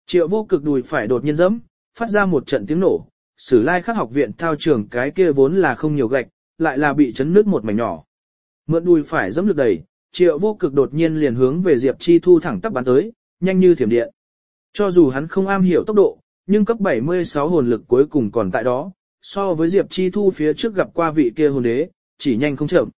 Triệu Vô Cực đùi phải đột nhiên giẫm, phát ra một trận tiếng nổ. Sử Lai Khắc học viện thao trường cái kia vốn là không nhiều gạch, lại là bị chấn nứt một mảnh nhỏ. Mượn đùi phải giẫm lực đẩy, Triệu Vô Cực đột nhiên liền hướng về Diệp Chi Thu thẳng tắp bắn tới, nhanh như thiểm điện. Cho dù hắn không am hiểu tốc độ, nhưng cấp 76 hồn lực cuối cùng còn tại đó, so với Diệp Chi Thu phía trước gặp qua vị kia hồn đế, chỉ nhanh không chậm.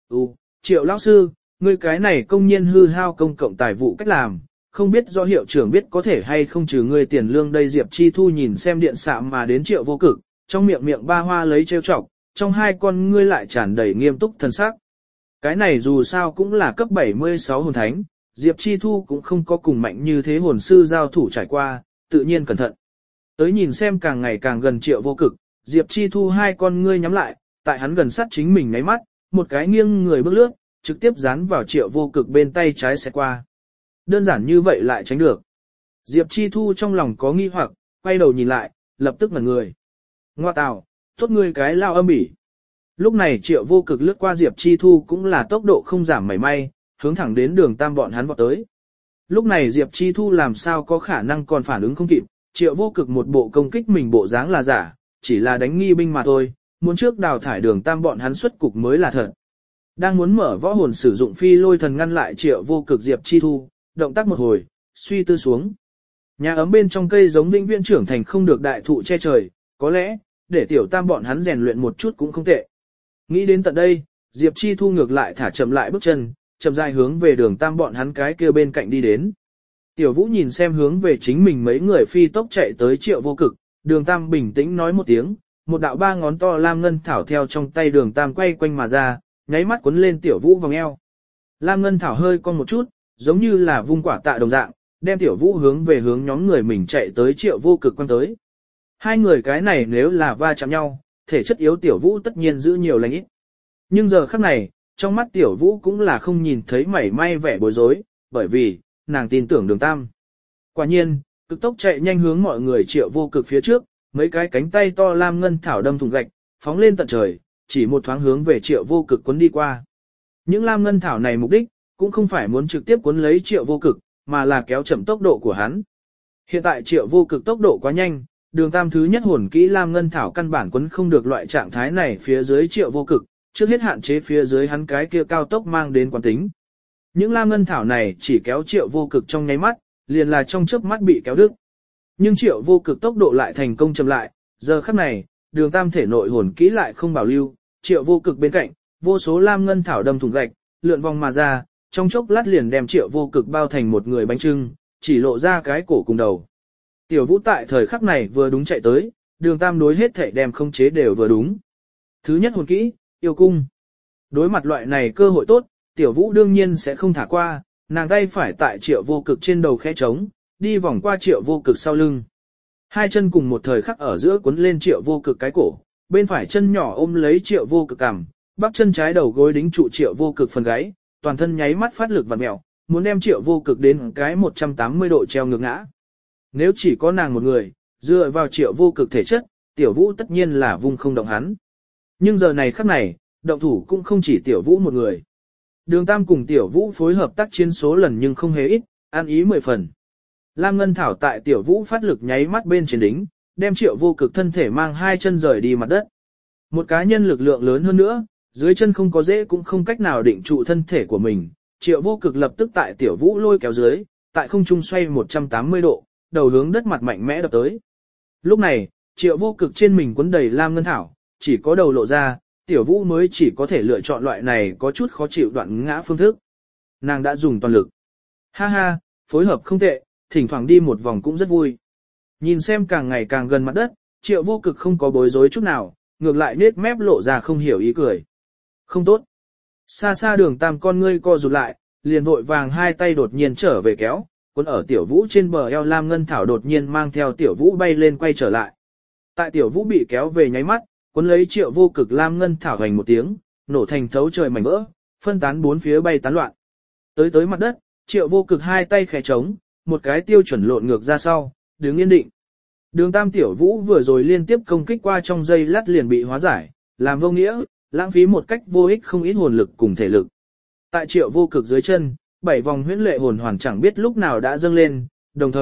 Triệu lão sư, ngươi cái này công nhiên hư hao công cộng tài vụ cách làm, không biết do hiệu trưởng biết có thể hay không trừ ngươi tiền lương đây. Diệp Chi Thu nhìn xem điện xạ mà đến Triệu Vô Cực, trong miệng ba hoa lấy trêu chọc, trong hai con ngươi lại tràn đầy nghiêm túc thần sắc. Cái này dù sao cũng là cấp 76 hồn thánh, Diệp Chi Thu cũng không có cùng mạnh như thế hồn sư giao thủ trải qua, tự nhiên cẩn thận. Tới nhìn xem càng ngày càng gần Triệu Vô Cực, Diệp Chi Thu hai con ngươi nhắm lại, tại hắn gần sát chính mình ngáy mắt, một cái nghiêng người bước lướt, trực tiếp dán vào Triệu Vô Cực bên tay trái sẽ qua. Đơn giản như vậy lại tránh được. Diệp Chi Thu trong lòng có nghi hoặc, quay đầu nhìn lại, lập tức ngẩn người. Ngoa tào, tốt ngươi cái lao âm bỉ. Lúc này Triệu Vô Cực lướt qua Diệp Chi Thu cũng là tốc độ không giảm mảy may, hướng thẳng đến Đường Tam bọn hắn vọt tới. Lúc này Diệp Chi Thu làm sao có khả năng còn phản ứng không kịp, Triệu Vô Cực một bộ công kích mình bộ dáng là giả, chỉ là đánh nghi binh mà thôi, muốn trước đào thải Đường Tam bọn hắn xuất cục mới là thật. Đang muốn mở võ hồn sử dụng phi lôi thần ngăn lại Triệu Vô Cực Diệp Chi Thu, động tác một hồi, suy tư xuống. Nhà ấm bên trong cây giống vĩnh viễn trưởng thành không được đại thụ che trời, có lẽ, để Tiểu Tam bọn hắn rèn luyện một chút cũng không tệ. Nghĩ đến tận đây, Diệp Chi Thu ngược lại thả chậm lại bước chân, chậm rãi hướng về Đường Tam bọn hắn cái kia bên cạnh đi đến. Tiểu Vũ nhìn xem hướng về chính mình mấy người phi tốc chạy tới Triệu Vô Cực, Đường Tam bình tĩnh nói một tiếng, một đạo ba ngón to lam ngân thảo theo trong tay Đường Tam quay quanh mà ra, nháy mắt cuốn lên Tiểu Vũ vòng eo. Lam ngân thảo hơi cong một chút, giống như là vung quả tạ đồng dạng, đem Tiểu Vũ hướng về hướng nhóm người mình chạy tới Triệu Vô Cực quăng tới. Hai người cái này nếu là va chạm nhau, thể chất yếu Tiểu Vũ tất nhiên giữ nhiều lành ít. Nhưng giờ khắc này, trong mắt Tiểu Vũ cũng là không nhìn thấy mảy may vẻ bối rối, bởi vì, nàng tin tưởng Đường Tam. Quả nhiên, cực tốc chạy nhanh hướng mọi người Triệu Vô Cực phía trước, mấy cái cánh tay to lam ngân thảo đâm thủng gạch, phóng lên tận trời, chỉ một thoáng hướng về Triệu Vô Cực cuốn đi qua. Những lam ngân thảo này mục đích, cũng không phải muốn trực tiếp cuốn lấy Triệu Vô Cực, mà là kéo chậm tốc độ của hắn. Hiện tại Triệu Vô Cực tốc độ quá nhanh, Đường Tam thứ nhất hồn kỹ lam ngân thảo căn bản cuốn không được loại trạng thái này phía dưới Triệu Vô Cực, trước hết hạn chế phía dưới hắn cái kia cao tốc mang đến quán tính. Những lam ngân thảo này chỉ kéo Triệu Vô Cực trong nháy mắt, liền là trong chớp mắt bị kéo đứt. Nhưng Triệu Vô Cực tốc độ lại thành công chậm lại, giờ khắc này, Đường Tam thể nội hồn kỹ lại không bảo lưu, Triệu Vô Cực bên cạnh, vô số lam ngân thảo đâm thủng gạch, lượn vòng mà ra, trong chốc lát liền đem Triệu Vô Cực bao thành một người bánh trưng, chỉ lộ ra cái cổ cùng đầu. Tiểu Vũ tại thời khắc này vừa đúng chạy tới, Đường Tam đối hết thảy đem không chế đều vừa đúng. Thứ nhất hồn kỹ, yêu cung. Đối mặt loại này cơ hội tốt, Tiểu Vũ đương nhiên sẽ không thả qua, nàng tay phải tại Triệu Vô Cực trên đầu khẽ trống, đi vòng qua Triệu Vô Cực sau lưng. Hai chân cùng một thời khắc ở giữa cuốn lên Triệu Vô Cực cái cổ, bên phải chân nhỏ ôm lấy Triệu Vô Cực cằm, bắp chân trái đầu gối đính trụ Triệu Vô Cực phần gáy, toàn thân nháy mắt phát lực vặn mèo, muốn đem Triệu Vô Cực đến cái 180 độ treo ngược ngã. Nếu chỉ có nàng một người, dựa vào Triệu Vô Cực thể chất, Tiểu Vũ tất nhiên là vung không động hắn. Nhưng giờ này khắc này, động thủ cũng không chỉ Tiểu Vũ một người. Đường Tam cùng Tiểu Vũ phối hợp tác chiến số lần nhưng không hề ít, ăn ý 10 phần. Lam Ngân Thảo tại Tiểu Vũ phát lực nháy mắt bên trên đính, đem Triệu Vô Cực thân thể mang hai chân rời đi mặt đất. Một cá nhân lực lượng lớn hơn nữa, dưới chân không có dễ cũng không cách nào định trụ thân thể của mình. Triệu Vô Cực lập tức tại Tiểu Vũ lôi kéo dưới, tại không trung xoay 180 độ, đầu hướng đất mặt mạnh mẽ đập tới. Lúc này, Triệu Vô Cực trên mình quấn đầy Lam Ngân Thảo, chỉ có đầu lộ ra, Tiểu Vũ mới chỉ có thể lựa chọn loại này có chút khó chịu đoạn ngã phương thức. Nàng đã dùng toàn lực. Ha ha, phối hợp không tệ, thỉnh thoảng đi một vòng cũng rất vui. Nhìn xem càng ngày càng gần mặt đất, Triệu Vô Cực không có bối rối chút nào, ngược lại nết mép lộ ra không hiểu ý cười. Không tốt. Xa xa Đường Tam con ngươi co rụt lại, liền vội vàng hai tay đột nhiên trở về kéo, cuốn ở Tiểu Vũ trên bờ eo Lam Ngân Thảo đột nhiên mang theo Tiểu Vũ bay lên quay trở lại. Tại Tiểu Vũ bị kéo về nháy mắt, cuốn lấy Triệu Vô Cực Lam Ngân Thảo hoành một tiếng, nổ thành thấu trời mảnh vỡ, phân tán bốn phía bay tán loạn. Tới mặt đất, Triệu Vô Cực hai tay khẽ trống, một cái tiêu chuẩn lộn ngược ra sau, đứng yên định. Đường Tam Tiểu Vũ vừa rồi liên tiếp công kích qua trong giây lát liền bị hóa giải, làm vô nghĩa, lãng phí một cách vô ích không ít hồn lực cùng thể lực. Tại Triệu Vô Cực dưới chân, 7 vòng huyễn lệ hồn hoàn chẳng biết lúc nào đã dâng lên, đồng thời,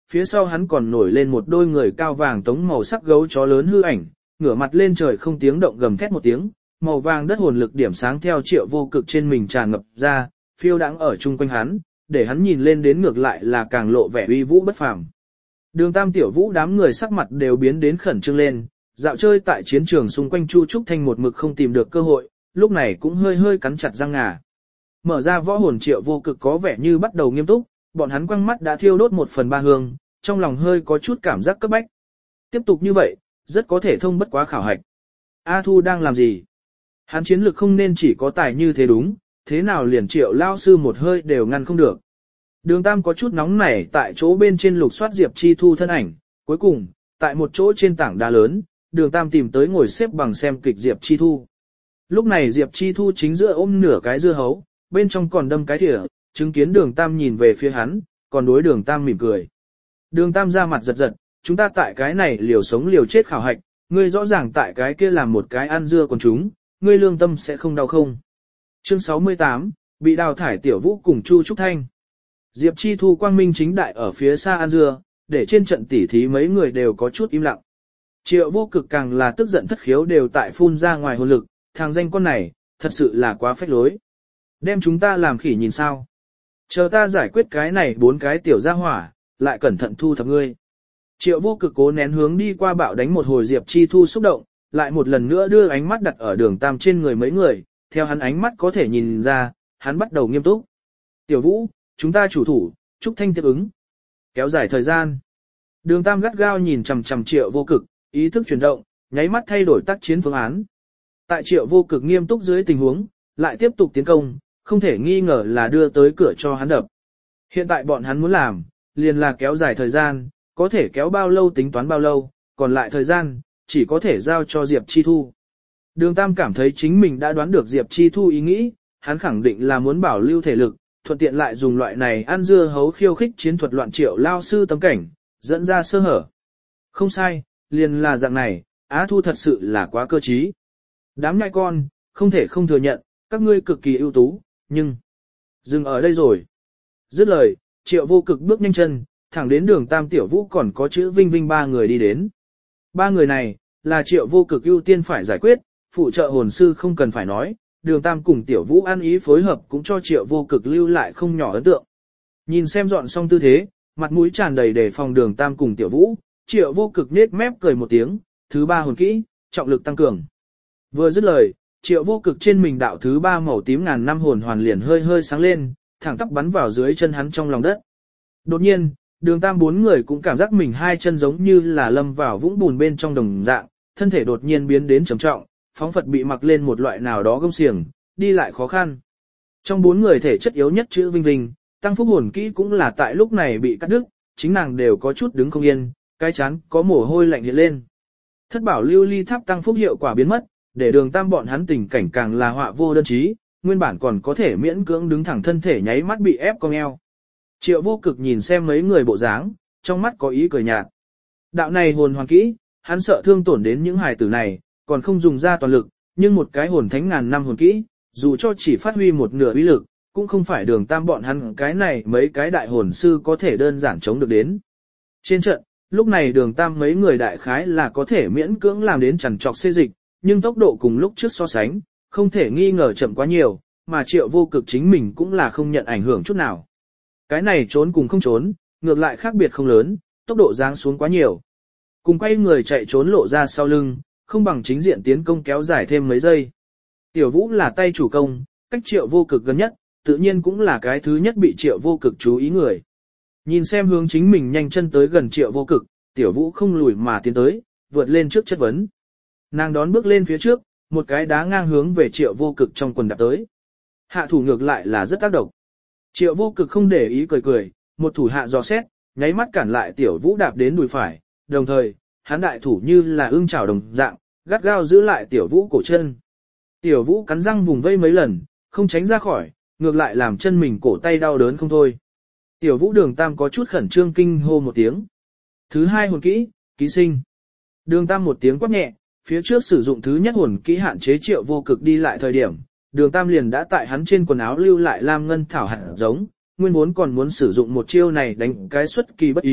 phía sau hắn còn nổi lên một đôi người cao vàng tống màu sắc gấu chó lớn hư ảnh, ngửa mặt lên trời không tiếng động gầm thét một tiếng, màu vàng đất hồn lực điểm sáng theo Triệu Vô Cực trên mình tràn ngập ra, phiêu đãng ở chung quanh hắn, để hắn nhìn lên đến ngược lại là càng lộ vẻ uy vũ bất phàm. Đường Tam Tiểu Vũ đám người sắc mặt đều biến đến khẩn trương lên, dạo chơi tại chiến trường xung quanh Chu Trúc Thanh một mực không tìm được cơ hội, lúc này cũng hơi hơi cắn chặt răng ngà. Mở ra võ hồn Triệu Vô Cực có vẻ như bắt đầu nghiêm túc, bọn hắn quăng mắt đã thiêu đốt 1/3 hương, trong lòng hơi có chút cảm giác cấp bách. Tiếp tục như vậy, rất có thể thông bất quá khảo hạch. A Thu đang làm gì? Hắn chiến lực không nên chỉ có tài như thế đúng, thế nào liền Triệu lao sư một hơi đều ngăn không được. Đường Tam có chút nóng nảy tại chỗ bên trên lục soát Diệp Chi Thu thân ảnh, cuối cùng, tại một chỗ trên tảng đá lớn, Đường Tam tìm tới ngồi xếp bằng xem kịch Diệp Chi Thu. Lúc này Diệp Chi Thu chính giữa ôm nửa cái dưa hấu, bên trong còn đâm cái thìa, chứng kiến Đường Tam nhìn về phía hắn, còn đối Đường Tam mỉm cười. Đường Tam ra mặt giật giật, chúng ta tại cái này liều sống liều chết khảo hạch, ngươi rõ ràng tại cái kia làm một cái ăn dưa còn chúng, ngươi lương tâm sẽ không đau không. Chương 68, bị đào thải Tiểu Vũ cùng Chu Trúc Thanh. Diệp Chi Thu quang minh chính đại ở phía xa ăn dưa, để trên trận tỉ thí mấy người đều có chút im lặng. Triệu Vô Cực càng là tức giận thất khiếu đều tại phun ra ngoài hồn lực, thằng danh con này, thật sự là quá phách lối. Đem chúng ta làm khỉ nhìn sao. Chờ ta giải quyết cái này 4 cái tiểu gia hỏa, lại cẩn thận thu thập ngươi. Triệu Vô Cực cố nén hướng đi qua bạo đánh một hồi Diệp Chi Thu xúc động, lại một lần nữa đưa ánh mắt đặt ở Đường Tam trên người mấy người, theo hắn ánh mắt có thể nhìn ra, hắn bắt đầu nghiêm túc. Tiểu Vũ, chúng ta chủ thủ, Trúc Thanh tiếp ứng. Kéo dài thời gian. Đường Tam gắt gao nhìn chằm chằm Triệu Vô Cực, ý thức chuyển động, nháy mắt thay đổi tác chiến phương án. Tại Triệu Vô Cực nghiêm túc dưới tình huống, lại tiếp tục tiến công, không thể nghi ngờ là đưa tới cửa cho hắn đập. Hiện tại bọn hắn muốn làm, liền là kéo dài thời gian, có thể kéo bao lâu tính toán bao lâu, còn lại thời gian, chỉ có thể giao cho Diệp Chi Thu. Đường Tam cảm thấy chính mình đã đoán được Diệp Chi Thu ý nghĩ, hắn khẳng định là muốn bảo lưu thể lực, thuận tiện lại dùng loại này ăn dưa hấu khiêu khích chiến thuật loạn Triệu lao sư tấm cảnh, dẫn ra sơ hở. Không sai, liền là dạng này, Á Thu thật sự là quá cơ trí. Đám nhai con, không thể không thừa nhận, các ngươi cực kỳ ưu tú, nhưng... dừng ở đây rồi. Dứt lời, Triệu Vô Cực bước nhanh chân, thẳng đến Đường Tam Tiểu Vũ còn có chữ Vinh Vinh 3 người đi đến. 3 người này, là Triệu Vô Cực ưu tiên phải giải quyết, phụ trợ hồn sư không cần phải nói, Đường Tam cùng Tiểu Vũ ăn ý phối hợp cũng cho Triệu Vô Cực lưu lại không nhỏ ấn tượng. Nhìn xem dọn xong tư thế, mặt mũi tràn đầy đề phòng Đường Tam cùng Tiểu Vũ, Triệu Vô Cực nết mép cười một tiếng, thứ 3 hồn kỹ, trọng lực tăng cường. Vừa dứt lời, Triệu Vô Cực trên mình đạo thứ 3 màu tím ngàn năm hồn hoàn liền hơi hơi sáng lên, thẳng tắp bắn vào dưới chân hắn trong lòng đất. Đột nhiên, Đường Tam 4 người cũng cảm giác mình hai chân giống như là lâm vào vũng bùn bên trong đồng dạng, thân thể đột nhiên biến đến trầm trọng, phóng phật bị mặc lên một loại nào đó gông xiềng, đi lại khó khăn. Trong 4 người thể chất yếu nhất chữ Vinh Vinh, tăng phúc hồn kỹ cũng là tại lúc này bị cắt đứt, chính nàng đều có chút đứng không yên, cái chán có mồ hôi lạnh hiện lên. Thất bảo lưu ly tháp tăng phúc hiệu quả biến mất, để Đường Tam bọn hắn tình cảnh càng là họa vô đơn chí, nguyên bản còn có thể miễn cưỡng đứng thẳng thân thể nháy mắt bị ép cong eo. Triệu Vô Cực nhìn xem mấy người bộ dáng, trong mắt có ý cười nhạt. Đạo này hồn hoàn kỹ, hắn sợ thương tổn đến những hài tử này, còn không dùng ra toàn lực, nhưng một cái hồn thánh ngàn năm hồn kỹ, dù cho chỉ phát huy một nửa uy lực, cũng không phải Đường Tam bọn hắn cái này mấy cái đại hồn sư có thể đơn giản chống được đến. Trên trận, lúc này Đường Tam mấy người đại khái là có thể miễn cưỡng làm đến chằn trọc xê dịch, nhưng tốc độ cùng lúc trước so sánh, không thể nghi ngờ chậm quá nhiều, mà Triệu Vô Cực chính mình cũng là không nhận ảnh hưởng chút nào. Cái này trốn cùng không trốn, ngược lại khác biệt không lớn, tốc độ giáng xuống quá nhiều. Cùng quay người chạy trốn lộ ra sau lưng, không bằng chính diện tiến công kéo dài thêm mấy giây. Tiểu Vũ là tay chủ công, cách Triệu Vô Cực gần nhất, tự nhiên cũng là cái thứ nhất bị Triệu Vô Cực chú ý người. Nhìn xem hướng chính mình nhanh chân tới gần Triệu Vô Cực, Tiểu Vũ không lùi mà tiến tới, vượt lên trước chất vấn. Nàng đón bước lên phía trước, một cái đá ngang hướng về Triệu Vô Cực trong quần đạp tới. Hạ thủ ngược lại là rất tác động. Triệu Vô Cực không để ý cười cười, một thủ hạ dò xét, nháy mắt cản lại Tiểu Vũ đạp đến đùi phải, đồng thời, hắn đại thủ như là ưng chảo đồng dạng, gắt gao giữ lại Tiểu Vũ cổ chân. Tiểu Vũ cắn răng vùng vây mấy lần, không tránh ra khỏi, ngược lại làm chân mình cổ tay đau đớn không thôi. Tiểu Vũ Đường Tam có chút khẩn trương kinh hô một tiếng. Thứ 2 hồn kỹ, ký sinh. Đường Tam một tiếng quát nhẹ, phía trước sử dụng thứ nhất hồn kỹ hạn chế Triệu Vô Cực đi lại thời điểm, Đường Tam liền đã tại hắn trên quần áo lưu lại lam ngân thảo hạt giống, nguyên vốn còn muốn sử dụng một chiêu này đánh cái xuất kỳ bất ý,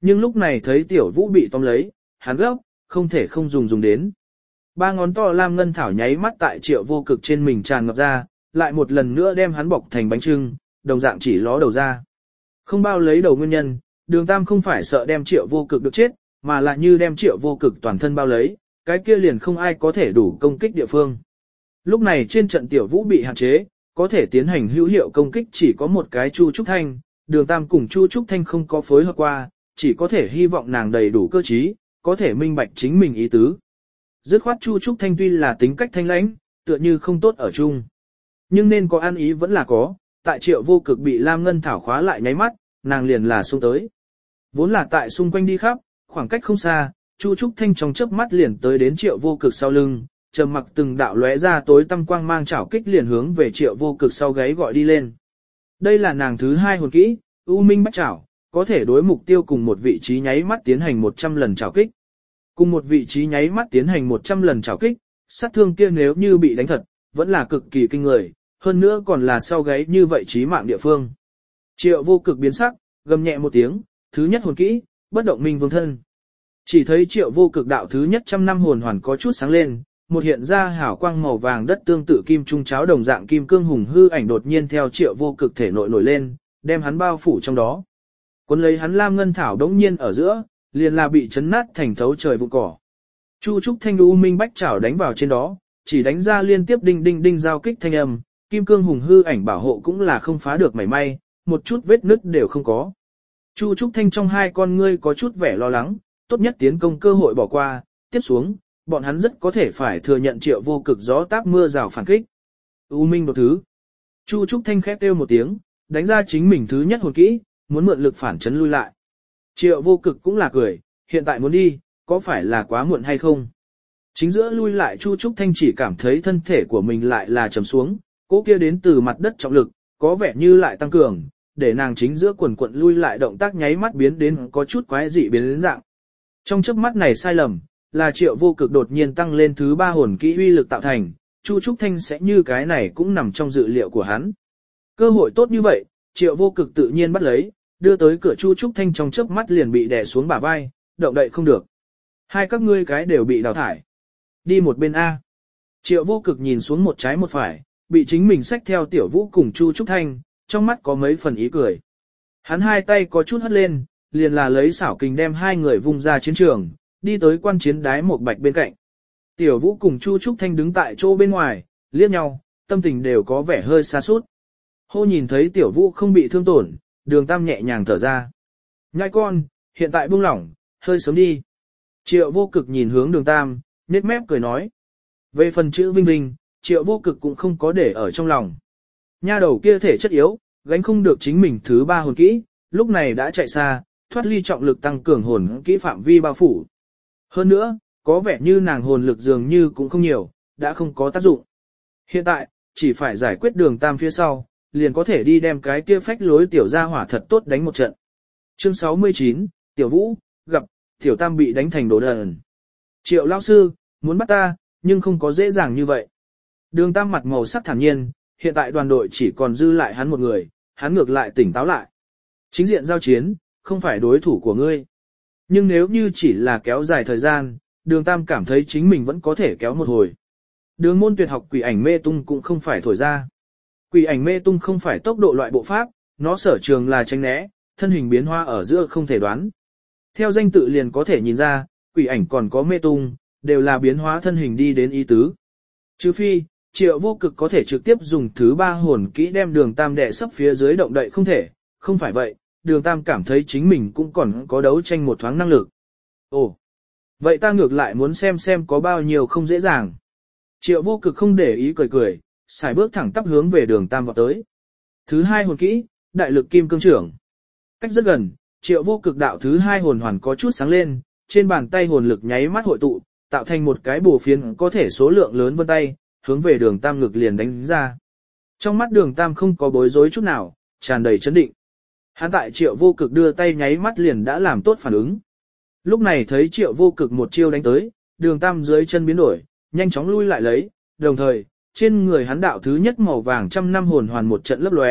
nhưng lúc này thấy tiểu vũ bị tóm lấy, hắn gấp, không thể không dùng đến. Ba ngón to lam ngân thảo nháy mắt tại Triệu Vô Cực trên mình tràn ngập ra, lại một lần nữa đem hắn bọc thành bánh trưng, đồng dạng chỉ ló đầu ra. Không bao lấy đầu nguyên nhân, Đường Tam không phải sợ đem Triệu Vô Cực được chết, mà là như đem Triệu Vô Cực toàn thân bao lấy, cái kia liền không ai có thể đủ công kích địa phương. Lúc này trên trận tiểu vũ bị hạn chế, có thể tiến hành hữu hiệu công kích chỉ có một cái Chu Trúc Thanh, Đường Tam cùng Chu Trúc Thanh không có phối hợp qua, chỉ có thể hy vọng nàng đầy đủ cơ trí, có thể minh bạch chính mình ý tứ. Dứt khoát Chu Trúc Thanh tuy là tính cách thanh lãnh, tựa như không tốt ở chung. Nhưng nên có ăn ý vẫn là có, tại Triệu Vô Cực bị Lam Ngân Thảo khóa lại nháy mắt, nàng liền là xung tới. Vốn là tại xung quanh đi khắp, khoảng cách không xa, Chu Trúc Thanh trong chớp mắt liền tới đến Triệu Vô Cực sau lưng, trầm mặc từng đạo lóe ra tối tăm quang mang chảo kích liền hướng về Triệu Vô Cực sau gáy gọi đi lên. Đây là nàng thứ hai hồn kỹ, U Minh Bách Chảo, có thể đối mục tiêu cùng một vị trí nháy mắt tiến hành 100 lần chảo kích. Cùng một vị trí nháy mắt tiến hành 100 lần chảo kích, sát thương kia nếu như bị đánh thật, vẫn là cực kỳ kinh người, hơn nữa còn là sau gáy như vậy chí mạng địa phương. Triệu Vô Cực biến sắc, gầm nhẹ một tiếng, thứ nhất hồn kỹ, bất động minh vương thân. Chỉ thấy Triệu Vô Cực đạo thứ nhất trăm năm hồn hoàn có chút sáng lên, một hiện ra hảo quang màu vàng đất tương tự kim trung cháo đồng dạng kim cương hùng hư ảnh đột nhiên theo Triệu Vô Cực thể nội nổi lên, đem hắn bao phủ trong đó. Cuốn lấy hắn lam ngân thảo đống nhiên ở giữa, liền là bị chấn nát thành thấu trời vụ cỏ. Chu Trúc Thanh U Minh Bách Chảo đánh vào trên đó, chỉ đánh ra liên tiếp đinh đinh đinh giao kích thanh âm, kim cương hùng hư ảnh bảo hộ cũng là không phá được mảy may, một chút vết nứt đều không có. Chu Trúc Thanh trong hai con ngươi có chút vẻ lo lắng, tốt nhất tiến công cơ hội bỏ qua, tiếp xuống, bọn hắn rất có thể phải thừa nhận Triệu Vô Cực gió táp mưa rào phản kích. U Minh đột thứ. Chu Trúc Thanh khẽ kêu một tiếng, đánh ra chính mình thứ nhất hồn kỹ, muốn mượn lực phản chấn lui lại. Triệu Vô Cực cũng là cười, hiện tại muốn đi, có phải là quá muộn hay không? Chính giữa lui lại Chu Trúc Thanh chỉ cảm thấy thân thể của mình lại là trầm xuống, cỗ kia đến từ mặt đất trọng lực, có vẻ như lại tăng cường, để nàng chính giữa quần quận lui lại động tác nháy mắt biến đến có chút quái dị biến đến dạng. Trong chớp mắt này sai lầm, là Triệu Vô Cực đột nhiên tăng lên thứ ba hồn kỹ uy lực tạo thành, Chu Trúc Thanh sẽ như cái này cũng nằm trong dự liệu của hắn. Cơ hội tốt như vậy, Triệu Vô Cực tự nhiên bắt lấy, đưa tới cửa Chu Trúc Thanh trong chớp mắt liền bị đè xuống bả vai, động đậy không được. Hai các ngươi cái đều bị đào thải. Đi một bên A. Triệu Vô Cực nhìn xuống một trái một phải, bị chính mình xách theo Tiểu Vũ cùng Chu Trúc Thanh, trong mắt có mấy phần ý cười. Hắn hai tay có chút hất lên, liền là lấy xảo kình đem hai người vung ra chiến trường, đi tới quan chiến đái một bạch bên cạnh. Tiểu Vũ cùng Chu Trúc Thanh đứng tại chỗ bên ngoài, liếc nhau, tâm tình đều có vẻ hơi xa sút. Hô nhìn thấy Tiểu Vũ không bị thương tổn, Đường Tam nhẹ nhàng thở ra. Nhai con, hiện tại buông lỏng, hơi sớm đi. Triệu Vô Cực nhìn hướng Đường Tam, nết mép cười nói. Về phần chữ Vinh Vinh, Triệu Vô Cực cũng không có để ở trong lòng. Nha đầu kia thể chất yếu, gánh không được chính mình thứ ba hồn kỹ, lúc này đã chạy xa, thoát ly trọng lực tăng cường hồn kỹ phạm vi bao phủ. Hơn nữa, có vẻ như nàng hồn lực dường như cũng không nhiều, đã không có tác dụng. Hiện tại, chỉ phải giải quyết Đường Tam phía sau, liền có thể đi đem cái kia phách lối tiểu gia hỏa thật tốt đánh một trận. Chương 69, Tiểu Vũ, gặp, Tiểu Tam bị đánh thành đồ đần. Triệu lão sư, muốn bắt ta, nhưng không có dễ dàng như vậy. Đường Tam mặt màu sắc thản nhiên, hiện tại đoàn đội chỉ còn dư lại hắn một người, hắn ngược lại tỉnh táo lại. Chính diện giao chiến, không phải đối thủ của ngươi. Nhưng nếu như chỉ là kéo dài thời gian, Đường Tam cảm thấy chính mình vẫn có thể kéo một hồi. Đường môn tuyệt học quỷ ảnh mê tung cũng không phải thổi ra. Quỷ ảnh mê tung không phải tốc độ loại bộ pháp, nó sở trường là tránh né, thân hình biến hóa ở giữa không thể đoán. Theo danh tự liền có thể nhìn ra, quỷ ảnh còn có mê tung, đều là biến hóa thân hình đi đến ý tứ. Trừ phi, Triệu Vô Cực có thể trực tiếp dùng thứ ba hồn kỹ đem Đường Tam đè sấp phía dưới động đậy không thể, không phải vậy, Đường Tam cảm thấy chính mình cũng còn có đấu tranh một thoáng năng lực. Ồ, vậy ta ngược lại muốn xem có bao nhiêu không dễ dàng. Triệu Vô Cực không để ý cười cười, xài bước thẳng tắp hướng về Đường Tam vọt tới. Thứ hai hồn kỹ, đại lực kim cương trưởng. Cách rất gần, Triệu Vô Cực đạo thứ hai hồn hoàn có chút sáng lên, trên bàn tay hồn lực nháy mắt hội tụ, tạo thành một cái bổ phiến có thể số lượng lớn vân tay, hướng về Đường Tam ngực liền đánh ra. Trong mắt Đường Tam không có bối rối chút nào, tràn đầy chấn định. Hắn tại Triệu Vô Cực đưa tay nháy mắt liền đã làm tốt phản ứng. Lúc này thấy Triệu Vô Cực một chiêu đánh tới, Đường Tam dưới chân biến đổi, nhanh chóng lui lại lấy, đồng thời, trên người hắn đạo thứ nhất màu vàng trăm năm hồn hoàn một trận lấp lóe,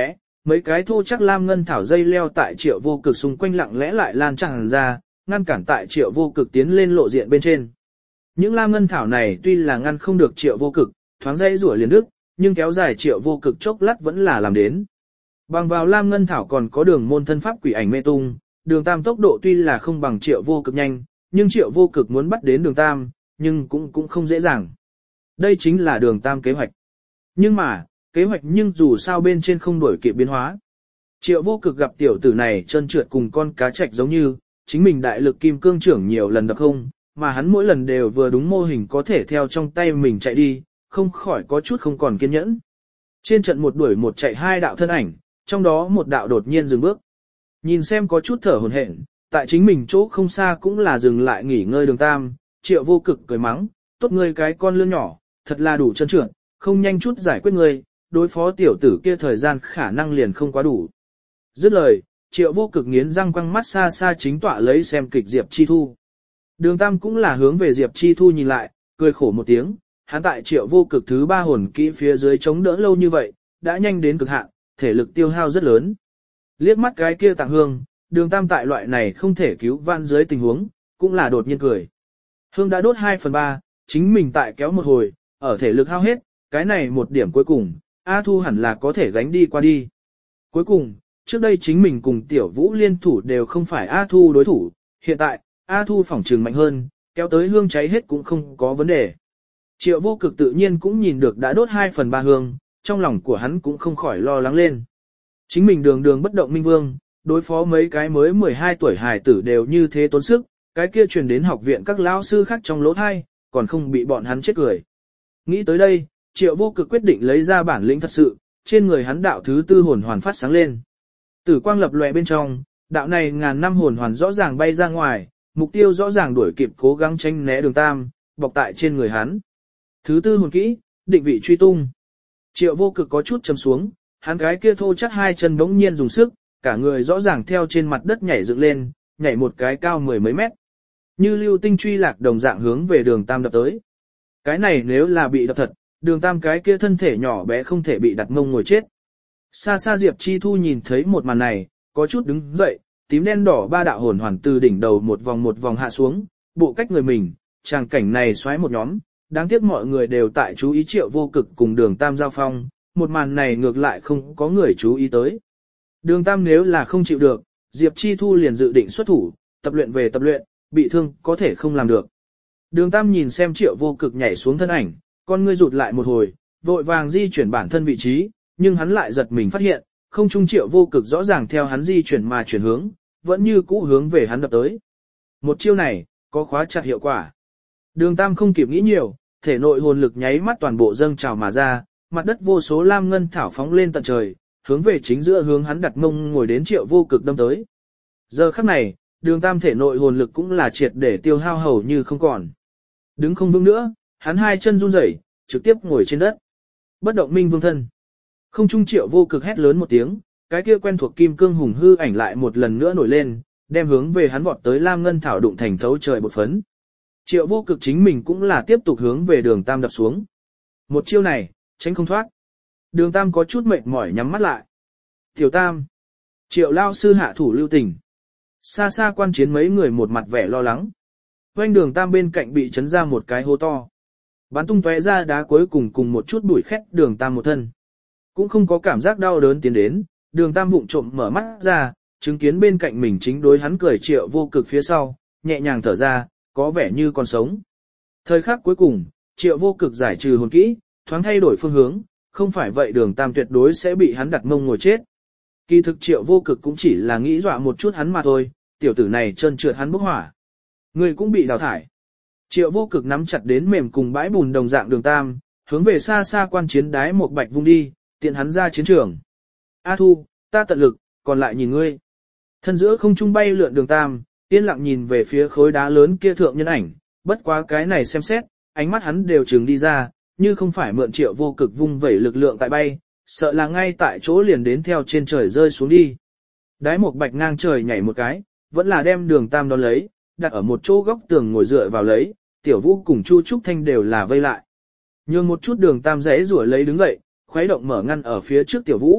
mấy cái thô chắc lam ngân thảo dây leo tại Triệu Vô Cực xung quanh lặng lẽ lại lan tràn ra, ngăn cản tại Triệu Vô Cực tiến lên lộ diện bên trên. Những lam ngân thảo này tuy là ngăn không được Triệu Vô Cực, thoáng dây rủa liền đứt, nhưng kéo dài Triệu Vô Cực chốc lát vẫn là làm đến. Bằng vào lam ngân thảo còn có đường môn thân pháp quỷ ảnh mê tung, đường tam tốc độ tuy là không bằng Triệu Vô Cực nhanh, nhưng Triệu Vô Cực muốn bắt đến đường tam, nhưng cũng không dễ dàng. Đây chính là đường tam kế hoạch. Nhưng mà, kế hoạch nhưng dù sao bên trên không đổi kịp biến hóa. Triệu Vô Cực gặp tiểu tử này trơn trượt cùng con cá trạch giống như, chính mình đại lực kim cương trưởng nhiều lần đập không, mà hắn mỗi lần đều vừa đúng mô hình có thể theo trong tay mình chạy đi, không khỏi có chút không còn kiên nhẫn. Trên trận một đuổi một chạy hai đạo thân ảnh, trong đó một đạo đột nhiên dừng bước. Nhìn xem có chút thở hổn hển, tại chính mình chỗ không xa cũng là dừng lại nghỉ ngơi đường tam, Triệu Vô Cực cười mắng, tốt ngươi cái con lươn nhỏ, thật là đủ trơn trượt, không nhanh chút giải quyết ngươi, đối phó tiểu tử kia thời gian khả năng liền không quá đủ. Dứt lời, Triệu Vô Cực nghiến răng quăng mắt xa xa chính tọa lấy xem kịch Diệp Chi Thu. Đường tam cũng là hướng về Diệp Chi Thu nhìn lại, cười khổ một tiếng, hắn tại Triệu Vô Cực thứ 3 hồn kỹ phía dưới chống đỡ lâu như vậy, đã nhanh đến cực hạn, thể lực tiêu hao rất lớn. Liếc mắt cái kia Tạng Hương, đường tam tại loại này không thể cứu vãn dưới tình huống, cũng là đột nhiên cười. Hương đã đốt 2/3, chính mình tại kéo một hồi, ở thể lực hao hết, cái này một điểm cuối cùng, A Thu hẳn là có thể gánh đi qua đi. Cuối cùng, trước đây chính mình cùng Tiểu Vũ liên thủ đều không phải A Thu đối thủ, hiện tại, A Thu phỏng trường mạnh hơn, kéo tới hương cháy hết cũng không có vấn đề. Triệu Vô Cực tự nhiên cũng nhìn được đã đốt 2/3 hương, trong lòng của hắn cũng không khỏi lo lắng lên. Chính mình đường đường bất động minh vương, đối phó mấy cái mới 12 tuổi hài tử đều như thế tốn sức, cái kia truyền đến học viện các lão sư khác trong lỗ thai, còn không bị bọn hắn chết cười. Nghĩ tới đây, Triệu Vô Cực quyết định lấy ra bản lĩnh thật sự, trên người hắn đạo thứ 4 hồn hoàn phát sáng lên. Tử quang lập lòe bên trong, đạo này ngàn năm hồn hoàn rõ ràng bay ra ngoài, mục tiêu rõ ràng đuổi kịp cố gắng tránh né đường tam, bọc tại trên người hắn. Thứ 4 hồn kỹ, định vị truy tung. Triệu Vô Cực có chút chầm xuống, hắn cái kia thô chắc hai chân bỗng nhiên dùng sức, cả người rõ ràng theo trên mặt đất nhảy dựng lên, nhảy một cái cao 10 mấy mét. Như lưu tinh truy lạc đồng dạng hướng về đường tam đập tới. Cái này nếu là bị đập thật, đường tam cái kia thân thể nhỏ bé không thể bị đặt mông ngồi chết. Xa xa Diệp Chi Thu nhìn thấy một màn này, có chút đứng dậy, tím đen đỏ 3 đạo hồn hoàn từ đỉnh đầu một vòng hạ xuống, bộ cách người mình, tràng cảnh này xoáy một nhóm, đáng tiếc mọi người đều tại chú ý Triệu Vô Cực cùng đường tam giao phong, một màn này ngược lại không có người chú ý tới. Đường tam nếu là không chịu được, Diệp Chi Thu liền dự định xuất thủ, tập luyện về tập luyện, bị thương có thể không làm được. Đường tam nhìn xem Triệu Vô Cực nhảy xuống thân ảnh, con ngươi rụt lại một hồi, vội vàng di chuyển bản thân vị trí, nhưng hắn lại giật mình phát hiện, không trung Triệu Vô Cực rõ ràng theo hắn di chuyển mà chuyển hướng, vẫn như cũ hướng về hắn đập tới. Một chiêu này, có khóa chặt hiệu quả. Đường tam không kịp nghĩ nhiều, thể nội hồn lực nháy mắt toàn bộ dâng trào mà ra, mặt đất vô số lam ngân thảo phóng lên tận trời, hướng về chính giữa hướng hắn đặt mông ngồi đến Triệu Vô Cực đâm tới. Giờ khắc này, đường tam thể nội hồn lực cũng là triệt để tiêu hao hầu như không còn. Đứng không vững nữa, hắn hai chân run rẩy, trực tiếp ngồi trên đất. Bất động minh vương thân. Không trung Triệu Vô Cực hét lớn một tiếng, cái kia quen thuộc kim cương hùng hư ảnh lại một lần nữa nổi lên, đem hướng về hắn vọt tới lam ngân thảo đụng thành thấu trời bột phấn. Triệu Vô Cực chính mình cũng là tiếp tục hướng về đường tam đập xuống. Một chiêu này, tránh không thoát. Đường tam có chút mệt mỏi nhắm mắt lại. Tiểu tam. Triệu lao sư hạ thủ lưu tình. Xa xa quan chiến mấy người một mặt vẻ lo lắng. Quanh đường tam bên cạnh bị chấn ra một cái hố to. Bắn tung tóe ra đá cuối cùng một chút bụi khét đường tam một thân. Cũng không có cảm giác đau đớn tiến đến, đường tam vụng trộm mở mắt ra, chứng kiến bên cạnh mình chính đối hắn cười Triệu Vô Cực phía sau, nhẹ nhàng thở ra, có vẻ như còn sống. Thời khắc cuối cùng, Triệu Vô Cực giải trừ hồn kỹ, thoáng thay đổi phương hướng, không phải vậy đường tam tuyệt đối sẽ bị hắn đặt mông ngồi chết. Kỳ thực Triệu Vô Cực cũng chỉ là nghĩ dọa một chút hắn mà thôi, tiểu tử này trơn trượt hắn bốc hỏa. Người cũng bị đào thải. Triệu Vô Cực nắm chặt đến mềm cùng bãi bùn đồng dạng đường tam, hướng về xa xa quan chiến đái một bạch vung đi, tiện hắn ra chiến trường. A Thu, ta tận lực, còn lại nhìn ngươi. Thân giữa không trung bay lượn đường tam, yên lặng nhìn về phía khối đá lớn kia thượng nhân ảnh, bất quá cái này xem xét, ánh mắt hắn đều trừng đi ra, như không phải mượn Triệu Vô Cực vung vẩy lực lượng tại bay, sợ là ngay tại chỗ liền đến theo trên trời rơi xuống đi. Đái một bạch ngang trời nhảy một cái, vẫn là đem đường tam đón lấy, đặt ở một chỗ góc tường ngồi dựa vào lấy, Tiểu Vũ cùng Chu Trúc Thanh đều là vây lại. Nhường một chút đường tam rẽ rủa lấy đứng dậy, khuấy động mở ngăn ở phía trước Tiểu Vũ,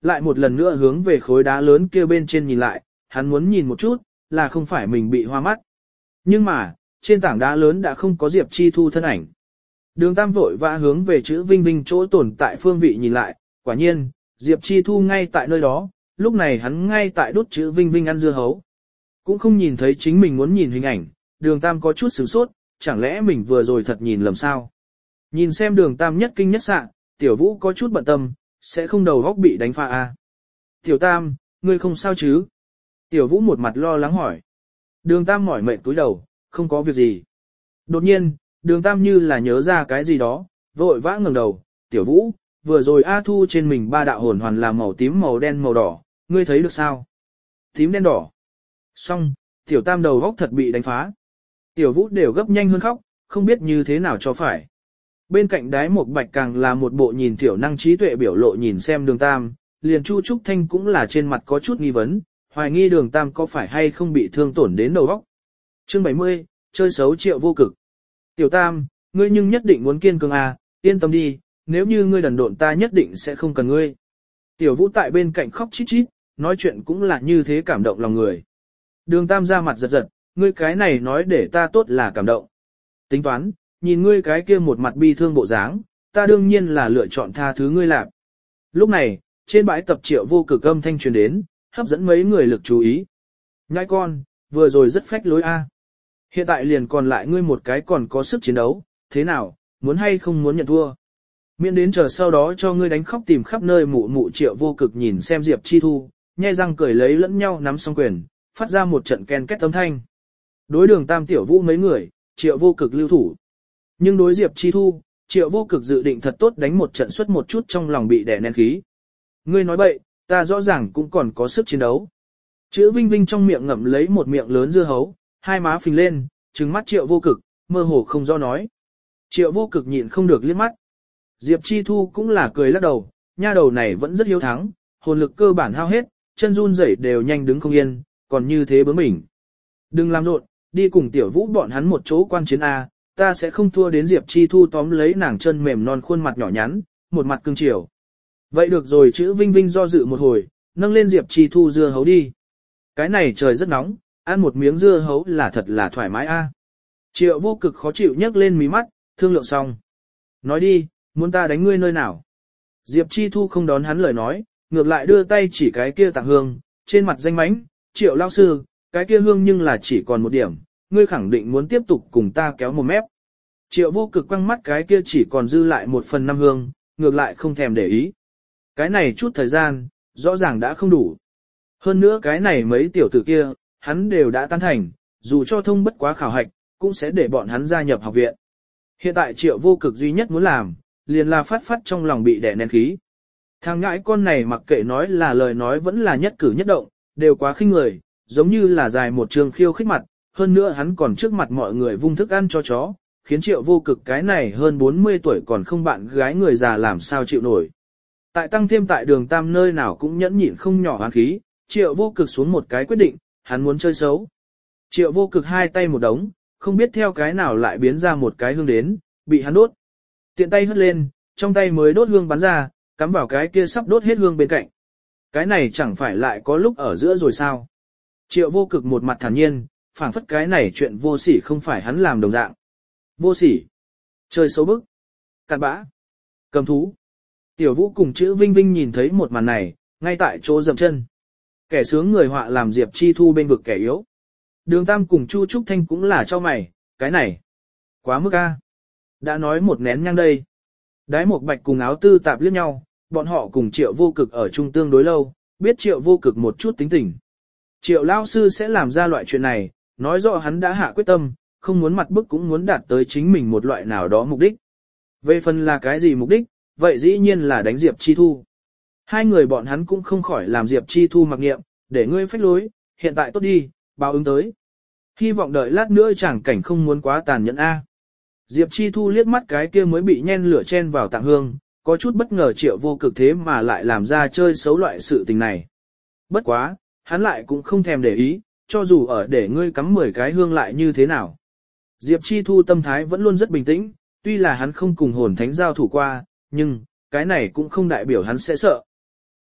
lại một lần nữa hướng về khối đá lớn kia bên trên nhìn lại, hắn muốn nhìn một chút, là không phải mình bị hoa mắt. Nhưng mà, trên tảng đá lớn đã không có Diệp Chi Thu thân ảnh. Đường Tam vội vã hướng về chữ Vinh Vinh chỗ tồn tại phương vị nhìn lại, quả nhiên, Diệp Chi Thu ngay tại nơi đó, lúc này hắn ngay tại đút chữ Vinh Vinh ăn dưa hấu. Cũng không nhìn thấy chính mình muốn nhìn hình ảnh, Đường Tam có chút sửng sốt, chẳng lẽ mình vừa rồi thật nhìn lầm sao? Nhìn xem Đường Tam nhất kinh nhất sạ, Tiểu Vũ có chút bận tâm, sẽ không đầu góc bị đánh pha à? Tiểu Tam, ngươi không sao chứ? Tiểu Vũ một mặt lo lắng hỏi. Đường Tam mỏi mệt cúi đầu, không có việc gì. Đột nhiên, Đường Tam như là nhớ ra cái gì đó, vội vã ngẩng đầu, Tiểu Vũ, vừa rồi A Thu trên mình ba đạo hồn hoàn là màu tím màu đen màu đỏ, ngươi thấy được sao? Tím đen đỏ. Xong, Tiểu Tam đầu góc thật bị đánh phá. Tiểu Vũ đều gấp nhanh hơn khóc, không biết như thế nào cho phải. Bên cạnh Đái Mộc Bạch càng là một bộ nhìn tiểu năng trí tuệ biểu lộ nhìn xem Đường Tam, liền Chu Trúc Thanh cũng là trên mặt có chút nghi vấn, hoài nghi Đường Tam có phải hay không bị thương tổn đến đầu óc. Chương 70, chơi xấu Triệu Vô Cực. Tiểu Tam, ngươi nhưng nhất định muốn kiên cường à, yên tâm đi, nếu như ngươi đần độn ta nhất định sẽ không cần ngươi. Tiểu Vũ tại bên cạnh khóc chít chít, nói chuyện cũng là như thế cảm động lòng người. Đường Tam ra mặt giật giật, ngươi cái này nói để ta tốt là cảm động. Tính toán, nhìn ngươi cái kia một mặt bi thương bộ dáng, ta đương nhiên là lựa chọn tha thứ ngươi làm. Lúc này, trên bãi tập Triệu Vô Cực âm thanh truyền đến, hấp dẫn mấy người lực chú ý. Nhãi con, vừa rồi rất phách lối a. Hiện tại liền còn lại ngươi một cái còn có sức chiến đấu, thế nào, muốn hay không muốn nhận thua. Miễn đến chờ sau đó cho ngươi đánh khóc tìm khắp nơi mụ mụ Triệu Vô Cực nhìn xem Diệp Chi Thu, nhe răng cười lấy lẫn nhau nắm song quyền, phát ra một trận ken két âm thanh. Đối Đường Tam Tiểu Vũ mấy người, Triệu Vô Cực lưu thủ. Nhưng đối Diệp Chi Thu, Triệu Vô Cực dự định thật tốt đánh một trận suốt một chút trong lòng bị đè nén khí. Ngươi nói bậy, ta rõ ràng cũng còn có sức chiến đấu. Chữ Vinh Vinh trong miệng ngậm lấy một miệng lớn dưa hấu, hai má phình lên, trừng mắt Triệu Vô Cực, mơ hồ không do nói. Triệu Vô Cực nhịn không được liếc mắt. Diệp Chi Thu cũng là cười lắc đầu, nha đầu này vẫn rất hiếu thắng, hồn lực cơ bản hao hết, chân run rẩy đều nhanh đứng không yên, còn như thế bướng bỉnh. Đừng làm rộn, đi cùng Tiểu Vũ bọn hắn một chỗ quan chiến A, ta sẽ không thua đến Diệp Chi Thu tóm lấy nàng chân mềm non khuôn mặt nhỏ nhắn, một mặt cưng chiều. Vậy được rồi, chữ Vinh Vinh do dự một hồi, nâng lên Diệp Chi Thu dưa hấu đi. Cái này trời rất nóng, ăn một miếng dưa hấu là thật là thoải mái a. Triệu Vô Cực khó chịu nhấc lên mí mắt, thương lượng xong. Nói đi, muốn ta đánh ngươi nơi nào? Diệp Chi Thu không đón hắn lời nói, ngược lại đưa tay chỉ cái kia tặng hương, trên mặt danh mánh, Triệu lao sư, cái kia hương nhưng là chỉ còn một điểm, ngươi khẳng định muốn tiếp tục cùng ta kéo một mép. Triệu Vô Cực quăng mắt cái kia chỉ còn dư lại 1/5 hương, ngược lại không thèm để ý. Cái này chút thời gian, rõ ràng đã không đủ. Hơn nữa cái này mấy tiểu tử kia, hắn đều đã tán thành, dù cho thông bất quá khảo hạch, cũng sẽ để bọn hắn gia nhập học viện. Hiện tại Triệu Vô Cực duy nhất muốn làm, liền là phát trong lòng bị đè nén khí. Thằng ngãi con này mặc kệ nói là lời nói vẫn là nhất cử nhất động, đều quá khinh người, giống như là dài một trường khiêu khích mặt, hơn nữa hắn còn trước mặt mọi người vung thức ăn cho chó, khiến Triệu Vô Cực cái này hơn 40 tuổi còn không bạn gái người già làm sao chịu nổi. Tại tăng thêm tại Đường Tam nơi nào cũng nhẫn nhịn không nhỏ oán khí, Triệu Vô Cực xuống một cái quyết định, hắn muốn chơi xấu. Triệu Vô Cực hai tay một đống, không biết theo cái nào lại biến ra một cái hương đến, bị hắn đốt. Tiện tay hất lên, trong tay mới đốt hương bắn ra, cắm vào cái kia sắp đốt hết hương bên cạnh. Cái này chẳng phải lại có lúc ở giữa rồi sao? Triệu Vô Cực một mặt thản nhiên, phảng phất cái này chuyện vô sỉ không phải hắn làm đồng dạng. Vô sỉ, chơi xấu bức, cặn bã, cầm thú. Tiểu Vũ cùng chữ Vinh Vinh nhìn thấy một màn này, ngay tại chỗ dậm chân. Kẻ sướng người họa làm Diệp Chi Thu bên vực kẻ yếu. Đường Tam cùng Chu Trúc Thanh cũng là cho mày, cái này, quá mức a. Đã nói một nén nhang đây. Đái Mộc Bạch cùng Áo Tư Tạp liếc nhau, bọn họ cùng Triệu Vô Cực ở chung tương đối lâu, biết Triệu Vô Cực một chút tính tình. Triệu Lao Sư sẽ làm ra loại chuyện này, nói rõ hắn đã hạ quyết tâm, không muốn mặt bức cũng muốn đạt tới chính mình một loại nào đó mục đích. Về phần là cái gì mục đích, vậy dĩ nhiên là đánh Diệp Chi Thu. Hai người bọn hắn cũng không khỏi làm Diệp Chi Thu mặc niệm, để ngươi phách lối, hiện tại tốt đi, báo ứng tới. Hy vọng đợi lát nữa chẳng cảnh không muốn quá tàn nhẫn a. Diệp Chi Thu liếc mắt cái kia mới bị nhen lửa chen vào tạng hương, có chút bất ngờ Triệu Vô Cực thế mà lại làm ra chơi xấu loại sự tình này. Bất quá, hắn lại cũng không thèm để ý, cho dù ở để ngươi cắm 10 cái hương lại như thế nào. Diệp Chi Thu tâm thái vẫn luôn rất bình tĩnh, tuy là hắn không cùng hồn thánh giao thủ qua, nhưng, cái này cũng không đại biểu hắn sẽ sợ.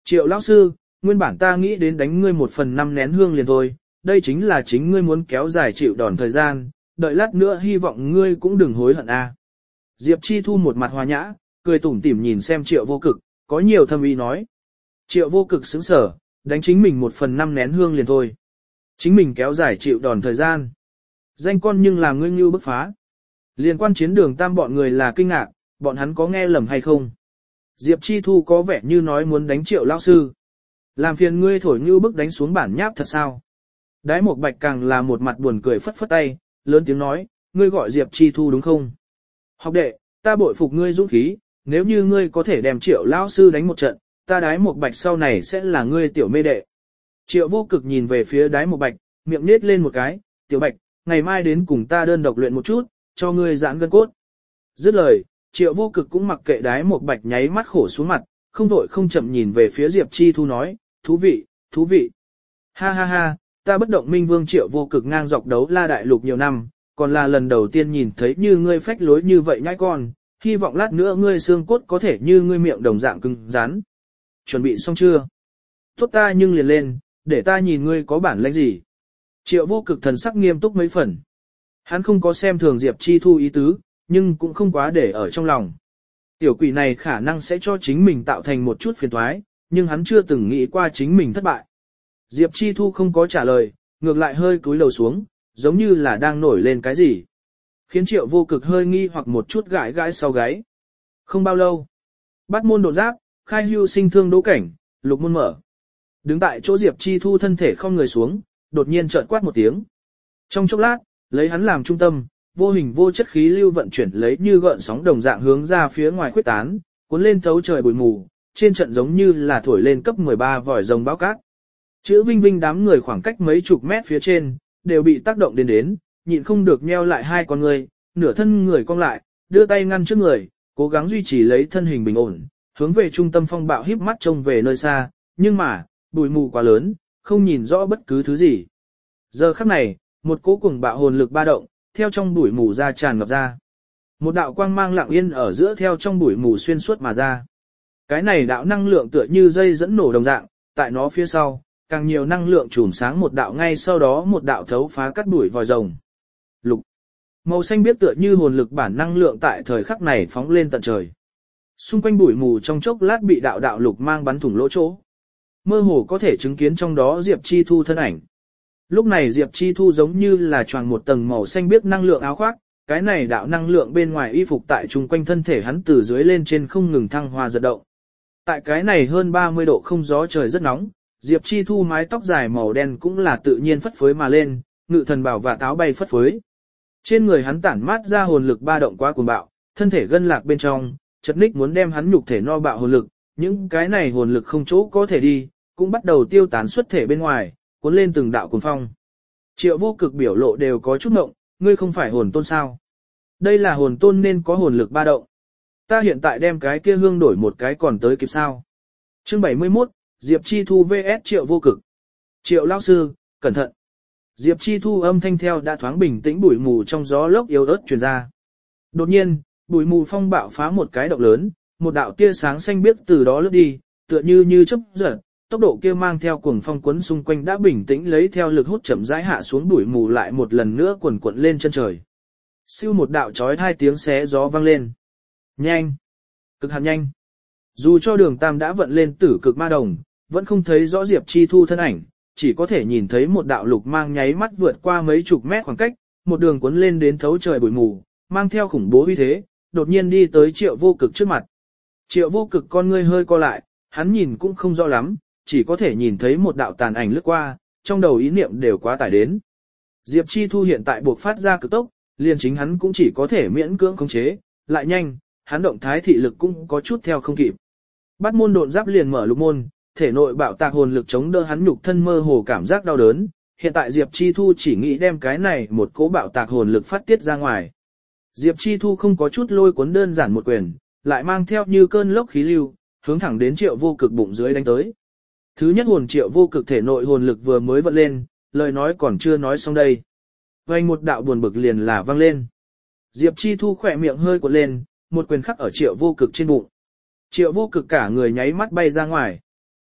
Triệu lão sư, nguyên bản ta nghĩ đến đánh ngươi 1/5 nén hương liền thôi, đây chính là chính ngươi muốn kéo dài chịu đòn thời gian, đợi lát nữa hy vọng ngươi cũng đừng hối hận a. Diệp Chi Thu một mặt hòa nhã, cười tủm tỉm nhìn xem Triệu Vô Cực, có nhiều thâm ý nói. Triệu Vô Cực sững sờ, đánh chính mình 1/5 nén hương liền thôi. Chính mình kéo dài chịu đòn thời gian. Danh con nhưng làm ngươi như bức phá. Liên quan chiến đường tam bọn người là kinh ngạc, bọn hắn có nghe lầm hay không? Diệp Chi Thu có vẻ như nói muốn đánh Triệu lão sư. Làm phiền ngươi thổi như bức đánh xuống bản nháp thật sao? Đái Mộc Bạch càng là một mặt buồn cười phất phất tay, lớn tiếng nói, ngươi gọi Diệp Chi Thu đúng không? Học đệ, ta bội phục ngươi dũng khí, nếu như ngươi có thể đem Triệu lão sư đánh một trận, ta Đái Mộc Bạch sau này sẽ là ngươi tiểu mê đệ. Triệu Vô Cực nhìn về phía Đái Mộc Bạch, miệng nết lên một cái, tiểu Bạch, ngày mai đến cùng ta đơn độc luyện một chút, cho ngươi giãn gân cốt. Dứt lời, Triệu Vô Cực cũng mặc kệ Đái Mộc Bạch nháy mắt khổ xuống mặt, không vội không chậm nhìn về phía Diệp Chi Thu nói, thú vị, thú vị. Ha ha ha, ta bất động minh vương Triệu Vô Cực ngang dọc đấu la đại lục nhiều năm, còn là lần đầu tiên nhìn thấy như ngươi phách lối như vậy nhãi con, hy vọng lát nữa ngươi xương cốt có thể như ngươi miệng đồng dạng cứng rắn. Chuẩn bị xong chưa? Tốt ta nhưng liền lên, để ta nhìn ngươi có bản lĩnh gì. Triệu Vô Cực thần sắc nghiêm túc mấy phần. Hắn không có xem thường Diệp Chi Thu ý tứ, nhưng cũng không quá để ở trong lòng. Tiểu quỷ này khả năng sẽ cho chính mình tạo thành một chút phiền toái, nhưng hắn chưa từng nghĩ qua chính mình thất bại. Diệp Chi Thu không có trả lời, ngược lại hơi cúi đầu xuống, giống như là đang nổi lên cái gì. Khiến Triệu Vô Cực hơi nghi hoặc một chút gãi gãi sau gáy. Không bao lâu, Bát môn đột giáp, khai hưu sinh thương đỗ cảnh, lục môn mở. Đứng tại chỗ Diệp Chi Thu thân thể không người xuống, đột nhiên chợt quát một tiếng. Trong chốc lát, lấy hắn làm trung tâm, vô hình vô chất khí lưu vận chuyển lấy như gợn sóng đồng dạng hướng ra phía ngoài khuếch tán, cuốn lên thấu trời bụi mù, trên trận giống như là thổi lên cấp 13 vòi rồng bão cát. Chữ Vinh Vinh đám người khoảng cách mấy chục mét phía trên, đều bị tác động đến, nhịn không được nheo lại hai con người, nửa thân người cong lại, đưa tay ngăn trước người, cố gắng duy trì lấy thân hình bình ổn, hướng về trung tâm phong bạo híp mắt trông về nơi xa, nhưng mà, bụi mù quá lớn, không nhìn rõ bất cứ thứ gì. Giờ khắc này, một cỗ cuồng bạo hồn lực ba động, theo trong bụi mù ra tràn ngập ra. Một đạo quang mang lặng yên ở giữa theo trong bụi mù xuyên suốt mà ra. Cái này đạo năng lượng tựa như dây dẫn nổ đồng dạng, tại nó phía sau, càng nhiều năng lượng chùm sáng một đạo ngay sau đó một đạo thấu phá cắt đuổi vòi rồng. Lục. Màu xanh biết tựa như hồn lực bản năng lượng tại thời khắc này phóng lên tận trời. Xung quanh bụi mù trong chốc lát bị đạo đạo lục mang bắn thủng lỗ chỗ. Mơ hồ có thể chứng kiến trong đó Diệp Chi Thu thân ảnh. Lúc này Diệp Chi Thu giống như là choàng một tầng màu xanh biếc năng lượng áo khoác, cái này đạo năng lượng bên ngoài y phục tại chung quanh thân thể hắn từ dưới lên trên không ngừng thăng hoa giật động. Tại cái này hơn 30 độ không gió trời rất nóng, Diệp Chi Thu mái tóc dài màu đen cũng là tự nhiên phất phới mà lên, ngự thần bảo và táo bay phất phới. Trên người hắn tản mát ra hồn lực ba động quá cuồng bạo, thân thể gân lạc bên trong, chật ních muốn đem hắn nhục thể no bạo hồn lực, những cái này hồn lực không chỗ có thể đi, cũng bắt đầu tiêu tán xuất thể bên ngoài, cuốn lên từng đạo cuồng phong. Triệu Vô Cực biểu lộ đều có chút ngộng, ngươi không phải hồn tôn sao? Đây là hồn tôn nên có hồn lực ba động. Ta hiện tại đem cái kia hương đổi một cái còn tới kịp sao? Chương 71, Diệp Chi Thu vs Triệu Vô Cực. Triệu lão sư, cẩn thận. Diệp Chi Thu âm thanh theo đã thoáng bình tĩnh bụi mù trong gió lốc yếu ớt truyền ra. Đột nhiên, bụi mù phong bạo phá một cái động lớn, một đạo tia sáng xanh biếc từ đó lướt đi, tựa như chớp giật, tốc độ kia mang theo cuồng phong cuốn xung quanh đã bình tĩnh lấy theo lực hút chậm rãi hạ xuống bụi mù lại một lần nữa cuồn cuộn lên chân trời. Siêu một đạo chói hai tiếng xé gió vang lên. Nhanh, cực hạn nhanh. Dù cho Đường Tam đã vận lên tử cực ma đồng, vẫn không thấy rõ Diệp Chi Thu thân ảnh, chỉ có thể nhìn thấy một đạo lục mang nháy mắt vượt qua mấy chục mét khoảng cách, một đường cuốn lên đến thấu trời bụi mù, mang theo khủng bố uy thế, đột nhiên đi tới Triệu Vô Cực trước mặt. Triệu Vô Cực con ngươi hơi co lại, hắn nhìn cũng không rõ lắm, chỉ có thể nhìn thấy một đạo tàn ảnh lướt qua, trong đầu ý niệm đều quá tải đến. Diệp Chi Thu hiện tại buộc phát ra cực tốc, liền chính hắn cũng chỉ có thể miễn cưỡng khống chế, lại nhanh, hắn động thái thị lực cũng có chút theo không kịp. Bát môn độn giáp liền mở lục môn, thể nội bạo tạc hồn lực chống đỡ hắn nhục thân mơ hồ cảm giác đau đớn, hiện tại Diệp Chi Thu chỉ nghĩ đem cái này một cỗ bạo tạc hồn lực phát tiết ra ngoài. Diệp Chi Thu không có chút lôi cuốn đơn giản một quyền, lại mang theo như cơn lốc khí lưu, hướng thẳng đến Triệu Vô Cực bụng dưới đánh tới. Thứ nhất hồn Triệu Vô Cực thể nội hồn lực vừa mới vận lên, lời nói còn chưa nói xong đây. Vành một đạo buồn bực liền là vang lên. Diệp Chi Thu khỏe miệng hơi cuộn lên, một quyền khắc ở Triệu Vô Cực trên bụng. Triệu Vô Cực cả người nháy mắt bay ra ngoài.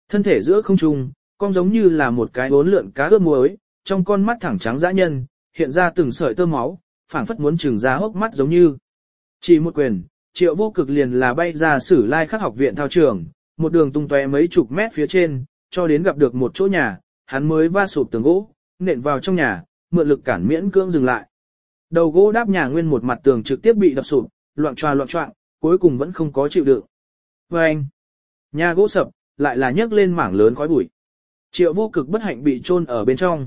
Thân thể giữa không trung, con giống như là một cái bốn lượn cá ướp muối, trong con mắt thẳng trắng dã nhân, hiện ra từng sợi tơ máu, phảng phất muốn trừng ra hốc mắt giống như. Chỉ một quyền, Triệu Vô Cực liền là bay ra Sử Lai Khắc học viện thao trường, một đường tung tóe mấy chục mét phía trên, cho đến gặp được một chỗ nhà, hắn mới va sụp tường gỗ, nện vào trong nhà, mượn lực cản miễn cưỡng dừng lại. Đầu gỗ đáp nhà nguyên một mặt tường trực tiếp bị đập sụp, loạn choạng, cuối cùng vẫn không có chịu đựng. Anh, nhà gỗ sập, lại là nhấc lên mảng lớn khói bụi. Triệu Vô Cực bất hạnh bị chôn ở bên trong.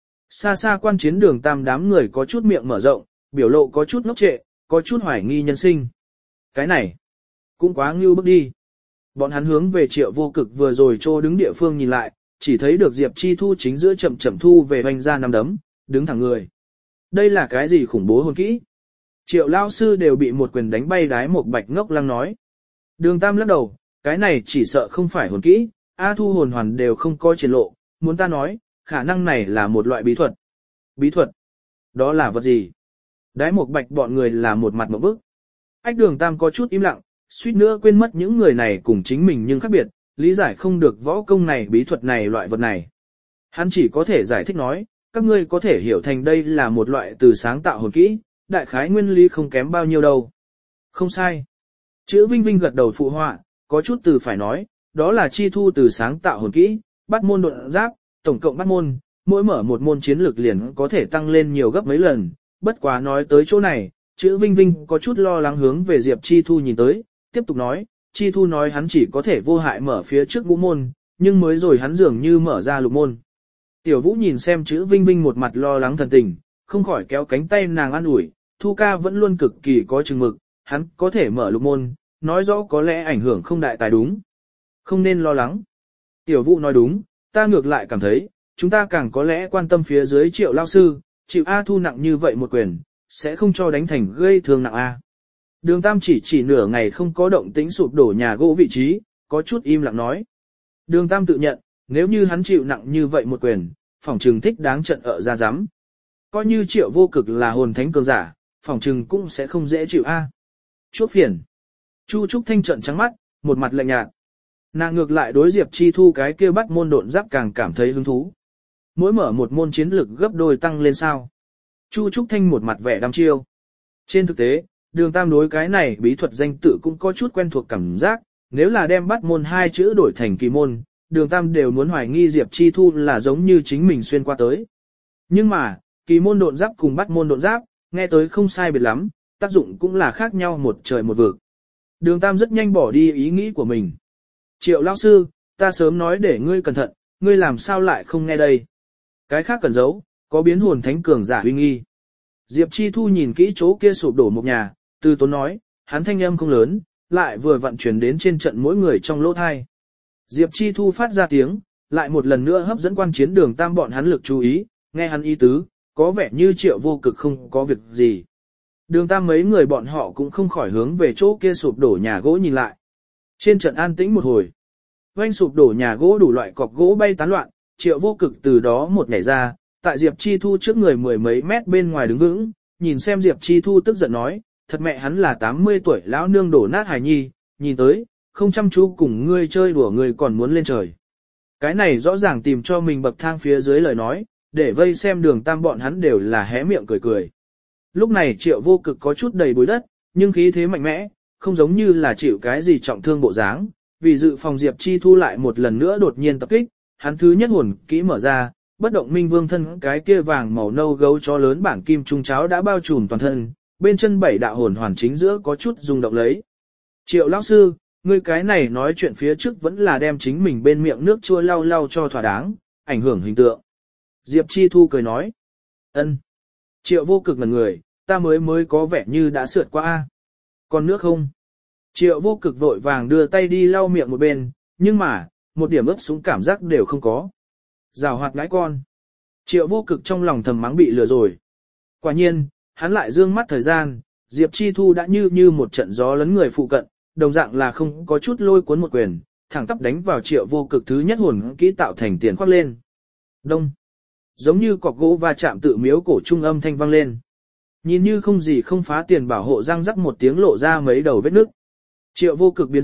Xa xa quan chiến đường Tam đám người có chút miệng mở rộng, biểu lộ có chút ngốc trệ, có chút hoài nghi nhân sinh. Cái này, cũng quá ngưu bức đi. Bọn hắn hướng về Triệu Vô Cực vừa rồi trô đứng địa phương nhìn lại, chỉ thấy được Diệp Chi Thu chính giữa chậm chậm thu về hoành ra nắm đấm, đứng thẳng người. Đây là cái gì khủng bố hồn kỹ? Triệu lao sư đều bị một quyền đánh bay đái một bạch ngốc lăng nói. Đường Tam lắc đầu, cái này chỉ sợ không phải hồn kỹ, A Thu hồn hoàn đều không có triển lộ, muốn ta nói, khả năng này là một loại bí thuật. Bí thuật? Đó là vật gì? Đái một bạch bọn người là một mặt một bức. Ách Đường Tam có chút im lặng, suýt nữa quên mất những người này cùng chính mình nhưng khác biệt, lý giải không được võ công này bí thuật này loại vật này. Hắn chỉ có thể giải thích nói, các ngươi có thể hiểu thành đây là một loại từ sáng tạo hồn kỹ, đại khái nguyên lý không kém bao nhiêu đâu. Không sai. Chữ Vinh Vinh gật đầu phụ họa, có chút từ phải nói, đó là Chi Thu từ sáng tạo hồn kỹ, bắt môn độn giáp, tổng cộng bắt môn, mỗi mở một môn chiến lược liền có thể tăng lên nhiều gấp mấy lần, bất quá nói tới chỗ này, chữ Vinh Vinh có chút lo lắng hướng về Diệp Chi Thu nhìn tới, tiếp tục nói, Chi Thu nói hắn chỉ có thể vô hại mở phía trước ngũ môn, nhưng mới rồi hắn dường như mở ra lục môn. Tiểu Vũ nhìn xem chữ Vinh Vinh một mặt lo lắng thần tình, không khỏi kéo cánh tay nàng an ủi, Thu ca vẫn luôn cực kỳ có chừng mực, hắn có thể mở lục môn, nói rõ có lẽ ảnh hưởng không đại tài đúng. Không nên lo lắng. Tiểu Vũ nói đúng, ta ngược lại cảm thấy, chúng ta càng có lẽ quan tâm phía dưới Triệu lao sư, chịu A Thu nặng như vậy một quyền, sẽ không cho đánh thành gây thương nặng A. Đường Tam chỉ nửa ngày không có động tĩnh sụp đổ nhà gỗ vị trí, có chút im lặng nói. Đường Tam tự nhận, nếu như hắn chịu nặng như vậy một quyền, phỏng trừng thích đáng trận ở ra giám. Coi như Triệu Vô Cực là hồn thánh cường giả, phỏng trừng cũng sẽ không dễ chịu A. Chuốc phiền. Chu Trúc Thanh trận trắng mắt, một mặt lạnh nhạt. Nàng ngược lại đối Diệp Chi Thu cái kia bắt môn độn giáp càng cảm thấy hứng thú. Mỗi mở một môn chiến lực gấp đôi tăng lên sao. Chu Trúc Thanh một mặt vẻ đăm chiêu. Trên thực tế, Đường Tam đối cái này bí thuật danh tự cũng có chút quen thuộc cảm giác, nếu là đem bắt môn hai chữ đổi thành kỳ môn, Đường Tam đều muốn hoài nghi Diệp Chi Thu là giống như chính mình xuyên qua tới. Nhưng mà, kỳ môn độn giáp cùng bắt môn độn giáp, nghe tới không sai biệt lắm, tác dụng cũng là khác nhau một trời một vực. Đường Tam rất nhanh bỏ đi ý nghĩ của mình. Triệu lão sư, ta sớm nói để ngươi cẩn thận, ngươi làm sao lại không nghe đây? Cái khác cần giấu, có biến hồn thánh cường giả uy nghi. Diệp Chi Thu nhìn kỹ chỗ kia sụp đổ một nhà, từ tốn nói, hắn thanh âm không lớn, lại vừa vặn truyền đến trên trận mỗi người trong lỗ thai. Diệp Chi Thu phát ra tiếng, lại một lần nữa hấp dẫn quan chiến Đường Tam bọn hắn lực chú ý, nghe hắn ý tứ, có vẻ như Triệu Vô Cực không có việc gì. Đường Tam mấy người bọn họ cũng không khỏi hướng về chỗ kia sụp đổ nhà gỗ nhìn lại. Trên trận an tĩnh một hồi, oanh sụp đổ nhà gỗ đủ loại cọc gỗ bay tán loạn, Triệu Vô Cực từ đó một nhảy ra, tại Diệp Chi Thu trước người mười mấy mét bên ngoài đứng vững, nhìn xem Diệp Chi Thu tức giận nói, thật mẹ hắn là 80 tuổi lão nương đổ nát hài nhi, nhìn tới, không chăm chú cùng ngươi chơi đùa ngươi còn muốn lên trời. Cái này rõ ràng tìm cho mình bậc thang phía dưới lời nói, để vây xem Đường Tam bọn hắn đều là hé miệng cười cười. Lúc này Triệu Vô Cực có chút đầy bụi đất, nhưng khí thế mạnh mẽ, không giống như là chịu cái gì trọng thương bộ dáng, vì dự phòng Diệp Chi Thu lại một lần nữa đột nhiên tập kích, hắn thứ nhất hồn kỹ mở ra, bất động minh vương thân cái kia vàng màu nâu gấu chó lớn bản kim trung cháo đã bao trùm toàn thân, bên chân bảy đạo hồn hoàn chính giữa có chút rung động lấy. Triệu lão sư, ngươi cái này nói chuyện phía trước vẫn là đem chính mình bên miệng nước chua lau lau cho thỏa đáng, ảnh hưởng hình tượng. Diệp Chi Thu cười nói. Ân. Triệu Vô Cực ngẩn người, ta mới có vẻ như đã sượt qua a. Còn nước không? Triệu Vô Cực vội vàng đưa tay đi lau miệng một bên, nhưng mà, một điểm ướp súng cảm giác đều không có. Rào hoạt ngãi con. Triệu Vô Cực trong lòng thầm mắng bị lừa rồi. Quả nhiên, hắn lại dương mắt thời gian, Diệp Chi Thu đã như một trận gió lấn người phụ cận, đồng dạng là không có chút lôi cuốn một quyền, thẳng tắp đánh vào Triệu Vô Cực thứ nhất hồn kỹ tạo thành tiền khoác lên. Đông. Giống như cọc gỗ va chạm tự miếu cổ trung âm thanh vang lên. Nhìn như không gì không phá tiền bảo hộ răng rắc một tiếng lộ ra mấy đầu vết nước. Triệu Vô Cực biến sắc,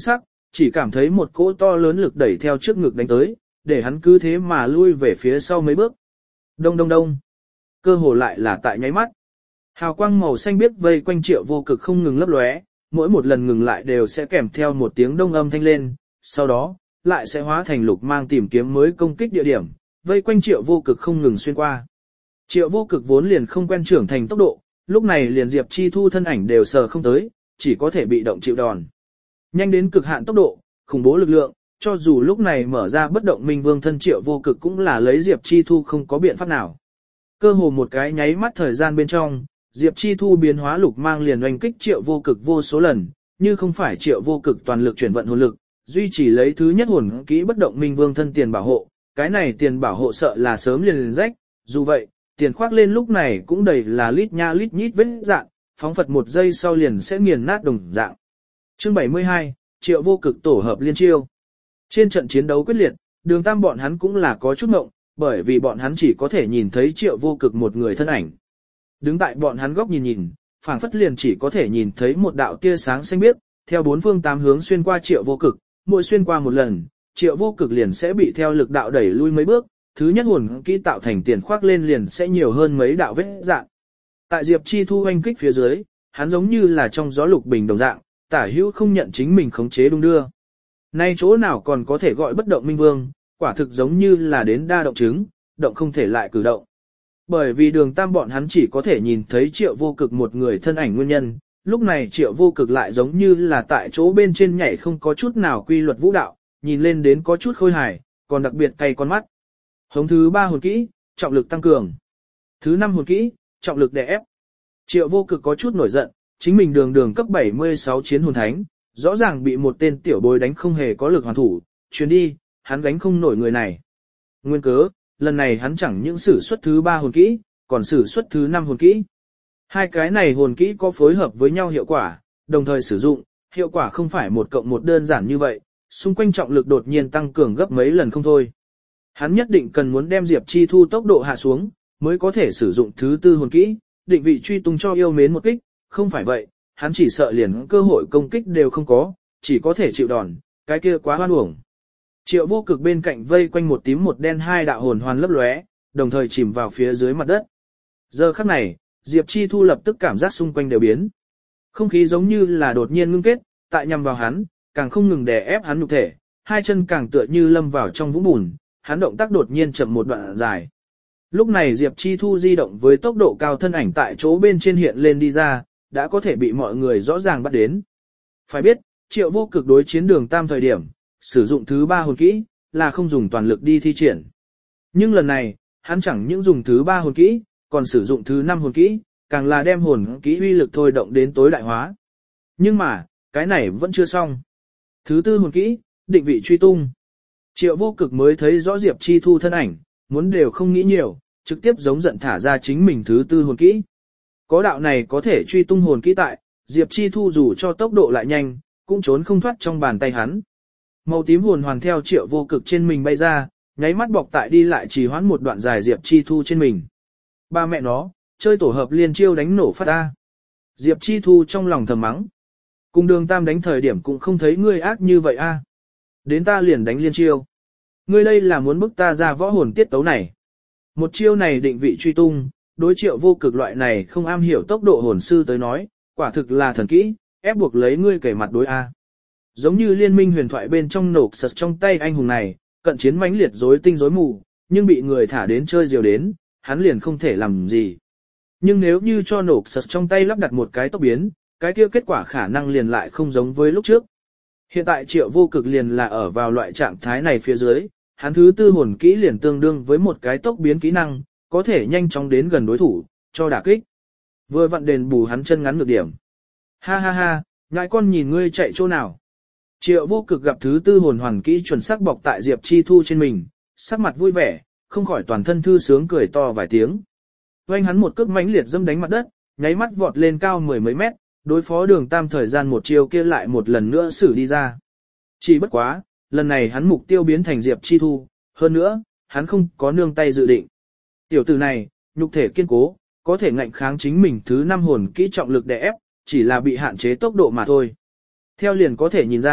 chỉ cảm thấy một cỗ to lớn lực đẩy theo trước ngực đánh tới, để hắn cứ thế mà lui về phía sau mấy bước. Đông đông đông. Cơ hồ lại là tại nháy mắt. Hào quang màu xanh biếc vây quanh Triệu Vô Cực không ngừng lấp lóe, mỗi một lần ngừng lại đều sẽ kèm theo một tiếng đông âm thanh lên, sau đó, lại sẽ hóa thành lục mang tìm kiếm mới công kích địa điểm, vây quanh Triệu Vô Cực không ngừng xuyên qua. Triệu Vô Cực vốn liền không quen trưởng thành tốc độ, lúc này liền Diệp Chi Thu thân ảnh đều sờ không tới, chỉ có thể bị động chịu đòn. Nhanh đến cực hạn tốc độ, khủng bố lực lượng, cho dù lúc này mở ra bất động minh vương thân Triệu Vô Cực cũng là lấy Diệp Chi Thu không có biện pháp nào. Cơ hồ một cái nháy mắt thời gian bên trong, Diệp Chi Thu biến hóa lục mang liền oanh kích Triệu Vô Cực vô số lần, như không phải Triệu Vô Cực toàn lực chuyển vận hồn lực, duy trì lấy thứ nhất hồn kỹ bất động minh vương thân tiền bảo hộ, cái này tiền bảo hộ sợ là sớm liền rách, dù vậy, tiền khoác lên lúc này cũng đầy là lít nha lít nhít vết dạng, phóng phật một giây sau liền sẽ nghiền nát đồng dạng. Chương 72, Triệu Vô Cực tổ hợp liên chiêu. Trên trận chiến đấu quyết liệt, Đường Tam bọn hắn cũng là có chút ngộng, bởi vì bọn hắn chỉ có thể nhìn thấy Triệu Vô Cực một người thân ảnh. Đứng tại bọn hắn góc nhìn, phảng phất liền chỉ có thể nhìn thấy một đạo tia sáng xanh biếc, theo bốn phương tám hướng xuyên qua Triệu Vô Cực, mỗi xuyên qua một lần, Triệu Vô Cực liền sẽ bị theo lực đạo đẩy lui mấy bước, thứ nhất hồn kỹ tạo thành tiền khoác lên liền sẽ nhiều hơn mấy đạo vết dạng. Tại Diệp Chi Thu hoanh kích phía dưới, hắn giống như là trong gió lục bình đồng dạng, tả hữu không nhận chính mình khống chế đung đưa. Nay chỗ nào còn có thể gọi bất động minh vương, quả thực giống như là đến đa động chứng, động không thể lại cử động. Bởi vì Đường Tam bọn hắn chỉ có thể nhìn thấy Triệu Vô Cực một người thân ảnh nguyên nhân, lúc này Triệu Vô Cực lại giống như là tại chỗ bên trên nhảy không có chút nào quy luật vũ đạo, nhìn lên đến có chút khôi hài, còn đặc biệt cay con mắt. Hống thứ 3 hồn kỹ, trọng lực tăng cường. Thứ 5 hồn kỹ, trọng lực đè ép. Triệu Vô Cực có chút nổi giận, chính mình đường cấp 76 chiến hồn thánh, rõ ràng bị một tên tiểu bối đánh không hề có lực hoàn thủ, chuyến đi, hắn gánh không nổi người này. Nguyên cớ, lần này hắn chẳng những sử xuất thứ 3 hồn kỹ, còn sử xuất thứ 5 hồn kỹ. Hai cái này hồn kỹ có phối hợp với nhau hiệu quả, đồng thời sử dụng, hiệu quả không phải 1+1 đơn giản như vậy, xung quanh trọng lực đột nhiên tăng cường gấp mấy lần không thôi. Hắn nhất định cần muốn đem Diệp Chi Thu tốc độ hạ xuống, mới có thể sử dụng thứ 4 hồn kỹ, định vị truy tung cho yêu mến một kích, không phải vậy, hắn chỉ sợ liền cơ hội công kích đều không có, chỉ có thể chịu đòn, cái kia quá hoan uổng. Triệu Vô Cực bên cạnh vây quanh một tím một đen hai đạo hồn hoàn lấp lóe, đồng thời chìm vào phía dưới mặt đất. Giờ khắc này, Diệp Chi Thu lập tức cảm giác xung quanh đều biến. Không khí giống như là đột nhiên ngưng kết, tại nhằm vào hắn, càng không ngừng đè ép hắn nhục thể, hai chân càng tựa như lâm vào trong vũng bùn, hắn động tác đột nhiên chậm một đoạn dài. Lúc này Diệp Chi Thu di động với tốc độ cao thân ảnh tại chỗ bên trên hiện lên đi ra, đã có thể bị mọi người rõ ràng bắt đến. Phải biết, Triệu Vô Cực đối chiến Đường Tam thời điểm, sử dụng thứ 3 hồn kỹ, là không dùng toàn lực đi thi triển. Nhưng lần này, hắn chẳng những dùng thứ 3 hồn kỹ, còn sử dụng thứ 5 hồn kỹ, càng là đem hồn kỹ uy lực thôi động đến tối đại hóa. Nhưng mà, cái này vẫn chưa xong. Thứ 4 hồn kỹ, định vị truy tung. Triệu Vô Cực mới thấy rõ Diệp Chi Thu thân ảnh, muốn đều không nghĩ nhiều, trực tiếp giống giận thả ra chính mình thứ 4 hồn kỹ. Có đạo này có thể truy tung hồn kỹ tại, Diệp Chi Thu dù cho tốc độ lại nhanh, cũng trốn không thoát trong bàn tay hắn. Màu tím hồn hoàn theo Triệu Vô Cực trên mình bay ra, nháy mắt bọc tại đi lại trì hoãn một đoạn dài Diệp Chi Thu trên mình. Ba mẹ nó, chơi tổ hợp liên chiêu đánh nổ phát ta. Diệp Chi Thu trong lòng thầm mắng. Cùng Đường Tam đánh thời điểm cũng không thấy ngươi ác như vậy a. Đến ta liền đánh liên chiêu. Ngươi đây là muốn bức ta ra võ hồn tiết tấu này. Một chiêu này định vị truy tung, đối Triệu Vô Cực loại này không am hiểu tốc độ hồn sư tới nói, quả thực là thần kỹ, ép buộc lấy ngươi kể mặt đối a. Giống như liên minh huyền thoại bên trong nổ sật trong tay anh hùng này, cận chiến mãnh liệt rối tinh rối mù, nhưng bị người thả đến chơi diều đến, hắn liền không thể làm gì. Nhưng nếu như cho nổ sật trong tay lắp đặt một cái tốc biến, cái kia kết quả khả năng liền lại không giống với lúc trước. Hiện tại Triệu Vô Cực liền là ở vào loại trạng thái này phía dưới, hắn thứ 4 hồn kỹ liền tương đương với một cái tốc biến kỹ năng, có thể nhanh chóng đến gần đối thủ, cho đả kích. Vừa vặn đền bù hắn chân ngắn được điểm. Ha ha ha, ngại con nhìn ngươi chạy chỗ nào. Triệu Vô Cực gặp thứ 4 hồn hoàn kỹ chuẩn xác bọc tại Diệp Chi Thu trên mình, sắc mặt vui vẻ, không khỏi toàn thân thư sướng cười to vài tiếng. Oanh hắn một cước mãnh liệt dẫm đánh mặt đất, nháy mắt vọt lên cao 10 mấy mét, đối phó Đường Tam thời gian một chiêu kia lại một lần nữa xử đi ra. Chỉ bất quá, lần này hắn mục tiêu biến thành Diệp Chi Thu, hơn nữa, hắn không có nương tay dự định. Tiểu tử này, nhục thể kiên cố, có thể ngạnh kháng chính mình thứ 5 hồn kỹ trọng lực đè ép, chỉ là bị hạn chế tốc độ mà thôi. Theo liền có thể nhìn ra,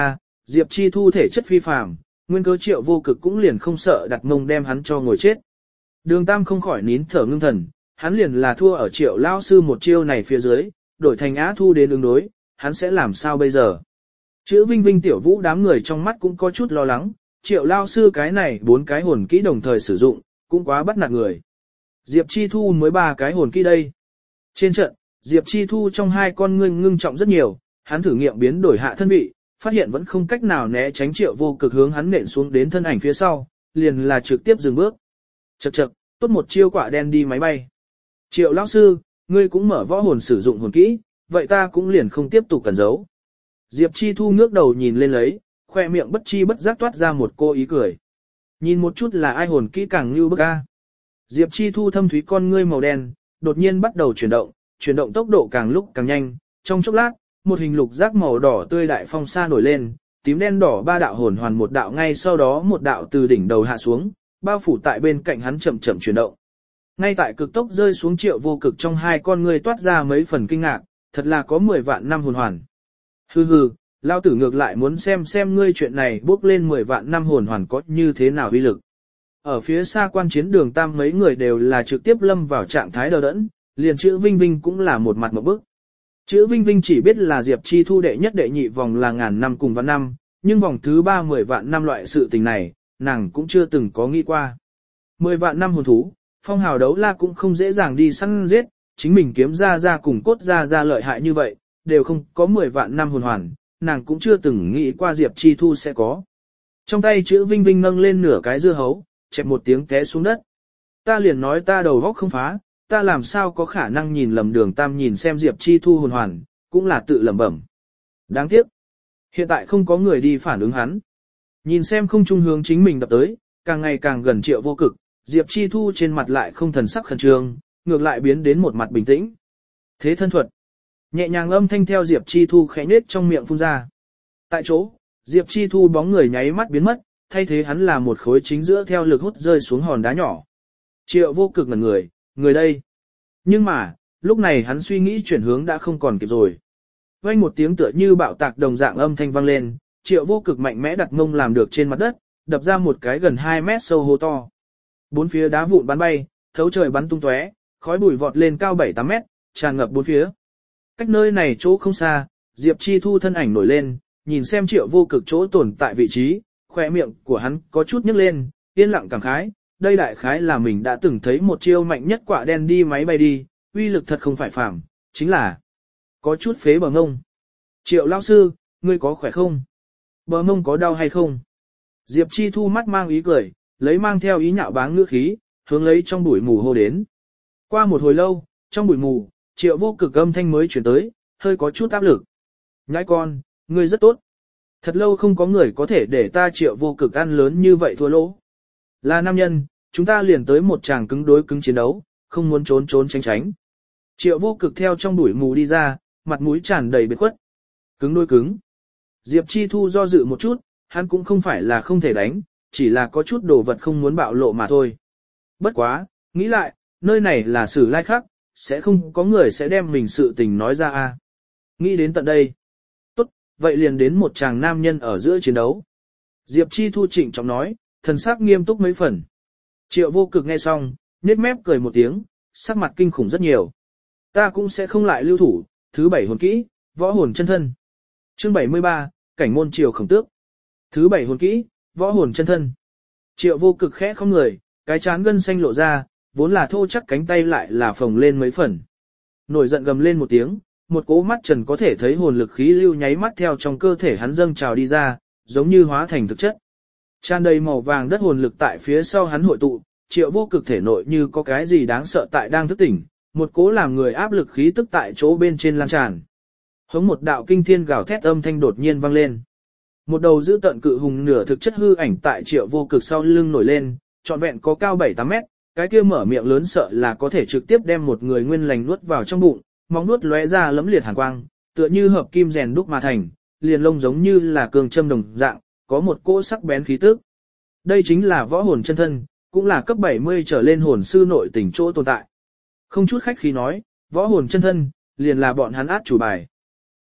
Diệp Chi Thu thể chất phi phàm, nguyên cớ Triệu Vô Cực cũng liền không sợ đặt mông đem hắn cho ngồi chết. Đường Tam không khỏi nín thở ngưng thần, hắn liền là thua ở Triệu lao sư một chiêu này phía dưới, đổi thành Á Thu đến ứng đối, hắn sẽ làm sao bây giờ? Chữ Vinh Vinh Tiểu Vũ đám người trong mắt cũng có chút lo lắng, Triệu lao sư cái này 4 cái hồn kỹ đồng thời sử dụng, cũng quá bắt nạt người. Diệp Chi Thu mới 3 cái hồn kỹ đây. Trên trận, Diệp Chi Thu trong hai con ngươi ngưng trọng rất nhiều, hắn thử nghiệm biến đổi hạ thân vị, phát hiện vẫn không cách nào né tránh Triệu Vô Cực hướng hắn nện xuống đến thân ảnh phía sau, liền là trực tiếp dừng bước. Chậc chậc, tốt một chiêu quả đen đi máy bay. Triệu lão sư, ngươi cũng mở võ hồn sử dụng hồn kỹ, vậy ta cũng liền không tiếp tục cẩn giấu. Diệp Chi Thu ngước đầu nhìn lên lấy, khoe miệng bất chi bất giác toát ra một cô ý cười. Nhìn một chút là ai hồn kỹ càng như bức a. Diệp Chi Thu thâm thúy con ngươi màu đen, đột nhiên bắt đầu chuyển động tốc độ càng lúc càng nhanh, trong chốc lát, một hình lục giác màu đỏ tươi đại phong sa nổi lên, tím đen đỏ 3 đạo hồn hoàn một đạo ngay sau đó một đạo từ đỉnh đầu hạ xuống, bao phủ tại bên cạnh hắn chậm chậm chuyển động. Ngay tại cực tốc rơi xuống Triệu Vô Cực trong hai con ngươi toát ra mấy phần kinh ngạc, thật là có 10 vạn năm hồn hoàn. Hừ hừ, lao tử ngược lại muốn xem ngươi chuyện này bước lên 10 vạn năm hồn hoàn có như thế nào uy lực. Ở phía xa quan chiến Đường Tam mấy người đều là trực tiếp lâm vào trạng thái đờ đẫn, liền chữ Vinh Vinh cũng là một mặt một bức. Chữ Vinh Vinh chỉ biết là Diệp Chi Thu đệ nhất đệ nhị vòng là ngàn năm cùng vạn năm, nhưng vòng thứ 3 10 vạn năm loại sự tình này, nàng cũng chưa từng có nghĩ qua. 10 vạn năm hồn thú, phong hào đấu la cũng không dễ dàng đi săn giết, chính mình kiếm ra cùng cốt ra lợi hại như vậy, đều không có 10 vạn năm hồn hoàn, nàng cũng chưa từng nghĩ qua Diệp Chi Thu sẽ có. Trong tay chữ Vinh Vinh nâng lên nửa cái dưa hấu, chẹp một tiếng té xuống đất. Ta liền nói ta đầu óc không phá, ta làm sao có khả năng nhìn lầm Đường Tam nhìn xem Diệp Chi Thu hồn hoàn, cũng là tự lẩm bẩm. Đáng tiếc, hiện tại không có người đi phản ứng hắn. Nhìn xem không trung hướng chính mình đập tới, càng ngày càng gần Triệu Vô Cực, Diệp Chi Thu trên mặt lại không thần sắc khẩn trương, ngược lại biến đến một mặt bình tĩnh. Thế thân thuật. Nhẹ nhàng âm thanh theo Diệp Chi Thu khẽ nết trong miệng phun ra. Tại chỗ, Diệp Chi Thu bóng người nháy mắt biến mất, thay thế hắn là một khối chính giữa theo lực hút rơi xuống hòn đá nhỏ. Triệu Vô Cực ngẩn người đây. Nhưng mà, lúc này hắn suy nghĩ chuyển hướng đã không còn kịp rồi. Vang một tiếng tựa như bạo tạc đồng dạng âm thanh vang lên, Triệu Vô Cực mạnh mẽ đặt mông làm được trên mặt đất, đập ra một cái gần 2 mét sâu hố to. Bốn phía đá vụn bắn bay, thấu trời bắn tung tóe, khói bụi vọt lên cao 7-8 mét, tràn ngập bốn phía. Cách nơi này chỗ không xa, Diệp Chi Thu thân ảnh nổi lên, nhìn xem Triệu Vô Cực chỗ tồn tại vị trí, khóe miệng của hắn có chút nhếch lên, yên lặng cảm khái, đây đại khái là mình đã từng thấy một chiêu mạnh nhất quả đen đi máy bay đi, uy lực thật không phải phàm, chính là có chút phế bờ ngông. Triệu lão sư, ngươi có khỏe không? Bờ ngông có đau hay không? Diệp Chi Thu mắt mang ý cười, lấy mang theo ý nhạo báng ngữ khí, hướng lấy trong bụi mù hô đến. Qua một hồi lâu, trong bụi mù, Triệu Vô Cực âm thanh mới chuyển tới, hơi có chút áp lực. Nhãi con, ngươi rất tốt. Thật lâu không có người có thể để ta Triệu Vô Cực ăn lớn như vậy thua lỗ. Là nam nhân, chúng ta liền tới một tràng cứng đối cứng chiến đấu, không muốn trốn tránh. Triệu Vô Cực theo trong bụi mù đi ra, mặt mũi tràn đầy biệt khuất. Cứng đối cứng. Diệp Chi Thu do dự một chút, hắn cũng không phải là không thể đánh, chỉ là có chút đồ vật không muốn bạo lộ mà thôi. Bất quá, nghĩ lại, nơi này là Sử Lai Khắc, sẽ không có người sẽ đem mình sự tình nói ra a. Nghĩ đến tận đây. Tốt, vậy liền đến một chàng nam nhân ở giữa chiến đấu. Diệp Chi Thu trịnh trọng nói, thần sắc nghiêm túc mấy phần. Triệu Vô Cực nghe xong, nhếch mép cười một tiếng, sắc mặt kinh khủng rất nhiều. Ta cũng sẽ không lại lưu thủ, thứ 7 hồn kỹ, võ hồn chân thân. Chương 73, cảnh môn triều Khổng Tước. Thứ 7 hồn kỹ, võ hồn chân thân. Triệu Vô Cực khẽ không người, cái trán gân xanh lộ ra, vốn là thô chắc cánh tay lại là phồng lên mấy phần. Nổi giận gầm lên một tiếng, một cỗ mắt trần có thể thấy hồn lực khí lưu nháy mắt theo trong cơ thể hắn dâng trào đi ra, giống như hóa thành thực chất. Tràn đầy màu vàng đất hồn lực tại phía sau hắn hội tụ, Triệu Vô Cực thể nội như có cái gì đáng sợ tại đang thức tỉnh, một cỗ làm người áp lực khí tức tại chỗ bên trên lan tràn. Hống một đạo kinh thiên gào thét âm thanh đột nhiên vang lên. Một đầu giữ tận cự hùng nửa thực chất hư ảnh tại Triệu Vô Cực sau lưng nổi lên, trọn vẹn có cao 7-8 mét, cái kia mở miệng lớn sợ là có thể trực tiếp đem một người nguyên lành nuốt vào trong bụng, móng nuốt lóe ra lấm liệt hàn quang, tựa như hợp kim rèn đúc mà thành, liền lông giống như là cường châm đồng dạng, có một cỗ sắc bén khí tức. Đây chính là võ hồn chân thân, cũng là cấp 70 trở lên hồn sư nội tình chỗ tồn tại. Không chút khách khí nói, võ hồn chân thân, liền là bọn hắn át chủ bài.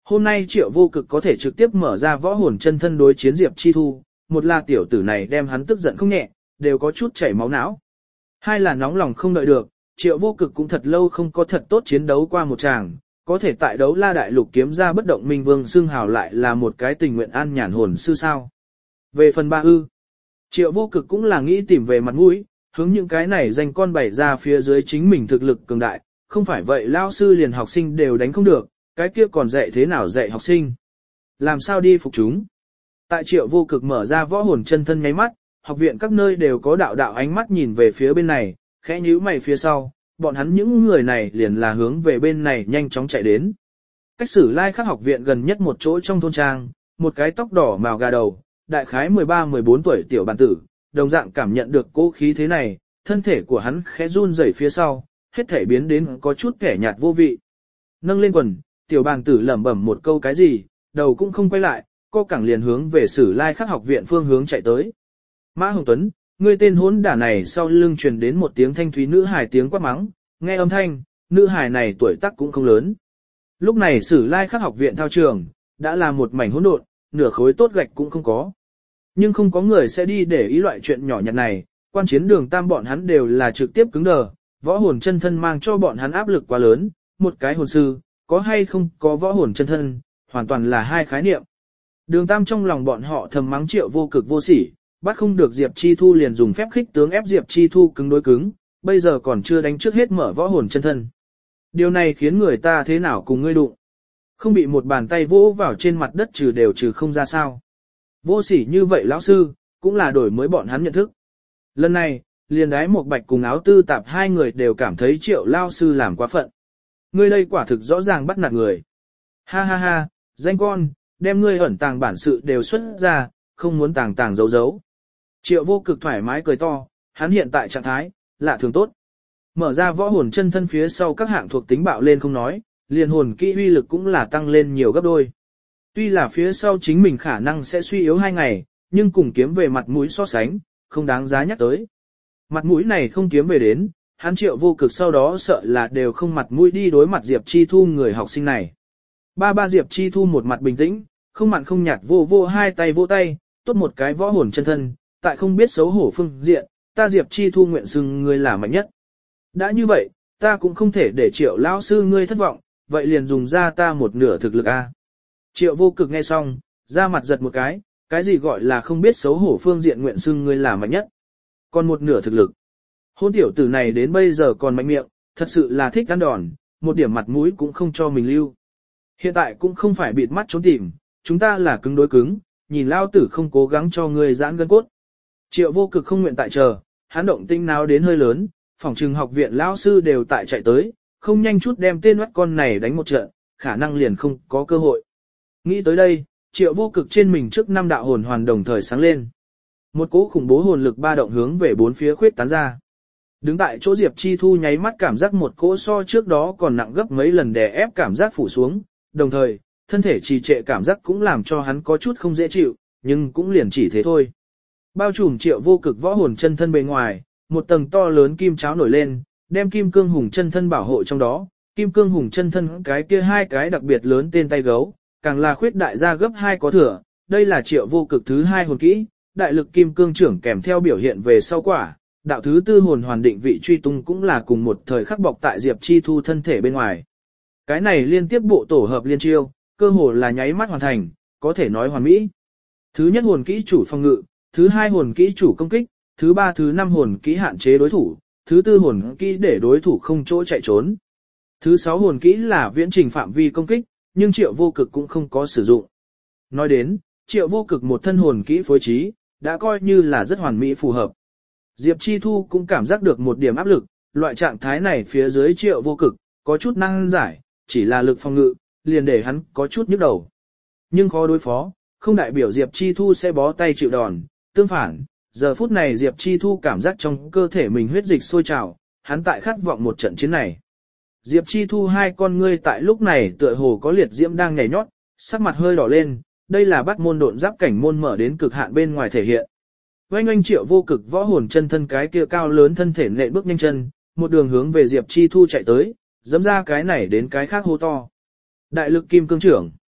Hôm nay Triệu Vô Cực có thể trực tiếp mở ra võ hồn chân thân đối chiến Diệp Chi Thu, một là tiểu tử này đem hắn tức giận không nhẹ, đều có chút chảy máu não. Hai là nóng lòng không đợi được, Triệu Vô Cực cũng thật lâu không có thật tốt chiến đấu qua một tràng, có thể tại đấu la đại lục kiếm ra bất động minh vương xưng hào lại là một cái tình nguyện an nhàn hồn sư sao. Về phần 3 Triệu Vô Cực cũng là nghĩ tìm về mặt mũi, hướng những cái này danh con bày ra phía dưới chính mình thực lực cường đại, không phải vậy lao sư liền học sinh đều đánh không được, cái kia còn dạy thế nào dạy học sinh. Làm sao đi phục chúng. Tại Triệu Vô Cực mở ra võ hồn chân thân nháy mắt, học viện các nơi đều có đạo đạo ánh mắt nhìn về phía bên này, khẽ nhíu mày phía sau, bọn hắn những người này liền là hướng về bên này nhanh chóng chạy đến. Cách Sử Lai Khắc học viện gần nhất một chỗ trong thôn trang, một cái tóc đỏ màu gà đầu, đại khái 13-14 tuổi tiểu bản tử, đồng dạng cảm nhận được cố khí thế này, thân thể của hắn khẽ run rẩy phía sau, hết thể biến đến có chút kẻ nhạt vô vị. Nâng lên quần, tiểu bản tử lẩm bẩm một câu cái gì, đầu cũng không quay lại, co cẳng liền hướng về Sử Lai Khắc học viện phương hướng chạy tới. Mã Hồng Tuấn, ngươi tên hỗn đả này sau lưng truyền đến một tiếng thanh thúy nữ hài tiếng quát mắng, nghe âm thanh, nữ hài này tuổi tác cũng không lớn. Lúc này Sử Lai Khắc học viện thao trường, đã là một mảnh hỗn độn, nửa khối tốt gạch cũng không có. Nhưng không có người sẽ đi để ý loại chuyện nhỏ nhặt này, quan chiến đường tam bọn hắn đều là trực tiếp cứng đờ, võ hồn chân thân mang cho bọn hắn áp lực quá lớn, một cái hồn sư, có hay không có võ hồn chân thân, hoàn toàn là hai khái niệm. Đường tam trong lòng bọn họ thầm mắng Triệu Vô Cực vô sỉ, bắt không được Diệp Chi Thu liền dùng phép khích tướng ép Diệp Chi Thu cứng đối cứng, bây giờ còn chưa đánh trước hết mở võ hồn chân thân. Điều này khiến người ta thế nào cùng ngươi đụng. Không bị một bàn tay vỗ vào trên mặt đất trừ không ra sao. Vô sỉ như vậy lão sư, cũng là đổi mới bọn hắn nhận thức. Lần này, liền đái một bạch cùng áo tư tạp hai người đều cảm thấy Triệu lão sư làm quá phận. Ngươi đây quả thực rõ ràng bắt nạt người. Ha ha ha, danh con, đem ngươi ẩn tàng bản sự đều xuất ra, không muốn tàng giấu giấu. Triệu Vô Cực thoải mái cười to, hắn hiện tại trạng thái, lạ thường tốt. Mở ra võ hồn chân thân phía sau các hạng thuộc tính bạo lên không nói, liền hồn kỹ uy lực cũng là tăng lên nhiều gấp đôi. Tuy là phía sau chính mình khả năng sẽ suy yếu 2 ngày, nhưng cùng kiếm về mặt mũi so sánh, không đáng giá nhắc tới. Mặt mũi này không kiếm về đến, hắn Triệu Vô Cực sau đó sợ là đều không mặt mũi đi đối mặt Diệp Chi Thu người học sinh này. Ba Diệp Chi Thu một mặt bình tĩnh, không mặn không nhạt vô hai tay vỗ tay, tốt một cái võ hồn chân thân, tại không biết xấu hổ phương diện, ta Diệp Chi Thu nguyện xưng ngươi là mạnh nhất. Đã như vậy, ta cũng không thể để Triệu lão sư ngươi thất vọng, vậy liền dùng ra ta một nửa thực lực a. Triệu Vô Cực nghe xong, ra mặt giật một cái gì gọi là không biết xấu hổ phương diện nguyện xưng ngươi là mạnh nhất. Còn một nửa thực lực. Hôn tiểu tử này đến bây giờ còn mạnh miệng, thật sự là thích ăn đòn, một điểm mặt mũi cũng không cho mình lưu. Hiện tại cũng không phải bịt mắt trốn tìm, chúng ta là cứng đối cứng, nhìn lao tử không cố gắng cho ngươi giãn gân cốt. Triệu Vô Cực không nguyện tại chờ, hắn động tinh nào đến hơi lớn, phòng trừng học viện lão sư đều tại chạy tới, không nhanh chút đem tên mắt con này đánh một trận, khả năng liền không có cơ hội. Nghĩ tới đây, Triệu Vô Cực trên mình trước 5 đạo hồn hoàn đồng thời sáng lên. Một cỗ khủng bố hồn lực ba động hướng về 4 phía khuyết tán ra. Đứng tại chỗ Diệp Chi Thu nháy mắt cảm giác một cỗ so trước đó còn nặng gấp mấy lần đè ép cảm giác phủ xuống, đồng thời, thân thể trì trệ cảm giác cũng làm cho hắn có chút không dễ chịu, nhưng cũng liền chỉ thế thôi. Bao trùm Triệu Vô Cực võ hồn chân thân bề ngoài, một tầng to lớn kim cháo nổi lên, đem kim cương hùng chân thân bảo hộ trong đó, kim cương hùng chân thân cái kia 2 cái đặc biệt lớn tên tay gấu, càng là khuyết đại ra gấp 2 có thừa, đây là Triệu Vô Cực thứ 2 hồn kỹ, đại lực kim cương trưởng kèm theo biểu hiện về sau quả, đạo thứ 4 hồn hoàn định vị truy tung cũng là cùng một thời khắc bọc tại Diệp Chi Thu thân thể bên ngoài. Cái này liên tiếp bộ tổ hợp liên chiêu, cơ hồ là nháy mắt hoàn thành, có thể nói hoàn mỹ. Thứ nhất hồn kỹ chủ phòng ngự, thứ 2 hồn kỹ chủ công kích, thứ 3 thứ 5 hồn kỹ hạn chế đối thủ, thứ 4 hồn kỹ để đối thủ không chỗ chạy trốn. Thứ 6 hồn kỹ là viễn trình phạm vi công kích, nhưng Triệu Vô Cực cũng không có sử dụng. Nói đến, Triệu Vô Cực một thân hồn kỹ phối trí, đã coi như là rất hoàn mỹ phù hợp. Diệp Chi Thu cũng cảm giác được một điểm áp lực, loại trạng thái này phía dưới Triệu Vô Cực, có chút năng giải, chỉ là lực phòng ngự, liền để hắn có chút nhức đầu. Nhưng khó đối phó, không đại biểu Diệp Chi Thu sẽ bó tay chịu đòn, tương phản, giờ phút này Diệp Chi Thu cảm giác trong cơ thể mình huyết dịch sôi trào, hắn tại khát vọng một trận chiến này. Diệp Chi Thu 2 con ngươi tại lúc này tựa hồ có liệt diễm đang nhảy nhót, sắc mặt hơi đỏ lên, đây là bắt môn độn giáp cảnh môn mở đến cực hạn bên ngoài thể hiện. Oanh oanh Triệu Vô Cực võ hồn chân thân cái kia cao lớn thân thể nện bước nhanh chân, một đường hướng về Diệp Chi Thu chạy tới, dẫm ra cái này đến cái khác hô to. Đại lực kim cương trưởng.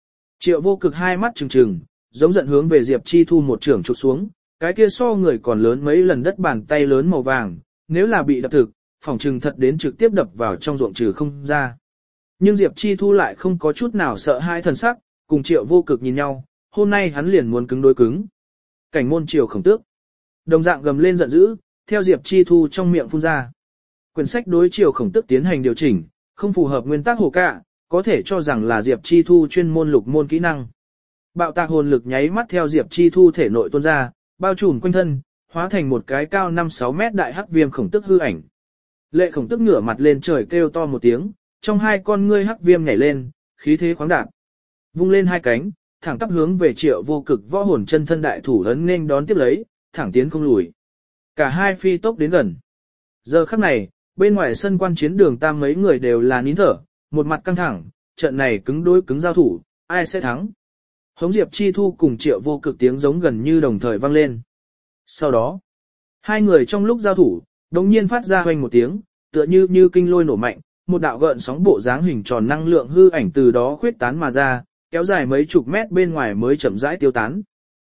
Triệu Vô Cực hai mắt trừng trừng, giống giận hướng về Diệp Chi Thu một trưởng chụp xuống, cái kia so người còn lớn mấy lần đất bàn tay lớn màu vàng, nếu là bị đập thực, phỏng trừng thật đến trực tiếp đập vào trong ruộng trừ không ra. Nhưng Diệp Chi Thu lại không có chút nào sợ hai thần sắc, cùng Triệu Vô Cực nhìn nhau, hôm nay hắn liền muốn cứng đối cứng. Cảnh môn Triều Khổng Tước. Đồng dạng gầm lên giận dữ, theo Diệp Chi Thu trong miệng phun ra. Quyển sách đối Triều Khổng Tước tiến hành điều chỉnh, không phù hợp nguyên tắc hồ cạ, có thể cho rằng là Diệp Chi Thu chuyên môn lục môn kỹ năng. Bạo tạc hồn lực nháy mắt theo Diệp Chi Thu thể nội tuôn ra, bao trùm quanh thân, hóa thành một cái cao 5-6 mét đại hắc viêm khổng tức hư ảnh. Lệ Khổng Tức ngửa mặt lên trời kêu to một tiếng, trong hai con ngươi hắc viêm nhảy lên, khí thế khoáng đạt. Vung lên hai cánh, thẳng tắp hướng về Triệu Vô Cực võ hồn chân thân đại thủ ấn nên đón tiếp lấy, thẳng tiến không lùi. Cả hai phi tốc đến gần. Giờ khắc này, bên ngoài sân quan chiến đường tam mấy người đều là nín thở, một mặt căng thẳng, trận này cứng đối cứng giao thủ, ai sẽ thắng? Hống Diệp Chi Thu cùng Triệu Vô Cực tiếng giống gần như đồng thời vang lên. Sau đó, hai người trong lúc giao thủ, đồng nhiên phát ra hoành một tiếng, tựa như kinh lôi nổ mạnh, một đạo gợn sóng bộ dáng hình tròn năng lượng hư ảnh từ đó khuyết tán mà ra, kéo dài mấy chục mét bên ngoài mới chậm rãi tiêu tán.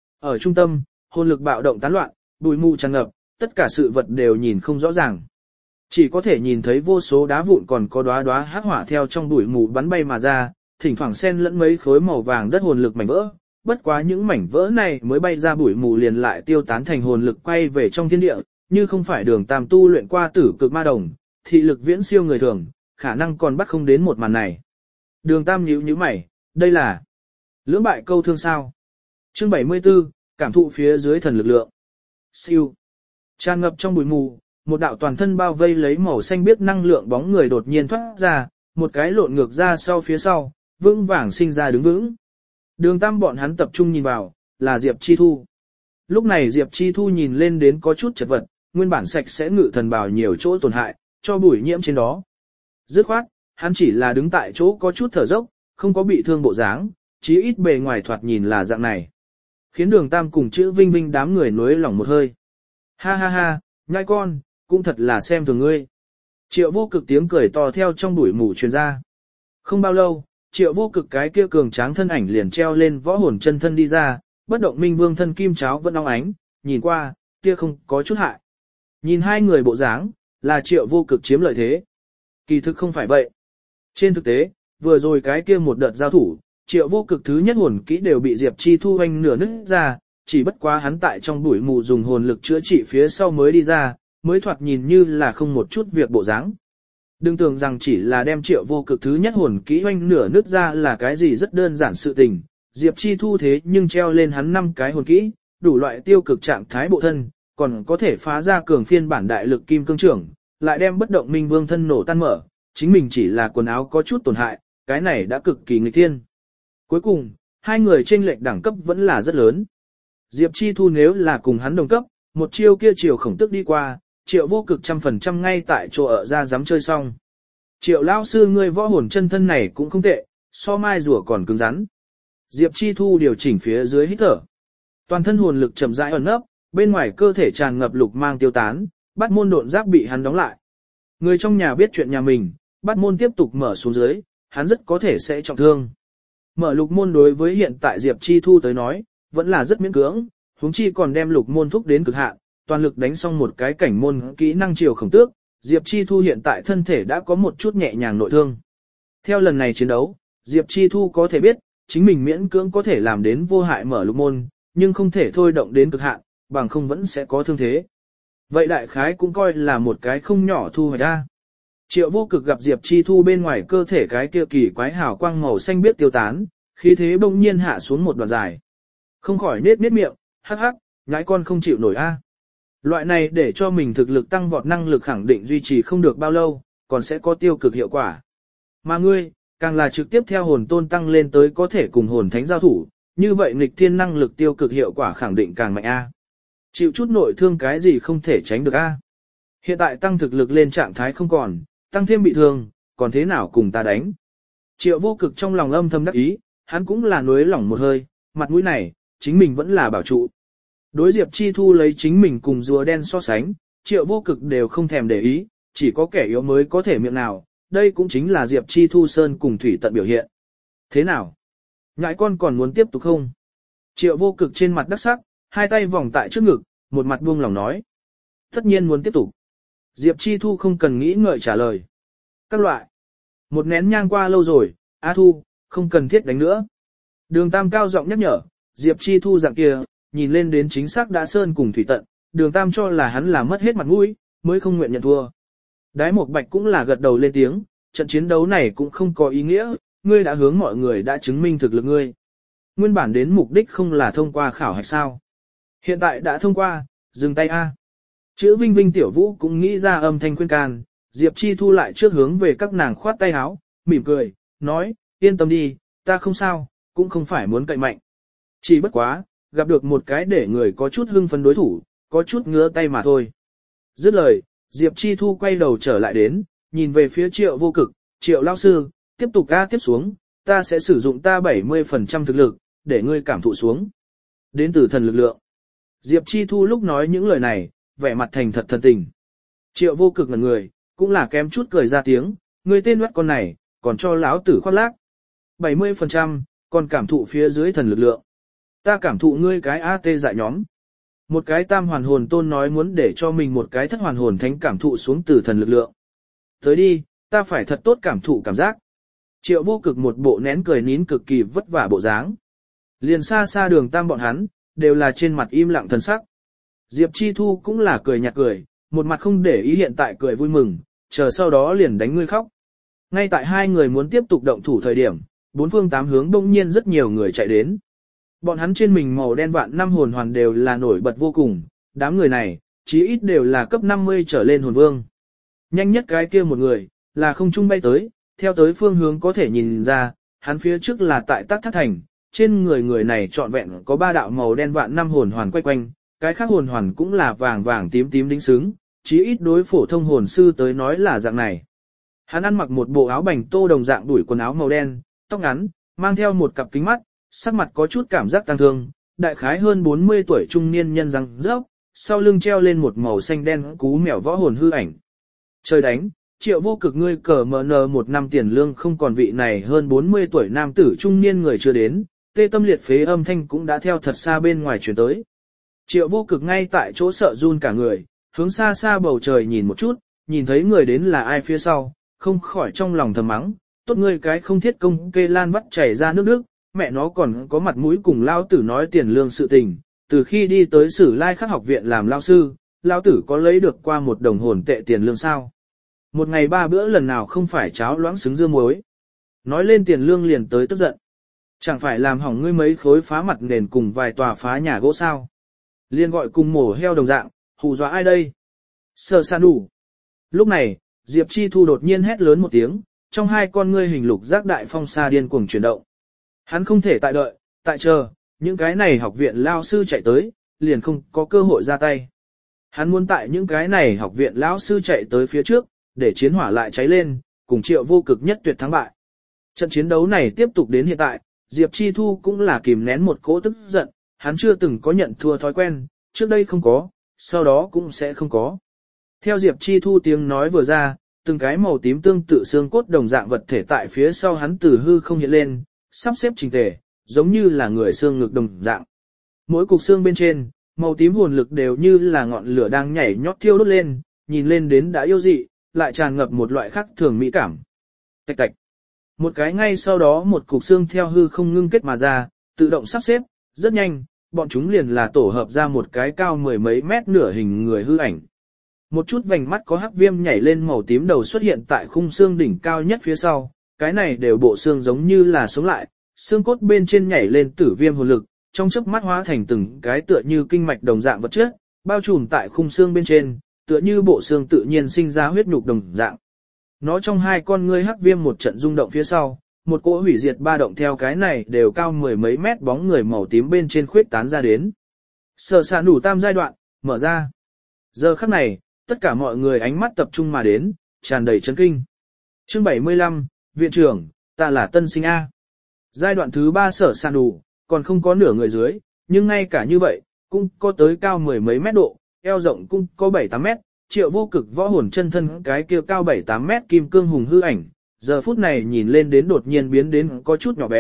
Ở trung tâm, hồn lực bạo động tán loạn, bụi mù tràn ngập, tất cả sự vật đều nhìn không rõ ràng. Chỉ có thể nhìn thấy vô số đá vụn còn có đóa đóa hắc hỏa theo trong bụi mù bắn bay mà ra, thỉnh thoảng xen lẫn mấy khối màu vàng đất hồn lực mảnh vỡ. Bất quá những mảnh vỡ này mới bay ra bụi mù liền lại tiêu tán thành hồn lực quay về trong thiên địa, như không phải đường tam tu luyện qua tử cực ma đồng, thị lực viễn siêu người thường, khả năng còn bắt không đến một màn này. Đường tam nhíu mày, đây là lưỡng bại câu thương sao. Chương 74, cảm thụ phía dưới thần lực lượng. Siêu. Tràn ngập trong bụi mù, một đạo toàn thân bao vây lấy màu xanh biếc năng lượng bóng người đột nhiên thoát ra, một cái lộn ngược ra sau phía sau, vững vàng sinh ra đứng vững. Đường tam bọn hắn tập trung nhìn vào, là Diệp Chi Thu. Lúc này Diệp Chi Thu nhìn lên đến có chút chật vật, nguyên bản sạch sẽ ngự thần bào nhiều chỗ tổn hại, cho bụi nhiễm trên đó. Dứt khoát, hắn chỉ là đứng tại chỗ có chút thở dốc, không có bị thương bộ dáng, chí ít bề ngoài thoạt nhìn là dạng này. Khiến đường tam cùng chữ Vinh Vinh đám người nuối lòng một hơi. Ha ha ha, nhai con, cũng thật là xem thường ngươi. Triệu Vô Cực tiếng cười to theo trong bụi mù truyền ra. Không bao lâu, Triệu Vô Cực cái kia cường tráng thân ảnh liền treo lên võ hồn chân thân đi ra, bất động minh vương thân kim cháo vẫn óng ánh, nhìn qua, kia không có chút hại. Nhìn hai người bộ dáng, là Triệu Vô Cực chiếm lợi thế. Kỳ thực không phải vậy. Trên thực tế, vừa rồi cái kia một đợt giao thủ, Triệu Vô Cực thứ nhất hồn kỹ đều bị Diệp Chi Thu hoành nửa nứt ra, chỉ bất quá hắn tại trong bụi mù dùng hồn lực chữa trị phía sau mới đi ra, mới thoạt nhìn như là không một chút việc bộ dáng. Đừng tưởng rằng chỉ là đem Triệu Vô Cực thứ nhất hồn kỹ hoành nửa nứt ra là cái gì rất đơn giản sự tình, Diệp Chi Thu thế nhưng treo lên hắn 5 cái hồn kỹ, đủ loại tiêu cực trạng thái bộ thân, còn có thể phá ra cường phiên bản đại lực kim cương trưởng, lại đem bất động minh vương thân nổ tan mở, chính mình chỉ là quần áo có chút tổn hại, cái này đã cực kỳ nghịch thiên. Cuối cùng, hai người chênh lệch đẳng cấp vẫn là rất lớn. Diệp Chi Thu nếu là cùng hắn đồng cấp, một chiêu kia Triều Khổng Tước đi qua, Triệu Vô Cực 100% ngay tại chỗ ở ra dám chơi xong. Triệu lão sư ngươi võ hồn chân thân này cũng không tệ, so mai rùa còn cứng rắn. Diệp Chi Thu điều chỉnh phía dưới hít thở. Toàn thân hồn lực chậm rãi ẩn nấp, bên ngoài cơ thể tràn ngập lục mang tiêu tán, Bát môn độn giáp bị hắn đóng lại. Người trong nhà biết chuyện nhà mình, Bát môn tiếp tục mở xuống dưới, hắn rất có thể sẽ trọng thương. Mở lục môn đối với hiện tại Diệp Chi Thu tới nói, vẫn là rất miễn cưỡng, huống chi còn đem lục môn thúc đến cực hạn, toàn lực đánh xong một cái cảnh môn kỹ năng Triều Khổng Tước, Diệp Chi Thu hiện tại thân thể đã có một chút nhẹ nhàng nội thương. Theo lần này chiến đấu, Diệp Chi Thu có thể biết, chính mình miễn cưỡng có thể làm đến vô hại mở lục môn, nhưng không thể thôi động đến cực hạn, bằng không vẫn sẽ có thương thế. Vậy đại khái cũng coi là một cái không nhỏ thu hoạch ra. Triệu Vô Cực gặp Diệp Chi Thu bên ngoài cơ thể cái kia kỳ quái hào quang màu xanh biết tiêu tán, khí thế bỗng nhiên hạ xuống một đoạn dài. Không khỏi nết miệng, hắc hắc, nhãi con không chịu nổi a. Loại này để cho mình thực lực tăng vọt năng lực khẳng định duy trì không được bao lâu, còn sẽ có tiêu cực hiệu quả. Mà ngươi, càng là trực tiếp theo hồn tôn tăng lên tới có thể cùng hồn thánh giao thủ, như vậy nghịch thiên năng lực tiêu cực hiệu quả khẳng định càng mạnh a. Chịu chút nội thương cái gì không thể tránh được a. Hiện tại tăng thực lực lên trạng thái không còn, tăng thêm bị thương, còn thế nào cùng ta đánh. Triệu Vô Cực trong lòng âm thầm đắc ý, hắn cũng là nuối lỏng một hơi, mặt mũi này, chính mình vẫn là bảo trụ. Đối Diệp Chi Thu lấy chính mình cùng rùa đen so sánh, Triệu Vô Cực đều không thèm để ý, chỉ có kẻ yếu mới có thể miệng nào, đây cũng chính là Diệp Chi Thu sơn cùng thủy tận biểu hiện. Thế nào? Ngãi con còn muốn tiếp tục không? Triệu vô cực trên mặt đắc sắc, hai tay vòng tại trước ngực, một mặt buông lòng nói. Tất nhiên muốn tiếp tục. Diệp Chi Thu không cần nghĩ ngợi trả lời. Các loại. Một nén nhang qua lâu rồi, A Thu, không cần thiết đánh nữa. Đường Tam cao giọng nhắc nhở, Diệp Chi Thu dạng kia, nhìn lên đến chính xác đã sơn cùng thủy tận, Đường Tam cho là hắn là mất hết mặt mũi, mới không nguyện nhận thua. Đái Mộc Bạch cũng là gật đầu lên tiếng, trận chiến đấu này cũng không có ý nghĩa, ngươi đã hướng mọi người đã chứng minh thực lực ngươi. Nguyên bản đến mục đích không là thông qua khảo hạch sao. Hiện tại đã thông qua, dừng tay A. Chữ Vinh Vinh Tiểu Vũ cũng nghĩ ra âm thanh khuyên can, Diệp Chi Thu lại trước hướng về các nàng khoát tay áo, mỉm cười, nói, yên tâm đi, ta không sao, cũng không phải muốn cậy mạnh. Chỉ bất quá, gặp được một cái để người có chút hưng phấn đối thủ, có chút ngứa tay mà thôi. Dứt lời, Diệp Chi Thu quay đầu trở lại đến, nhìn về phía Triệu Vô Cực, Triệu lao sư, tiếp tục ca tiếp xuống, ta sẽ sử dụng ta 70% thực lực, để ngươi cảm thụ xuống. Đến từ thần lực lượng. Diệp Chi Thu lúc nói những lời này, vẻ mặt thành thật thần tình. Triệu Vô Cực ngẩn người, cũng là kém chút cười ra tiếng, ngươi tên mắt con này, còn cho lão tử khoác lác. 70%, còn cảm thụ phía dưới thần lực lượng. Ta cảm thụ ngươi cái AT dại nhóm. Một cái tam hoàn hồn tôn nói muốn để cho mình một cái thất hoàn hồn thánh cảm thụ xuống từ thần lực lượng. Tới đi, ta phải thật tốt cảm thụ cảm giác. Triệu Vô Cực một bộ nén cười nín cực kỳ vất vả bộ dáng. Liền xa xa Đường Tam bọn hắn, đều là trên mặt im lặng thần sắc. Diệp Chi Thu cũng là cười nhạt cười, một mặt không để ý hiện tại cười vui mừng, chờ sau đó liền đánh ngươi khóc. Ngay tại hai người muốn tiếp tục động thủ thời điểm, bốn phương tám hướng bỗng nhiên rất nhiều người chạy đến. Bọn hắn trên mình màu đen vạn năm hồn hoàn đều là nổi bật vô cùng, đám người này, chí ít đều là cấp 50 trở lên hồn vương. Nhanh nhất cái kia một người, là không trung bay tới, theo tới phương hướng có thể nhìn ra, hắn phía trước là tại Tắc Thác Thành, trên người này trọn vẹn có 3 đạo màu đen vạn năm hồn hoàn quay quanh, cái khác hồn hoàn cũng là vàng vàng tím tím đính xứng, chí ít đối phổ thông hồn sư tới nói là dạng này. Hắn ăn mặc một bộ áo bành tô đồng dạng đuổi quần áo màu đen, tóc ngắn, mang theo một cặp kính mắt, sắc mặt có chút cảm giác tăng thương, đại khái hơn 40 tuổi trung niên nhân răng rớp, sau lưng treo lên một màu xanh đen cú mèo võ hồn hư ảnh. Trời đánh, Triệu Vô Cực ngươi cờ MN một năm tiền lương không còn vị này hơn 40 tuổi nam tử trung niên người chưa đến, tê tâm liệt phế âm thanh cũng đã theo thật xa bên ngoài chuyển tới. Triệu Vô Cực ngay tại chỗ sợ run cả người, hướng xa xa bầu trời nhìn một chút, nhìn thấy người đến là ai phía sau, không khỏi trong lòng thầm mắng, tốt ngươi cái không thiết công kê lan vắt chảy ra nước nước, mẹ nó còn có mặt mũi cùng lao tử nói tiền lương sự tình, từ khi đi tới Sử Lai Khắc học viện làm lao sư, lao tử có lấy được qua 1 đồng hồn tệ tiền lương sao? Một ngày 3 bữa lần nào không phải cháo loãng xứng dưa muối. Nói lên tiền lương liền tới tức giận. Chẳng phải làm hỏng ngươi mấy khối phá mặt nền cùng vài tòa phá nhà gỗ sao? Liên gọi cùng mổ heo đồng dạng, hù dọa ai đây? Sở San đủ. Lúc này, Diệp Chi Thu đột nhiên hét lớn một tiếng, trong hai con ngươi hình lục giác đại phong sa điên cuồng chuyển động. Hắn không thể tại đợi, tại chờ, những cái này học viện lao sư chạy tới, liền không có cơ hội ra tay. Hắn muốn tại những cái này học viện lão sư chạy tới phía trước, để chiến hỏa lại cháy lên, cùng Triệu Vô Cực nhất tuyệt thắng bại. Trận chiến đấu này tiếp tục đến hiện tại, Diệp Chi Thu cũng là kìm nén một cỗ tức giận, hắn chưa từng có nhận thua thói quen, trước đây không có, sau đó cũng sẽ không có. Theo Diệp Chi Thu tiếng nói vừa ra, từng cái màu tím tương tự xương cốt đồng dạng vật thể tại phía sau hắn từ hư không hiện lên, sắp xếp chỉnh tề, giống như là người xương ngực đồng dạng. Mỗi cục xương bên trên, màu tím hồn lực đều như là ngọn lửa đang nhảy nhót thiêu đốt lên, nhìn lên đến đã yêu dị, lại tràn ngập một loại khác thường mỹ cảm. Tạch tạch. Một cái ngay sau đó một cục xương theo hư không ngưng kết mà ra, tự động sắp xếp, rất nhanh, bọn chúng liền là tổ hợp ra một cái cao 10 mấy mét nửa hình người hư ảnh. Một chút vành mắt có hắc viêm nhảy lên màu tím đầu xuất hiện tại khung xương đỉnh cao nhất phía sau, cái này đều bộ xương giống như là sống lại, xương cốt bên trên nhảy lên tử viêm hồn lực, trong chớp mắt hóa thành từng cái tựa như kinh mạch đồng dạng vật chất, bao trùm tại khung xương bên trên, tựa như bộ xương tự nhiên sinh ra huyết nhục đồng dạng. Nó trong hai con ngươi hắc viêm một trận rung động phía sau, một cỗ hủy diệt ba động theo cái này đều cao 10 mấy mét bóng người màu tím bên trên khuyết tán ra đến. Sở sản đủ tam giai đoạn, mở ra. Giờ khắc này, tất cả mọi người ánh mắt tập trung mà đến, tràn đầy chấn kinh. Chương 75, Viện trưởng, ta là tân sinh A. Giai đoạn thứ 3 sở sản đủ, còn không có nửa người dưới, nhưng ngay cả như vậy, cũng có tới cao 10 mấy mét độ, eo rộng cũng có 7-8 mét, Triệu Vô Cực võ hồn chân thân cái kia cao 7-8 mét kim cương hùng hư ảnh, giờ phút này nhìn lên đến đột nhiên biến đến có chút nhỏ bé,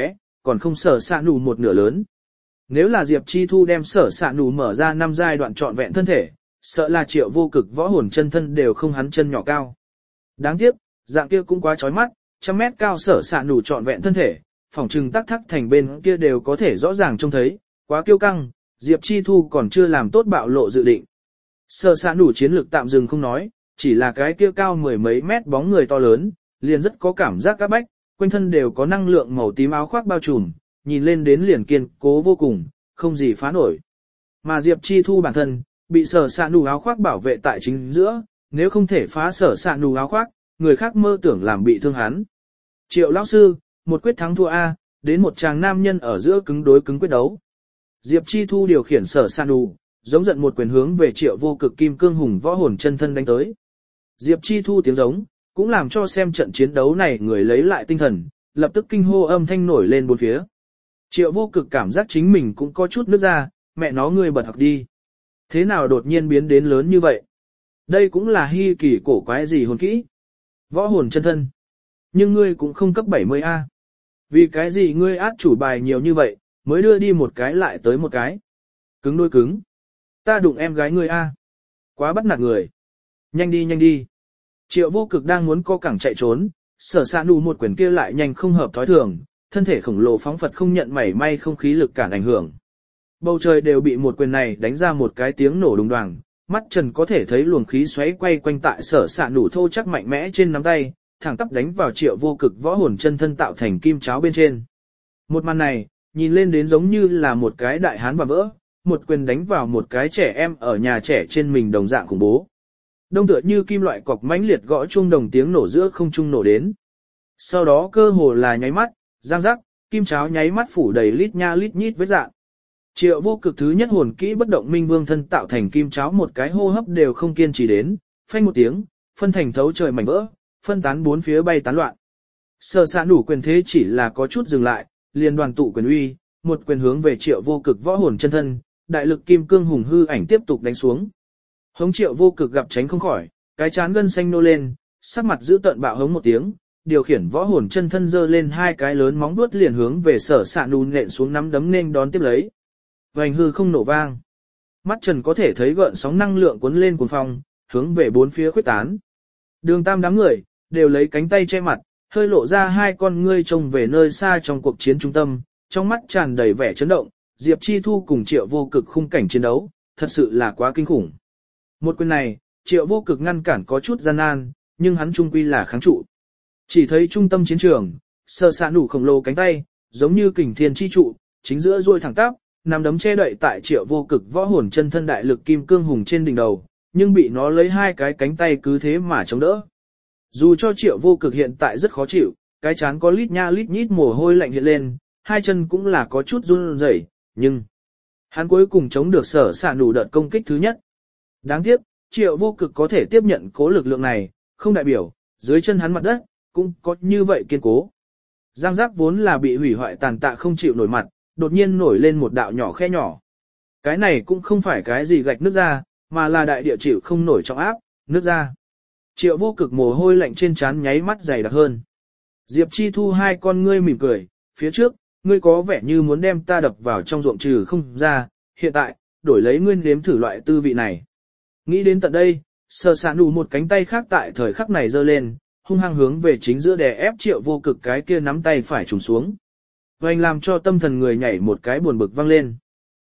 còn không sở sạ nụ một nửa lớn. Nếu là Diệp Chi Thu đem sở sạ nụ mở ra 5 giai đoạn trọn vẹn thân thể, sợ là Triệu Vô Cực võ hồn chân thân đều không hắn chân nhỏ cao. Đáng tiếc, dạng kia cũng quá chói mắt, 100 mét cao sở sạ nụ trọn vẹn thân thể, phòng trừng tắc thắc thành bên kia đều có thể rõ ràng trông thấy, quá kiêu căng, Diệp Chi Thu còn chưa làm tốt bạo lộ dự định. Sở sạ nụ chiến lược tạm dừng không nói, chỉ là cái kia cao mười mấy mét bóng người to lớn, liền rất có cảm giác các bách, quanh thân đều có năng lượng màu tím áo khoác bao trùm, nhìn lên đến liền kiên cố vô cùng, không gì phá nổi. Mà Diệp Chi Thu bản thân, bị sở sạ nụ áo khoác bảo vệ tại chính giữa, nếu không thể phá sở sạ nụ áo khoác, người khác mơ tưởng làm bị thương hắn. Triệu lão sư, một quyết thắng thua A, đến một chàng nam nhân ở giữa cứng đối cứng quyết đấu. Diệp Chi Thu điều khiển sở sạ nụ, giống giận một quyền hướng về Triệu Vô Cực kim cương hùng võ hồn chân thân đánh tới. Diệp Chi Thu tiếng giống, cũng làm cho xem trận chiến đấu này người lấy lại tinh thần, lập tức kinh hô âm thanh nổi lên bốn phía. Triệu Vô Cực cảm giác chính mình cũng có chút nước ra, mẹ nó ngươi bật học đi. Thế nào đột nhiên biến đến lớn như vậy? Đây cũng là hy kỳ cổ quái gì hồn kỹ. Võ hồn chân thân. Nhưng ngươi cũng không cấp 70A. Vì cái gì ngươi át chủ bài nhiều như vậy, mới đưa đi một cái lại tới một cái. Cứng đôi cứng. Ta đụng em gái ngươi A. Quá bắt nạt người. Nhanh đi nhanh đi. Triệu Vô Cực đang muốn co cẳng chạy trốn, sở sạ nụ một quyền kia lại nhanh không hợp thói thường, thân thể khổng lồ phóng phật không nhận mảy may không khí lực cản ảnh hưởng. Bầu trời đều bị một quyền này đánh ra một cái tiếng nổ đùng đoàng, mắt Trần có thể thấy luồng khí xoáy quay quanh tại sở sạ nụ thô chắc mạnh mẽ trên nắm tay, thẳng tắp đánh vào Triệu Vô Cực võ hồn chân thân tạo thành kim cháo bên trên. Một màn này, nhìn lên đến giống như là một cái đại hán và vỡ, một quyền đánh vào một cái trẻ em ở nhà trẻ trên mình đồng dạng khủng bố. Đông tựa như kim loại cọc mãnh liệt gõ chuông đồng tiếng nổ giữa không trung nổ đến. Sau đó cơ hồ là nháy mắt, giang rắc, kim cháo nháy mắt phủ đầy lít nha lít nhít vết dạn. Triệu Vô Cực thứ nhất hồn kỹ bất động minh vương thân tạo thành kim cháo một cái hô hấp đều không kiên trì đến, phanh một tiếng, phân thành thấu trời mảnh vỡ, phân tán bốn phía bay tán loạn. Sở sạ nụ quyền thế chỉ là có chút dừng lại, liền đoàn tụ quyền uy, một quyền hướng về Triệu Vô Cực võ hồn chân thân, đại lực kim cương hùng hư ảnh tiếp tục đánh xuống. Hống Triệu Vô Cực gặp tránh không khỏi, cái chán gân xanh nô lên, sắc mặt giữ tợn bạo hống một tiếng, điều khiển võ hồn chân thân giơ lên hai cái lớn móng vuốt liền hướng về sở sạ nụ nện xuống nắm đấm nên đón tiếp lấy. Vành hư không nổ vang. Mắt Trần có thể thấy gợn sóng năng lượng cuốn lên cuồng phong, hướng về bốn phía khuếch tán. Đường Tam đám người đều lấy cánh tay che mặt, hơi lộ ra hai con ngươi trông về nơi xa trong cuộc chiến trung tâm, trong mắt tràn đầy vẻ chấn động. Diệp Chi Thu cùng Triệu Vô Cực khung cảnh chiến đấu, thật sự là quá kinh khủng. Một quyền này, Triệu Vô Cực ngăn cản có chút gian nan, nhưng hắn trung quy là kháng trụ. Chỉ thấy trung tâm chiến trường, sở sạ nụ khổng lồ cánh tay, giống như kình thiên chi trụ, chính giữa duỗi thẳng tắp, nằm đấm che đậy tại Triệu Vô Cực võ hồn chân thân đại lực kim cương hùng trên đỉnh đầu, nhưng bị nó lấy hai cái cánh tay cứ thế mà chống đỡ. Dù cho Triệu Vô Cực hiện tại rất khó chịu, cái chán có lít nha lít nhít mồ hôi lạnh hiện lên, hai chân cũng là có chút run rẩy, nhưng hắn cuối cùng chống được sở sạ nụ đợt công kích thứ nhất. Đáng tiếc, Triệu Vô Cực có thể tiếp nhận cố lực lượng này, không đại biểu, dưới chân hắn mặt đất, cũng có như vậy kiên cố. Giang giác vốn là bị hủy hoại tàn tạ không chịu nổi mặt, đột nhiên nổi lên một đạo nhỏ khe nhỏ. Cái này cũng không phải cái gì gạch nước ra, mà là đại địa chịu không nổi trọng áp, nước ra. Triệu Vô Cực mồ hôi lạnh trên trán nháy mắt dày đặc hơn. Diệp Chi Thu hai con ngươi mỉm cười, phía trước, ngươi có vẻ như muốn đem ta đập vào trong ruộng trừ không ra, hiện tại, đổi lấy ngươi nếm thử loại tư vị này. Nghĩ đến tận đây, sở sạ nụ một cánh tay khác tại thời khắc này giơ lên, hung hăng hướng về chính giữa đè ép Triệu Vô Cực cái kia nắm tay phải trùng xuống. Vành làm cho tâm thần người nhảy một cái buồn bực vang lên.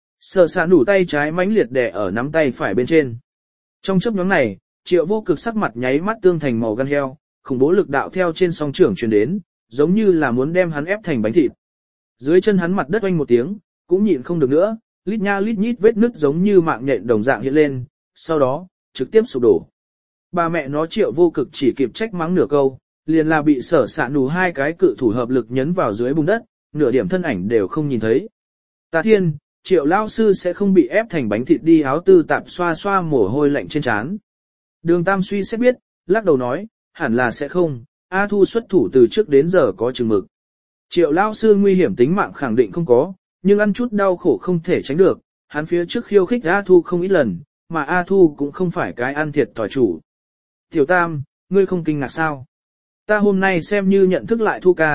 Sở sạ nụ tay trái mãnh liệt đè ở nắm tay phải bên trên. Trong chớp nhoáng này, Triệu Vô Cực sắc mặt nháy mắt tương thành màu gan heo, khủng bố lực đạo theo trên song trưởng truyền đến, giống như là muốn đem hắn ép thành bánh thịt. Dưới chân hắn mặt đất oanh một tiếng, cũng nhịn không được nữa, lít nha lít nhít vết nứt giống như mạng nhện đồng dạng hiện lên, sau đó, trực tiếp sụp đổ. Bà mẹ nó Triệu Vô Cực chỉ kịp trách mắng nửa câu, liền là bị sở sạ nụ hai cái cự thủ hợp lực nhấn vào dưới bùn đất, nửa điểm thân ảnh đều không nhìn thấy. Ta thiên, Triệu lao sư sẽ không bị ép thành bánh thịt đi áo tư tạp xoa xoa mồ hôi lạnh trên trán. Đường Tam suy xét biết, lắc đầu nói, hẳn là sẽ không, A Thu xuất thủ từ trước đến giờ có chừng mực. Triệu lao sư nguy hiểm tính mạng khẳng định không có, nhưng ăn chút đau khổ không thể tránh được, hắn phía trước khiêu khích A Thu không ít lần, mà A Thu cũng không phải cái ăn thiệt thòi chủ. Tiểu Tam, ngươi không kinh ngạc sao? Ta hôm nay xem như nhận thức lại Thu ca,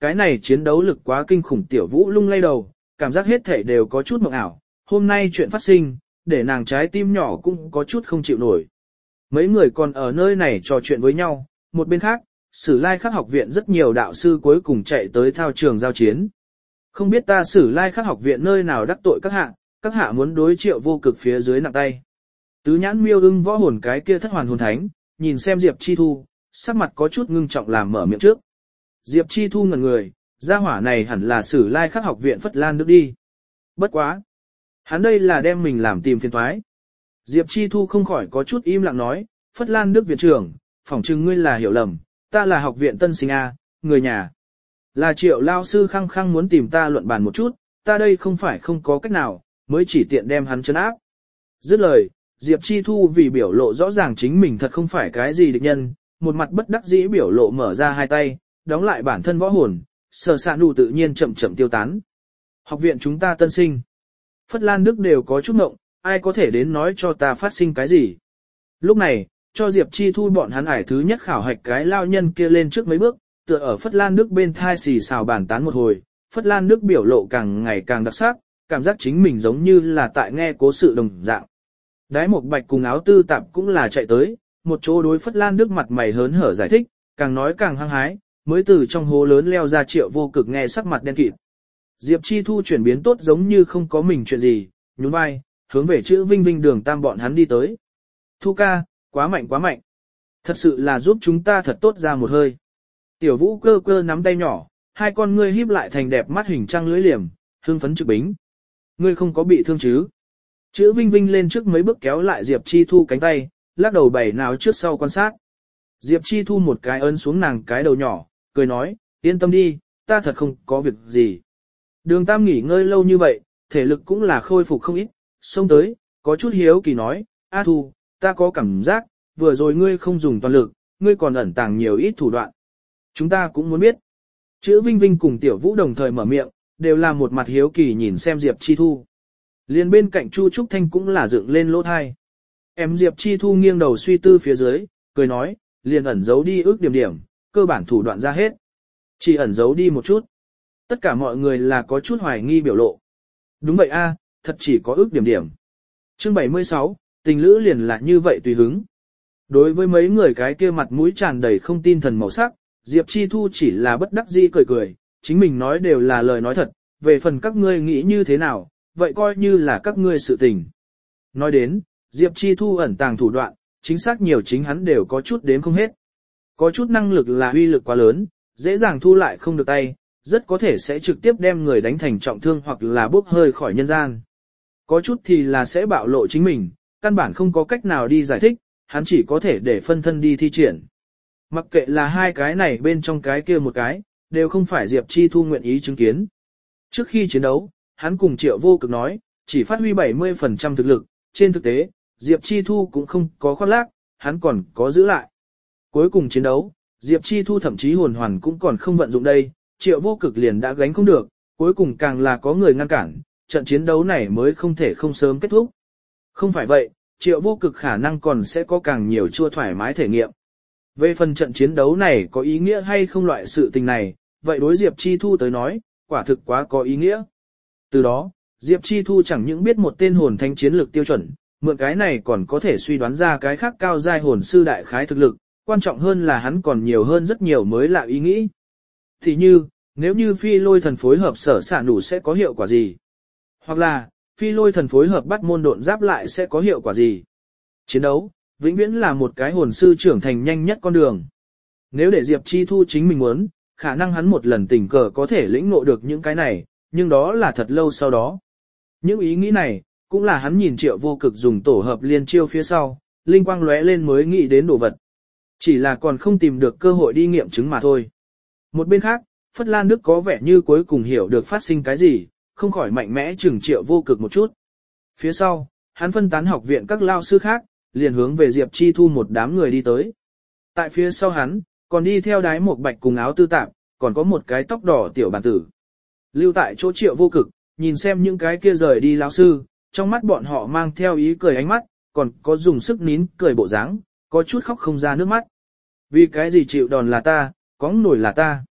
Cái này chiến đấu lực quá kinh khủng, Tiểu Vũ lung lay đầu, cảm giác hết thể đều có chút mộng ảo, hôm nay chuyện phát sinh, để nàng trái tim nhỏ cũng có chút không chịu nổi. Mấy người còn ở nơi này trò chuyện với nhau, một bên khác, Sử Lai Khắc học viện rất nhiều đạo sư cuối cùng chạy tới thao trường giao chiến. Không biết ta Sử Lai Khắc học viện nơi nào đắc tội các hạ muốn đối Triệu Vô Cực phía dưới nặng tay. Tứ nhãn miêu ưng võ hồn cái kia thất hoàn hồn thánh, nhìn xem Diệp Chi Thu, sắc mặt có chút ngưng trọng làm mở miệng trước. Diệp Chi Thu ngẩn người, gia hỏa này hẳn là Sử Lai Khắc học viện Phất Lan Đức đi. Bất quá. Hắn đây là đem mình làm tìm phiền toái. Diệp Chi Thu không khỏi có chút im lặng nói, Phất Lan Đức viện trưởng, phỏng chừng ngươi là hiểu lầm, ta là học viện tân sinh A, người nhà. Là Triệu lao sư khăng khăng muốn tìm ta luận bàn một chút, ta đây không phải không có cách nào, mới chỉ tiện đem hắn trấn áp. Dứt lời, Diệp Chi Thu vì biểu lộ rõ ràng chính mình thật không phải cái gì địch nhân, một mặt bất đắc dĩ biểu lộ mở ra hai tay, đóng lại bản thân võ hồn, sở sạ nụ tự nhiên chậm chậm tiêu tán. Học viện chúng ta tân sinh. Phất Lan Đức đều có chút ngộng, ai có thể đến nói cho ta phát sinh cái gì. Lúc này, cho Diệp Chi Thu bọn hắn ải thứ nhất khảo hạch cái lao nhân kia lên trước mấy bước, tựa ở Phất Lan Đức bên thai xì xào bàn tán một hồi, Phất Lan Đức biểu lộ càng ngày càng đặc sắc, cảm giác chính mình giống như là tại nghe cố sự đồng dạng. Đái Mộc Bạch cùng Áo Tư Tạp cũng là chạy tới, một chỗ đối Phất Lan Đức mặt mày hớn hở giải thích, càng nói càng hăng hái, mới từ trong hố lớn leo ra Triệu Vô Cực nghe sắc mặt đen kịt. Diệp Chi Thu chuyển biến tốt giống như không có mình chuyện gì, nhún vai, hướng về chữ Vinh Vinh Đường Tam bọn hắn đi tới. Thu ca, quá mạnh quá mạnh. Thật sự là giúp chúng ta thật tốt ra một hơi. Tiểu Vũ cơ cơ nắm tay nhỏ, hai con ngươi híp lại thành đẹp mắt hình trăng lưỡi liềm, hương phấn trực bính. Ngươi không có bị thương chứ? Chữ Vinh Vinh lên trước mấy bước kéo lại Diệp Chi Thu cánh tay, lắc đầu bày nào trước sau quan sát. Diệp Chi Thu một cái ấn xuống nàng cái đầu nhỏ, cười nói, yên tâm đi, ta thật không có việc gì. Đường Tam nghỉ ngơi lâu như vậy, thể lực cũng là khôi phục không ít, xông tới, có chút hiếu kỳ nói, A Thu, ta có cảm giác, vừa rồi ngươi không dùng toàn lực, ngươi còn ẩn tàng nhiều ít thủ đoạn. Chúng ta cũng muốn biết. Chữ Vinh Vinh cùng Tiểu Vũ đồng thời mở miệng, đều là một mặt hiếu kỳ nhìn xem Diệp Chi Thu. Liên bên cạnh Chu Trúc Thanh cũng là dựng lên lỗ thai. Em Diệp Chi Thu nghiêng đầu suy tư phía dưới, cười nói, liền ẩn giấu đi ước điểm, cơ bản thủ đoạn ra hết. Chỉ ẩn giấu đi một chút. Tất cả mọi người là có chút hoài nghi biểu lộ. Đúng vậy a, thật chỉ có ước điểm. Chương 76, tình lữ liền là như vậy tùy hứng. Đối với mấy người cái kia mặt mũi tràn đầy không tin thần màu sắc, Diệp Chi Thu chỉ là bất đắc dĩ cười, chính mình nói đều là lời nói thật, về phần các ngươi nghĩ như thế nào, vậy coi như là các ngươi sự tình. Nói đến, Diệp Chi Thu ẩn tàng thủ đoạn, chính xác nhiều chính hắn đều có chút đếm không hết. Có chút năng lực là uy lực quá lớn, dễ dàng thu lại không được tay, rất có thể sẽ trực tiếp đem người đánh thành trọng thương hoặc là bốc hơi khỏi nhân gian. Có chút thì là sẽ bạo lộ chính mình, căn bản không có cách nào đi giải thích, hắn chỉ có thể để phân thân đi thi triển. Mặc kệ là hai cái này bên trong cái kia một cái, đều không phải Diệp Chi Thu nguyện ý chứng kiến. Trước khi chiến đấu, hắn cùng Triệu Vô Cực nói, chỉ phát huy 70% thực lực, trên thực tế, Diệp Chi Thu cũng không có khoác lác, hắn còn có giữ lại. Cuối cùng chiến đấu, Diệp Chi Thu thậm chí hồn hoàn cũng còn không vận dụng đây, Triệu Vô Cực liền đã gánh không được, cuối cùng càng là có người ngăn cản, trận chiến đấu này mới không thể không sớm kết thúc. Không phải vậy, Triệu Vô Cực khả năng còn sẽ có càng nhiều chua thoải mái thể nghiệm. Về phần trận chiến đấu này có ý nghĩa hay không loại sự tình này, vậy đối Diệp Chi Thu tới nói, quả thực quá có ý nghĩa. Từ đó, Diệp Chi Thu chẳng những biết một tên hồn thánh chiến lược tiêu chuẩn, mượn cái này còn có thể suy đoán ra cái khác cao giai hồn sư đại khái thực lực, quan trọng hơn là hắn còn nhiều hơn rất nhiều mới lạ ý nghĩ. Thì như, nếu như phi lôi thần phối hợp sở xạ đủ sẽ có hiệu quả gì? Hoặc là, phi lôi thần phối hợp bắt môn độn giáp lại sẽ có hiệu quả gì? Chiến đấu, vĩnh viễn là một cái hồn sư trưởng thành nhanh nhất con đường. Nếu để Diệp Chi Thu chính mình muốn, khả năng hắn một lần tình cờ có thể lĩnh ngộ được những cái này, nhưng đó là thật lâu sau đó. Những ý nghĩ này, cũng là hắn nhìn Triệu Vô Cực dùng tổ hợp liên chiêu phía sau, linh quang lóe lên mới nghĩ đến đồ vật. Chỉ là còn không tìm được cơ hội đi nghiệm chứng mà thôi. Một bên khác, Phất Lan Đức có vẻ như cuối cùng hiểu được phát sinh cái gì, không khỏi mạnh mẽ chừng Triệu Vô Cực một chút. Phía sau, hắn phân tán học viện các lao sư khác, liền hướng về Diệp Chi Thu một đám người đi tới. Tại phía sau hắn, còn đi theo Đái Mộc Bạch cùng Áo Tư Tạp, còn có một cái tóc đỏ tiểu bản tử. Lưu tại chỗ Triệu Vô Cực, nhìn xem những cái kia rời đi lão sư, trong mắt bọn họ mang theo ý cười ánh mắt, còn có dùng sức nín cười bộ dáng, có chút khóc không ra nước mắt. Vì cái gì chịu đòn là ta, có nổi là ta.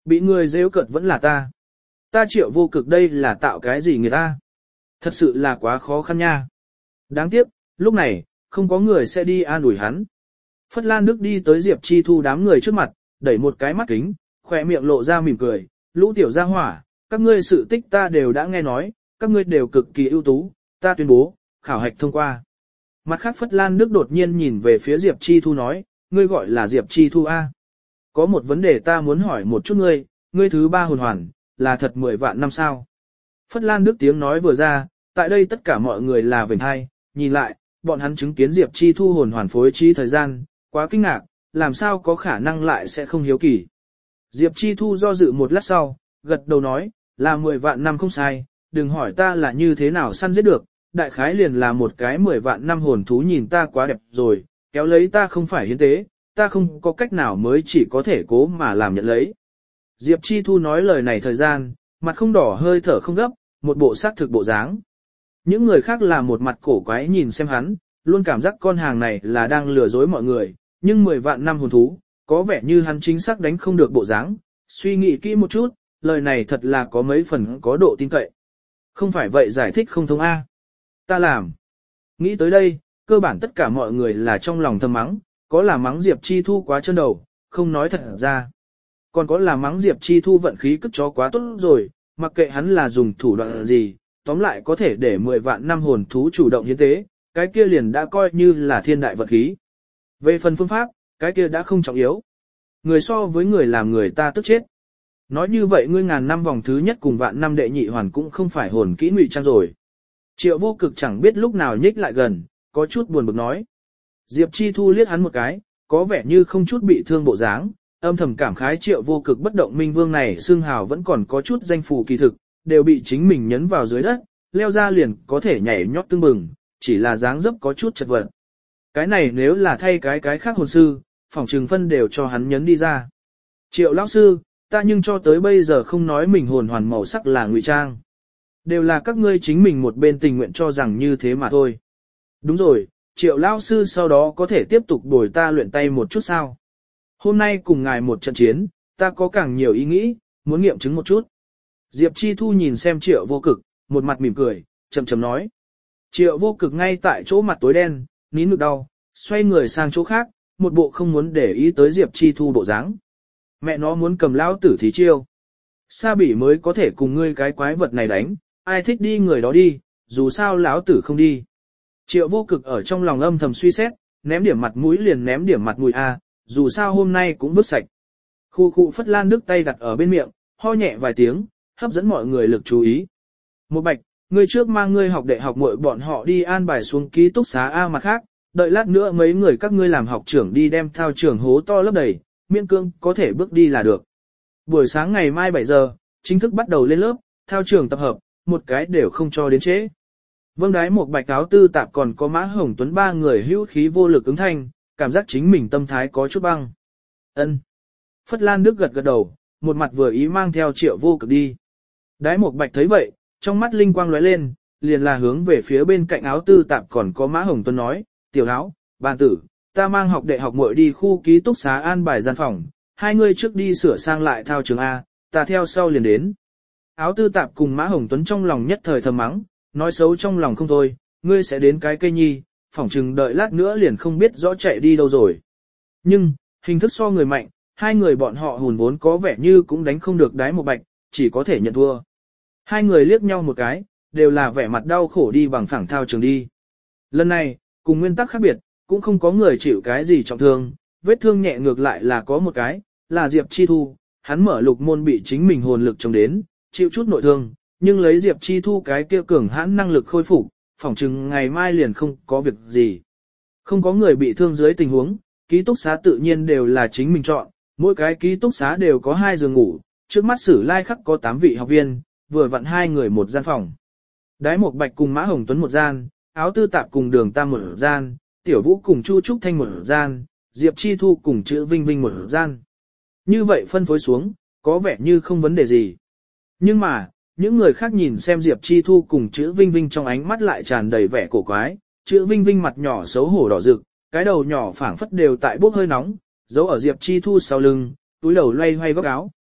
Bị người rêu cợt vẫn là ta. Ta Triệu Vô Cực đây là tạo cái gì người ta? Thật sự là quá khó khăn nha. Đáng tiếc, lúc này, không có người sẽ đi an ủi hắn. Phất Lan Đức đi tới Diệp Chi Thu đám người trước mặt, đẩy một cái mắt kính, khỏe miệng lộ ra mỉm cười, lũ tiểu gia hỏa, các ngươi sự tích ta đều đã nghe nói, các ngươi đều cực kỳ ưu tú, ta tuyên bố, khảo hạch thông qua. Mặt khác Phất Lan Đức đột nhiên nhìn về phía Diệp Chi Thu nói, ngươi gọi là Diệp Chi Thu A. Có một vấn đề ta muốn hỏi một chút ngươi thứ ba hồn hoàn, là thật 10 vạn năm sao? Phất Lan Đức tiếng nói vừa ra, tại đây tất cả mọi người là vểnh hai, nhìn lại, bọn hắn chứng kiến Diệp Chi Thu hồn hoàn phối trí thời gian, quá kinh ngạc, làm sao có khả năng lại sẽ không hiếu kỳ. Diệp Chi Thu do dự một lát sau, gật đầu nói, là 10 vạn năm không sai, đừng hỏi ta là như thế nào săn giết được, đại khái liền là một cái 10 vạn năm hồn thú nhìn ta quá đẹp rồi, kéo lấy ta không phải hiến tế, ta không có cách nào mới chỉ có thể cố mà làm nhận lấy. Diệp Chi Thu nói lời này thời gian, mặt không đỏ hơi thở không gấp, một bộ xác thực bộ dáng. Những người khác là một mặt cổ quái nhìn xem hắn, luôn cảm giác con hàng này là đang lừa dối mọi người, nhưng 10 vạn năm hồn thú, có vẻ như hắn chính xác đánh không được bộ dáng. Suy nghĩ kỹ một chút, lời này thật là có mấy phần có độ tin cậy. Không phải vậy giải thích không thông A. Ta làm. Nghĩ tới đây, cơ bản tất cả mọi người là trong lòng thầm mắng, có là mắng Diệp Chi Thu quá chân đầu, không nói thật ra. Còn có là mắng Diệp Chi Thu vận khí cất chó quá tốt rồi, mặc kệ hắn là dùng thủ đoạn gì, tóm lại có thể để 10 vạn năm hồn thú chủ động hiến tế, cái kia liền đã coi như là thiên đại vận khí. Về phần phương pháp, cái kia đã không trọng yếu. Người so với người làm người ta tức chết. Nói như vậy ngươi ngàn năm vòng thứ nhất cùng vạn năm đệ nhị hoàn cũng không phải hồn kỹ ngụy trang rồi. Triệu Vô Cực chẳng biết lúc nào nhích lại gần, có chút buồn bực nói. Diệp Chi Thu liếc hắn một cái, có vẻ như không chút bị thương bộ dáng, âm thầm cảm khái Triệu Vô Cực bất động minh vương này xương hào vẫn còn có chút danh phù kỳ thực, đều bị chính mình nhấn vào dưới đất, leo ra liền có thể nhảy nhót tưng bừng, chỉ là dáng dấp có chút chật vật. Cái này nếu là thay cái khác hồn sư, phòng trừng phân đều cho hắn nhấn đi ra. Triệu lão sư, ta nhưng cho tới bây giờ không nói mình hồn hoàn màu sắc là ngụy trang. Đều là các ngươi chính mình một bên tình nguyện cho rằng như thế mà thôi. Đúng rồi, Triệu lão sư sau đó có thể tiếp tục bồi ta luyện tay một chút sao? Hôm nay cùng ngài một trận chiến, ta có càng nhiều ý nghĩ, muốn nghiệm chứng một chút. Diệp Chi Thu nhìn xem Triệu Vô Cực, một mặt mỉm cười, chậm chậm nói. Triệu Vô Cực ngay tại chỗ mặt tối đen, nín ngực đau, xoay người sang chỗ khác, một bộ không muốn để ý tới Diệp Chi Thu bộ dáng. Mẹ nó muốn cầm lão tử thí chiêu. Sa bỉ mới có thể cùng ngươi cái quái vật này đánh, ai thích đi người đó đi, dù sao lão tử không đi. Triệu Vô Cực ở trong lòng âm thầm suy xét, ném điểm mặt mũi liền ném điểm mặt mũi a, dù sao hôm nay cũng vứt sạch. Khu khu Phất Lan Đức tay đặt ở bên miệng, ho nhẹ vài tiếng, hấp dẫn mọi người lực chú ý. Một Bạch, ngươi trước mang ngươi học đệ học muội bọn họ đi an bài xuống ký túc xá A mặt khác, đợi lát nữa mấy người các ngươi làm học trưởng đi đem thao trường hố to lấp đầy, miễn cương có thể bước đi là được. Buổi sáng ngày mai 7 giờ, chính thức bắt đầu lên lớp, thao trường tập hợp, một cái đều không cho đến trễ. Vâng đái một Bạch áo tư tạp còn có Mã Hồng Tuấn ba người hữu khí vô lực ứng thanh, cảm giác chính mình tâm thái có chút băng. Ân. Phất Lan Đức gật gật đầu, một mặt vừa ý mang theo Triệu Vô Cực đi. Đái một Bạch thấy vậy, trong mắt linh quang lóe lên, liền là hướng về phía bên cạnh áo tư tạp còn có Mã Hồng Tuấn nói, tiểu áo, bàn tử, ta mang học đệ học muội đi khu ký túc xá an bài gian phòng, hai người trước đi sửa sang lại thao trường A, ta theo sau liền đến. Áo tư tạp cùng Mã Hồng Tuấn trong lòng nhất thời thầm mắng, nói xấu trong lòng không thôi, ngươi sẽ đến cái cây nhi, phỏng chừng đợi lát nữa liền không biết rõ chạy đi đâu rồi. Nhưng, hình thức so người mạnh, hai người bọn họ hùn vốn có vẻ như cũng đánh không được Đái một Bạch, chỉ có thể nhận thua. Hai người liếc nhau một cái, đều là vẻ mặt đau khổ đi bằng phẳng thao trường đi. Lần này, cùng nguyên tắc khác biệt, cũng không có người chịu cái gì trọng thương, vết thương nhẹ ngược lại là có một cái, là Diệp Chi Thu, hắn mở lục môn bị chính mình hồn lực chống đến, chịu chút nội thương, nhưng lấy Diệp Chi Thu cái kia cường hãn năng lực khôi phục, phỏng chừng ngày mai liền không có việc gì. Không có người bị thương dưới tình huống, ký túc xá tự nhiên đều là chính mình chọn, mỗi cái ký túc xá đều có 2 giường ngủ, trước mắt Sử Lai Khắc có 8 vị học viên, vừa vặn 2 người một gian phòng. Đái một Bạch cùng Mã Hồng Tuấn một gian, áo tư tạp cùng Đường Tam một gian, Tiểu Vũ cùng Chu Trúc Thanh một gian, Diệp Chi Thu cùng Chữ Vinh Vinh một gian. Như vậy phân phối xuống, có vẻ như không vấn đề gì. Nhưng mà, những người khác nhìn xem Diệp Chi Thu cùng Chữ Vinh Vinh trong ánh mắt lại tràn đầy vẻ cổ quái, Chữ Vinh Vinh mặt nhỏ xấu hổ đỏ rực, cái đầu nhỏ phảng phất đều tại bốc hơi nóng, giấu ở Diệp Chi Thu sau lưng, túi đầu loay hoay góc áo.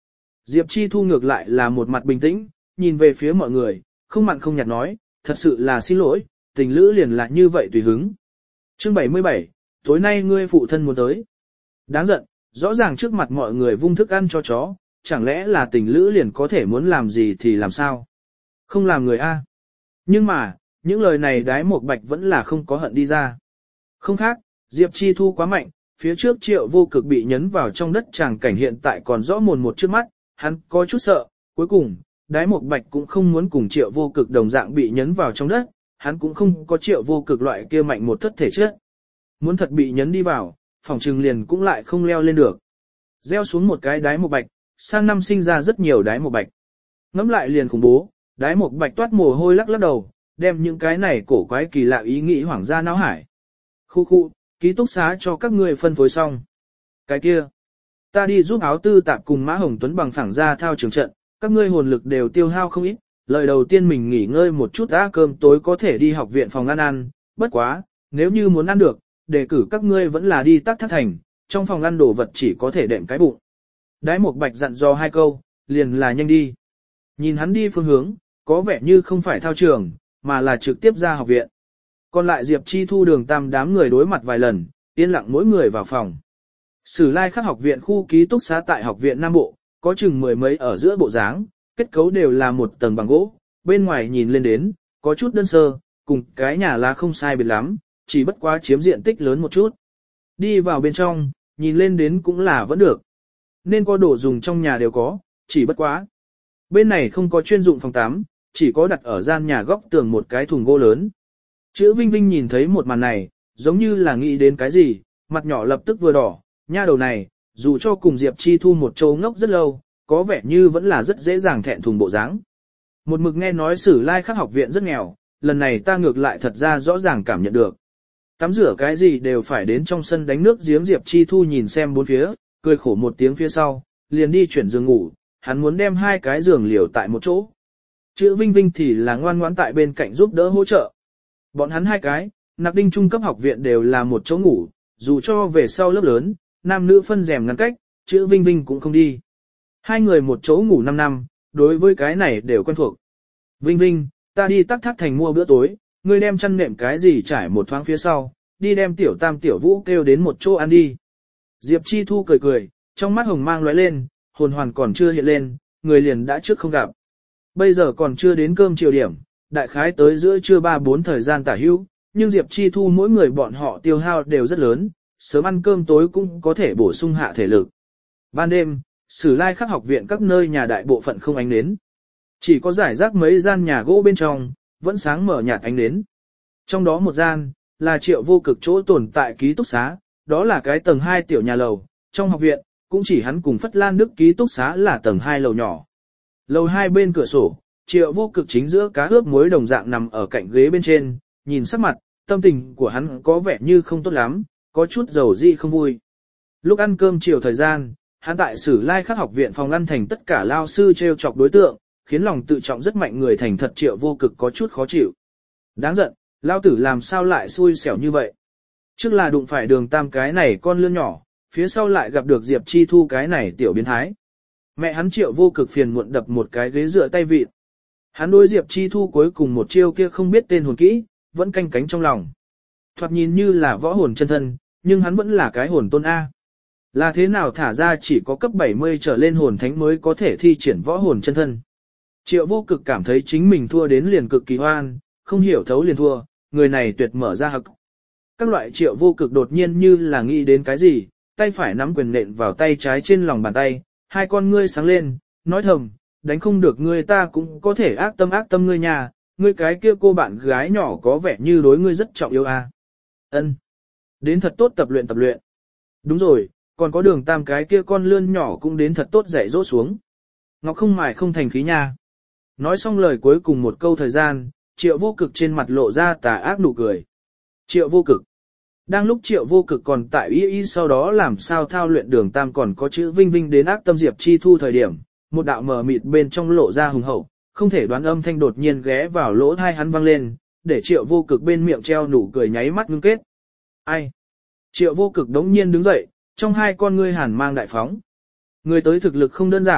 Diệp Chi Thu ngược lại là một mặt bình tĩnh, nhìn về phía mọi người, không mặn không nhạt nói, thật sự là xin lỗi, tình lữ liền là như vậy tùy hứng. Chương 77, tối nay ngươi phụ thân muốn tới. Đáng giận, rõ ràng trước mặt mọi người vung thức ăn cho chó, chẳng lẽ là tình lữ liền có thể muốn làm gì thì làm sao? Không làm người A. Nhưng mà, những lời này Đái Một Bạch vẫn là không có hận đi ra. Không khác, Diệp Chi Thu quá mạnh, phía trước Triệu Vô Cực bị nhấn vào trong đất tràng cảnh hiện tại còn rõ mồn một trước mắt, hắn có chút sợ, cuối cùng, Đái Một Bạch cũng không muốn cùng Triệu Vô Cực đồng dạng bị nhấn vào trong đất, hắn cũng không có Triệu Vô Cực loại kia mạnh một thất thể chất. Muốn thật bị nhấn đi vào, phòng trừng liền cũng lại không leo lên được. Gieo xuống một cái Đái Một Bạch, sang năm sinh ra rất nhiều Đái Một Bạch. Ngắm lại liền khủng bố, Đái Một Bạch toát mồ hôi lắc lắc đầu, đem những cái này cổ quái kỳ lạ ý nghĩ hoảng ra não hải. Khu khu, ký túc xá cho các ngươi phân phối xong. Cái kia, ta đi giúp Áo Tư Tạp cùng Mã Hồng Tuấn bằng phẳng ra thao trường trận, các ngươi hồn lực đều tiêu hao không ít, lời đầu tiên mình nghỉ ngơi một chút đã cơm tối có thể đi học viện phòng ăn, bất quá, nếu như muốn ăn được, đề cử các ngươi vẫn là đi Tắc Thác Thành, trong phòng ăn đồ vật chỉ có thể đệm cái bụng. Đái Một Bạch dặn dò hai câu, liền là nhanh đi. Nhìn hắn đi phương hướng, có vẻ như không phải thao trường, mà là trực tiếp ra học viện. Còn lại Diệp Chi Thu Đường Tam đám người đối mặt vài lần, yên lặng mỗi người vào phòng. Sử Lai Khắc học viện khu ký túc xá tại học viện Nam Bộ, có chừng mười mấy ở giữa bộ dáng, kết cấu đều là một tầng bằng gỗ, bên ngoài nhìn lên đến, có chút đơn sơ, cùng cái nhà lá không sai biệt lắm, chỉ bất quá chiếm diện tích lớn một chút. Đi vào bên trong, nhìn lên đến cũng là vẫn được. Nên có đồ dùng trong nhà đều có, chỉ bất quá. Bên này không có chuyên dụng phòng tắm, chỉ có đặt ở gian nhà góc tường một cái thùng gỗ lớn. Chữ Vinh Vinh nhìn thấy một màn này, giống như là nghĩ đến cái gì, mặt nhỏ lập tức vừa đỏ, nha đầu này, dù cho cùng Diệp Chi Thu một châu ngốc rất lâu, có vẻ như vẫn là rất dễ dàng thẹn thùng bộ dáng. Một mực nghe nói Sử Lai Khắc học viện rất nghèo, lần này ta ngược lại thật ra rõ ràng cảm nhận được. Tắm rửa cái gì đều phải đến trong sân đánh nước giếng. Diệp Chi Thu nhìn xem bốn phía, cười khổ một tiếng phía sau, liền đi chuyển giường ngủ, hắn muốn đem hai cái giường liều tại một chỗ. Chữ Vinh Vinh thì là ngoan ngoãn tại bên cạnh giúp đỡ hỗ trợ. Bọn hắn hai cái, Nạc Đinh trung cấp học viện đều là một chỗ ngủ, dù cho về sau lớp lớn, nam nữ phân rèm ngăn cách, chữ Vinh Vinh cũng không đi. Hai người một chỗ ngủ 5 năm, đối với cái này đều quen thuộc. Vinh Vinh, ta đi Tắc Thác Thành mua bữa tối, ngươi đem chăn nệm cái gì trải một thoáng phía sau, đi đem tiểu Tam tiểu Vũ kêu đến một chỗ ăn đi. Diệp Chi Thu cười cười, trong mắt hồng mang lóe lên, hồn hoàn còn chưa hiện lên, người liền đã trước không gặp. Bây giờ còn chưa đến cơm chiều điểm, đại khái tới giữa trưa 3-4 thời gian tả hữu, nhưng Diệp Chi Thu mỗi người bọn họ tiêu hao đều rất lớn, sớm ăn cơm tối cũng có thể bổ sung hạ thể lực. Ban đêm, Sử Lai Khắc học viện các nơi nhà đại bộ phận không ánh nến. Chỉ có giải rác mấy gian nhà gỗ bên trong, vẫn sáng mở nhạt ánh nến. Trong đó một gian, là Triệu Vô Cực chỗ tồn tại ký túc xá, đó là cái tầng 2 tiểu nhà lầu, trong học viện, cũng chỉ hắn cùng Phất Lan Đức ký túc xá là tầng 2 lầu nhỏ. Lầu 2 bên cửa sổ, Triệu Vô Cực chính giữa cá ướp muối đồng dạng nằm ở cạnh ghế bên trên, nhìn sắc mặt, tâm tình của hắn có vẻ như không tốt lắm, có chút dầu dị không vui. Lúc ăn cơm chiều thời gian, hắn tại Sử Lai Khắc học viện phòng ăn thành tất cả lao sư trêu chọc đối tượng, khiến lòng tự trọng rất mạnh người thành thật Triệu Vô Cực có chút khó chịu. Đáng giận, lao tử làm sao lại xui xẻo như vậy. Trước là đụng phải Đường Tam cái này con lươn nhỏ, phía sau lại gặp được Diệp Chi Thu cái này tiểu biến thái. Mẹ hắn Triệu Vô Cực phiền muộn đập một cái ghế dựa tay vịt. Hắn đối Diệp Chi Thu cuối cùng một chiêu kia không biết tên hồn kỹ, vẫn canh cánh trong lòng. Thoạt nhìn như là võ hồn chân thân, nhưng hắn vẫn là cái hồn tôn A. Là thế nào thả ra chỉ có cấp 70 trở lên hồn thánh mới có thể thi triển võ hồn chân thân. Triệu Vô Cực cảm thấy chính mình thua đến liền cực kỳ hoan, không hiểu thấu liền thua, người này tuyệt mở ra hậc. Các loại Triệu Vô Cực đột nhiên như là nghĩ đến cái gì, tay phải nắm quyền nện vào tay trái trên lòng bàn tay, hai con ngươi sáng lên, nói thầm, đánh không được ngươi ta cũng có thể ác tâm ngươi nhà, ngươi cái kia cô bạn gái nhỏ có vẻ như đối ngươi rất trọng yêu a. Ân, đến thật tốt tập luyện. Đúng rồi, còn có Đường Tam cái kia con lươn nhỏ cũng đến thật tốt dạy dỗ xuống. Ngọc không mài không thành khí nha. Nói xong lời cuối cùng một câu thời gian, Triệu Vô Cực trên mặt lộ ra tà ác nụ cười. Triệu Vô Cực. Đang lúc Triệu Vô Cực còn tại y sau đó làm sao thao luyện Đường Tam còn có chữ Vinh Vinh đến ác tâm Diệp Chi Thu thời điểm, một đạo mờ mịt bên trong lộ ra hùng hậu, không thể đoán âm thanh đột nhiên ghé vào lỗ tai hắn vang lên, để Triệu Vô Cực bên miệng treo nụ cười nháy mắt ngưng kết. Ai? Triệu Vô Cực đống nhiên đứng dậy, trong hai con ngươi hàn mang đại phóng. Người tới thực lực không đơn giản,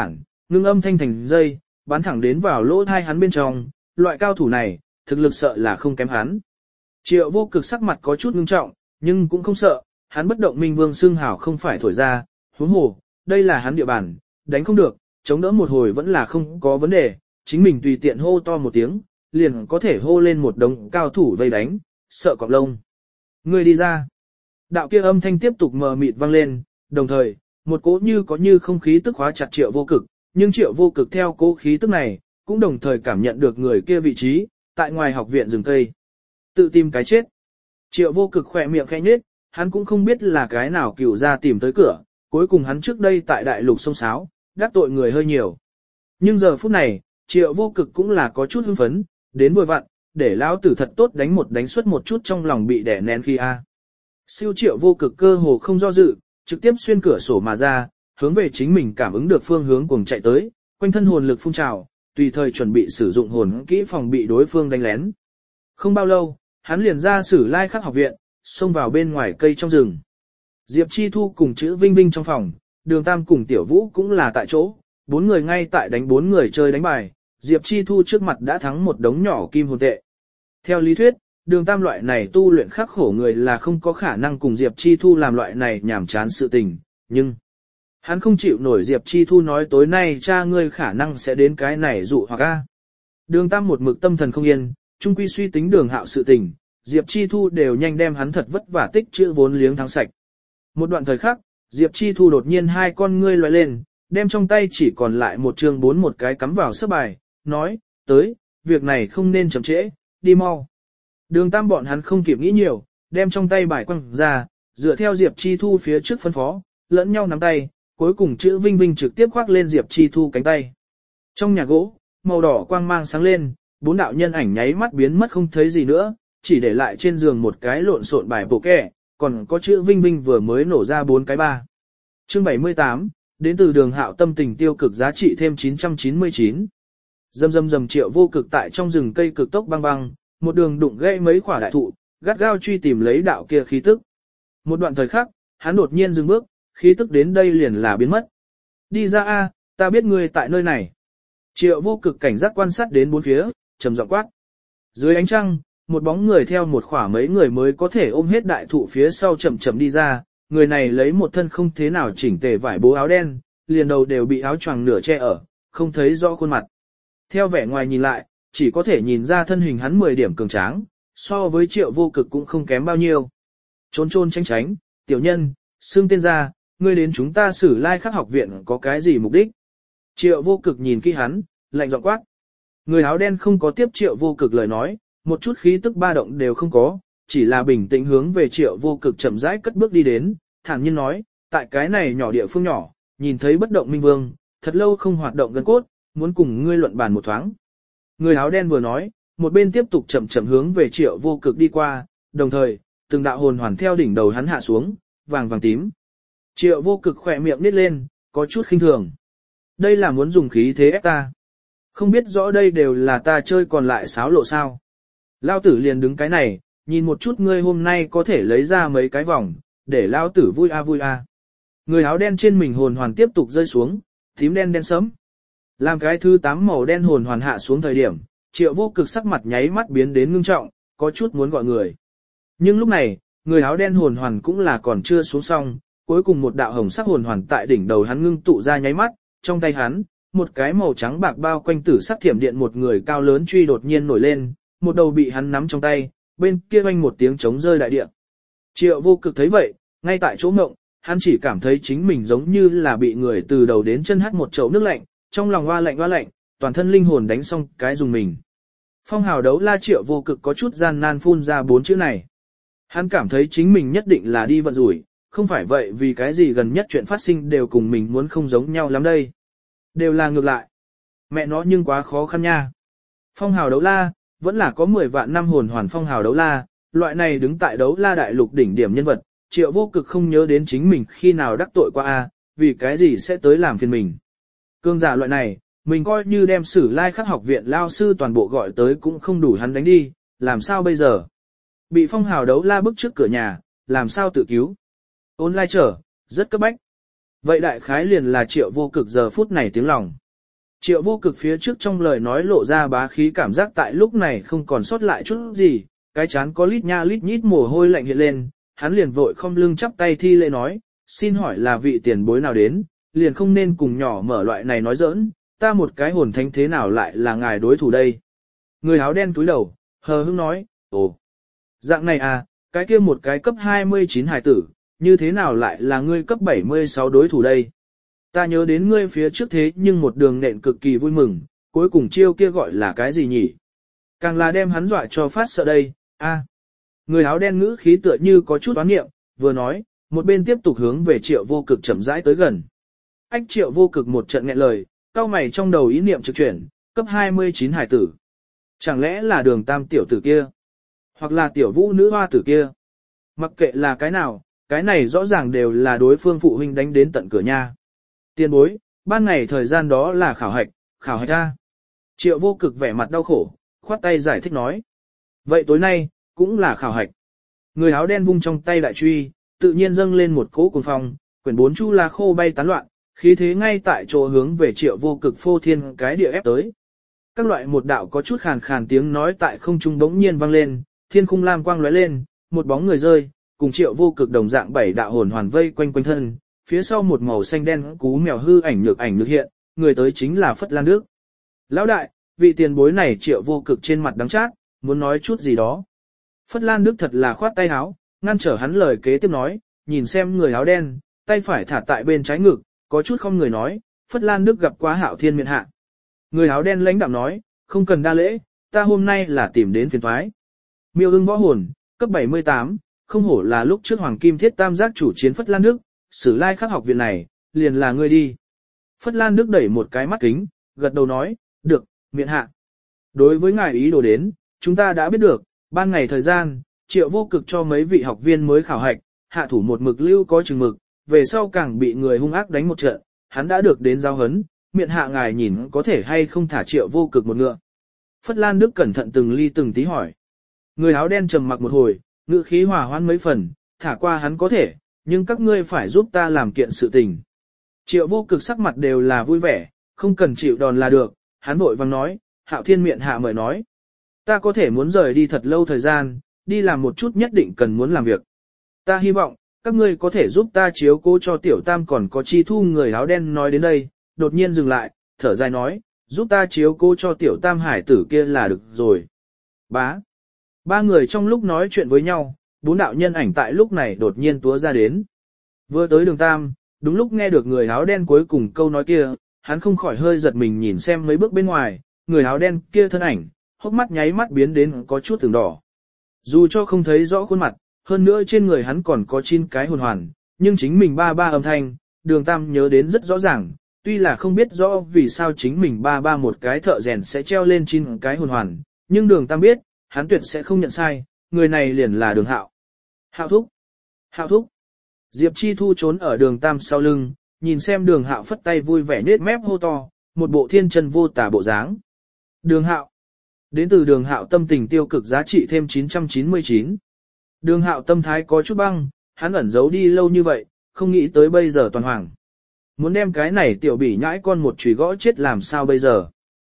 ngưng âm thanh thành dây, bắn thẳng đến vào lỗ thai hắn bên trong, loại cao thủ này, thực lực sợ là không kém hắn. Triệu Vô Cực sắc mặt có chút ngưng trọng, nhưng cũng không sợ, hắn bất động minh vương xưng hảo không phải thổi ra, huống hồ, đây là hắn địa bàn, đánh không được, chống đỡ một hồi vẫn là không có vấn đề, chính mình tùy tiện hô to một tiếng, liền có thể hô lên một đống cao thủ vây đánh, sợ cọp lông. Người đi ra. Đạo kia âm thanh tiếp tục mờ mịt vang lên, đồng thời, một cỗ như có như không khí tức khóa chặt Triệu Vô Cực, nhưng Triệu Vô Cực theo cỗ khí tức này, cũng đồng thời cảm nhận được người kia vị trí, tại ngoài học viện rừng cây. Tự tìm cái chết. Triệu Vô Cực khỏe miệng khẽ nhếch, hắn cũng không biết là cái nào cửu ra tìm tới cửa, cuối cùng hắn trước đây tại đại lục sông Sáo, đắc tội người hơi nhiều. Nhưng giờ phút này, Triệu Vô Cực cũng là có chút hưng phấn, đến vội vặn, để lão tử thật tốt đánh suất một chút trong lòng bị đè nén khi a. Siêu Triệu Vô Cực cơ hồ không do dự, trực tiếp xuyên cửa sổ mà ra, hướng về chính mình cảm ứng được phương hướng cùng chạy tới, quanh thân hồn lực phun trào, tùy thời chuẩn bị sử dụng hồn kỹ phòng bị đối phương đánh lén. Không bao lâu, hắn liền ra Sử Lai Khắc học viện, xông vào bên ngoài cây trong rừng. Diệp Chi Thu cùng chữ Vinh Vinh trong phòng, Đường Tam cùng Tiểu Vũ cũng là tại chỗ, bốn người ngay tại đánh bốn người chơi đánh bài, Diệp Chi Thu trước mặt đã thắng một đống nhỏ kim hồn tệ. Theo lý thuyết, Đường Tam loại này tu luyện khắc khổ người là không có khả năng cùng Diệp Chi Thu làm loại này nhảm chán sự tình, nhưng hắn không chịu nổi Diệp Chi Thu nói tối nay cha ngươi khả năng sẽ đến cái này dụ hoặc a. Đường Tam một mực tâm thần không yên, chung quy suy tính Đường Hạo sự tình, Diệp Chi Thu đều nhanh đem hắn thật vất vả tích trữ vốn liếng thắng sạch. Một đoạn thời khắc, Diệp Chi Thu đột nhiên hai con ngươi lóe lên, đem trong tay chỉ còn lại một chương 4 một cái cắm vào sấp bài, nói, tới, việc này không nên chậm trễ, đi mau. Đường Tam bọn hắn không kịp nghĩ nhiều, đem trong tay bài quăng ra, dựa theo Diệp Chi Thu phía trước phân phó, lẫn nhau nắm tay, cuối cùng chữ Vinh Vinh trực tiếp khoác lên Diệp Chi Thu cánh tay. Trong nhà gỗ, màu đỏ quang mang sáng lên, bốn đạo nhân ảnh nháy mắt biến mất không thấy gì nữa, chỉ để lại trên giường một cái lộn xộn bài bộ kẻ, còn có chữ Vinh Vinh vừa mới nổ ra 4 cái 3. Chương 78, đến từ Đường Hạo tâm tình tiêu cực giá trị thêm 999. Dầm Triệu Vô Cực tại trong rừng cây cực tốc băng băng, một đường đụng gãy mấy quả đại thụ, gắt gao truy tìm lấy đạo kia khí tức. Một đoạn thời khắc, hắn đột nhiên dừng bước, khí tức đến đây liền là biến mất. Đi ra a, ta biết ngươi tại nơi này. Triệu Vô Cực cảnh giác quan sát đến bốn phía, trầm giọng quát. Dưới ánh trăng, một bóng người theo một khỏa mấy người mới có thể ôm hết đại thụ phía sau chậm chậm đi ra, người này lấy một thân không thế nào chỉnh tề vải bố áo đen, liền đầu đều bị áo choàng nửa che ở, không thấy rõ khuôn mặt. Theo vẻ ngoài nhìn lại, chỉ có thể nhìn ra thân hình hắn 10 điểm cường tráng, so với Triệu Vô Cực cũng không kém bao nhiêu. Trốn tránh, tiểu nhân, xưng tên ra, ngươi đến chúng ta Sử Lai Khắc học viện có cái gì mục đích? Triệu Vô Cực nhìn kỹ hắn, lạnh giọng quát. Người áo đen không có tiếp Triệu Vô Cực lời nói, một chút khí tức ba động đều không có, chỉ là bình tĩnh hướng về Triệu Vô Cực chậm rãi cất bước đi đến, thản nhiên nói, tại cái này nhỏ địa phương nhỏ, nhìn thấy bất động minh vương, thật lâu không hoạt động gần cốt, muốn cùng ngươi luận bàn một thoáng. Người áo đen vừa nói, một bên tiếp tục chậm chậm hướng về Triệu Vô Cực đi qua, đồng thời, từng đạo hồn hoàn theo đỉnh đầu hắn hạ xuống, vàng tím. Triệu Vô Cực khỏe miệng nít lên, có chút khinh thường. Đây là muốn dùng khí thế ép ta. Không biết rõ đây đều là ta chơi còn lại xáo lộ sao. Lao tử liền đứng cái này, nhìn một chút ngươi hôm nay có thể lấy ra mấy cái vòng, để lao tử vui a vui a. Người áo đen trên mình hồn hoàn tiếp tục rơi xuống, tím đen sẫm. Làm cái thứ 8 màu đen hồn hoàn hạ xuống thời điểm, Triệu Vô Cực sắc mặt nháy mắt biến đến ngưng trọng, có chút muốn gọi người. Nhưng lúc này, người áo đen hồn hoàn cũng là còn chưa xuống xong, cuối cùng một đạo hồng sắc hồn hoàn tại đỉnh đầu hắn ngưng tụ ra nháy mắt, trong tay hắn, một cái màu trắng bạc bao quanh tử sắc thiểm điện một người cao lớn truy đột nhiên nổi lên, một đầu bị hắn nắm trong tay, bên kia oanh một tiếng trống rơi đại địa. Triệu Vô Cực thấy vậy, ngay tại chỗ ngộng, hắn chỉ cảm thấy chính mình giống như là bị người từ đầu đến chân hắt một chậu nước lạnh, trong lòng hoa lạnh, toàn thân linh hồn đánh xong cái dùng mình. Phong hào đấu la Triệu Vô Cực có chút gian nan phun ra 4 chữ này. Hắn cảm thấy chính mình nhất định là đi vận rủi, không phải vậy vì cái gì gần nhất chuyện phát sinh đều cùng mình muốn không giống nhau lắm đây. Đều là ngược lại. Mẹ nó nhưng quá khó khăn nha. Phong hào đấu la, vẫn là có 10 vạn năm hồn hoàn phong hào đấu la, loại này đứng tại đấu la đại lục đỉnh điểm nhân vật, Triệu Vô Cực không nhớ đến chính mình khi nào đắc tội qua a, vì cái gì sẽ tới làm phiền mình. Cương giả loại này, mình coi như đem Sử Lai Khắc học viện lao sư toàn bộ gọi tới cũng không đủ hắn đánh đi, làm sao bây giờ? Bị phong hào đấu la bức trước cửa nhà, làm sao tự cứu? Online trở, rất cấp bách. Vậy đại khái liền là Triệu Vô Cực giờ phút này tiếng lòng. Triệu Vô Cực phía trước trong lời nói lộ ra bá khí cảm giác tại lúc này không còn sót lại chút gì, cái chán có lít nha lít nhít mồ hôi lạnh hiện lên, hắn liền vội không lưng chắp tay thi lễ nói, xin hỏi là vị tiền bối nào đến, liền không nên cùng nhỏ mở loại này nói giỡn, ta một cái hồn thánh thế nào lại là ngài đối thủ đây. Người áo đen cúi đầu, hờ hững nói, ồ, dạng này à, cái kia một cái cấp 29 hải tử, như thế nào lại là ngươi cấp 76 đối thủ đây. Ta nhớ đến ngươi phía trước thế nhưng một đường nện cực kỳ vui mừng, cuối cùng chiêu kia gọi là cái gì nhỉ? Càng là đem hắn dọa cho phát sợ đây, a. Người áo đen ngữ khí tựa như có chút oán nghiệm, vừa nói, một bên tiếp tục hướng về Triệu Vô Cực chậm rãi tới gần. Ách Triệu Vô Cực một trận nghẹn lời, cao mày trong đầu ý niệm trực chuyển, cấp 29 hải tử. Chẳng lẽ là Đường Tam tiểu tử kia? Hoặc là tiểu Vũ nữ hoa tử kia? Mặc kệ là cái nào, cái này rõ ràng đều là đối phương phụ huynh đánh đến tận cửa nhà. Tiền bối, ban ngày thời gian đó là khảo hạch ra. Triệu Vô Cực vẻ mặt đau khổ, khoát tay giải thích nói. Vậy tối nay, cũng là khảo hạch. Người áo đen vung trong tay đại truy, tự nhiên dâng lên một cỗ cuồng phong, quyển 4 chu la khô bay tán loạn, khí thế ngay tại chỗ hướng về Triệu Vô Cực phô thiên cái địa ép tới. Các loại một đạo có chút khàn khàn tiếng nói tại không trung bỗng nhiên vang lên, thiên khung lam quang lóe lên, một bóng người rơi, cùng Triệu Vô Cực đồng dạng 7 đạo hồn hoàn vây quanh quanh thân, phía sau một màu xanh đen cú mèo hư ảnh nhược hiện, người tới chính là Phất Lan Đức. Lão đại, vị tiền bối này Triệu Vô Cực trên mặt đắng chát, muốn nói chút gì đó. Phất Lan Đức thật là khoát tay áo, ngăn trở hắn lời kế tiếp nói, nhìn xem người áo đen, tay phải thả tại bên trái ngực, có chút không người nói, Phất Lan Đức gặp quá Hạo Thiên miện hạ. Người áo đen lãnh đạm nói, không cần đa lễ, ta hôm nay là tìm đến phiền toái. Miêu ưng võ hồn, cấp 78, không hổ là lúc trước Hoàng Kim Thiết Tam Giác chủ chiến Phất Lan Đức, Sử Lai Khắc học viện này, liền là ngươi đi. Phất Lan Đức đẩy một cái mắt kính, gật đầu nói, được, miện hạ. Đối với ngài ý đồ đến, chúng ta đã biết được, ban ngày thời gian, Triệu Vô Cực cho mấy vị học viên mới khảo hạch, hạ thủ một mực lưu có chừng mực, về sau càng bị người hung ác đánh một trận, hắn đã được đến giao hấn, miện hạ ngài nhìn có thể hay không thả Triệu Vô Cực một ngựa. Phất Lan Đức cẩn thận từng ly từng tí hỏi. Người áo đen trầm mặc một hồi, ngữ khí hòa hoãn mấy phần, thả qua hắn có thể, nhưng các ngươi phải giúp ta làm kiện sự tình. Triệu Vô Cực sắc mặt đều là vui vẻ, không cần chịu đòn là được, hắn vội vàng nói, Hạo Thiên miện hạ mời nói. Ta có thể muốn rời đi thật lâu thời gian, đi làm một chút nhất định cần muốn làm việc. Ta hy vọng, các ngươi có thể giúp ta chiếu cố cho tiểu tam còn có chi thu. Người áo đen nói đến đây, đột nhiên dừng lại, thở dài nói, giúp ta chiếu cố cho tiểu tam hải tử kia là được rồi. Ba người trong lúc nói chuyện với nhau, 4 đạo nhân ảnh tại lúc này đột nhiên túa ra đến. Vừa tới Đường Tam, đúng lúc nghe được người áo đen cuối cùng câu nói kia, hắn không khỏi hơi giật mình nhìn xem mấy bước bên ngoài, người áo đen kia thân ảnh, hốc mắt nháy mắt biến đến có chút từng đỏ. Dù cho không thấy rõ khuôn mặt, hơn nữa trên người hắn còn có 9 cái hồn hoàn, nhưng chính mình ba âm thanh, Đường Tam nhớ đến rất rõ ràng, tuy là không biết rõ vì sao chính mình ba một cái thợ rèn sẽ treo lên 9 cái hồn hoàn, nhưng Đường Tam biết, hắn tuyệt sẽ không nhận sai, người này liền là Đường Hạo. Hạo thúc! Hạo thúc! Diệp Chi Thu trốn ở Đường Tam sau lưng, nhìn xem Đường Hạo phất tay vui vẻ nết mép hô to, một bộ thiên chân vô tả bộ dáng. Đường Hạo! Đến từ Đường Hạo tâm tình tiêu cực giá trị thêm 999. Đường Hạo tâm thái có chút băng, hắn ẩn giấu đi lâu như vậy, không nghĩ tới bây giờ toàn hoàng. Muốn đem cái này tiểu bỉ nhãi con một chùy gõ chết làm sao bây giờ?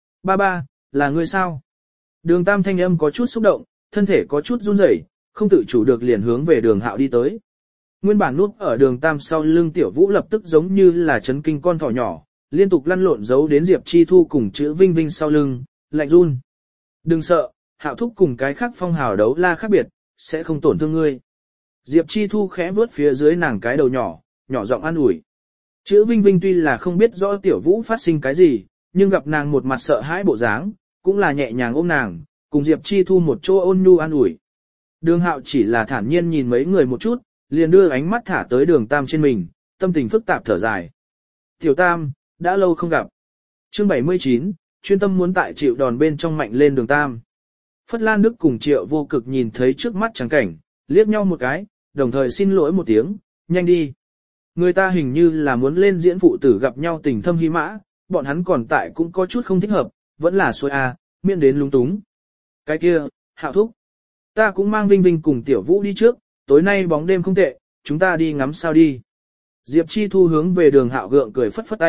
Ba, là ngươi sao? Đường Tam thanh âm có chút xúc động, thân thể có chút run rẩy, không tự chủ được liền hướng về Đường Hạo đi tới. Nguyên bản núp ở Đường Tam sau lưng Tiểu Vũ lập tức giống như là chấn kinh con thỏ nhỏ, liên tục lăn lộn giấu đến Diệp Chi Thu cùng chữ Vinh Vinh sau lưng, lạnh run. Đừng sợ, Hạo thúc cùng cái khác phong hào đấu la khác biệt, sẽ không tổn thương ngươi. Diệp Chi Thu khẽ vuốt phía dưới nàng cái đầu nhỏ, nhỏ giọng an ủi. Chữ Vinh Vinh tuy là không biết rõ Tiểu Vũ phát sinh cái gì, nhưng gặp nàng một mặt sợ hãi bộ dáng, cũng là nhẹ nhàng ôm nàng, cùng Diệp Chi Thu một chỗ ôn nhu an ủi. Đường Hạo chỉ là thản nhiên nhìn mấy người một chút, liền đưa ánh mắt thả tới Đường Tam trên mình, tâm tình phức tạp thở dài. Tiểu Tam, đã lâu không gặp. Chương 79, chuyên tâm muốn tại chịu đòn bên trong mạnh lên Đường Tam. Phất Lan Đức cùng Triệu Vô Cực nhìn thấy trước mắt trắng cảnh, liếc nhau một cái, đồng thời xin lỗi một tiếng, nhanh đi. Người ta hình như là muốn lên diễn phụ tử gặp nhau tình thâm hy mã, bọn hắn còn tại cũng có chút không thích hợp, vẫn là xuôi miễn đến lung túng. Cái kia, Hạo thúc. Ta cũng mang Vinh Vinh cùng Tiểu Vũ đi trước, tối nay bóng đêm không tệ, chúng ta đi ngắm sao đi. Diệp Chi Thu hướng về Đường Hạo gượng cười phất phất tay,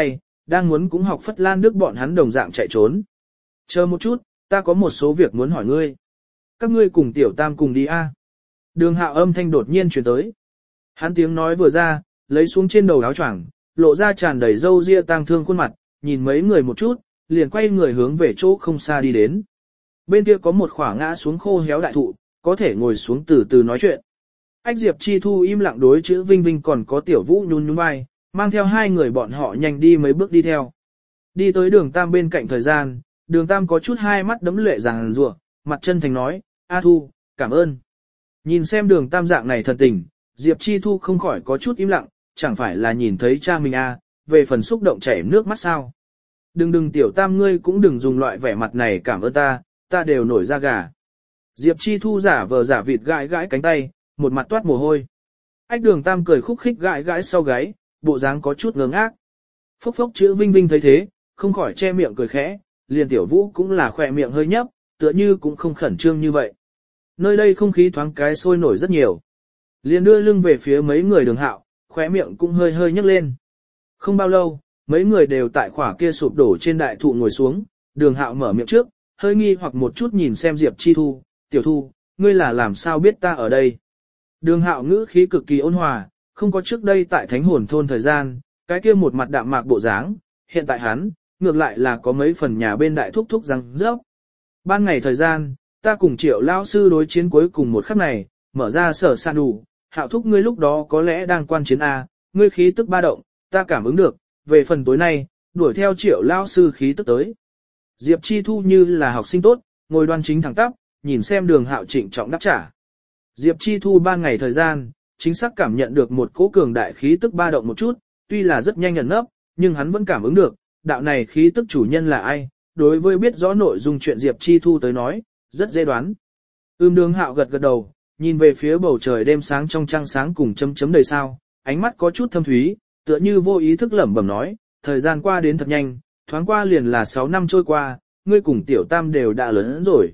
đang muốn cũng học Phất Lan Đức bọn hắn đồng dạng chạy trốn. Chờ một chút, ta có một số việc muốn hỏi ngươi. Các ngươi cùng tiểu tam cùng đi a. Đường Hạo âm thanh đột nhiên truyền tới. Hắn tiếng nói vừa ra, lấy xuống trên đầu áo choàng, lộ ra tràn đầy râu ria tang thương khuôn mặt, nhìn mấy người một chút, liền quay người hướng về chỗ không xa đi đến. Bên kia có một khỏa ngã xuống khô héo đại thụ, có thể ngồi xuống từ từ nói chuyện. Ách Diệp Chi Thu im lặng đối chữ Vinh Vinh còn có Tiểu Vũ nhún nhún vai, mang theo hai người bọn họ nhanh đi mấy bước đi theo. Đi tới đường Tam bên cạnh thời gian, đường Tam có chút hai mắt đấm lệ ràng rùa, mặt chân thành nói, A Thu, cảm ơn. Nhìn xem đường Tam dạng này thần tình, Diệp Chi Thu không khỏi có chút im lặng, chẳng phải là nhìn thấy cha mình a, về phần xúc động chảy nước mắt sao. Đừng Tiểu Tam ngươi cũng đừng dùng loại vẻ mặt này cảm ơn ta đều nổi da gà. Diệp Chi Thu giả vờ giả vịt gãi gãi cánh tay, một mặt toát mồ hôi. Ách đường Tam cười khúc khích gãi gãi sau gáy, bộ dáng có chút ngớ ngác. Phốc phốc chữ Vinh Vinh thấy thế, không khỏi che miệng cười khẽ, liền Tiểu Vũ cũng là khỏe miệng hơi nhấp, tựa như cũng không khẩn trương như vậy. Nơi đây không khí thoáng cái sôi nổi rất nhiều. Liền đưa lưng về phía mấy người đường Hạo, khóe miệng cũng hơi hơi nhấc lên. Không bao lâu, mấy người đều tại khỏa kia sụp đổ trên đại thụ ngồi xuống, đường Hạo mở miệng trước, hơi nghi hoặc một chút nhìn xem Diệp Chi Thu, Tiểu Thu, ngươi là làm sao biết ta ở đây. Đường Hạo ngữ khí cực kỳ ôn hòa, không có trước đây tại Thánh Hồn thôn thời gian, cái kia một mặt đạm mạc bộ dáng, hiện tại hắn, ngược lại là có mấy phần nhà bên đại thúc thúc răng rớp. Ban ngày thời gian, ta cùng Triệu lão sư đối chiến cuối cùng một khắc này, mở ra sở san đủ, Hạo thúc ngươi lúc đó có lẽ đang quan chiến A, ngươi khí tức ba động, ta cảm ứng được, về phần tối nay, đuổi theo Triệu lão sư khí tức tới. Diệp Chi Thu như là học sinh tốt, ngồi đoan chính thẳng tắp, nhìn xem đường Hạo trịnh trọng đáp trả. Diệp Chi Thu ban ngày thời gian, chính xác cảm nhận được một cỗ cường đại khí tức ba động một chút, tuy là rất nhanh ẩn nấp, nhưng hắn vẫn cảm ứng được, đạo này khí tức chủ nhân là ai, đối với biết rõ nội dung chuyện Diệp Chi Thu tới nói, rất dễ đoán. Đường Hạo gật gật đầu, nhìn về phía bầu trời đêm sáng trong trăng sáng cùng chấm chấm đầy sao, ánh mắt có chút thâm thúy, tựa như vô ý thức lẩm bẩm nói, thời gian qua đến thật nhanh, thoáng qua liền là 6 năm trôi qua, ngươi cùng Tiểu Tam đều đã lớn rồi.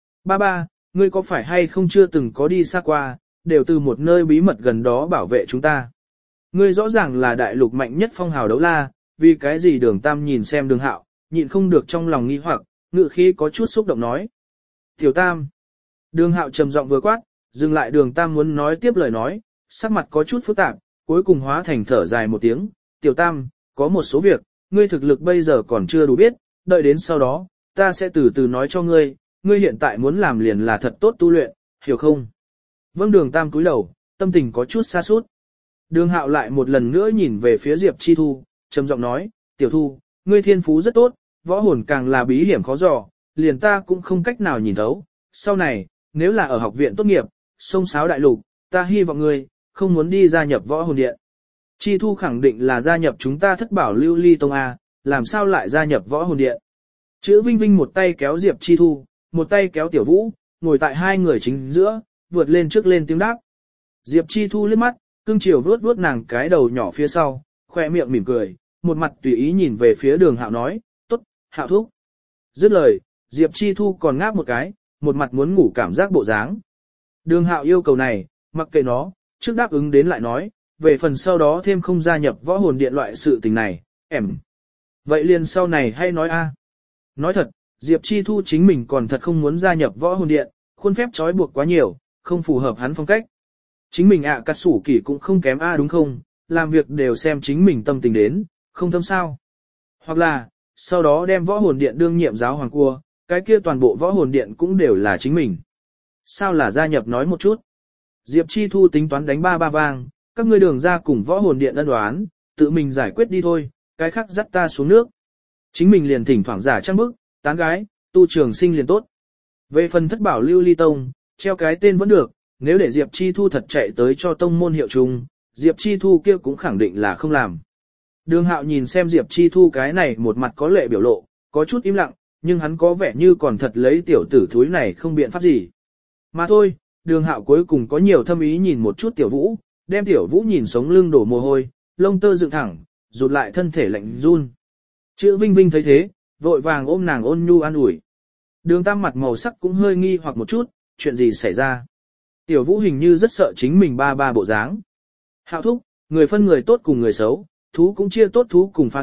Ba, ngươi có phải hay không chưa từng có đi xa qua, đều từ một nơi bí mật gần đó bảo vệ chúng ta. Ngươi rõ ràng là đại lục mạnh nhất phong hào đấu la, vì cái gì đường Tam nhìn xem đường Hạo, nhịn không được trong lòng nghi hoặc, ngự khí có chút xúc động nói. Tiểu Tam. Đường Hạo trầm giọng vừa quát, dừng lại đường Tam muốn nói tiếp lời nói, sắc mặt có chút phức tạp, cuối cùng hóa thành thở dài một tiếng. Tiểu Tam, có một số việc, ngươi thực lực bây giờ còn chưa đủ biết, đợi đến sau đó, ta sẽ từ từ nói cho ngươi, ngươi hiện tại muốn làm liền là thật tốt tu luyện, hiểu không? Vâng đường Tam cúi đầu, tâm tình có chút xa sút. Đường Hạo lại một lần nữa nhìn về phía Diệp Chi Thu, trầm giọng nói, Tiểu Thu, ngươi thiên phú rất tốt, võ hồn càng là bí hiểm khó dò, liền ta cũng không cách nào nhìn thấu. Sau này, nếu là ở học viện tốt nghiệp, sông sáo đại lục, ta hy vọng ngươi, không muốn đi gia nhập võ hồn điện. Chi Thu khẳng định là gia nhập chúng ta Thất Bảo Lưu Ly Tông A, làm sao lại gia nhập võ hồn điện. Chữ Vinh Vinh một tay kéo Diệp Chi Thu, một tay kéo Tiểu Vũ, ngồi tại hai người chính giữa, vượt lên trước lên tiếng đáp. Diệp Chi Thu liếc mắt, cưng chiều vuốt vuốt nàng cái đầu nhỏ phía sau, khoe miệng mỉm cười, một mặt tùy ý nhìn về phía đường Hạo nói, tốt, Hạo thúc. Dứt lời, Diệp Chi Thu còn ngáp một cái, một mặt muốn ngủ cảm giác bộ dáng. Đường Hạo yêu cầu này, mặc kệ nó, trước đáp ứng đến lại nói, về phần sau đó thêm không gia nhập võ hồn điện loại sự tình này, em. Vậy liền sau này hay nói a. Nói thật, Diệp Chi Thu chính mình còn thật không muốn gia nhập võ hồn điện, khuôn phép trói buộc quá nhiều, không phù hợp hắn phong cách. Chính mình cắt sủ kỷ cũng không kém đúng không, làm việc đều xem chính mình tâm tình đến, không thâm sao. Hoặc là, sau đó đem võ hồn điện đương nhiệm giáo hoàng cua, cái kia toàn bộ võ hồn điện cũng đều là chính mình. Sao là gia nhập nói một chút. Diệp Chi Thu tính toán đánh ba vang, các ngươi đường ra cùng võ hồn điện ân đoán, tự mình giải quyết đi thôi, cái khác dắt ta xuống nước. Chính mình liền thỉnh thoảng giả trang bức, tán gái, tu trường sinh liền tốt. Về phần Thất Bảo Lưu Ly Tông, treo cái tên vẫn được, nếu để Diệp Chi Thu thật chạy tới cho tông môn hiệu trùng, Diệp Chi Thu kia cũng khẳng định là không làm. Đường Hạo nhìn xem Diệp Chi Thu cái này một mặt có lệ biểu lộ, có chút im lặng, nhưng hắn có vẻ như còn thật lấy tiểu tử thúi này không biện pháp gì. Mà thôi, Đường Hạo cuối cùng có nhiều thâm ý nhìn một chút Tiểu Vũ, đem Tiểu Vũ nhìn sống lưng đổ mồ hôi, lông tơ dựng thẳng, rụt lại thân thể lạnh run. Chữ Vinh Vinh thấy thế, vội vàng ôm nàng ôn nhu an ủi. Đường Tam mặt màu sắc cũng hơi nghi hoặc một chút, chuyện gì xảy ra. Tiểu Vũ hình như rất sợ chính mình ba bộ dáng. Hạo thúc, người phân người tốt cùng người xấu, thú cũng chia tốt thú cùng phá thú,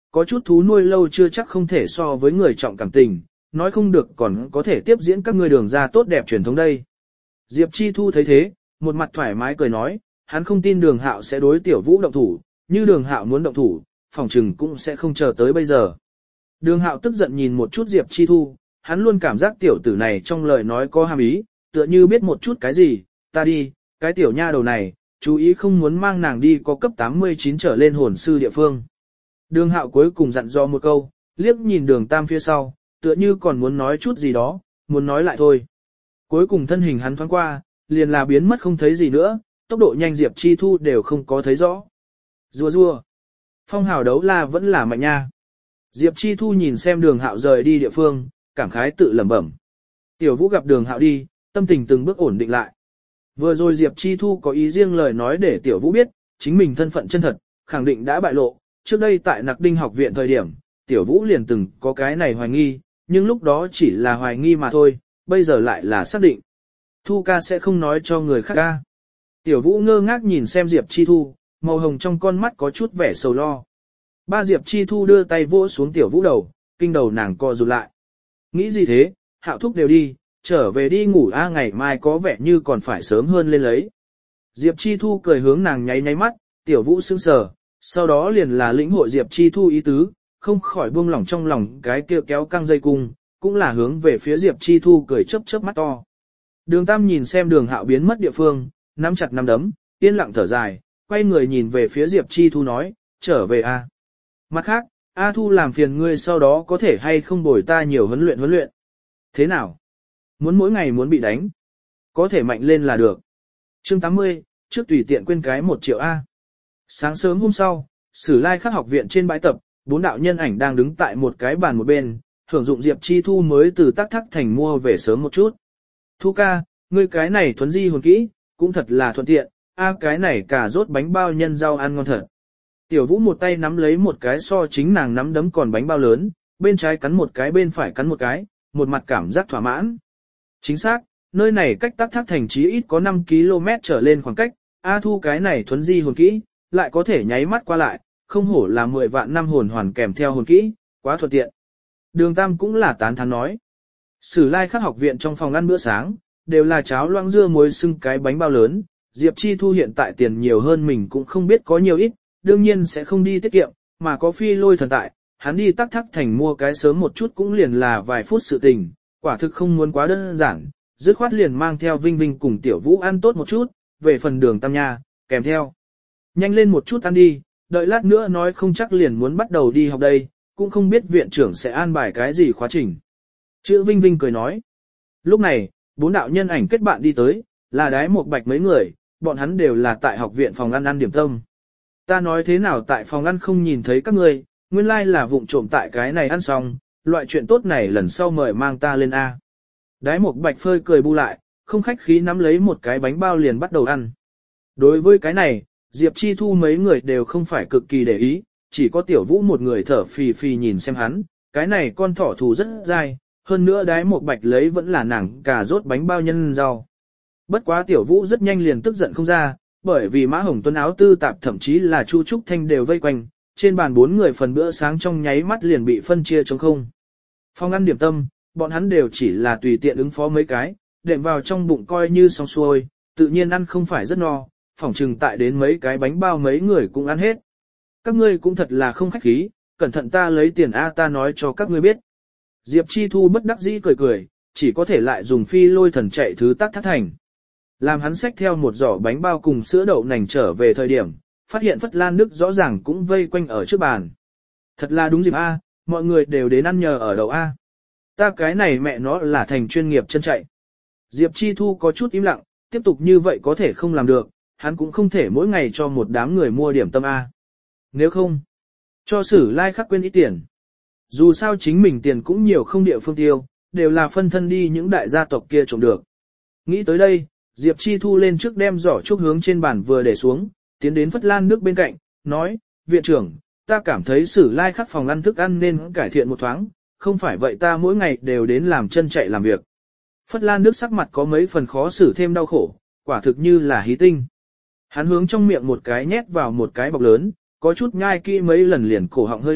có chút thú nuôi lâu chưa chắc không thể so với người trọng cảm tình, nói không được còn có thể tiếp diễn các ngươi đường ra tốt đẹp truyền thống đây. Diệp Chi Thu thấy thế, một mặt thoải mái cười nói, hắn không tin đường hạo sẽ đối tiểu vũ động thủ, như đường hạo muốn động thủ, phòng trừng cũng sẽ không chờ tới bây giờ. Đường hạo tức giận nhìn một chút Diệp Chi Thu, hắn luôn cảm giác tiểu tử này trong lời nói có hàm ý, tựa như biết một chút cái gì, ta đi, cái tiểu nha đầu này, chú ý không muốn mang nàng đi có cấp 89 trở lên hồn sư địa phương. Đường hạo cuối cùng dặn dò một câu, liếc nhìn đường tam phía sau, tựa như còn muốn nói chút gì đó, muốn nói lại thôi. Cuối cùng thân hình hắn thoáng qua, liền là biến mất không thấy gì nữa, tốc độ nhanh Diệp Chi Thu đều không có thấy rõ. Rùa rùa. Phong hào đấu la vẫn là mạnh nha. Diệp Chi Thu nhìn xem đường hạo rời đi địa phương, cảm khái tự lẩm bẩm. Tiểu Vũ gặp đường hạo đi, tâm tình từng bước ổn định lại. Vừa rồi Diệp Chi Thu có ý riêng lời nói để Tiểu Vũ biết, chính mình thân phận chân thật, khẳng định đã bại lộ. Trước đây tại Nặc Đinh học viện thời điểm, Tiểu Vũ liền từng có cái này hoài nghi, nhưng lúc đó chỉ là hoài nghi mà thôi, bây giờ lại là xác định. Thu ca sẽ không nói cho người khác ca. Tiểu Vũ ngơ ngác nhìn xem Diệp Chi Thu, màu hồng trong con mắt có chút vẻ sầu lo. Ba Diệp Chi Thu đưa tay vỗ xuống Tiểu Vũ đầu, kinh đầu nàng co rụt lại. Nghĩ gì thế, Hạo thúc đều đi, trở về đi ngủ a, ngày mai có vẻ như còn phải sớm hơn lên lấy. Diệp Chi Thu cười hướng nàng nháy nháy mắt, Tiểu Vũ sững sờ, sau đó liền là lĩnh hội Diệp Chi Thu ý tứ, không khỏi buông lỏng trong lòng cái kia kéo căng dây cung, cũng là hướng về phía Diệp Chi Thu cười chớp chớp mắt to. Đường Tam nhìn xem đường hạo biến mất địa phương, nắm chặt nắm đấm, yên lặng thở dài, quay người nhìn về phía Diệp Chi Thu nói, trở về a. Mặt khác, A Thu làm phiền ngươi sau đó có thể hay không bồi ta nhiều huấn luyện. Thế nào? Muốn mỗi ngày muốn bị đánh? Có thể mạnh lên là được. Chương 80, trước tùy tiện quên cái 1 triệu A. Sáng sớm hôm sau, Sử Lai Khắc học viện trên bãi tập, 4 đạo nhân ảnh đang đứng tại một cái bàn một bên, hưởng dụng Diệp Chi Thu mới từ Tắc Thắc Thành mua về sớm một chút. Thu ca, ngươi cái này thuấn di hồn kỹ, cũng thật là thuận tiện, cái này cả rốt bánh bao nhân rau ăn ngon thật. Tiểu Vũ một tay nắm lấy một cái so chính nàng nắm đấm còn bánh bao lớn, bên trái cắn một cái bên phải cắn một cái, một mặt cảm giác thỏa mãn. Chính xác, nơi này cách Tắc Thác Thành chí ít có 5 km trở lên khoảng cách, A Thu cái này thuấn di hồn kỹ, lại có thể nháy mắt qua lại, không hổ là 10 vạn năm hồn hoàn kèm theo hồn kỹ, quá thuận tiện. Đường Tam cũng là tán thán nói. Sử Lai Khắc học viện trong phòng ăn bữa sáng, đều là cháo loãng dưa muối xưng cái bánh bao lớn, Diệp Chi Thu hiện tại tiền nhiều hơn mình cũng không biết có nhiều ít, đương nhiên sẽ không đi tiết kiệm, mà có Phi Lôi thần tại, hắn đi Tắc Thác Thành mua cái sớm một chút cũng liền là vài phút sự tình, quả thực không muốn quá đơn giản, dứt khoát liền mang theo Vinh Vinh cùng Tiểu Vũ ăn tốt một chút, về phần đường Tam nha, kèm theo. Nhanh lên một chút ăn đi, đợi lát nữa nói không chắc liền muốn bắt đầu đi học đây, cũng không biết viện trưởng sẽ an bài cái gì khóa trình. Chữ Vinh Vinh cười nói. Lúc này, 4 đạo nhân ảnh kết bạn đi tới, là Đái Một Bạch mấy người, bọn hắn đều là tại học viện phòng ăn điểm tâm. Ta nói thế nào tại phòng ăn không nhìn thấy các ngươi, nguyên lai là vụng trộm tại cái này ăn xong, loại chuyện tốt này lần sau mời mang ta lên A. Đái Một Bạch phơi cười bu lại, không khách khí nắm lấy một cái bánh bao liền bắt đầu ăn. Đối với cái này, Diệp Chi Thu mấy người đều không phải cực kỳ để ý, chỉ có Tiểu Vũ một người thở phì phì nhìn xem hắn, cái này con thỏ thù rất dai, hơn nữa Đái Một Bạch lấy vẫn là nàng cà rốt bánh bao nhân rau. Bất quá Tiểu Vũ rất nhanh liền tức giận không ra, bởi vì Mã Hồng Tuấn áo tư tạp thậm chí là Chu Trúc Thanh đều vây quanh, trên bàn 4 người phần bữa sáng trong nháy mắt liền bị phân chia trống không. Phòng ăn điểm tâm, bọn hắn đều chỉ là tùy tiện ứng phó mấy cái, đệm vào trong bụng coi như xong xuôi, tự nhiên ăn không phải rất no, phỏng chừng tại đến mấy cái bánh bao mấy người cũng ăn hết. Các ngươi cũng thật là không khách khí, cẩn thận ta lấy tiền A ta nói cho các ngươi biết. Diệp Chi Thu bất đắc dĩ cười cười, chỉ có thể lại dùng Phi Lôi thần chạy thứ Tắc Thác Thành. Làm hắn xách theo một giỏ bánh bao cùng sữa đậu nành trở về thời điểm, phát hiện Phất Lan Đức rõ ràng cũng vây quanh ở trước bàn. Thật là đúng dịp A, mọi người đều đến ăn nhờ ở đậu A. Ta cái này mẹ nó là thành chuyên nghiệp chân chạy. Diệp Chi Thu có chút im lặng, tiếp tục như vậy có thể không làm được, hắn cũng không thể mỗi ngày cho một đám người mua điểm tâm A. Nếu không, cho Sử Lai Khắc quên ít tiền. Dù sao chính mình tiền cũng nhiều không địa phương tiêu, đều là phân thân đi những đại gia tộc kia trộm được. Nghĩ tới đây, Diệp Chi Thu lên trước đem giỏ trúc hướng trên bàn vừa để xuống, tiến đến Phất Lan Nước bên cạnh, nói, viện trưởng, ta cảm thấy Sử Lai Khắc phòng ăn thức ăn nên cải thiện một thoáng, không phải vậy ta mỗi ngày đều đến làm chân chạy làm việc. Phất Lan Nước sắc mặt có mấy phần khó xử thêm đau khổ, quả thực như là hí tinh. Hắn hướng trong miệng một cái nhét vào một cái bọc lớn, có chút nhai kỹ mấy lần liền cổ họng hơi động,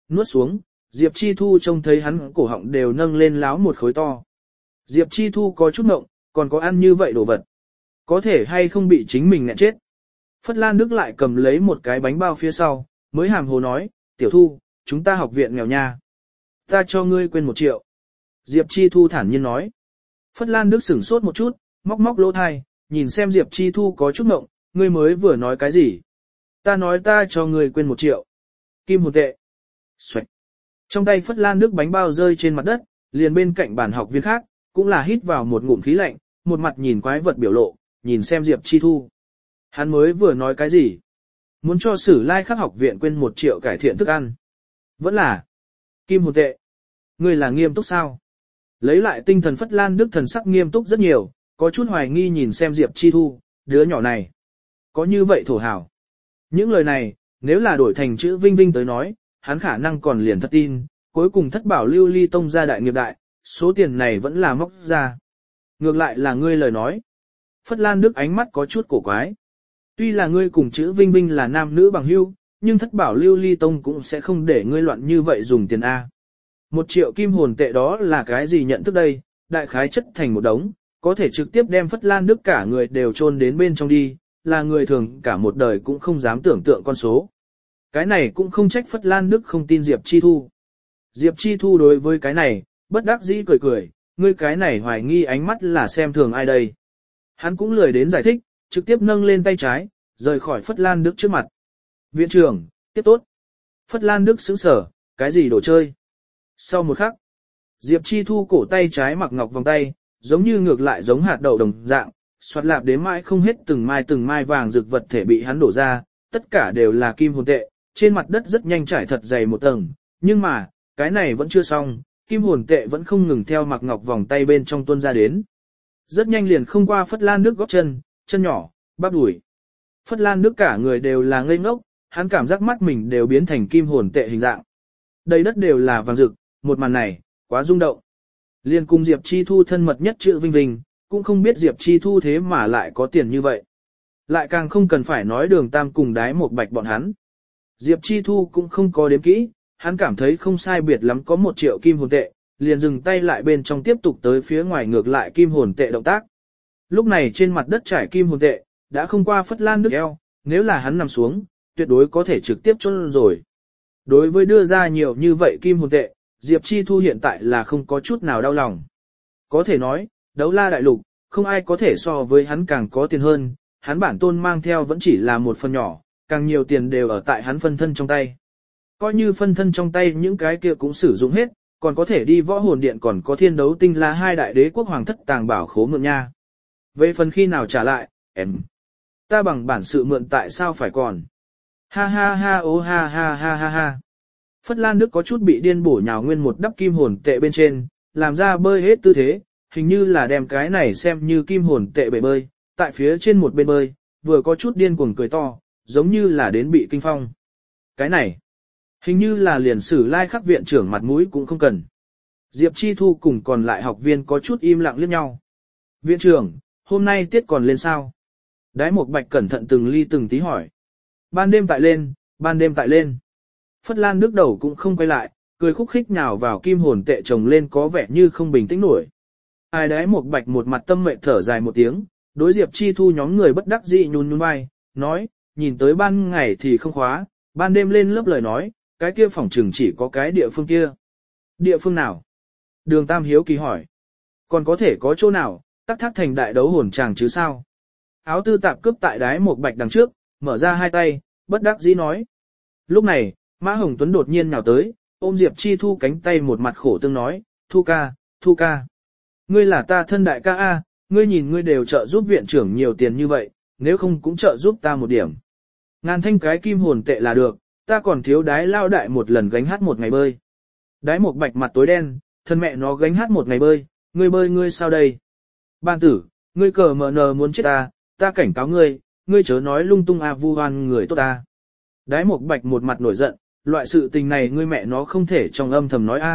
nuốt xuống, Diệp Chi Thu trông thấy hắn cổ họng đều nâng lên láo một khối to. Diệp Chi Thu có chút ngộng, còn có ăn như vậy đồ vật. Có thể hay không bị chính mình nghẹn chết. Phất Lan Đức lại cầm lấy một cái bánh bao phía sau, mới hàm hồ nói, Tiểu Thu, chúng ta học viện nghèo nha. Ta cho ngươi quên 1 triệu. Diệp Chi Thu thản nhiên nói. Phất Lan Đức sửng sốt một chút, móc móc lỗ thai, nhìn xem Diệp Chi Thu có chút ngộng, ngươi mới vừa nói cái gì? Ta nói ta cho ngươi quên 1 triệu. Kim hồn tệ. Xoạch. Trong tay Phất Lan Đức bánh bao rơi trên mặt đất, liền bên cạnh bàn học viên khác, cũng là hít vào một ngụm khí lạnh, một mặt nhìn quái vật biểu lộ, nhìn xem Diệp Chi Thu. Hắn mới vừa nói cái gì? Muốn cho Sử Lai Khắc học viện quên 1 triệu cải thiện thức ăn. Vẫn là kim hồn tệ. Ngươi là nghiêm túc sao? Lấy lại tinh thần Phất Lan Đức thần sắc nghiêm túc rất nhiều, có chút hoài nghi nhìn xem Diệp Chi Thu, đứa nhỏ này. Có như vậy thổ hào. Những lời này, nếu là đổi thành chữ Vinh Vinh tới nói, hắn khả năng còn liền thất tin, cuối cùng thất bảo lưu ly tông ra đại nghiệp đại, số tiền này vẫn là móc ra. Ngược lại là ngươi lời nói. Phất Lan Đức ánh mắt có chút cổ quái. Tuy là ngươi cùng chữ Vinh Vinh là nam nữ bằng hữu, nhưng thất bảo lưu ly tông cũng sẽ không để ngươi loạn như vậy dùng tiền A. 1 triệu kim hồn tệ đó là cái gì nhận thức đây, đại khái chất thành một đống, có thể trực tiếp đem Phất Lan Đức cả người đều chôn đến bên trong đi, là người thường cả một đời cũng không dám tưởng tượng con số. Cái này cũng không trách Phất Lan Đức không tin Diệp Chi Thu. Diệp Chi Thu đối với cái này, bất đắc dĩ cười cười, ngươi cái này hoài nghi ánh mắt là xem thường ai đây. Hắn cũng lười đến giải thích, trực tiếp nâng lên tay trái, rời khỏi Phất Lan Đức trước mặt. Viện trưởng, tiếp tốt. Phất Lan Đức sững sờ, cái gì đồ chơi? Sau một khắc, Diệp Chi Thu cổ tay trái mặc ngọc vòng tay, giống như ngược lại giống hạt đậu đồng dạng, xoát lạp đến mãi không hết từng mai vàng rực vật thể bị hắn đổ ra, tất cả đều là kim hồn tệ, trên mặt đất rất nhanh trải thật dày một tầng, nhưng mà, cái này vẫn chưa xong, kim hồn tệ vẫn không ngừng theo mặc ngọc vòng tay bên trong tuôn ra đến. Rất nhanh liền không qua Phất Lan Đức gót chân, chân nhỏ, bắp đùi. Phất Lan Đức cả người đều là ngây ngốc, hắn cảm giác mắt mình đều biến thành kim hồn tệ hình dạng. Đầy đất đều là vàng rực, một màn này, quá rung động. Liên cùng Diệp Chi Thu thân mật nhất chữ Vinh Vinh, cũng không biết Diệp Chi Thu thế mà lại có tiền như vậy. Lại càng không cần phải nói Đường Tam cùng Đái Một Bạch bọn hắn. Diệp Chi Thu cũng không có đếm kỹ, hắn cảm thấy không sai biệt lắm có 1 triệu kim hồn tệ, liền dừng tay lại bên trong tiếp tục tới phía ngoài ngược lại kim hồn tệ động tác. Lúc này trên mặt đất trải kim hồn tệ, đã không qua Phất Lan Đức eo, nếu là hắn nằm xuống, tuyệt đối có thể trực tiếp chôn rồi. Đối với đưa ra nhiều như vậy kim hồn tệ, Diệp Chi Thu hiện tại là không có chút nào đau lòng. Có thể nói, đấu la đại lục, không ai có thể so với hắn càng có tiền hơn, hắn bản tôn mang theo vẫn chỉ là một phần nhỏ, càng nhiều tiền đều ở tại hắn phân thân trong tay. Coi như phân thân trong tay những cái kia cũng sử dụng hết, còn có thể đi võ hồn điện còn có thiên đấu tinh la 2 đại đế quốc hoàng thất tàng bảo khố mượn nha. Về phần khi nào trả lại, em, ta bằng bản sự mượn tại sao phải còn. Ha ha ha ô ha ha ha ha ha. Phất Lan Đức có chút bị điên bổ nhào nguyên một đắp kim hồn tệ bên trên, làm ra bơi hết tư thế, hình như là đem cái này xem như kim hồn tệ bể bơi, tại phía trên một bên bơi, vừa có chút điên cuồng cười to, giống như là đến bị kinh phong. Cái này, hình như là liền Sử Lai Khắc viện trưởng mặt mũi cũng không cần. Diệp Chi Thu cùng còn lại học viên có chút im lặng liếc nhau. Viện trưởng, hôm nay tiết còn lên sao? Đái Một Bạch cẩn thận từng ly từng tí hỏi. Ban đêm tại lên, ban đêm tại lên. Phất Lan Đức đầu cũng không quay lại, cười khúc khích nhào vào kim hồn tệ chồng lên có vẻ như không bình tĩnh nổi. Ai Đái Một Bạch một mặt tâm mệnh thở dài một tiếng, đối Diệp Chi Thu nhóm người bất đắc dĩ nhún nhún vai, nói, nhìn tới ban ngày thì không khóa, ban đêm lên lớp lời nói, cái kia phòng trường chỉ có cái địa phương kia. Địa phương nào? Đường Tam hiếu kỳ hỏi. Còn có thể có chỗ nào, tắc thác thành đại đấu hồn tràng chứ sao? Áo tư tạp cướp tại Đái Một Bạch đằng trước, mở ra hai tay, bất đắc dĩ nói. Lúc này, Mã Hồng Tuấn đột nhiên nhào tới, ôm Diệp Chi Thu cánh tay một mặt khổ tương nói, Thu ca. Ngươi là ta thân đại ca A, ngươi nhìn ngươi đều trợ giúp viện trưởng nhiều tiền như vậy, nếu không cũng trợ giúp ta một điểm. Ngàn thanh cái kim hồn tệ là được, ta còn thiếu Đái lao đại một lần gánh hát một ngày bơi. Đái Một Bạch mặt tối đen, thân mẹ nó gánh hát một ngày bơi ngươi sao đây? Ban tử, ngươi cờ mờ nờ muốn chết ta cảnh cáo ngươi, ngươi chớ nói lung tung vu oan người tốt ta. Đái Một Bạch một mặt nổi giận, loại sự tình này ngươi mẹ nó không thể trong âm thầm nói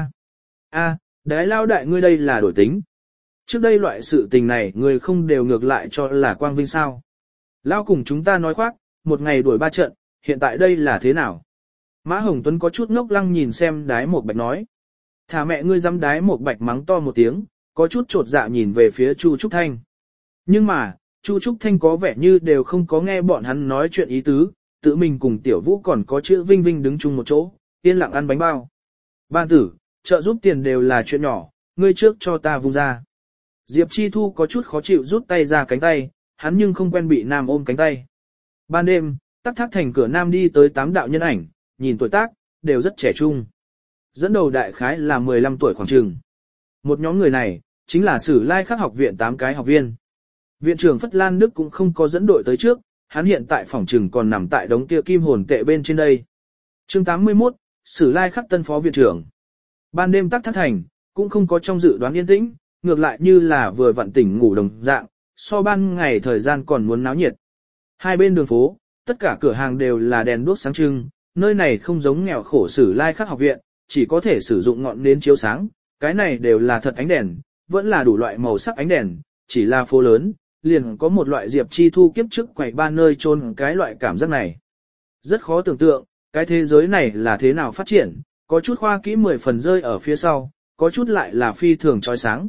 Đái lao đại ngươi đây là đổi tính. Trước đây loại sự tình này ngươi không đều ngược lại cho là quang vinh sao. Lao cùng chúng ta nói khoác, một ngày đuổi 3 trận, hiện tại đây là thế nào? Mã Hồng Tuấn có chút ngốc lăng nhìn xem Đái Một Bạch nói. Thả mẹ ngươi dám. Đái Một Bạch mắng to một tiếng, có chút trột dạ nhìn về phía Chu Trúc Thanh. Nhưng mà, Chu Trúc Thanh có vẻ như đều không có nghe bọn hắn nói chuyện ý tứ, tự mình cùng Tiểu Vũ còn có chữ Vinh Vinh đứng chung một chỗ, yên lặng ăn bánh bao. Ban tử, trợ giúp tiền đều là chuyện nhỏ, ngươi trước cho ta vung ra. Diệp Chi Thu có chút khó chịu rút tay ra cánh tay, hắn nhưng không quen bị nam ôm cánh tay. Ban đêm, Tắc Thác Thành cửa nam đi tới 8 đạo nhân ảnh, nhìn tuổi tác, đều rất trẻ trung. Dẫn đầu đại khái là 15 tuổi khoảng chừng. Một nhóm người này, chính là Sử Lai Khắc học viện 8 cái học viên. Viện trưởng Phất Lan Đức cũng không có dẫn đội tới trước, hắn hiện tại phòng trừng còn nằm tại đống kia kim hồn tệ bên trên đây. Chương 81, Sử Lai Khắc tân phó viện trưởng. Ban đêm Tắc Thác Thành, cũng không có trong dự đoán yên tĩnh, ngược lại như là vừa vặn tỉnh ngủ đồng dạng, so ban ngày thời gian còn muốn náo nhiệt. Hai bên đường phố, tất cả cửa hàng đều là đèn đuốc sáng trưng, nơi này không giống nghèo khổ Sử Lai Khắc học viện, chỉ có thể sử dụng ngọn nến chiếu sáng, cái này đều là thật ánh đèn, vẫn là đủ loại màu sắc ánh đèn, chỉ là phố lớn, liền có một loại Diệp Chi Thu kiếp trước quầy ba nơi chôn cái loại cảm giác này. Rất khó tưởng tượng, cái thế giới này là thế nào phát triển, có chút khoa kỹ 10 phần rơi ở phía sau, có chút lại là phi thường chói sáng.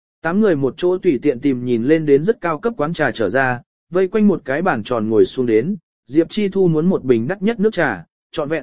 8 người một chỗ tùy tiện tìm nhìn lên đến rất cao cấp quán trà trở ra, vây quanh một cái bàn tròn ngồi xuống đến, Diệp Chi Thu muốn một bình đắt nhất nước trà, trọn vẹn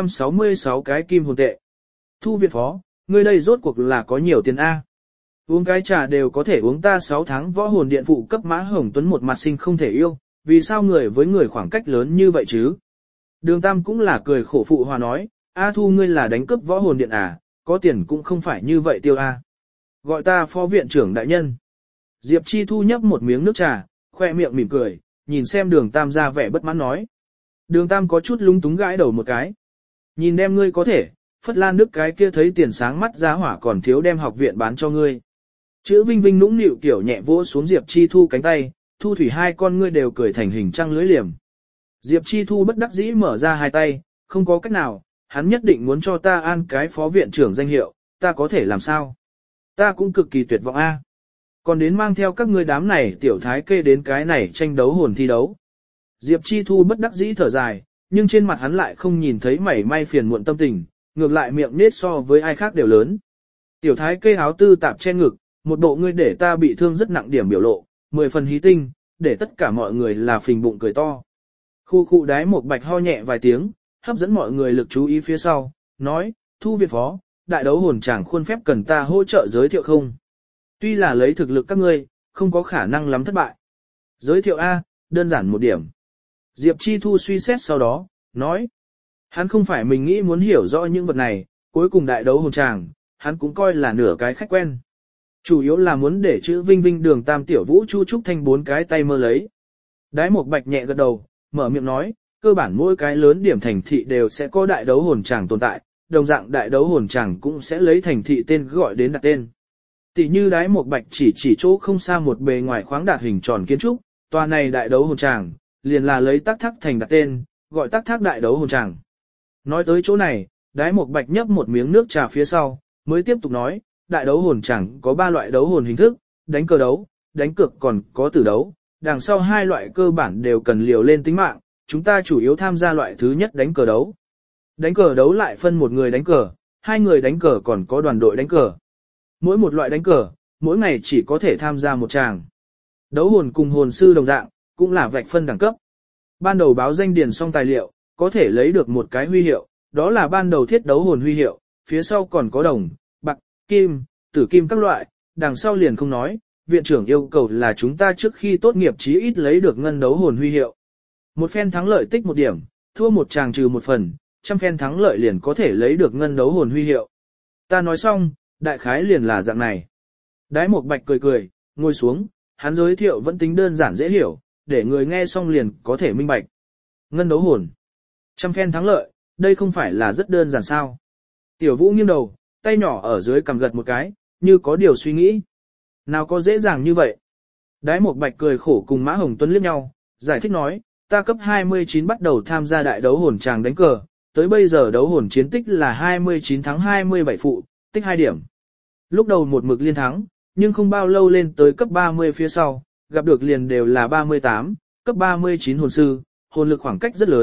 666 cái kim hồn tệ. Thu viện phó, ngươi đây rốt cuộc là có nhiều tiền A. Uống cái trà đều có thể uống ta 6 tháng võ hồn điện phụ cấp. Mã Hồng Tuấn một mặt sinh không thể yêu, vì sao người với người khoảng cách lớn như vậy chứ? Đường Tam cũng là cười khổ phụ hòa nói, A Thu ngươi là đánh cướp võ hồn điện à, có tiền cũng không phải như vậy tiêu A. Gọi ta phó viện trưởng đại nhân. Diệp Chi Thu nhấp một miếng nước trà, khoe miệng mỉm cười, nhìn xem đường Tam ra vẻ bất mãn nói. Đường Tam có chút lúng túng gãi đầu một cái. Nhìn đem ngươi có thể, Phất Lan Đức cái kia thấy tiền sáng mắt giá hỏa còn thiếu đem học viện bán cho ngươi. Chữ Vinh Vinh nũng nịu kiểu nhẹ vỗ xuống Diệp Chi Thu cánh tay, Thu Thủy hai con ngươi đều cười thành hình trăng lưới liềm. Diệp Chi Thu bất đắc dĩ mở ra hai tay, không có cách nào, hắn nhất định muốn cho ta an cái phó viện trưởng danh hiệu, ta có thể làm sao? Ta cũng cực kỳ tuyệt vọng a. Còn đến mang theo các ngươi đám này tiểu thái kê đến cái này tranh đấu hồn thi đấu. Diệp Chi Thu bất đắc dĩ thở dài, nhưng trên mặt hắn lại không nhìn thấy mảy may phiền muộn tâm tình, ngược lại miệng nết so với ai khác đều lớn. Tiểu thái kê áo tư tạp che ngực, một bộ ngươi để ta bị thương rất nặng điểm biểu lộ, 10 phần hí tinh, để tất cả mọi người là phình bụng cười to. Khu khu Đái Một Bạch ho nhẹ vài tiếng, hấp dẫn mọi người lực chú ý phía sau, nói, Thu viện phó, đại đấu hồn tràng khuôn phép cần ta hỗ trợ giới thiệu không? Tuy là lấy thực lực các ngươi, không có khả năng lắm thất bại. Giới thiệu A, đơn giản một điểm. Diệp Chi Thu suy xét sau đó, nói, hắn không phải mình nghĩ muốn hiểu rõ những vật này, cuối cùng đại đấu hồn tràng, hắn cũng coi là nửa cái khách quen. Chủ yếu là muốn để chữ Vinh Vinh đường Tam Tiểu Vũ Chu Trúc Thanh 4 cái tay mơ lấy. Đái Một Bạch nhẹ gật đầu, mở miệng nói, cơ bản mỗi cái lớn điểm thành thị đều sẽ có đại đấu hồn tràng tồn tại, đồng dạng đại đấu hồn tràng cũng sẽ lấy thành thị tên gọi đến đặt tên. Tỷ như Đái Một Bạch chỉ chỗ không xa một bề ngoài khoáng đạt hình tròn kiến trúc, tòa này đại đấu hồn tràng, liền là lấy Tắc Thác Thành đặt tên, gọi Tắc Thác đại đấu hồn tràng. Nói tới chỗ này, Đái Một Bạch nhấp một miếng nước trà phía sau, mới tiếp tục nói, đại đấu hồn chẳng có 3 loại đấu hồn hình thức, đánh cờ đấu, đánh cược còn có tử đấu, đằng sau 2 loại cơ bản đều cần liều lên tính mạng, chúng ta chủ yếu tham gia loại thứ nhất đánh cờ đấu. Đánh cờ đấu lại phân một người đánh cờ, 2 người đánh cờ còn có đoàn đội đánh cờ. Mỗi một loại đánh cờ, mỗi ngày chỉ có thể tham gia một tràng. Đấu hồn cùng hồn sư đồng dạng, cũng là vạch phân đẳng cấp. Ban đầu báo danh điền xong tài liệu, có thể lấy được một cái huy hiệu, đó là ban đầu thiết đấu hồn huy hiệu, phía sau còn có đồng, bạc, kim, tử kim các loại, đằng sau liền không nói, viện trưởng yêu cầu là chúng ta trước khi tốt nghiệp chí ít lấy được ngân đấu hồn huy hiệu. Một phen thắng lợi tích 1 điểm, thua một tràng trừ 1 phần, trăm phen thắng lợi liền có thể lấy được ngân đấu hồn huy hiệu. Ta nói xong, đại khái liền là dạng này. Đái Một Bạch cười cười, ngồi xuống, hắn giới thiệu vẫn tính đơn giản dễ hiểu, để người nghe xong liền có thể minh bạch. Ngân đấu hồn, trăm phen thắng lợi, đây không phải là rất đơn giản sao? Tiểu Vũ nghiêng đầu, tay nhỏ ở dưới cằm gật một cái, như có điều suy nghĩ. Nào có dễ dàng như vậy? Đái Một Bạch cười khổ cùng Mã Hồng Tuấn liếc nhau, giải thích nói, ta cấp 29 bắt đầu tham gia đại đấu hồn tràng đánh cờ, tới bây giờ đấu hồn chiến tích là 29 thắng 27 phụ, tích 2 điểm. Lúc đầu một mực liên thắng, nhưng không bao lâu lên tới cấp 30 phía sau, gặp được liền đều là 38, cấp 39 hồn sư, hồn lực khoảng cách rất lớn,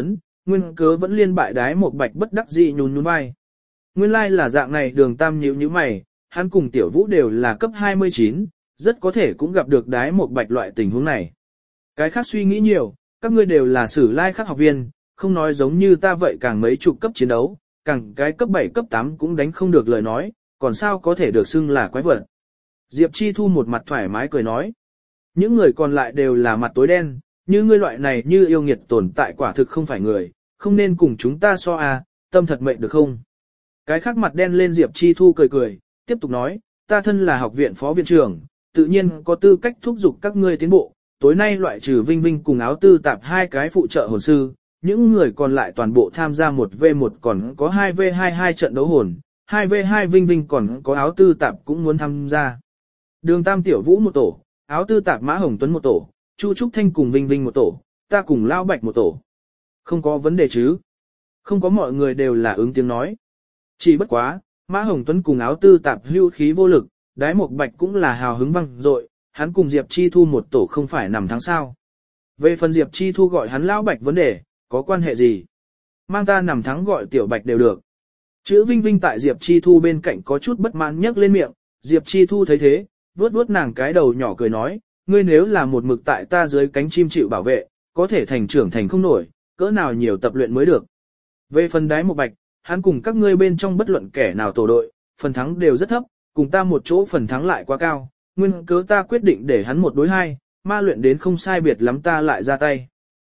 nguyên cớ vẫn liên bại đái một bạch bất đắc dĩ nhún nhún vai. Nguyên lai là dạng này Đường Tam nhíu nhíu mày, hắn cùng Tiểu Vũ đều là cấp 29, rất có thể cũng gặp được đái một bạch loại tình huống này. Cái khác suy nghĩ nhiều, các ngươi đều là Sử Lai Khắc học viên, không nói giống như ta vậy càng mấy chục cấp chiến đấu, càng cái cấp 7 cấp 8 cũng đánh không được lời nói, còn sao có thể được xưng là quái vật. Diệp Chi Thu một mặt thoải mái cười nói. Những người còn lại đều là mặt tối đen, như ngươi loại này như yêu nghiệt tồn tại quả thực không phải người, không nên cùng chúng ta so à, tâm thật mệnh được không? Cái khác mặt đen lên Diệp Chi Thu cười cười, tiếp tục nói, ta thân là học viện phó viện trưởng, tự nhiên có tư cách thúc giục các ngươi tiến bộ, tối nay loại trừ Vinh Vinh cùng Áo Tư Tạp hai cái phụ trợ hồn sư, những người còn lại toàn bộ tham gia 1v1 còn có 2v22 trận đấu hồn, 2v2 Vinh Vinh còn có Áo Tư Tạp cũng muốn tham gia. Đường Tam Tiểu Vũ một tổ, Áo Tư Tạp Mã Hồng Tuấn một tổ, Chu Trúc Thanh cùng Vinh Vinh một tổ, ta cùng Lão Bạch một tổ. Không có vấn đề chứ? Không có, mọi người đều là ứng tiếng nói. Chỉ bất quá, Mã Hồng Tuấn cùng Áo Tư Tạp hưu khí vô lực, Đái Mộc Bạch cũng là hào hứng văng dội, hắn cùng Diệp Chi Thu một tổ không phải nằm thắng sao. Về phần Diệp Chi Thu gọi hắn Lão Bạch vấn đề, có quan hệ gì? Mang ta nằm thắng gọi Tiểu Bạch đều được. Chữ Vinh Vinh tại Diệp Chi Thu bên cạnh có chút bất mãn nhấc lên miệng, Diệp Chi Thu thấy thế, vuốt vuốt nàng cái đầu nhỏ cười nói, ngươi nếu là một mực tại ta dưới cánh chim chịu bảo vệ, có thể thành trưởng thành không nổi, cỡ nào nhiều tập luyện mới được. Về phần Đái Mộc Bạch, hắn cùng các ngươi bên trong bất luận kẻ nào tổ đội, phần thắng đều rất thấp, cùng ta một chỗ phần thắng lại quá cao, nguyên cớ ta quyết định để hắn một đối hai, ma luyện đến không sai biệt lắm ta lại ra tay.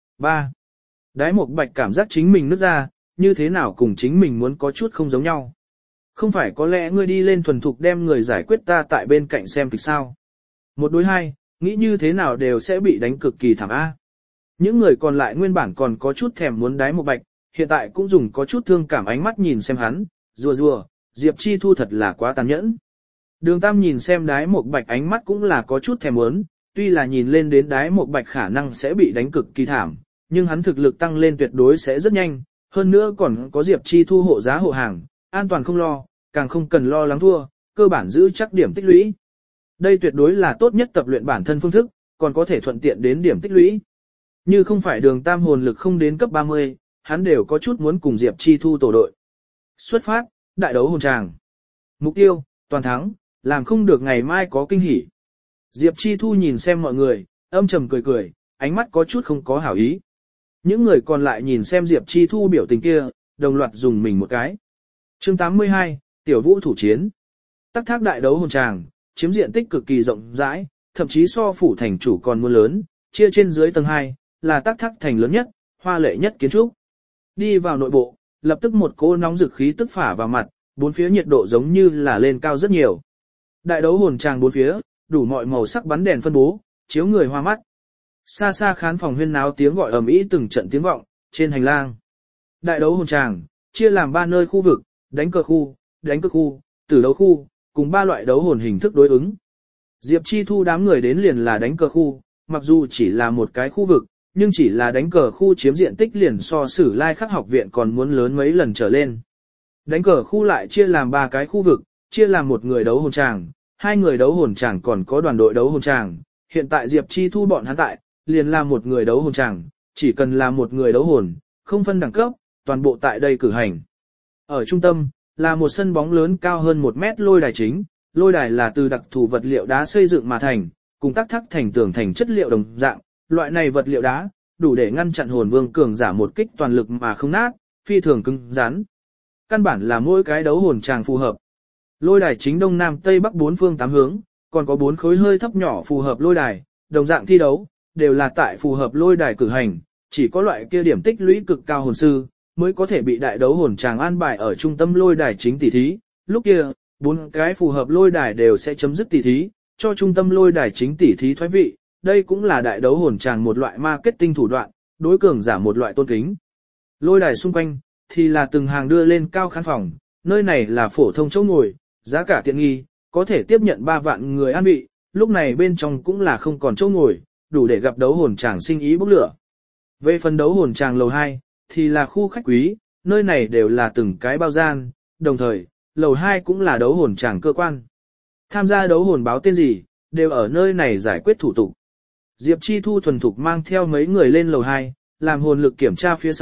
3. Đái Mộc Bạch cảm giác chính mình nứt ra, như thế nào cùng chính mình muốn có chút không giống nhau. Không phải có lẽ ngươi đi lên thuần thục đem người giải quyết ta tại bên cạnh xem kịch sao. Một đối hai, nghĩ như thế nào đều sẽ bị đánh cực kỳ thảm A. Những người còn lại nguyên bản còn có chút thèm muốn Đái Mộc Bạch, hiện tại cũng dùng có chút thương cảm ánh mắt nhìn xem hắn, rùa rùa, Diệp Chi Thu thật là quá tàn nhẫn. Đường Tam nhìn xem Đái Mộc Bạch ánh mắt cũng là có chút thèm muốn, tuy là nhìn lên đến Đái Mộc Bạch khả năng sẽ bị đánh cực kỳ thảm, nhưng hắn thực lực tăng lên tuyệt đối sẽ rất nhanh, hơn nữa còn có Diệp Chi Thu hộ giá hộ hàng, an toàn không lo, càng không cần lo lắng thua, cơ bản giữ chắc điểm tích lũy. Đây tuyệt đối là tốt nhất tập luyện bản thân phương thức, còn có thể thuận tiện đến điểm tích lũy. Như không phải Đường Tam hồn lực không đến cấp 30, hắn đều có chút muốn cùng Diệp Chi Thu tổ đội. Xuất phát, đại đấu hồn tràng. Mục tiêu, toàn thắng, làm không được ngày mai có kinh hỉ. Diệp Chi Thu nhìn xem mọi người, âm trầm cười cười, ánh mắt có chút không có hảo ý. Những người còn lại nhìn xem Diệp Chi Thu biểu tình kia, đồng loạt dùng mình một cái. Chương 82, Tiểu Vũ thủ chiến. Tắc Thác đại đấu hồn tràng, chiếm diện tích cực kỳ rộng rãi, thậm chí so phủ thành chủ còn muốn lớn, chia trên dưới tầng 2, là Tắc Thác thành lớn nhất, hoa lệ nhất kiến trúc. Đi vào nội bộ, lập tức một cỗ nóng rực khí tức phả vào mặt, bốn phía nhiệt độ giống như là lên cao rất nhiều. Đại đấu hồn tràng bốn phía, đủ mọi màu sắc bắn đèn phân bố, chiếu người hoa mắt. Xa xa khán phòng huyên náo tiếng gọi ầm ĩ từng trận tiếng vọng, trên hành lang. Đại đấu hồn tràng, chia làm 3 nơi khu vực, đánh cờ khu, đánh cược khu, tử đấu khu, cùng 3 loại đấu hồn hình thức đối ứng. Diệp Chi Thu đám người đến liền là đánh cờ khu, mặc dù chỉ là một cái khu vực, nhưng chỉ là đánh cờ khu chiếm diện tích liền so Sử Lai Khắc học viện còn muốn lớn mấy lần trở lên. Đánh cờ khu lại chia làm 3 cái khu vực, chia làm một người đấu hồn tràng, 2 người đấu hồn tràng còn có đoàn đội đấu hồn tràng. Hiện tại Diệp Chi Thu bọn hắn tại, liền là một người đấu hồn tràng, chỉ cần là một người đấu hồn, không phân đẳng cấp, toàn bộ tại đây cử hành. Ở trung tâm, là một sân bóng lớn cao hơn 1 mét lôi đài chính, lôi đài là từ đặc thù vật liệu đá xây dựng mà thành, cùng Tắc Thác thành tường thành chất liệu đồng dạng, loại này vật liệu đá, đủ để ngăn chặn hồn vương cường giả một kích toàn lực mà không nát, phi thường cứng rắn. Căn bản là mỗi cái đấu hồn tràng phù hợp. Lôi đài chính đông nam tây bắc 4 phương 8 hướng, còn có 4 khối hơi thấp nhỏ phù hợp lôi đài, đồng dạng thi đấu, đều là tại phù hợp lôi đài cử hành, chỉ có loại kia điểm tích lũy cực cao hồn sư, mới có thể bị đại đấu hồn tràng an bài ở trung tâm lôi đài chính tỷ thí. Lúc kia, 4 cái phù hợp lôi đài đều sẽ chấm dứt tỷ thí, cho trung tâm lôi đài chính tỷ thí thoái vị, đây cũng là đại đấu hồn tràng một loại marketing thủ đoạn, đối cường giả một loại tôn kính. Lôi đài xung quanh, thì là từng hàng đưa lên cao khán phòng, nơi này là phổ thông chỗ ngồi, giá cả tiện nghi, có thể tiếp nhận 3 vạn người an vị, lúc này bên trong cũng là không còn chỗ ngồi, đủ để gặp đấu hồn tràng sinh ý bốc lửa. Về phần đấu hồn tràng lầu 2, thì là khu khách quý, nơi này đều là từng cái bao gian, đồng thời, lầu 2 cũng là đấu hồn tràng cơ quan. Tham gia đấu hồn báo tên gì, đều ở nơi này giải quyết thủ tục. Diệp Chi Thu thuần thục mang theo mấy người lên lầu 2, làm hồn lực kiểm tra phía sau,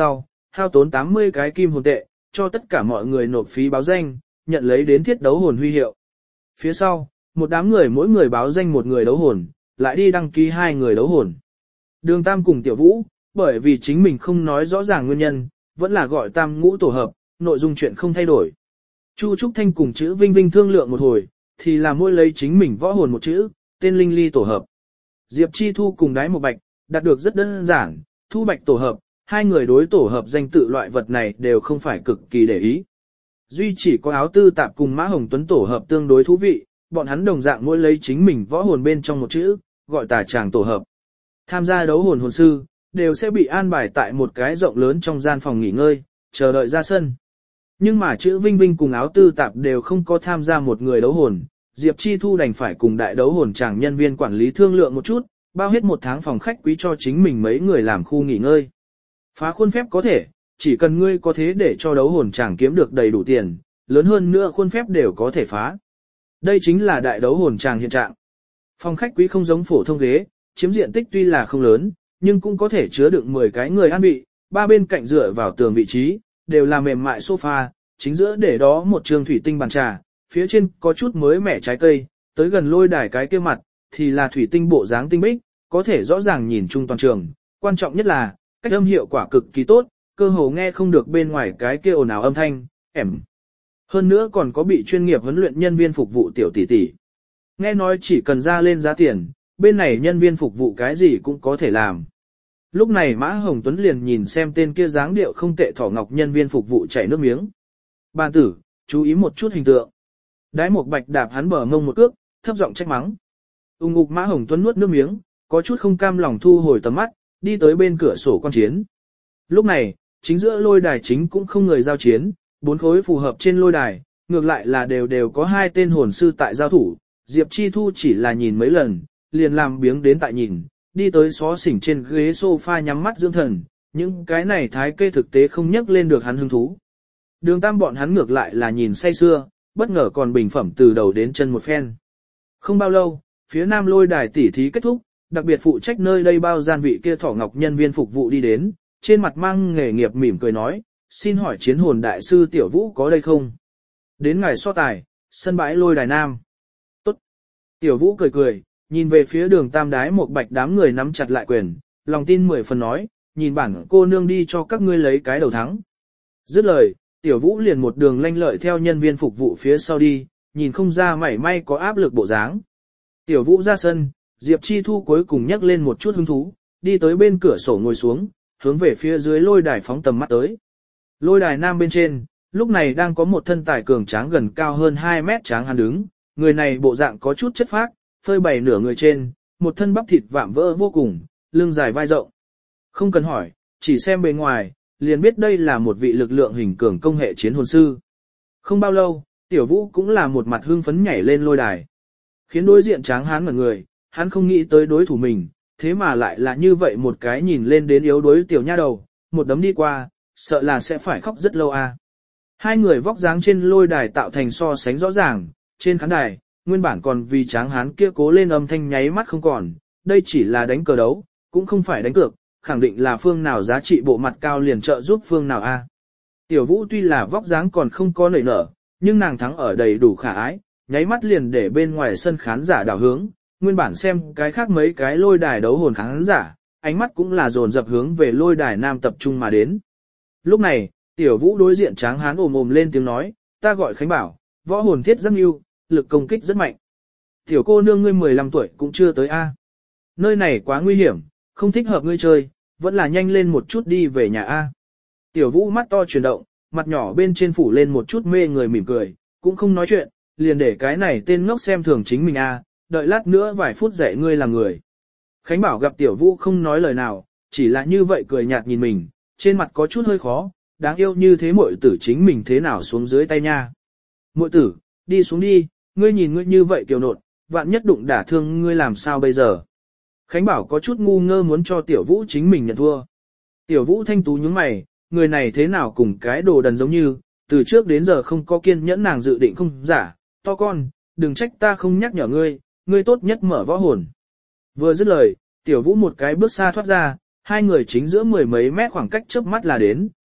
hao tốn 80 cái kim hồn tệ, cho tất cả mọi người nộp phí báo danh, nhận lấy đến thiết đấu hồn huy hiệu. Phía sau, một đám người mỗi người báo danh một người đấu hồn, lại đi đăng ký 2 người đấu hồn. Đường Tam cùng Tiểu Vũ, bởi vì chính mình không nói rõ ràng nguyên nhân, vẫn là gọi Tam Ngũ tổ hợp, nội dung chuyện không thay đổi. Chu Trúc Thanh cùng chữ Vinh Vinh thương lượng một hồi, thì là mỗi lấy chính mình võ hồn một chữ, tên Linh Ly tổ hợp. Diệp Chi Thu cùng Đái Một Bạch, đạt được rất đơn giản, Thu Bạch tổ hợp, 2 người đối tổ hợp danh tự loại vật này đều không phải cực kỳ để ý. Duy chỉ có Áo Tư Tạp cùng Mã Hồng Tuấn tổ hợp tương đối thú vị, bọn hắn đồng dạng mỗi lấy chính mình võ hồn bên trong một chữ, gọi tà tràng tổ hợp. Tham gia đấu hồn hồn sư, đều sẽ bị an bài tại một cái rộng lớn trong gian phòng nghỉ ngơi, chờ đợi ra sân. Nhưng mà chữ Vinh Vinh cùng Áo Tư Tạp đều không có tham gia một người đấu hồn, Diệp Chi Thu đành phải cùng đại đấu hồn chàng nhân viên quản lý thương lượng một chút, bao hết một tháng phòng khách quý cho chính mình mấy người làm khu nghỉ ngơi. Phá khuôn phép có thể, chỉ cần ngươi có thế để cho đấu hồn chàng kiếm được đầy đủ tiền, lớn hơn nữa khuôn phép đều có thể phá. Đây chính là đại đấu hồn chàng hiện trạng. Phòng khách quý không giống phổ thông ghế, chiếm diện tích tuy là không lớn, nhưng cũng có thể chứa đựng 10 cái người an vị, ba bên cạnh dựa vào tường vị trí, đều là mềm mại sofa, chính giữa để đó một trường thủy tinh bàn trà, phía trên có chút mới mẻ trái cây, tới gần lôi đài cái kia mặt, thì là thủy tinh bộ dáng tinh bích, có thể rõ ràng nhìn chung toàn trường. Quan trọng nhất là, cách âm hiệu quả cực kỳ tốt, cơ hồ nghe không được bên ngoài cái kia ồn ào âm thanh, ẻm. Hơn nữa còn có bị chuyên nghiệp huấn luyện nhân viên phục vụ tiểu tỷ tỷ. Nghe nói chỉ cần ra lên giá tiền, bên này nhân viên phục vụ cái gì cũng có thể làm. Lúc này Mã Hồng Tuấn liền nhìn xem tên kia dáng điệu không tệ thỏ ngọc nhân viên phục vụ chảy nước miếng. Bàn tử, chú ý một chút hình tượng. Đái Một Bạch đạp hắn bờ mông một cước, thấp giọng trách mắng. Ung ngục Mã Hồng Tuấn nuốt nước miếng, có chút không cam lòng thu hồi tầm mắt, đi tới bên cửa sổ quan chiến. Lúc này, chính giữa lôi đài chính cũng không người giao chiến, 4 khối phù hợp trên lôi đài, ngược lại là đều có 2 tên hồn sư tại giao thủ. Diệp Chi Thu chỉ là nhìn mấy lần, liền làm biếng đến tại nhìn, đi tới xó xỉnh trên ghế sofa nhắm mắt dưỡng thần, những cái này thái kê thực tế không nhắc lên được hắn hứng thú. Đường Tam bọn hắn ngược lại là nhìn say sưa, bất ngờ còn bình phẩm từ đầu đến chân một phen. Không bao lâu, phía nam lôi đài tỉ thí kết thúc, đặc biệt phụ trách nơi đây bao gian vị kia thỏ ngọc nhân viên phục vụ đi đến, trên mặt mang nghề nghiệp mỉm cười nói, xin hỏi chiến hồn đại sư Tiểu Vũ có đây không? Đến ngày so tài, sân bãi lôi đài nam. Tốt. Tiểu Vũ cười cười, nhìn về phía Đường Tam Đái Một Bạch đám người nắm chặt lại quyền, lòng tin 10 phần nói, nhìn bản cô nương đi cho các ngươi lấy cái đầu thắng. Dứt lời, Tiểu Vũ liền một đường lanh lợi theo nhân viên phục vụ phía sau đi, nhìn không ra mảy may có áp lực bộ dáng. Tiểu Vũ ra sân, Diệp Chi Thu cuối cùng nhắc lên một chút hứng thú, đi tới bên cửa sổ ngồi xuống, hướng về phía dưới lôi đài phóng tầm mắt tới. Lôi đài nam bên trên, lúc này đang có một thân tài cường tráng gần cao hơn 2 mét tráng hán đứng, người này bộ dạng có chút chất phác, phơi bày nửa người trên, một thân bắp thịt vạm vỡ vô cùng, lưng dài vai rộng. Không cần hỏi, chỉ xem bề ngoài, liền biết đây là một vị lực lượng hình cường công hệ chiến hồn sư. Không bao lâu, Tiểu Vũ cũng là một mặt hưng phấn nhảy lên lôi đài. Khiến đối diện tráng hán ngẩn người, hắn không nghĩ tới đối thủ mình, thế mà lại là như vậy một cái nhìn lên đến yếu đuối tiểu nha đầu, một đấm đi qua, sợ là sẽ phải khóc rất lâu a. Hai người vóc dáng trên lôi đài tạo thành so sánh rõ ràng, trên khán đài, nguyên bản còn vì tráng hán kia cố lên âm thanh nháy mắt không còn, đây chỉ là đánh cờ đấu, cũng không phải đánh cược, khẳng định là phương nào giá trị bộ mặt cao liền trợ giúp phương nào a. Tiểu Vũ tuy là vóc dáng còn không có nảy nở, nhưng nàng thắng ở đầy đủ khả ái, nháy mắt liền để bên ngoài sân khán giả đảo hướng, nguyên bản xem cái khác mấy cái lôi đài đấu hồn khán giả, ánh mắt cũng là dồn dập hướng về lôi đài nam tập trung mà đến. Lúc này, Tiểu Vũ đối diện tráng hán ồm ồm lên tiếng nói, ta gọi Khánh Bảo, võ hồn thiết rất ưu, lực công kích rất mạnh. Tiểu cô nương ngươi 15 tuổi cũng chưa tới a. Nơi này quá nguy hiểm, không thích hợp ngươi chơi, vẫn là nhanh lên một chút đi về nhà a. Tiểu Vũ mắt to chuyển động, mặt nhỏ bên trên phủ lên một chút mê người mỉm cười, cũng không nói chuyện, liền để cái này tên ngốc xem thường chính mình a, đợi lát nữa vài phút dạy ngươi làm người. Khánh Bảo gặp Tiểu Vũ không nói lời nào, chỉ là như vậy cười nhạt nhìn mình, trên mặt có chút hơi khó, đáng yêu như thế muội tử chính mình thế nào xuống dưới tay nha. Muội tử, đi xuống đi, ngươi nhìn ngươi như vậy kiều nộn, vạn nhất đụng đả thương ngươi làm sao bây giờ. Khánh Bảo có chút ngu ngơ muốn cho Tiểu Vũ chính mình nhận thua. Tiểu Vũ thanh tú nhướng mày, người này thế nào cùng cái đồ đần giống như, từ trước đến giờ không có kiên nhẫn nàng dự định không giả, to con, đừng trách ta không nhắc nhở ngươi, ngươi tốt nhất mở võ hồn. Vừa dứt lời, Tiểu Vũ một cái bước xa thoát ra, hai người chính giữa 10 mấy mét khoảng cách chớp mắt là đến,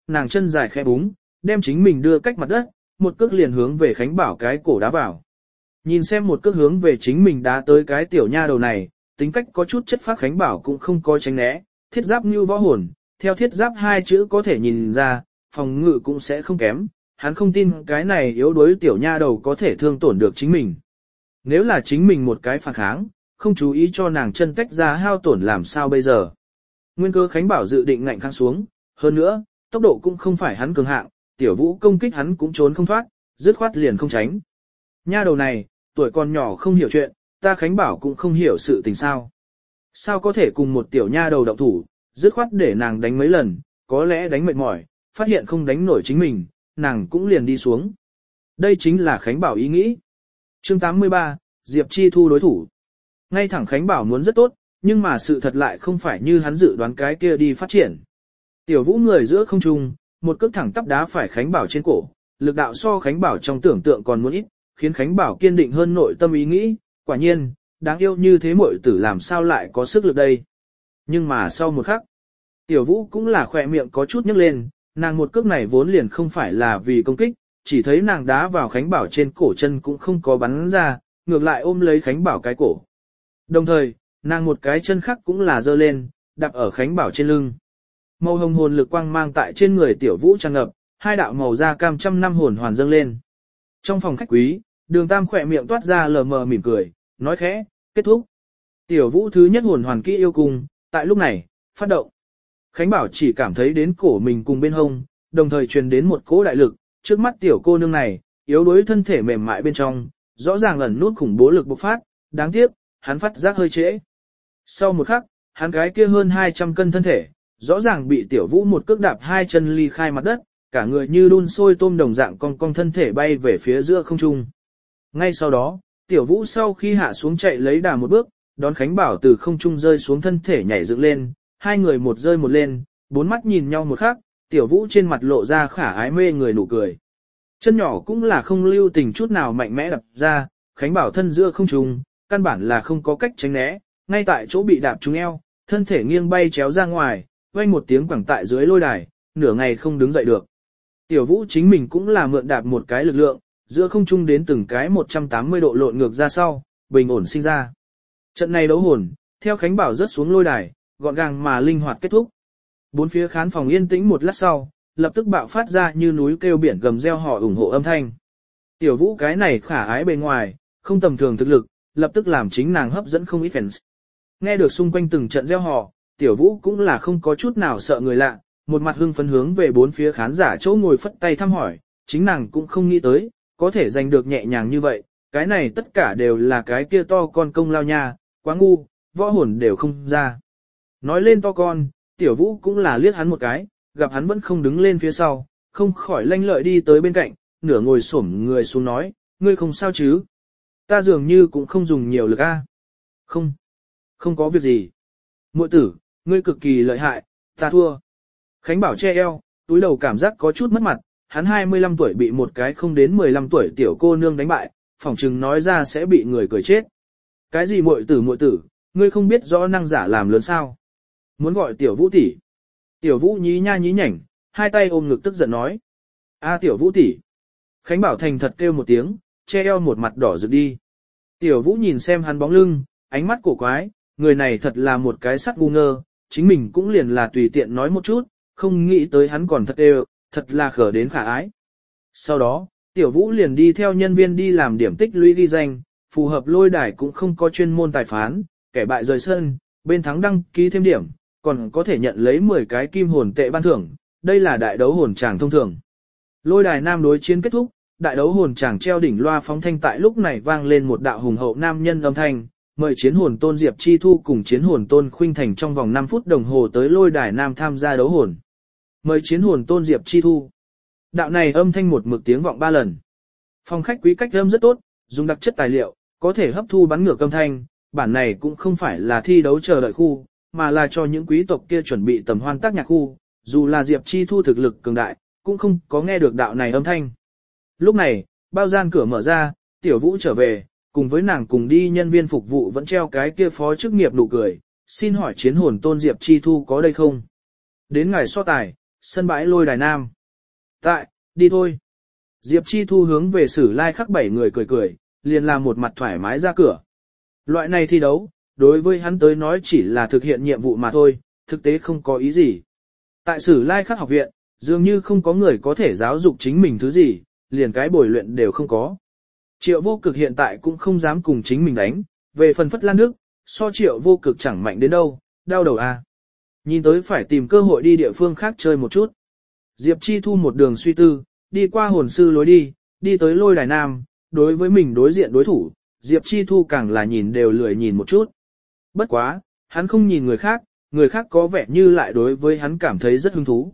nàng chân dài khẽ búng, đem chính mình đưa cách mặt đất, một cước liền hướng về Khánh Bảo cái cổ đá vào. Nhìn xem một cước hướng về chính mình đá tới cái tiểu nha đầu này, tính cách có chút chất phác Khánh Bảo cũng không có tránh né, thiết giáp như võ hồn, theo thiết giáp hai chữ có thể nhìn ra, phòng ngự cũng sẽ không kém, hắn không tin cái này yếu đuối tiểu nha đầu có thể thương tổn được chính mình. Nếu là chính mình một cái phản kháng, không chú ý cho nàng chân tách ra hao tổn làm sao bây giờ. Nguyên cơ Khánh Bảo dự định ngạnh kháng xuống, hơn nữa, tốc độ cũng không phải hắn cường hạng, tiểu vũ công kích hắn cũng trốn không thoát, dứt khoát liền không tránh. Nha đầu này, tuổi còn nhỏ không hiểu chuyện, ta Khánh Bảo cũng không hiểu sự tình sao. Sao có thể cùng một tiểu nha đầu động thủ, dứt khoát để nàng đánh mấy lần, có lẽ đánh mệt mỏi, phát hiện không đánh nổi chính mình, nàng cũng liền đi xuống. Đây chính là Khánh Bảo ý nghĩ. Chương 83, Diệp Chi Thu đối thủ. Ngay thẳng Khánh Bảo muốn rất tốt, nhưng mà sự thật lại không phải như hắn dự đoán cái kia đi phát triển. Tiểu vũ người giữa không trung, một cước thẳng tắp đá phải Khánh Bảo trên cổ, lực đạo so Khánh Bảo trong tưởng tượng còn muốn ít, khiến Khánh Bảo kiên định hơn nội tâm ý nghĩ, quả nhiên, đáng yêu như thế muội tử làm sao lại có sức lực đây. Nhưng mà sau một khắc, tiểu vũ cũng là khỏe miệng có chút nhấc lên, nàng một cước này vốn liền không phải là vì công kích, chỉ thấy nàng đá vào Khánh Bảo trên cổ chân cũng không có bắn ra, ngược lại ôm lấy Khánh Bảo cái cổ. Đồng thời, nàng một cái chân khác cũng là giơ lên, đạp ở Khánh Bảo trên lưng. Màu hồng hồn lực quang mang tại trên người tiểu vũ tràn ngập, hai đạo màu da cam trăm năm hồn hoàn dâng lên. Trong phòng khách quý, Đường Tam khỏe miệng toát ra lờ mờ mỉm cười, nói khẽ, kết thúc. Tiểu vũ thứ nhất hồn hoàn kỹ yêu cùng, tại lúc này, phát động. Khánh Bảo chỉ cảm thấy đến cổ mình cùng bên hông, đồng thời truyền đến một cỗ đại lực, trước mắt tiểu cô nương này, yếu đuối thân thể mềm mại bên trong, rõ ràng ẩn nút khủng bố lực bộc phát, đáng tiếc, hắn phát giác hơi trễ. Sau một khắc, hắn cái kia hơn 200 cân thân thể, rõ ràng bị tiểu vũ một cước đạp hai chân ly khai mặt đất, cả người như đun sôi tôm đồng dạng cong cong thân thể bay về phía giữa không trung. Ngay sau đó, tiểu vũ sau khi hạ xuống chạy lấy đà một bước, đón Khánh Bảo từ không trung rơi xuống thân thể nhảy dựng lên, hai người một rơi một lên, bốn mắt nhìn nhau một khắc, tiểu vũ trên mặt lộ ra khả ái mê người nụ cười. Chân nhỏ cũng là không lưu tình chút nào mạnh mẽ đập ra, Khánh Bảo thân giữa không trung, căn bản là không có cách tránh né, ngay tại chỗ bị đạp trúng eo, thân thể nghiêng bay chéo ra ngoài, vang một tiếng quẳng tại dưới lôi đài, nửa ngày không đứng dậy được. Tiểu vũ chính mình cũng là mượn đạp một cái lực lượng, giữa không trung đến từng cái 180 độ lộn ngược ra sau, bình ổn sinh ra. Trận này đấu hồn, theo Khánh Bảo rớt xuống lôi đài, gọn gàng mà linh hoạt kết thúc. Bốn phía khán phòng yên tĩnh một lát sau, lập tức bạo phát ra như núi kêu biển gầm reo hò ủng hộ âm thanh. Tiểu vũ cái này khả ái bề ngoài, không tầm thường thực lực, lập tức làm chính nàng hấp dẫn không ít fans. Nghe được xung quanh từng trận reo hò, tiểu vũ cũng là không có chút nào sợ người lạ, một mặt hưng phấn hướng về bốn phía khán giả chỗ ngồi phất tay thăm hỏi, chính nàng cũng không nghĩ tới, có thể giành được nhẹ nhàng như vậy, cái này tất cả đều là cái kia to con công lao nha, quá ngu, võ hồn đều không ra. Nói lên to con, tiểu vũ cũng là liếc hắn một cái, gặp hắn vẫn không đứng lên phía sau, không khỏi lanh lợi đi tới bên cạnh, nửa ngồi xổm người xuống nói, ngươi không sao chứ? Ta dường như cũng không dùng nhiều lực a. Không có việc gì. Muội tử, ngươi cực kỳ lợi hại, ta thua. Khánh Bảo che eo, túi đầu cảm giác có chút mất mặt, hắn 25 tuổi bị một cái không đến 15 tuổi tiểu cô nương đánh bại, phỏng chừng nói ra sẽ bị người cười chết. Cái gì muội tử, ngươi không biết rõ năng giả làm lớn sao? Muốn gọi tiểu vũ tỷ. Tiểu vũ nhí nha nhí nhảnh, hai tay ôm ngực tức giận nói. A tiểu vũ tỷ. Khánh Bảo thành thật kêu một tiếng, che eo một mặt đỏ rực đi. Tiểu vũ nhìn xem hắn bóng lưng, ánh mắt cổ quái, người này thật là một cái sắt ngu ngơ, chính mình cũng liền là tùy tiện nói một chút, không nghĩ tới hắn còn thật đều, thật là khở đến khả ái. Sau đó, tiểu vũ liền đi theo nhân viên đi làm điểm tích lũy ghi danh, phù hợp lôi đài cũng không có chuyên môn tài phán, kẻ bại rời sân, bên thắng đăng ký thêm điểm, còn có thể nhận lấy 10 cái kim hồn tệ ban thưởng, đây là đại đấu hồn tràng thông thường. Lôi đài nam đối chiến kết thúc, đại đấu hồn tràng treo đỉnh loa phóng thanh tại lúc này vang lên một đạo hùng hậu nam nhân âm thanh, mời chiến hồn tôn Diệp Chi Thu cùng chiến hồn tôn Khuynh Thành trong vòng 5 phút đồng hồ tới lôi đài nam tham gia đấu hồn. Mời chiến hồn tôn Diệp Chi Thu. Đạo này âm thanh một mực tiếng vọng 3 lần. Phòng khách quý cách âm rất tốt, dùng đặc chất tài liệu, có thể hấp thu bắn ngược âm thanh, bản này cũng không phải là thi đấu chờ đợi khu, mà là cho những quý tộc kia chuẩn bị tầm hoan tác nhạc khu, dù là Diệp Chi Thu thực lực cường đại, cũng không có nghe được đạo này âm thanh. Lúc này, bao gian cửa mở ra, Tiểu Vũ trở về, cùng với nàng cùng đi nhân viên phục vụ vẫn treo cái kia phó chức nghiệp nụ cười, xin hỏi chiến hồn tôn Diệp Chi Thu có đây không? Đến ngày so tài, sân bãi lôi đài nam. Tại, đi thôi. Diệp Chi Thu hướng về Sử Lai Khắc 7 người cười cười, liền làm một mặt thoải mái ra cửa. Loại này thi đấu, đối với hắn tới nói chỉ là thực hiện nhiệm vụ mà thôi, thực tế không có ý gì. Tại Sử Lai Khắc học viện, dường như không có người có thể giáo dục chính mình thứ gì, liền cái bồi luyện đều không có. Triệu Vô Cực hiện tại cũng không dám cùng chính mình đánh, về phần Phất Lan Đức, so Triệu Vô Cực chẳng mạnh đến đâu, đau đầu à. Nhìn tới phải tìm cơ hội đi địa phương khác chơi một chút. Diệp Chi Thu một đường suy tư, đi qua hồn sư lối đi tới lôi đài nam, đối với mình đối diện đối thủ, Diệp Chi Thu càng là nhìn đều lười nhìn một chút. Bất quá, hắn không nhìn người khác có vẻ như lại đối với hắn cảm thấy rất hứng thú.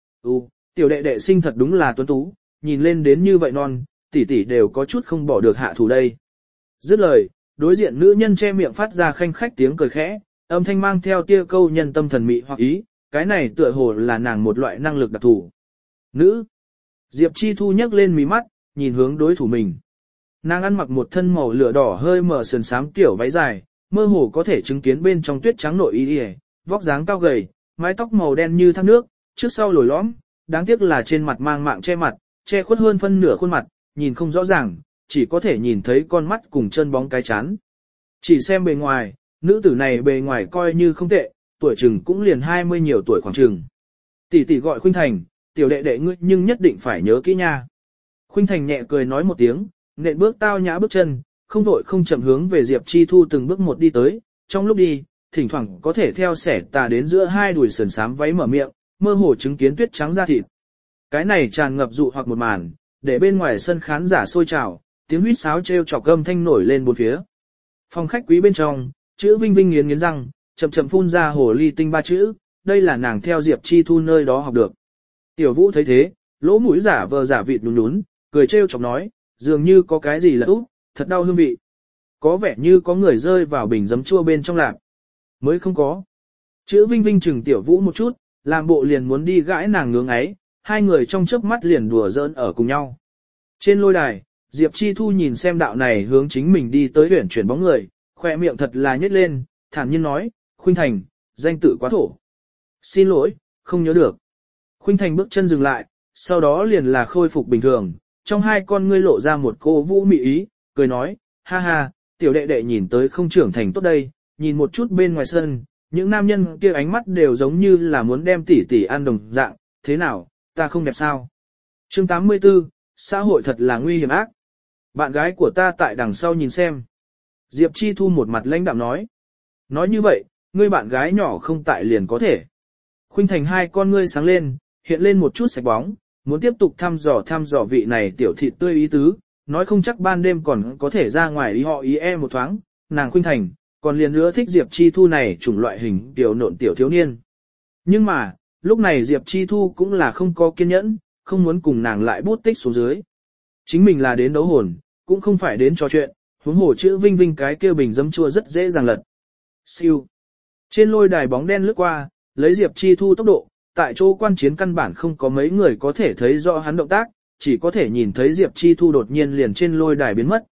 Tiểu đệ đệ sinh thật đúng là tuấn tú, nhìn lên đến như vậy non, tỷ tỷ đều có chút không bỏ được hạ thủ đây. Dứt lời, đối diện nữ nhân che miệng phát ra khanh khách tiếng cười khẽ, âm thanh mang theo tia câu nhân tâm thần mị hoặc ý, cái này tựa hồ là nàng một loại năng lực đặc thù. Nữ. Diệp Chi Thu nhấc lên mí mắt, nhìn hướng đối thủ mình. Nàng ăn mặc một thân màu lửa đỏ hơi mờ sườn xám kiểu váy dài, mơ hồ có thể chứng kiến bên trong tuyết trắng nội y, vóc dáng cao gầy, mái tóc màu đen như thác nước, trước sau lồi lõm, đáng tiếc là trên mặt mang mạng che mặt, che khuất hơn phân nửa khuôn mặt, nhìn không rõ ràng, chỉ có thể nhìn thấy con mắt cùng chân bóng cái chán. Chỉ xem bề ngoài, nữ tử này bề ngoài coi như không tệ, tuổi chừng cũng liền 20 nhiều tuổi khoảng chừng. Tỷ tỷ gọi Khuynh Thành, tiểu đệ đệ ngươi nhưng nhất định phải nhớ kỹ nha. Khuynh Thành nhẹ cười nói một tiếng, nện bước tao nhã bước chân, không vội không chậm hướng về Diệp Chi Thu từng bước một đi tới, trong lúc đi, thỉnh thoảng có thể theo sẻ tà đến giữa hai đùi sườn xám váy mở miệng, mơ hồ chứng kiến tuyết trắng da thịt. Cái này tràn ngập dụ hoặc một màn, để bên ngoài sân khán giả sôi trào, tiếng huýt sáo treo chọc gầm thanh nổi lên bốn phía. Phòng khách quý bên trong, chữ Vinh Vinh nghiến răng, chậm chậm phun ra hồ ly tinh 3 chữ, đây là nàng theo Diệp Chi Thu nơi đó học được. Tiểu Vũ thấy thế, lỗ mũi giả vờ giả vịt nhún nhún, cười trêu chọc nói, dường như có cái gì là úp, thật đau hương vị. Có vẻ như có người rơi vào bình giấm chua bên trong lạp. Mới không có. Chữ Vinh Vinh chừng Tiểu Vũ một chút, làm bộ liền muốn đi gãi nàng ngưỡng ấy, hai người trong chớp mắt liền đùa giỡn ở cùng nhau. Trên lôi đài, Diệp Chi Thu nhìn xem đạo này hướng chính mình đi tới huyển chuyển bóng người, khoe miệng thật là nhếch lên, thản nhiên nói, Khuynh Thành, danh tự quá thổ. Xin lỗi, không nhớ được. Khuynh Thành bước chân dừng lại, sau đó liền là khôi phục bình thường, trong hai con ngươi lộ ra một cô vũ mị ý, cười nói, ha ha, tiểu đệ đệ nhìn tới không trưởng thành tốt đây, nhìn một chút bên ngoài sân, những nam nhân kia ánh mắt đều giống như là muốn đem tỷ tỷ ăn đồng dạng, thế nào, ta không đẹp sao? Chương 84, xã hội thật là nguy hiểm ác. Bạn gái của ta tại đằng sau nhìn xem. Diệp Chi Thu một mặt lãnh đạm nói. Nói như vậy, ngươi bạn gái nhỏ không tại liền có thể. Khuynh Thành hai con ngươi sáng lên, hiện lên một chút sạch bóng, muốn tiếp tục thăm dò vị này tiểu thịt tươi ý tứ, nói không chắc ban đêm còn có thể ra ngoài ý họ ý em một thoáng, nàng Khuynh Thành, còn liền nữa thích Diệp Chi Thu này chủng loại hình tiểu nộn tiểu thiếu niên. Nhưng mà, lúc này Diệp Chi Thu cũng là không có kiên nhẫn, không muốn cùng nàng lại bút tích xuống dưới. Chính mình là đến đấu hồn, cũng không phải đến trò chuyện, huống hồ chữ Vinh Vinh cái kia bình dấm chua rất dễ dàng lật. Siêu. Trên lôi đài bóng đen lướt qua, lấy Diệp Chi Thu tốc độ, tại chỗ quan chiến căn bản không có mấy người có thể thấy rõ hắn động tác, chỉ có thể nhìn thấy Diệp Chi Thu đột nhiên liền trên lôi đài biến mất.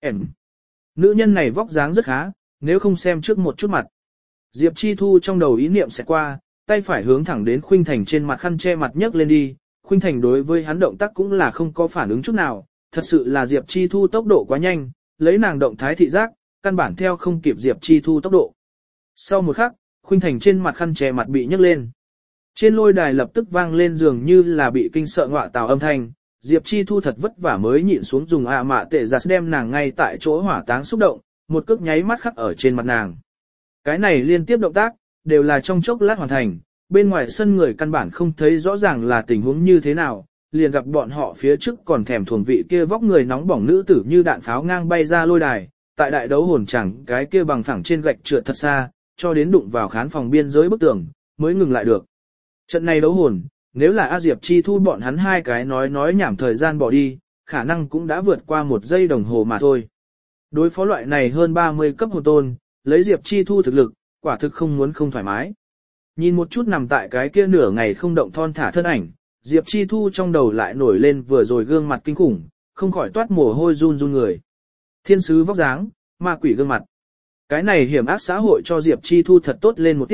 Nữ nhân này vóc dáng rất khá, nếu không xem trước một chút mặt. Diệp Chi Thu trong đầu ý niệm sẽ qua, tay phải hướng thẳng đến Khuynh Thành trên mặt khăn che mặt nhấc lên đi, Khuynh Thành đối với hắn động tác cũng là không có phản ứng chút nào, thật sự là Diệp Chi Thu tốc độ quá nhanh, lấy nàng động thái thị giác, căn bản theo không kịp Diệp Chi Thu tốc độ. Sau một khắc, Khuynh Thành trên mặt khăn che mặt bị nhấc lên. Trên lôi đài lập tức vang lên dường như là bị kinh sợ ngọa tào âm thanh, Diệp Chi Thu thật vất vả mới nhịn xuống dùng mạ tệ giặt đem nàng ngay tại chỗ hỏa táng xúc động, một cước nháy mắt khắc ở trên mặt nàng. Cái này liên tiếp động tác, đều là trong chốc lát hoàn thành, bên ngoài sân người căn bản không thấy rõ ràng là tình huống như thế nào, liền gặp bọn họ phía trước còn thèm thuồng vị kia vóc người nóng bỏng nữ tử như đạn pháo ngang bay ra lôi đài, tại đại đấu hồn chẳng cái kia bằng phẳng trên gạch trượt thật xa, cho đến đụng vào khán phòng biên giới bức tường, mới ngừng lại được. Trận này đấu hồn, nếu là A Diệp Chi Thu bọn hắn hai cái nói nhảm thời gian bỏ đi, khả năng cũng đã vượt qua 1 giây đồng hồ mà thôi. Đối phó loại này hơn 30 cấp hồn tôn, lấy Diệp Chi Thu thực lực, quả thực không muốn không thoải mái. Nhìn một chút nằm tại cái kia nửa ngày không động thon thả thân ảnh, Diệp Chi Thu trong đầu lại nổi lên vừa rồi gương mặt kinh khủng, không khỏi toát mồ hôi run run người. Thiên sứ vóc dáng, ma quỷ gương mặt. Cái này hiểm ác xã hội cho Diệp Chi Thu thật tốt lên một tiết,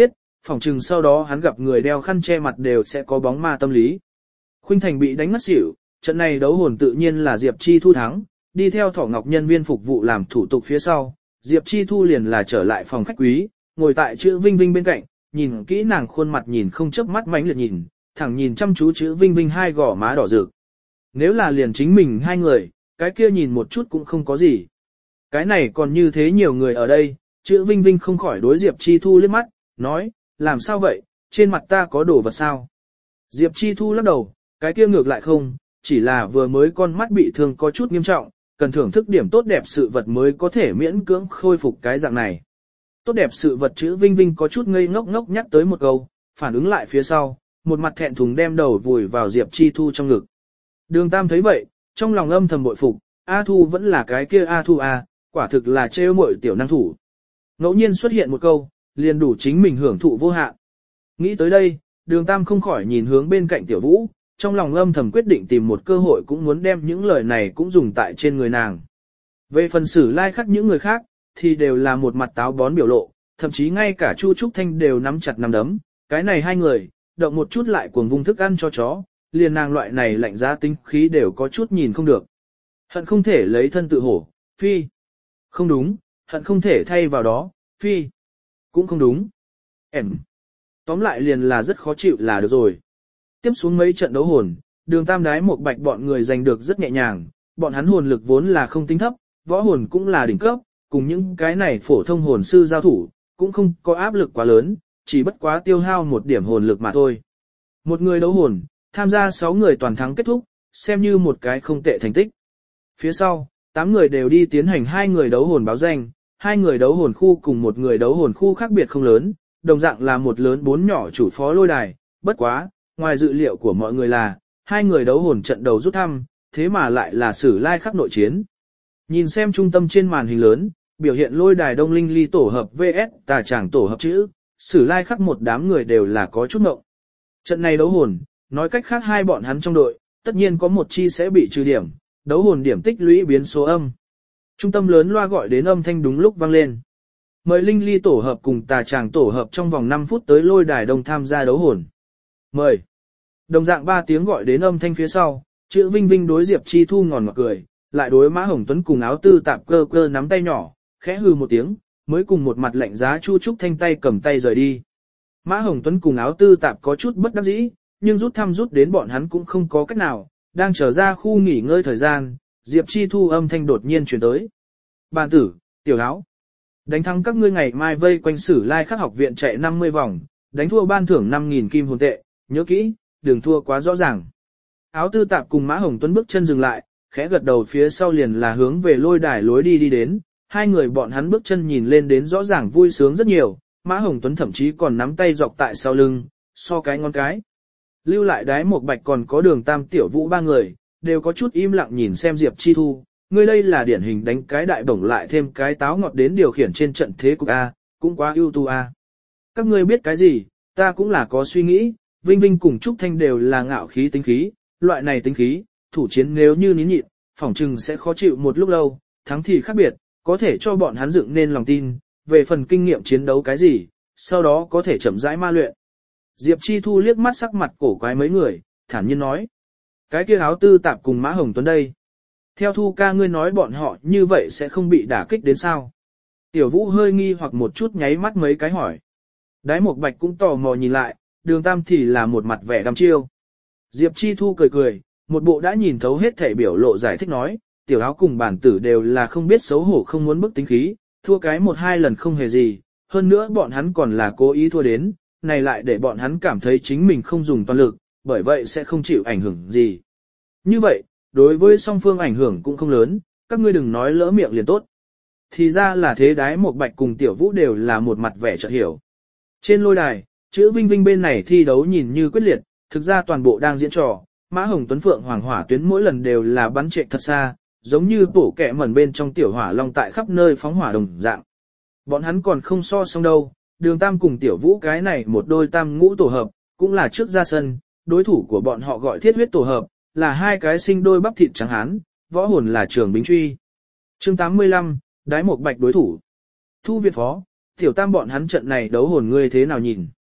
phỏng chừng sau đó hắn gặp người đeo khăn che mặt đều sẽ có bóng ma tâm lý. Khuynh Thành bị đánh ngất xỉu, trận này đấu hồn tự nhiên là Diệp Chi Thu thắng, đi theo Thỏ Ngọc nhân viên phục vụ làm thủ tục phía sau, Diệp Chi Thu liền là trở lại phòng khách quý, ngồi tại chữ Vinh Vinh bên cạnh, nhìn kỹ nàng khuôn mặt nhìn không chớp mắt mánh liệt nhìn, thẳng nhìn chăm chú chữ Vinh Vinh hai gò má đỏ rực. Nếu là liền chính mình hai người, cái kia nhìn một chút cũng không có gì. Cái này còn như thế nhiều người ở đây, chữ Vinh Vinh không khỏi đối Diệp Chi Thu liếc mắt, nói, làm sao vậy, trên mặt ta có đồ vật sao? Diệp Chi Thu lắc đầu, cái kia ngược lại không, chỉ là vừa mới con mắt bị thương có chút nghiêm trọng, cần thưởng thức điểm tốt đẹp sự vật mới có thể miễn cưỡng khôi phục cái dạng này. Tốt đẹp sự vật chữ Vinh Vinh có chút ngây ngốc ngốc nhắc tới một câu, phản ứng lại phía sau, một mặt thẹn thùng đem đầu vùi vào Diệp Chi Thu trong ngực. Đường Tam thấy vậy, trong lòng âm thầm bội phục, A Thu vẫn là cái kia A Thu A, quả thực là trêu muội tiểu năng thủ. Ngẫu nhiên xuất hiện một câu, liền đủ chính mình hưởng thụ vô hạn. Nghĩ tới đây, Đường Tam không khỏi nhìn hướng bên cạnh Tiểu Vũ, trong lòng âm thầm quyết định tìm một cơ hội cũng muốn đem những lời này cũng dùng tại trên người nàng. Về phần Sử Lai Khắc những người khác, thì đều là một mặt táo bón biểu lộ, thậm chí ngay cả Chu Trúc Thanh đều nắm chặt nắm đấm, cái này hai người, động một chút lại cuồng vung thức ăn cho chó, liền nàng loại này lạnh giá tính khí đều có chút nhìn không được. Hận không thể lấy thân tự hổ, phi. Không đúng, hận không thể thay vào đó, phi. Cũng không đúng. Em. Tóm lại liền là rất khó chịu là được rồi. Tiếp xuống mấy trận đấu hồn, Đường Tam Đái một bạch bọn người giành được rất nhẹ nhàng, bọn hắn hồn lực vốn là không tính thấp, võ hồn cũng là đỉnh cấp, cùng những cái này phổ thông hồn sư giao thủ, cũng không có áp lực quá lớn, chỉ bất quá tiêu hao một điểm hồn lực mà thôi. Một người đấu hồn, tham gia 6 người toàn thắng kết thúc, xem như một cái không tệ thành tích. Phía sau, 8 người đều đi tiến hành 2 người đấu hồn báo danh, 2 người đấu hồn khu cùng một người đấu hồn khu khác biệt không lớn, đồng dạng là một lớn 4 nhỏ chủ phó lôi đài, bất quá, ngoài dự liệu của mọi người là, 2 người đấu hồn trận đầu rút thăm, thế mà lại là Sử Lai Khắc nội chiến. Nhìn xem trung tâm trên màn hình lớn, biểu hiện lôi đài Đông Linh Ly tổ hợp VS Tà Tràng tổ hợp chữ, Sử Lai Khắc một đám người đều là có chút ngộng. Trận này đấu hồn, nói cách khác hai bọn hắn trong đội, tất nhiên có một chi sẽ bị trừ điểm, đấu hồn điểm tích lũy biến số âm. Trung tâm lớn loa gọi đến âm thanh đúng lúc vang lên. Mời Linh Ly tổ hợp cùng Tà Tràng tổ hợp trong vòng 5 phút tới lôi đài đông tham gia đấu hồn. Mời. Đồng dạng 3 tiếng gọi đến âm thanh phía sau, chữ Vinh Vinh đối Diệp Chi Thu ngòn ngọt cười, lại đối Mã Hồng Tuấn cùng áo tư tạp cơ cơ nắm tay nhỏ, khẽ hừ một tiếng, mới cùng một mặt lạnh giá Chu Trúc Thanh tay cầm tay rời đi. Mã Hồng Tuấn cùng áo tư tạp có chút bất đắc dĩ, nhưng rút thăm rút đến bọn hắn cũng không có cách nào, đang trở ra khu nghỉ ngơi thời gian, Diệp Chi Thu âm thanh đột nhiên truyền tới. Bàn tử, tiểu áo, đánh thắng các ngươi ngày mai vây quanh Sử Lai Khắc học viện chạy 50 vòng, đánh thua ban thưởng 5.000 kim hồn tệ, nhớ kỹ, đừng thua quá rõ ràng. Áo tư tạp cùng Mã Hồng Tuấn bước chân dừng lại, khẽ gật đầu phía sau liền là hướng về lôi đài lối đi đi đến, hai người bọn hắn bước chân nhìn lên đến rõ ràng vui sướng rất nhiều, Mã Hồng Tuấn thậm chí còn nắm tay dọc tại sau lưng, so cái ngón cái. Lưu lại Đái một bạch còn có Đường Tam Tiểu Vũ ba người, đều có chút im lặng nhìn xem Diệp Chi Thu, ngươi đây là điển hình đánh cái đại bổng lại thêm cái táo ngọt đến điều khiển trên trận thế cục A, cũng quá ưu tú A. Các ngươi biết cái gì, ta cũng là có suy nghĩ, Vinh Vinh cùng Trúc Thanh đều là ngạo khí tính khí, loại này tính khí, thủ chiến nếu như nín nhịn, phỏng chừng sẽ khó chịu một lúc lâu, thắng thì khác biệt, có thể cho bọn hắn dựng nên lòng tin, về phần kinh nghiệm chiến đấu cái gì, sau đó có thể chậm rãi ma luyện. Diệp Chi Thu liếc mắt sắc mặt cổ quái mấy người, thản nhiên nói. Cái kia áo tư tạp cùng Mã Hồng Tuấn đây. Theo Thu ca ngươi nói bọn họ như vậy sẽ không bị đả kích đến sao? Tiểu Vũ hơi nghi hoặc một chút nháy mắt mấy cái hỏi. Đái một bạch cũng tò mò nhìn lại, Đường Tam thì là một mặt vẻ đăm chiêu. Diệp Chi Thu cười cười, một bộ đã nhìn thấu hết thể biểu lộ giải thích nói, tiểu áo cùng bản tử đều là không biết xấu hổ không muốn bức tính khí, thua cái 1-2 lần không hề gì, hơn nữa bọn hắn còn là cố ý thua đến, này lại để bọn hắn cảm thấy chính mình không dùng toàn lực, bởi vậy sẽ không chịu ảnh hưởng gì. Như vậy, đối với song phương ảnh hưởng cũng không lớn, các ngươi đừng nói lỡ miệng liền tốt. Thì ra là thế. Đái một bạch cùng Tiểu Vũ đều là một mặt vẻ chợt hiểu. Trên lôi đài, chữ Vinh Vinh bên này thi đấu nhìn như quyết liệt, thực ra toàn bộ đang diễn trò, Mã Hồng Tuấn Phượng Hoàng Hỏa tuyến mỗi lần đều là bắn trệ thật xa, giống như bổ kẹ mẩn bên trong tiểu hỏa long tại khắp nơi phóng hỏa đồng dạng. Bọn hắn còn không so xong đâu, Đường Tam cùng Tiểu Vũ cái này một đôi tam ngũ tổ hợp, cũng là trước ra sân, đối thủ của bọn họ gọi thiết huyết tổ hợp, là hai cái sinh đôi bắp thịt trắng hán, võ hồn là Trường Bính Truy. Chương 85, Đái một bạch đối thủ. Thu Việt Phó, Tiểu Tam bọn hắn trận này đấu hồn ngươi thế nào nhìn?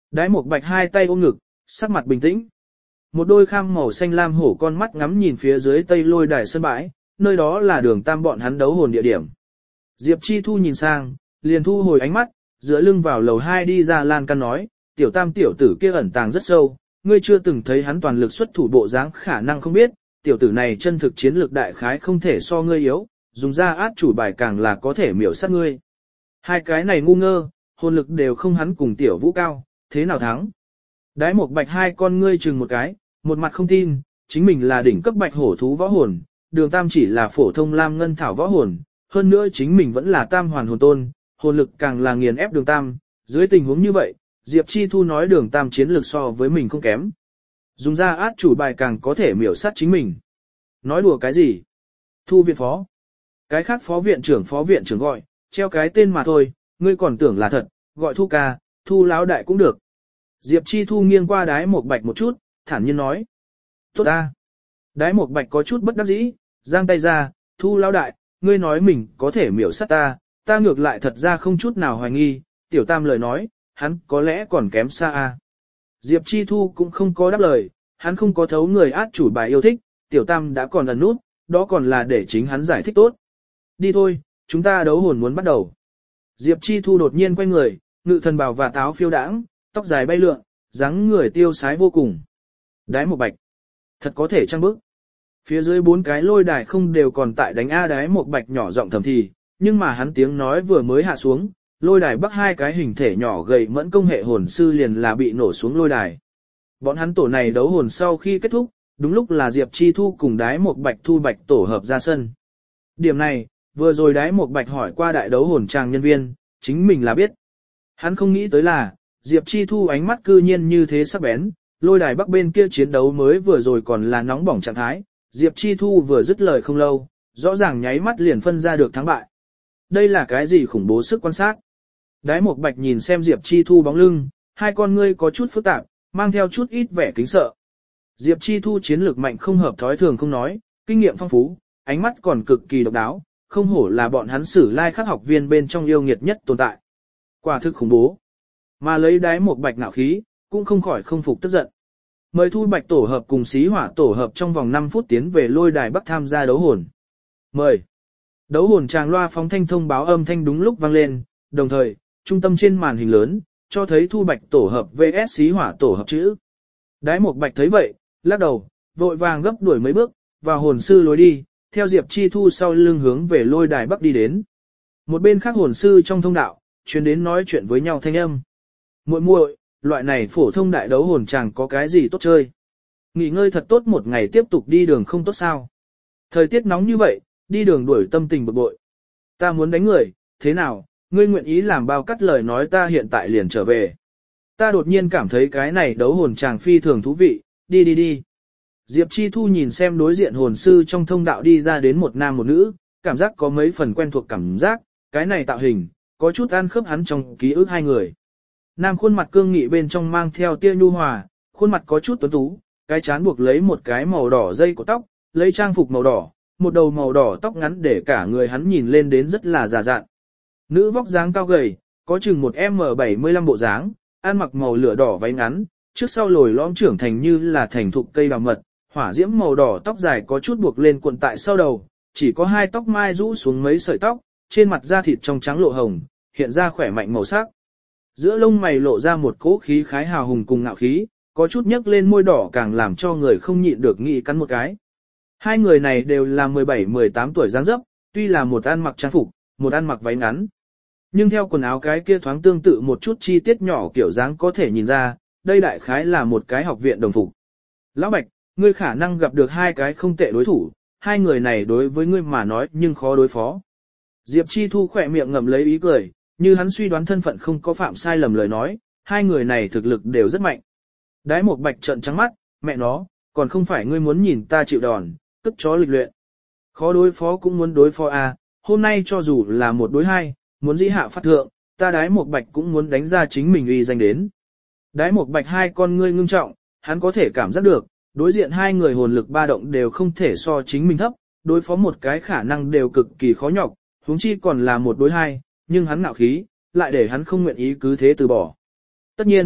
Đái một bạch hai tay ôm ngực, sắc mặt bình tĩnh. Một đôi kham màu xanh lam hổ con mắt ngắm nhìn phía dưới tây lôi đài sân bãi, nơi đó là đường tam bọn hắn đấu hồn địa điểm. Diệp Chi Thu nhìn sang, liền thu hồi ánh mắt, dựa lưng vào lầu 2 đi ra lan can nói, tiểu tam tiểu tử kia ẩn tàng rất sâu, ngươi chưa từng thấy hắn toàn lực xuất thủ bộ dáng khả năng không biết, tiểu tử này chân thực chiến lược đại khái không thể so ngươi yếu, dùng ra át chủ bài càng là có thể miểu sát ngươi. Hai cái này ngu ngơ, hồn lực đều không hắn cùng tiểu vũ cao, thế nào thắng? Đái một bạch hai con ngươi chừng một cái, một mặt không tin, chính mình là đỉnh cấp bạch hổ thú võ hồn, đường tam chỉ là phổ thông lam ngân thảo võ hồn, hơn nữa chính mình vẫn là tam hoàn hồn tôn, hồn lực càng là nghiền ép đường tam, dưới tình huống như vậy, Diệp Chi Thu nói đường tam chiến lược so với mình không kém. Dùng ra át chủ bài càng có thể miểu sát chính mình. Nói đùa cái gì? Thu viện phó. Cái khác phó viện trưởng gọi, treo cái tên mà thôi, ngươi còn tưởng là thật, gọi Thu ca, Thu lão đại cũng được. Diệp Chi Thu nghiêng qua đái một bạch một chút, thản nhiên nói. Tốt ta. Đái một bạch có chút bất đắc dĩ, giang tay ra, Thu lão đại, ngươi nói mình có thể miểu sát ta, ta ngược lại thật ra không chút nào hoài nghi, tiểu tam lời nói, hắn có lẽ còn kém xa a. Diệp Chi Thu cũng không có đáp lời, hắn không có thấu người át chủ bài yêu thích, tiểu tam đã còn ẩn nút, đó còn là để chính hắn giải thích tốt. Đi thôi, chúng ta đấu hồn muốn bắt đầu. Diệp Chi Thu đột nhiên quay người, ngự thần bào và táo phiêu đãng, tóc dài bay lượn, dáng người tiêu sái vô cùng. Đái một bạch. Thật có thể trăng bức. Phía dưới bốn cái lôi đài không đều còn tại đánh A đái một bạch nhỏ giọng thầm thì, nhưng mà hắn tiếng nói vừa mới hạ xuống, lôi đài bắc hai cái hình thể nhỏ gầy mẫn công hệ hồn sư liền là bị nổ xuống lôi đài. Bọn hắn tổ này đấu hồn sau khi kết thúc, đúng lúc là Diệp Chi Thu cùng đái một bạch thu bạch tổ hợp ra sân. Điểm này, vừa rồi đái một bạch hỏi qua đại đấu hồn trang nhân viên, chính mình là biết. Hắn không nghĩ tới là, Diệp Chi Thu ánh mắt cư nhiên như thế sắc bén, lôi đài bắc bên kia chiến đấu mới vừa rồi còn là nóng bỏng trạng thái, Diệp Chi Thu vừa dứt lời không lâu, rõ ràng nháy mắt liền phân ra được thắng bại. Đây là cái gì khủng bố sức quan sát? Đái một bạch nhìn xem Diệp Chi Thu bóng lưng, hai con ngươi có chút phức tạp, mang theo chút ít vẻ kính sợ. Diệp Chi Thu chiến lược mạnh không hợp thói thường không nói, kinh nghiệm phong phú, ánh mắt còn cực kỳ độc đáo, không hổ là bọn hắn Sử Lai Khắc học viên bên trong yêu nghiệt nhất tồn tại. Quả thực khủng bố. Mà lấy đái một bạch ngạo khí, cũng không khỏi không phục tức giận. Mời thu bạch tổ hợp cùng xí hỏa tổ hợp trong vòng 5 phút tiến về lôi đài bắc tham gia đấu hồn. Mời. Đấu hồn tràng loa phóng thanh thông báo âm thanh đúng lúc vang lên, đồng thời, trung tâm trên màn hình lớn, cho thấy thu bạch tổ hợp vs xí hỏa tổ hợp chữ. Đái một bạch thấy vậy, lắc đầu, vội vàng gấp đuổi mấy bước, vào hồn sư lối đi, theo Diệp Chi Thu sau lưng hướng về lôi đài bắc đi đến. Một bên khác hồn sư trong thông đạo, chuyên đến nói chuyện với nhau thanh âm. Muội muội, loại này phổ thông đại đấu hồn chẳng có cái gì tốt chơi. Nghỉ ngơi thật tốt một ngày tiếp tục đi đường không tốt sao. Thời tiết nóng như vậy, đi đường đuổi tâm tình bực bội. Ta muốn đánh người, thế nào, ngươi nguyện ý làm bao cắt lời nói ta hiện tại liền trở về. Ta đột nhiên cảm thấy cái này đấu hồn chàng phi thường thú vị, đi đi đi. Diệp Chi Thu nhìn xem đối diện hồn sư trong thông đạo đi ra đến một nam một nữ, cảm giác có mấy phần quen thuộc cảm giác, cái này tạo hình, có chút ăn khớp hắn trong ký ức hai người. Nam khuôn mặt cương nghị bên trong mang theo tia nhu hòa, khuôn mặt có chút tuấn tú, cái chán buộc lấy một cái màu đỏ dây của tóc, lấy trang phục màu đỏ, một đầu màu đỏ tóc ngắn để cả người hắn nhìn lên đến rất là già dặn. Nữ vóc dáng cao gầy, có chừng một M75 bộ dáng, ăn mặc màu lửa đỏ váy ngắn, trước sau lồi lõm trưởng thành như là thành thục cây đào mật, hỏa diễm màu đỏ tóc dài có chút buộc lên cuộn tại sau đầu, chỉ có hai tóc mai rũ xuống mấy sợi tóc, trên mặt da thịt trong trắng lộ hồng, hiện ra khỏe mạnh màu sắc. Giữa lông mày lộ ra một cỗ khí khái hào hùng cùng ngạo khí, có chút nhấc lên môi đỏ càng làm cho người không nhịn được nghĩ cắn một cái. Hai người này đều là 17-18 tuổi dáng dấp, tuy là một ăn mặc trang phục, một ăn mặc váy ngắn. Nhưng theo quần áo cái kia thoáng tương tự một chút chi tiết nhỏ kiểu dáng có thể nhìn ra, đây đại khái là một cái học viện đồng phục. Lão Bạch, ngươi khả năng gặp được hai cái không tệ đối thủ, hai người này đối với ngươi mà nói nhưng khó đối phó. Diệp Chi Thu khỏe miệng ngậm lấy ý cười, như hắn suy đoán thân phận không có phạm sai lầm lời nói, hai người này thực lực đều rất mạnh. Đái một bạch trợn trắng mắt, mẹ nó, còn không phải ngươi muốn nhìn ta chịu đòn, cất chó lịch luyện. Khó đối phó cũng muốn đối phó à, hôm nay cho dù là một đối hai, muốn dĩ hạ phát thượng, ta đái một bạch cũng muốn đánh ra chính mình uy danh đến. Đái một bạch hai con ngươi ngưng trọng, hắn có thể cảm giác được, đối diện hai người hồn lực ba động đều không thể so chính mình thấp, đối phó một cái khả năng đều cực kỳ khó nhọc, huống chi còn là một đối hai, nhưng hắn ngạo khí, lại để hắn không nguyện ý cứ thế từ bỏ. Tất nhiên,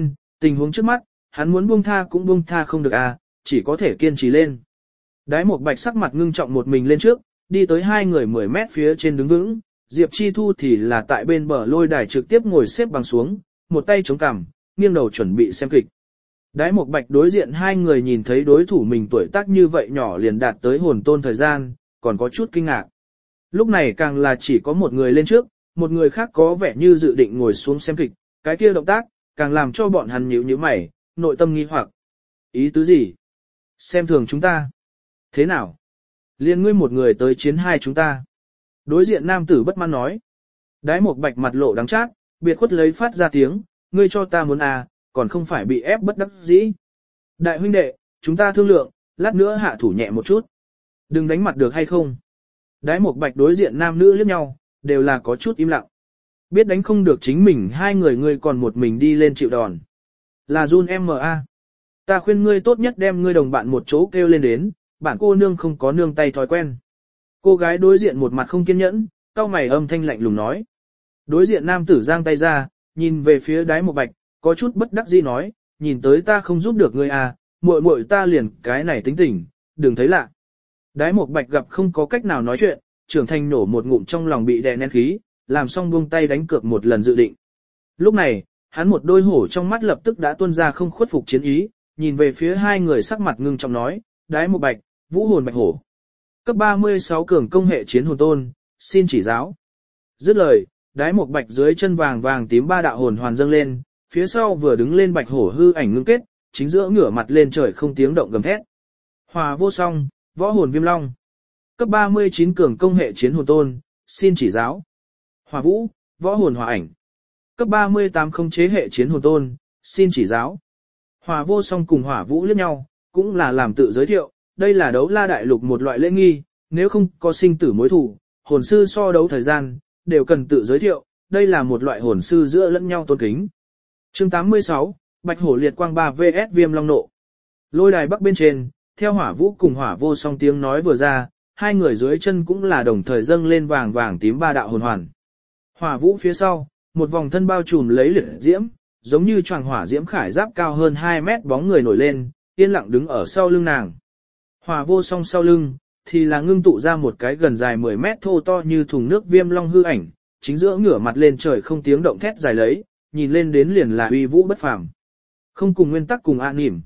Tình huống trước mắt, hắn muốn buông tha cũng buông tha không được à, chỉ có thể kiên trì lên. Đái một bạch sắc mặt ngưng trọng một mình lên trước, đi tới hai người 10 mét phía trên đứng vững, Diệp Chi Thu thì là tại bên bờ lôi đài trực tiếp ngồi xếp bằng xuống, một tay chống cằm, nghiêng đầu chuẩn bị xem kịch. Đái một bạch đối diện hai người nhìn thấy đối thủ mình tuổi tác như vậy nhỏ liền đạt tới hồn tôn thời gian, còn có chút kinh ngạc. Lúc này càng là chỉ có một người lên trước, một người khác có vẻ như dự định ngồi xuống xem kịch, cái kia động tác, càng làm cho bọn hắn nhíu nhíu mày, nội tâm nghi hoặc. Ý tứ gì? Xem thường chúng ta. Thế nào? Liên ngươi một người tới chiến hai chúng ta. Đối diện nam tử bất mãn nói. Đái một bạch mặt lộ đắng chát, biệt khuất lấy phát ra tiếng, ngươi cho ta muốn à, còn không phải bị ép bất đắc dĩ. Đại huynh đệ, chúng ta thương lượng, lát nữa hạ thủ nhẹ một chút. Đừng đánh mặt được hay không? Đái một bạch đối diện nam nữ liếc nhau, đều là có chút im lặng. Biết đánh không được chính mình hai người ngươi còn một mình đi lên chịu đòn. Là Jun M.A. Ta khuyên ngươi tốt nhất đem ngươi đồng bạn một chỗ kêu lên đến, bản cô nương không có nương tay thói quen. Cô gái đối diện một mặt không kiên nhẫn, cau mày âm thanh lạnh lùng nói. Đối diện nam tử giang tay ra, nhìn về phía đái một bạch, có chút bất đắc dĩ nói, nhìn tới ta không giúp được ngươi à, muội muội ta liền cái này tính tình, đừng thấy lạ. Đái một bạch gặp không có cách nào nói chuyện, trưởng thành nổ một ngụm trong lòng bị đè nén khí, làm xong buông tay đánh cược một lần dự định. Lúc này, hắn một đôi hổ trong mắt lập tức đã tuôn ra không khuất phục chiến ý, nhìn về phía hai người sắc mặt ngưng trọng nói, đái một bạch, vũ hồn bạch hổ. Cấp 36 cường công hệ chiến hồn tôn, xin chỉ giáo. Dứt lời, đái một bạch dưới chân vàng vàng tím ba đạo hồn hoàn dâng lên, phía sau vừa đứng lên bạch hổ hư ảnh ngưng kết, chính giữa ngửa mặt lên trời không tiếng động gầm thét. Hòa vô song, võ hồn viêm long. Cấp 39 cường công hệ chiến hồn tôn, xin chỉ giáo. Hỏa vũ, võ hồn hỏa ảnh. Cấp 38 không chế hệ chiến hồn tôn, xin chỉ giáo. Hỏa vô song cùng hỏa vũ liếc nhau, cũng là làm tự giới thiệu, đây là đấu la đại lục một loại lễ nghi, nếu không có sinh tử mối thủ, hồn sư so đấu thời gian, đều cần tự giới thiệu, đây là một loại hồn sư giữa lẫn nhau tôn kính. Chương 86, Bạch hổ liệt quang 3 vs viêm long nộ. Lôi đài bắc bên trên, theo hỏa vũ cùng hỏa vô song tiếng nói vừa ra, hai người dưới chân cũng là đồng thời dâng lên vàng vàng tím ba đạo hồn hoàn. Hỏa vũ phía sau, một vòng thân bao trùm lấy liệt diễm, giống như choàng hỏa diễm khải giáp cao hơn 2 mét bóng người nổi lên, yên lặng đứng ở sau lưng nàng. Hỏa vô song sau lưng, thì là ngưng tụ ra một cái gần dài 10 mét thô to như thùng nước viêm long hư ảnh, chính giữa ngửa mặt lên trời không tiếng động thét dài lấy, nhìn lên đến liền là uy vũ bất phàm. Không cùng nguyên tắc cùng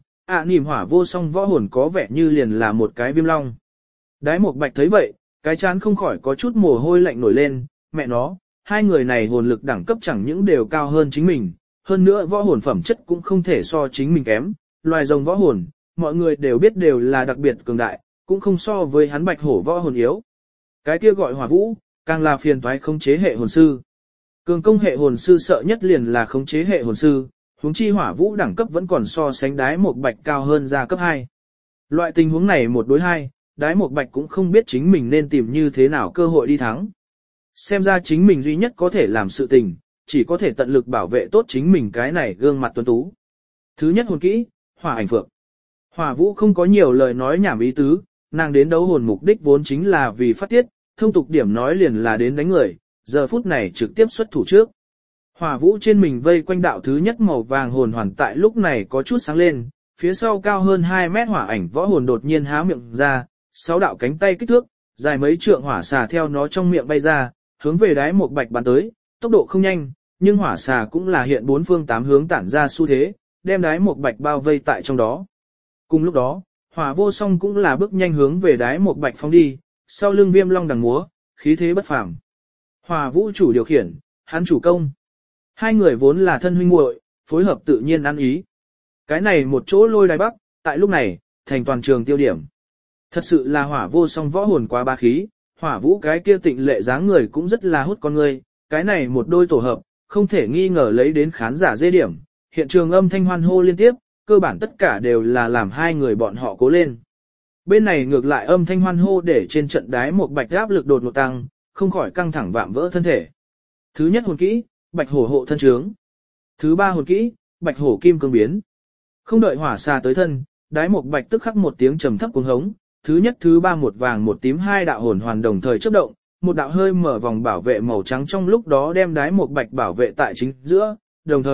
ạ nỉm hỏa vô song võ hồn có vẻ như liền là một cái viêm long. Đái một bạch thấy vậy, cái chán không khỏi có chút mồ hôi lạnh nổi lên, mẹ nó, hai người này hồn lực đẳng cấp chẳng những đều cao hơn chính mình, hơn nữa võ hồn phẩm chất cũng không thể so chính mình kém, loài rồng võ hồn, mọi người đều biết đều là đặc biệt cường đại, cũng không so với hắn bạch hổ võ hồn yếu. Cái kia gọi hỏa vũ, càng là phiền toái khống chế hệ hồn sư. Cường công hệ hồn sư sợ nhất liền là khống chế hệ hồn sư, huống chi hỏa vũ đẳng cấp vẫn còn so sánh đái một bạch cao hơn ra cấp 2. Loại tình huống này một đối hai, đái một bạch cũng không biết chính mình nên tìm như thế nào cơ hội đi thắng. Xem ra chính mình duy nhất có thể làm sự tình, chỉ có thể tận lực bảo vệ tốt chính mình cái này gương mặt tuấn tú. Thứ nhất hồn kỹ, hỏa ảnh phượng. Hỏa vũ không có nhiều lời nói nhảm ý tứ, nàng đến đấu hồn mục đích vốn chính là vì phát tiết, thông tục điểm nói liền là đến đánh người, giờ phút này trực tiếp xuất thủ trước. Hỏa vũ trên mình vây quanh đạo thứ nhất màu vàng hồn hoàn tại lúc này có chút sáng lên, phía sau cao hơn 2 mét hỏa ảnh võ hồn đột nhiên há miệng ra, 6 đạo cánh tay kích thước, dài mấy trượng hỏa xà theo nó trong miệng bay ra, hướng về đái một bạch bắn tới, tốc độ không nhanh, nhưng hỏa xà cũng là hiện 4 phương 8 hướng tản ra xu thế, đem đái một bạch bao vây tại trong đó. Cùng lúc đó, hỏa vô song cũng là bước nhanh hướng về đái một bạch phóng đi, sau lưng viêm long đằng múa, khí thế bất phàm. Hỏa vũ chủ điều khiển, hắn chủ công. Hai người vốn là thân huynh muội, phối hợp tự nhiên ăn ý. Cái này một chỗ lôi đài bắc, tại lúc này, thành toàn trường tiêu điểm. Thật sự là hỏa vô song võ hồn quá ba khí, hỏa vũ cái kia tịnh lệ dáng người cũng rất là hút con người, cái này một đôi tổ hợp, không thể nghi ngờ lấy đến khán giả dê điểm. Hiện trường âm thanh hoan hô liên tiếp, cơ bản tất cả đều là làm hai người bọn họ cố lên. Bên này ngược lại âm thanh hoan hô để trên trận đái một bạch áp lực đột ngột tăng, không khỏi căng thẳng vạm vỡ thân thể. Thứ nhất hồn kỹ, bạch hổ hộ thân trướng. Thứ ba hồn kỹ, bạch hổ kim cương biến. Không đợi hỏa xà tới thân, đái một bạch tức khắc một tiếng trầm thấp cuồng hống, thứ nhất thứ ba một vàng một tím hai đạo hồn hoàn đồng thời chớp động, một đạo hơi mở vòng bảo vệ màu trắng trong lúc đó đem đái một bạch bảo vệ tại chính giữa, đồng thời,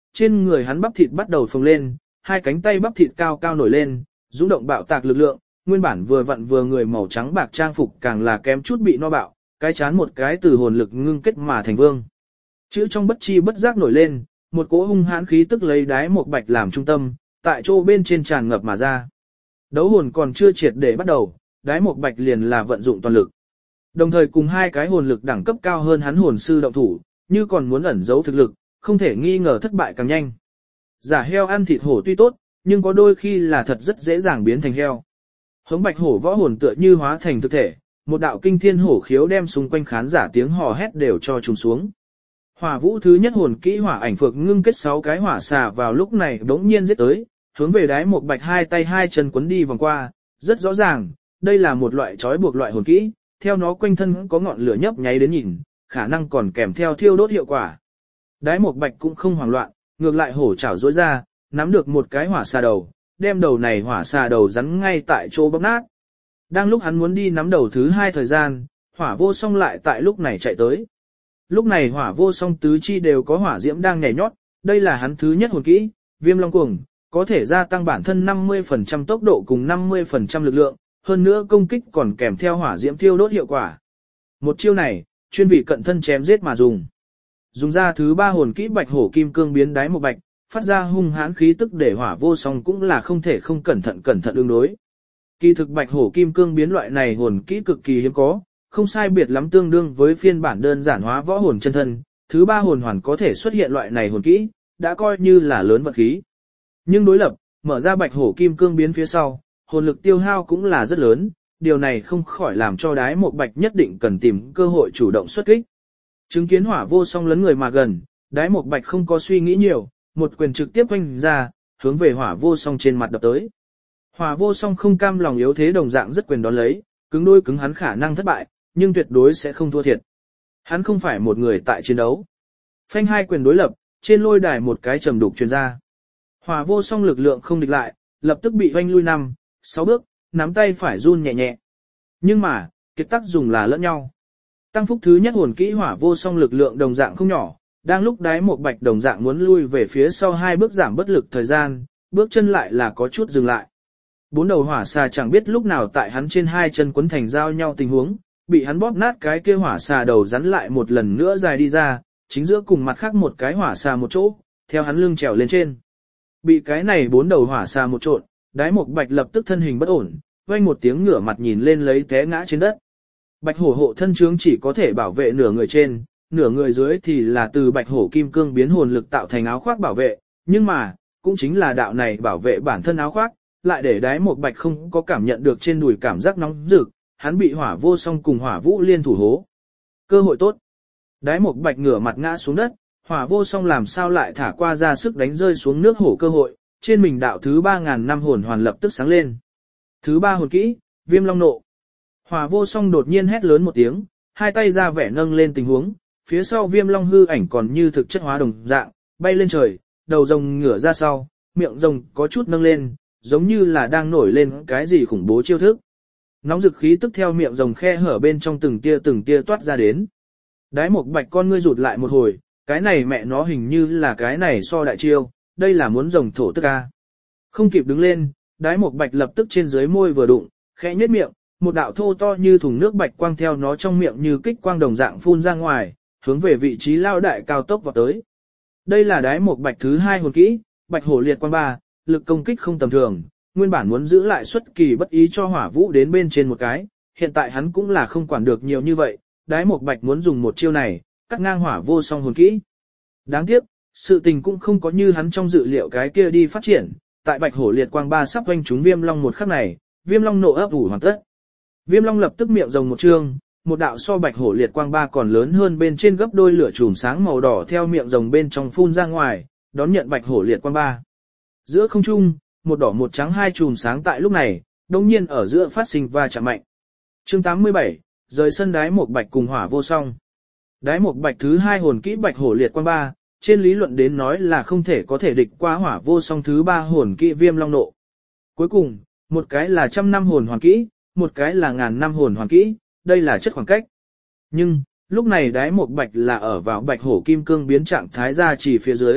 trên người hắn bắp thịt bắt đầu phồng lên, hai cánh tay bắp thịt cao cao nổi lên, dũng động bạo tạc lực lượng, nguyên bản vừa vặn vừa người màu trắng bạc trang phục càng là kém chút bị no bạo, cái chán một cái từ hồn lực ngưng kết mà thành vương. Chữ trong bất chi bất giác nổi lên, một cỗ hung hãn khí tức lấy đái một bạch làm trung tâm, tại chỗ bên trên tràn ngập mà ra. Đấu hồn còn chưa triệt để bắt đầu, đái một bạch liền là vận dụng toàn lực. Đồng thời cùng hai cái hồn lực đẳng cấp cao hơn hắn hồn sư động thủ, như còn muốn ẩn giấu thực lực, không thể nghi ngờ thất bại càng nhanh. Giả heo ăn thịt hổ tuy tốt, nhưng có đôi khi là thật rất dễ dàng biến thành heo. Hống bạch hổ võ hồn tựa như hóa thành thực thể, một đạo kinh thiên hổ khiếu đem xung quanh khán giả tiếng hò hét đều cho trùng xuống. Hỏa vũ thứ nhất hồn kỹ hỏa ảnh phược ngưng kết 6 cái hỏa xà vào lúc này đống nhiên giết tới, hướng về đái một bạch hai tay hai chân quấn đi vòng qua, rất rõ ràng, đây là một loại trói buộc loại hồn kỹ, theo nó quanh thân có ngọn lửa nhấp nháy đến nhìn, khả năng còn kèm theo thiêu đốt hiệu quả. Đái một bạch cũng không hoảng loạn, ngược lại hổ chảo duỗi ra, nắm được một cái hỏa xà đầu, đem đầu này hỏa xà đầu rắn ngay tại chỗ bóp nát. Đang lúc hắn muốn đi nắm đầu thứ hai thời gian, hỏa vô song lại tại lúc này chạy tới. Lúc này hỏa vô song tứ chi đều có hỏa diễm đang nhảy nhót, đây là hắn thứ nhất hồn kỹ, viêm long cuồng, có thể gia tăng bản thân 50% tốc độ cùng 50% lực lượng, hơn nữa công kích còn kèm theo hỏa diễm thiêu đốt hiệu quả. Một chiêu này, chuyên vị cận thân chém giết mà dùng. Dùng ra thứ ba hồn kỹ bạch hổ kim cương biến đái một bạch, phát ra hung hãn khí tức để hỏa vô song cũng là không thể không cẩn thận ứng đối. Kỳ thực bạch hổ kim cương biến loại này hồn kỹ cực kỳ hiếm có, không sai biệt lắm tương đương với phiên bản đơn giản hóa võ hồn chân thân, thứ ba hồn hoàn có thể xuất hiện loại này hồn kỹ, đã coi như là lớn vật khí. Nhưng đối lập, mở ra bạch hổ kim cương biến phía sau, hồn lực tiêu hao cũng là rất lớn, điều này không khỏi làm cho đái một bạch nhất định cần tìm cơ hội chủ động xuất kích. Chứng kiến hỏa vô song lấn người mà gần, đái một bạch không có suy nghĩ nhiều, một quyền trực tiếp oanh ra, hướng về hỏa vô song trên mặt đập tới. Hỏa vô song không cam lòng yếu thế đồng dạng rất quyền đón lấy, cứng đôi cứng hắn khả năng thất bại, nhưng tuyệt đối sẽ không thua thiệt. Hắn không phải một người tại chiến đấu. Phanh hai quyền đối lập, trên lôi đài một cái trầm đục truyền ra. Hỏa vô song lực lượng không địch lại, lập tức bị oanh lui 5-6 bước, nắm tay phải run nhẹ nhẹ. Nhưng mà, kết tác dùng là lẫn nhau. Tăng phúc thứ nhất hồn kỹ hỏa vô song lực lượng đồng dạng không nhỏ, đang lúc đái một bạch đồng dạng muốn lui về phía sau 2 bước giảm bất lực thời gian, bước chân lại là có chút dừng lại. 4 đầu hỏa xà chẳng biết lúc nào tại hắn trên 2 chân quấn thành giao nhau tình huống, bị hắn bóp nát cái kia hỏa xà đầu rắn lại một lần nữa dài đi ra, chính giữa cùng mặt khác một cái hỏa xà một chỗ, theo hắn lưng trèo lên trên. Bị cái này 4 đầu hỏa xà một trộn, đái một bạch lập tức thân hình bất ổn, vang một tiếng ngửa mặt nhìn lên lấy té ngã trên đất. Bạch hổ hộ thân chướng chỉ có thể bảo vệ nửa người trên, nửa người dưới thì là từ bạch hổ kim cương biến hồn lực tạo thành áo khoác bảo vệ, nhưng mà, cũng chính là đạo này bảo vệ bản thân áo khoác, lại để đái một bạch không có cảm nhận được trên đùi cảm giác nóng rực, hắn bị hỏa vô song cùng hỏa vũ liên thủ hố. Cơ hội tốt. Đái một bạch ngửa mặt ngã xuống đất, hỏa vô song làm sao lại thả qua ra sức đánh rơi xuống nước hổ cơ hội, trên mình đạo thứ 3.000 năm hồn hoàn lập tức sáng lên. Thứ 3 hồn kỹ, viêm long nộ. Hỏa vô song đột nhiên hét lớn một tiếng, hai tay ra vẻ nâng lên tình huống, phía sau viêm long hư ảnh còn như thực chất hóa đồng dạng, bay lên trời, đầu rồng ngửa ra sau, miệng rồng có chút nâng lên, giống như là đang nổi lên cái gì khủng bố chiêu thức. Nóng dực khí tức theo miệng rồng khe hở bên trong từng tia toát ra đến. Đái một bạch con ngươi rụt lại một hồi, cái này mẹ nó hình như là cái này so đại chiêu, đây là muốn rồng thổ tức ca. Không kịp đứng lên, đái một bạch lập tức trên dưới môi vừa đụng, khẽ nhếch miệng, một đạo thô to như thùng nước bạch quang theo nó trong miệng như kích quang đồng dạng phun ra ngoài, hướng về vị trí lao đại cao tốc vào tới. Đây là đái một bạch thứ 2 hồn kỹ, bạch hổ liệt quang 3, lực công kích không tầm thường, nguyên bản muốn giữ lại xuất kỳ bất ý cho hỏa vũ đến bên trên một cái, hiện tại hắn cũng là không quản được nhiều như vậy, đái một bạch muốn dùng một chiêu này, cắt ngang hỏa vô song hồn kỹ. Đáng tiếc, sự tình cũng không có như hắn trong dự liệu cái kia đi phát triển, tại bạch hổ liệt quang 3 sắp quanh trúng viêm long một khắc này, viêm long nộ ấp ủ hoàn tất. Viêm long lập tức miệng rồng một trương, một đạo so bạch hổ liệt quang 3 còn lớn hơn bên trên gấp đôi lửa chùm sáng màu đỏ theo miệng rồng bên trong phun ra ngoài, đón nhận bạch hổ liệt quang 3. Giữa không trung, một đỏ một trắng 2 chùm sáng tại lúc này, đồng nhiên ở giữa phát sinh va chạm mạnh. Chương 87, rời sân đái một bạch cùng hỏa vô song. Đái một bạch thứ 2 hồn kỹ bạch hổ liệt quang 3, trên lý luận đến nói là không thể có thể địch qua hỏa vô song thứ 3 hồn kỹ viêm long nộ. Cuối cùng, một cái là 100 năm hồn hoàn kỹ, một cái là 1000 năm hồn hoàn kỹ, đây là chất khoảng cách. Nhưng, lúc này đái một bạch là ở vào bạch hổ kim cương biến trạng thái gia chỉ phía dưới,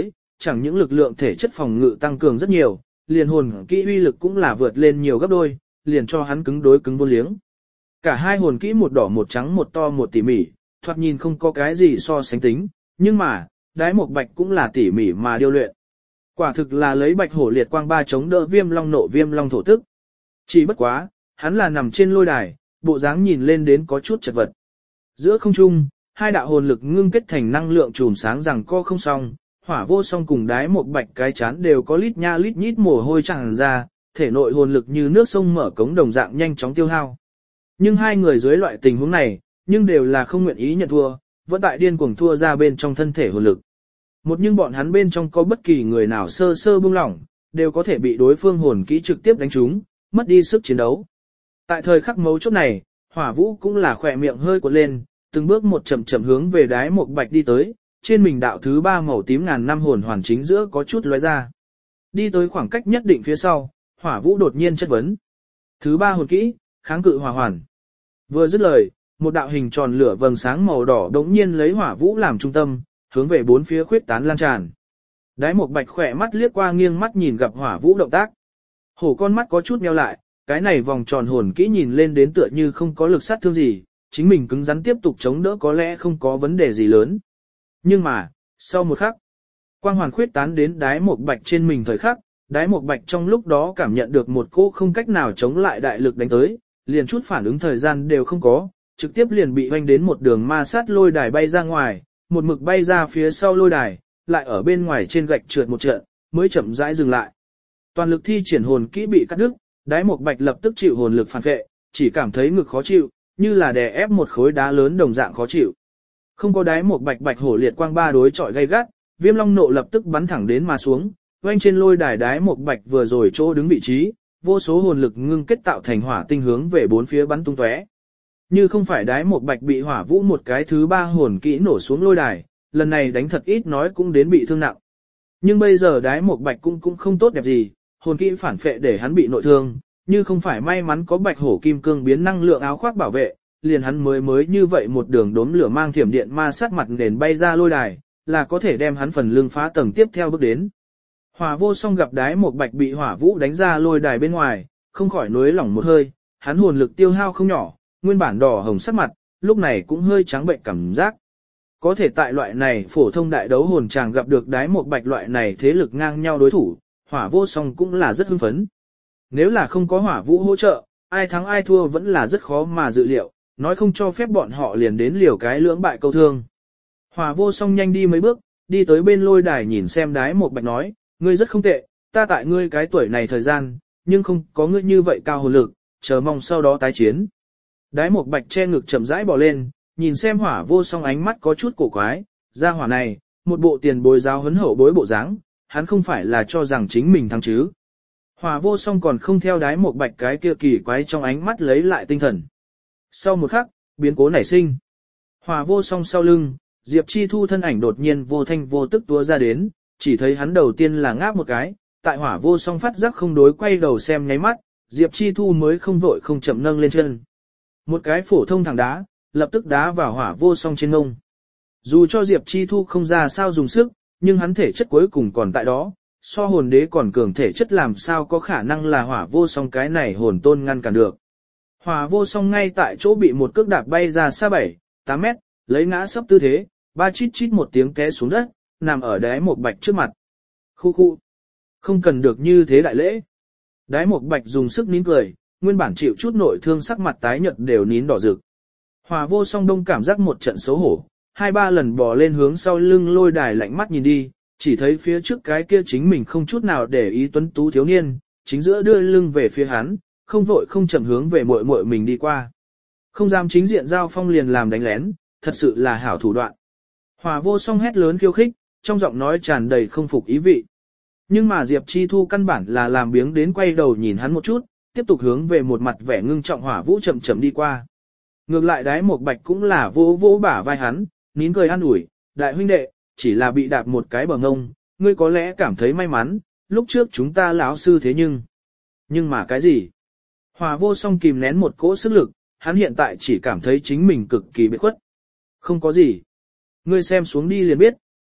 chẳng những lực lượng thể chất phòng ngự tăng cường rất nhiều, liền hồn kỹ uy lực cũng là vượt lên nhiều gấp đôi, liền cho hắn cứng đối cứng vô liếng. Cả hai hồn kỹ một đỏ một trắng một to một tỉ mỉ, thoạt nhìn không có cái gì so sánh tính, nhưng mà, đái một bạch cũng là tỉ mỉ mà điêu luyện. Quả thực là lấy bạch hổ liệt quang ba chống đỡ viêm long nộ viêm long thổ tức. Chỉ bất quá, hắn là nằm trên lôi đài, bộ dáng nhìn lên đến có chút chật vật. Giữa không trung, hai đạo hồn lực ngưng kết thành năng lượng chùm sáng rằng co không xong, hỏa vô song cùng đái một bạch cái chán đều có lít nha lít nhít mồ hôi tràn ra, thể nội hồn lực như nước sông mở cống đồng dạng nhanh chóng tiêu hao. Nhưng hai người dưới loại tình huống này, nhưng đều là không nguyện ý nhận thua, vẫn tại điên cuồng thua ra bên trong thân thể hồn lực. Một nhưng bọn hắn bên trong có bất kỳ người nào sơ sơ buông lỏng, đều có thể bị đối phương hồn kỹ trực tiếp đánh trúng, mất đi sức chiến đấu. Tại thời khắc mấu chốt này, Hỏa Vũ cũng là khỏe miệng hơi cuộn lên, từng bước một chậm chậm hướng về đái một bạch đi tới, trên mình đạo thứ 3 màu tím ngàn năm hồn hoàn chính giữa có chút lóe ra. Đi tới khoảng cách nhất định phía sau, Hỏa Vũ đột nhiên chất vấn. Thứ 3 hồn kỹ, kháng cự hỏa hoàn. Vừa dứt lời, một đạo hình tròn lửa vầng sáng màu đỏ đống nhiên lấy Hỏa Vũ làm trung tâm, hướng về bốn phía khuyết tán lan tràn. Đái một bạch khỏe mắt liếc qua nghiêng mắt nhìn gặp Hỏa Vũ động tác. Hổ con mắt có chút nheo lại, cái này vòng tròn hồn kỹ nhìn lên đến tựa như không có lực sát thương gì, chính mình cứng rắn tiếp tục chống đỡ có lẽ không có vấn đề gì lớn. Nhưng mà, sau một khắc, quang hoàn khuyết tán đến đái một bạch trên mình thời khắc, đái một bạch trong lúc đó cảm nhận được một cỗ không cách nào chống lại đại lực đánh tới, liền chút phản ứng thời gian đều không có, trực tiếp liền bị hoành đến một đường ma sát lôi đài bay ra ngoài, một mực bay ra phía sau lôi đài, lại ở bên ngoài trên gạch trượt một trận, mới chậm rãi dừng lại. Toàn lực thi triển hồn kỹ bị cắt đứt, đái một bạch lập tức chịu hồn lực phản vệ, chỉ cảm thấy ngực khó chịu, như là đè ép một khối đá lớn đồng dạng khó chịu. Không có đái một bạch bạch hổ liệt quang ba đối chọi gay gắt, viêm long nộ lập tức bắn thẳng đến mà xuống, oanh trên lôi đài đái một bạch vừa rồi chỗ đứng vị trí, vô số hồn lực ngưng kết tạo thành hỏa tinh hướng về bốn phía bắn tung tóe. Như không phải đái một bạch bị hỏa vũ một cái thứ 3 hồn kỹ nổ xuống lôi đài, lần này đánh thật ít nói cũng đến bị thương nặng. Nhưng bây giờ đái một bạch cũng không tốt đẹp gì, hồn kỹ phản phệ để hắn bị nội thương, như không phải may mắn có bạch hổ kim cương biến năng lượng áo khoác bảo vệ, liền hắn mới như vậy một đường đốm lửa mang thiểm điện ma sát mặt nền bay ra lôi đài, là có thể đem hắn phần lưng phá tầng tiếp theo bước đến. Hỏa vô song gặp đái một bạch bị hỏa vũ đánh ra lôi đài bên ngoài, không khỏi nuối lỏng một hơi, hắn hồn lực tiêu hao không nhỏ, nguyên bản đỏ hồng sắc mặt, lúc này cũng hơi trắng bệnh cảm giác. Có thể tại loại này phổ thông đại đấu hồn chàng gặp được đái một bạch loại này thế lực ngang nhau đối thủ, hỏa vô song cũng là rất hưng phấn. Nếu là không có hỏa vũ hỗ trợ, ai thắng ai thua vẫn là rất khó mà dự liệu, nói không cho phép bọn họ liền đến liều cái lưỡng bại câu thương. Hỏa vô song nhanh đi mấy bước, đi tới bên lôi đài nhìn xem đái một bạch nói, ngươi rất không tệ, ta tại ngươi cái tuổi này thời gian, nhưng không có ngươi như vậy cao hồn lực, chờ mong sau đó tái chiến. Đái một bạch che ngực chậm rãi bỏ lên, nhìn xem hỏa vô song ánh mắt có chút cổ quái, ra hỏa này, một bộ tiền bối giáo huấn hậu bối bộ dáng, hắn không phải là cho rằng chính mình thắng chứ. Hỏa vô song còn không theo đái một bạch cái kia kỳ quái trong ánh mắt lấy lại tinh thần. Sau một khắc, biến cố nảy sinh. Hỏa vô song sau lưng, Diệp Chi Thu thân ảnh đột nhiên vô thanh vô tức túa ra đến, chỉ thấy hắn đầu tiên là ngáp một cái, tại hỏa vô song phát giác không đối quay đầu xem nháy mắt, Diệp Chi Thu mới không vội không chậm nâng lên chân. Một cái phổ thông thẳng đá, lập tức đá vào hỏa vô song trên ngông. Dù cho Diệp Chi Thu không ra sao dùng sức, nhưng hắn thể chất cuối cùng còn tại đó, so hồn đế còn cường thể chất làm sao có khả năng là hỏa vô song cái này hồn tôn ngăn cản được. Hỏa vô song ngay tại chỗ bị một cước đạp bay ra xa 7-8 mét, lấy ngã sấp tư thế, ba chít chít một tiếng té xuống đất, nằm ở đái một bạch trước mặt. Khu khu. Không cần được như thế đại lễ. Đái một bạch dùng sức nín cười, nguyên bản chịu chút nội thương sắc mặt tái nhợt đều nín đỏ rực. Hỏa vô song đông cảm giác một trận xấu hổ, 2-3 lần bò lên hướng sau lưng lôi đài lạnh mắt nhìn đi, chỉ thấy phía trước cái kia chính mình không chút nào để ý tuấn tú thiếu niên, chính giữa đưa lưng về phía hắn, không vội không chậm hướng về muội muội mình đi qua. Không dám chính diện giao phong liền làm đánh lén, thật sự là hảo thủ đoạn. Hỏa vô song hét lớn khiêu khích, trong giọng nói tràn đầy không phục ý vị. Nhưng mà Diệp Chi Thu căn bản là làm biếng đến quay đầu nhìn hắn một chút, tiếp tục hướng về một mặt vẻ ngưng trọng hỏa vũ chậm chậm đi qua. Ngược lại đái một bạch cũng là vỗ vỗ bả vai hắn, nín cười an ủi, đại huynh đệ, chỉ là bị đạp một cái bờ ngông, ngươi có lẽ cảm thấy may mắn, lúc trước chúng ta lão sư thế nhưng mà cái gì? Hỏa vô song kìm nén một cỗ sức lực, hắn hiện tại chỉ cảm thấy chính mình cực kỳ biệt khuất. Không có gì. Ngươi xem xuống đi liền biết,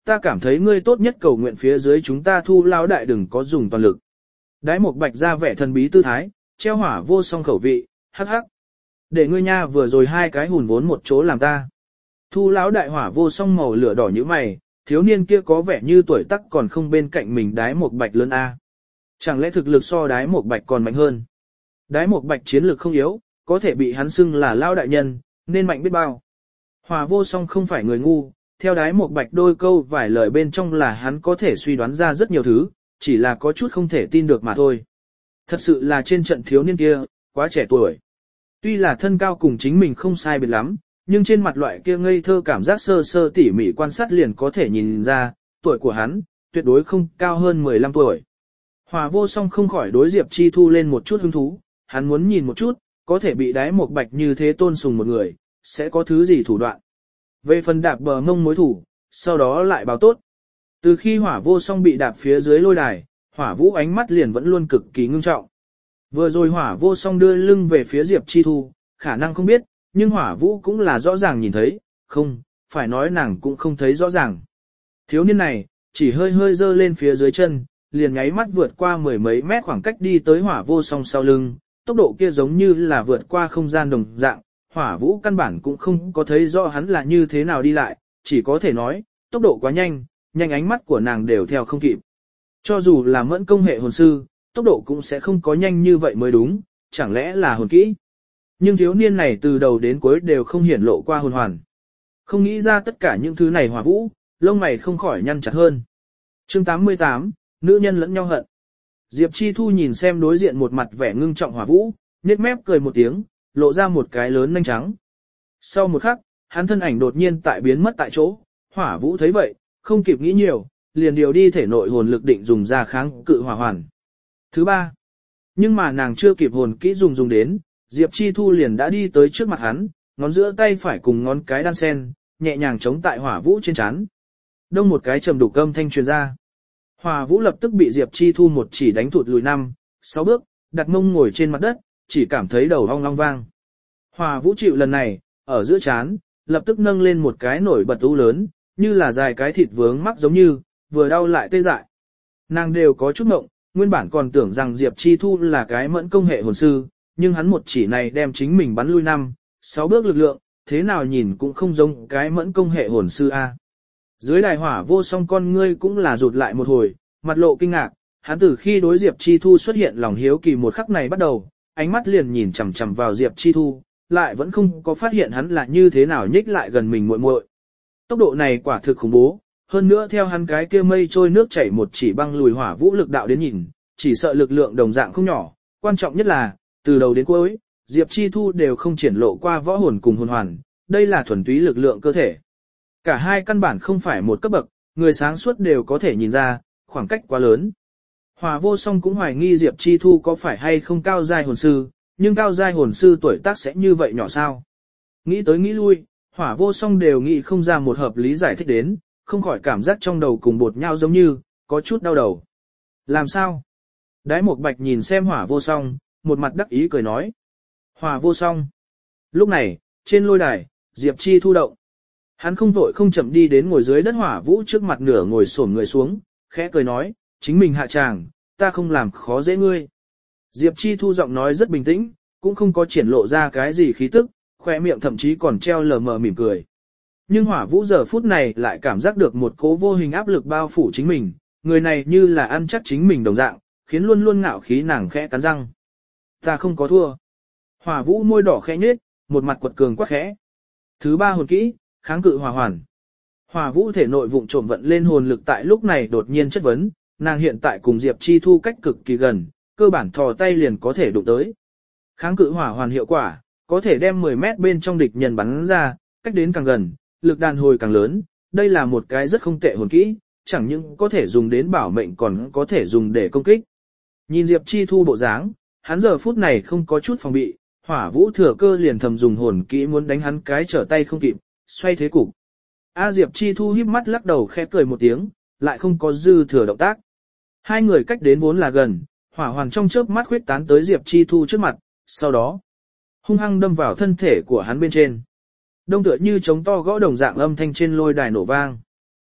ta cảm thấy ngươi tốt nhất cầu nguyện phía dưới chúng ta Thu lão đại đừng có dùng toàn lực. Đái Mộc Bạch ra vẻ thần bí tư thái, treo Hỏa Vô Song khẩu vị, hắc hắc. Để ngươi nha vừa rồi hai cái hùn vốn một chỗ làm ta. Thu lão đại Hỏa Vô Song màu lửa đỏ như mày, thiếu niên kia có vẻ như tuổi tác còn không bên cạnh mình Đái Mộc Bạch lớn a. Chẳng lẽ thực lực so Đái Mộc Bạch còn mạnh hơn? Đái Mộc Bạch chiến lực không yếu, có thể bị hắn xưng là lao đại nhân, nên mạnh biết bao. Hỏa Vô Song không phải người ngu, theo Đái Mộc Bạch đôi câu vài lời bên trong là hắn có thể suy đoán ra rất nhiều thứ, chỉ là có chút không thể tin được mà thôi. Thật sự là trên trận thiếu niên kia, quá trẻ tuổi. Tuy là thân cao cùng chính mình không sai biệt lắm, nhưng trên mặt loại kia ngây thơ cảm giác sơ sơ tỉ mỉ quan sát liền có thể nhìn ra, tuổi của hắn, tuyệt đối không cao hơn 15 tuổi. Hỏa Vô Song không khỏi đối Diệp Chi Thu lên một chút hứng thú, hắn muốn nhìn một chút, có thể bị Đái Mộc Bạch như thế tôn sùng một người, sẽ có thứ gì thủ đoạn. Về phần đạp bờ ngông mối thủ, sau đó lại báo tốt. Từ khi Hỏa Vô Song bị đạp phía dưới lôi đài, Hỏa Vũ ánh mắt liền vẫn luôn cực kỳ ngưng trọng. Vừa rồi Hỏa Vô Song đưa lưng về phía Diệp Chi Thu, khả năng không biết, nhưng Hỏa Vũ cũng là rõ ràng nhìn thấy, không, phải nói nàng cũng không thấy rõ ràng. Thiếu niên này, chỉ hơi hơi dơ lên phía dưới chân, liền nháy mắt vượt qua mười mấy mét khoảng cách đi tới Hỏa Vô Song sau lưng, tốc độ kia giống như là vượt qua không gian đồng dạng, Hỏa Vũ căn bản cũng không có thấy rõ hắn là như thế nào đi lại, chỉ có thể nói, tốc độ quá nhanh, nhanh ánh mắt của nàng đều theo không kịp. Cho dù là mẫn công hệ hồn sư, tốc độ cũng sẽ không có nhanh như vậy mới đúng, chẳng lẽ là hồn kỹ. Nhưng thiếu niên này từ đầu đến cuối đều không hiển lộ qua hồn hoàn. Không nghĩ ra tất cả những thứ này Hỏa Vũ, lông mày không khỏi nhăn chặt hơn. Chương 88, nữ nhân lẫn nhau hận. Diệp Chi Thu nhìn xem đối diện một mặt vẻ ngưng trọng Hỏa Vũ, nhếch mép cười một tiếng, lộ ra một cái lớn nanh trắng. Sau một khắc, hắn thân ảnh đột nhiên tại biến mất tại chỗ, Hỏa Vũ thấy vậy, không kịp nghĩ nhiều, liền điều đi thể nội hồn lực định dùng ra kháng cự hỏa hoàn. Thứ ba, nhưng mà nàng chưa kịp hồn kỹ dùng đến, Diệp Chi Thu liền đã đi tới trước mặt hắn, ngón giữa tay phải cùng ngón cái đan sen, nhẹ nhàng chống tại Hỏa Vũ trên trán. Đông một cái trầm đục âm thanh truyền ra. Hỏa Vũ lập tức bị Diệp Chi Thu một chỉ đánh thụt lùi 5-6 bước, đặt mông ngồi trên mặt đất, chỉ cảm thấy đầu ong long vang. Hỏa Vũ chịu lần này, ở giữa trán, lập tức nâng lên một cái nổi bật u lớn, như là dài cái thịt vướng mắc giống như, vừa đau lại tê dại. Nàng đều có chút ngộng, nguyên bản còn tưởng rằng Diệp Chi Thu là cái mẫn công hệ hồn sư, nhưng hắn một chỉ này đem chính mình bắn lui 5-6 bước lực lượng, thế nào nhìn cũng không giống cái mẫn công hệ hồn sư a. Dưới đài Hỏa Vô Song con ngươi cũng là rụt lại một hồi, mặt lộ kinh ngạc, hắn từ khi đối Diệp Chi Thu xuất hiện lòng hiếu kỳ một khắc này bắt đầu, ánh mắt liền nhìn chằm chằm vào Diệp Chi Thu, lại vẫn không có phát hiện hắn là như thế nào nhích lại gần mình muội muội. Tốc độ này quả thực khủng bố, hơn nữa theo hắn cái kia mây trôi nước chảy một chỉ băng lùi Hỏa Vũ lực đạo đến nhìn, chỉ sợ lực lượng đồng dạng không nhỏ, quan trọng nhất là, từ đầu đến cuối, Diệp Chi Thu đều không triển lộ qua võ hồn cùng hồn hoàn, đây là thuần túy lực lượng cơ thể. Cả hai căn bản không phải một cấp bậc, người sáng suốt đều có thể nhìn ra, khoảng cách quá lớn. Hỏa Vô Song cũng hoài nghi Diệp Chi Thu có phải hay không cao giai hồn sư, nhưng cao giai hồn sư tuổi tác sẽ như vậy nhỏ sao? Nghĩ tới nghĩ lui, Hỏa Vô Song đều nghĩ không ra một hợp lý giải thích đến, không khỏi cảm giác trong đầu cùng bột nhau giống như, có chút đau đầu. Làm sao? Đái Mộc Bạch nhìn xem Hỏa Vô Song, một mặt đắc ý cười nói. Hỏa Vô Song. Lúc này, trên lôi đài, Diệp Chi Thu động. Hắn không vội không chậm đi đến ngồi dưới đất Hỏa Vũ trước mặt nửa ngồi xổm người xuống, khẽ cười nói, chính mình hạ tràng, ta không làm khó dễ ngươi. Diệp Chi Thu giọng nói rất bình tĩnh, cũng không có triển lộ ra cái gì khí tức, khoe miệng thậm chí còn treo lờ mờ mỉm cười. Nhưng Hỏa Vũ giờ phút này lại cảm giác được một cỗ vô hình áp lực bao phủ chính mình, người này như là ăn chắc chính mình đồng dạng, khiến luôn luôn ngạo khí nàng khẽ cắn răng. Ta không có thua. Hỏa Vũ môi đỏ khẽ nhếch, một mặt quật cường quắc khẽ. Thứ ba hồn kỹ, kháng cự hỏa hoàn. Hỏa Vũ thể nội vụng trộm vận lên hồn lực tại lúc này đột nhiên chất vấn, nàng hiện tại cùng Diệp Chi Thu cách cực kỳ gần, cơ bản thò tay liền có thể đụng tới. Kháng cự hỏa hoàn hiệu quả, có thể đem 10 mét bên trong địch nhân bắn ra, cách đến càng gần, lực đàn hồi càng lớn, đây là một cái rất không tệ hồn kỹ, chẳng những có thể dùng đến bảo mệnh còn có thể dùng để công kích. Nhìn Diệp Chi Thu bộ dáng, hắn giờ phút này không có chút phòng bị, Hỏa Vũ thừa cơ liền thầm dùng hồn kỹ muốn đánh hắn cái trở tay không kịp, xoay thế cục. Diệp Chi Thu híp mắt lắc đầu khẽ cười một tiếng, lại không có dư thừa động tác. Hai người cách đến vốn là gần, hỏa hoàn trong chớp mắt khuyết tán tới Diệp Chi Thu trước mặt, sau đó hung hăng đâm vào thân thể của hắn bên trên. Đông tựa như trống to gõ đồng dạng âm thanh trên lôi đài nổ vang.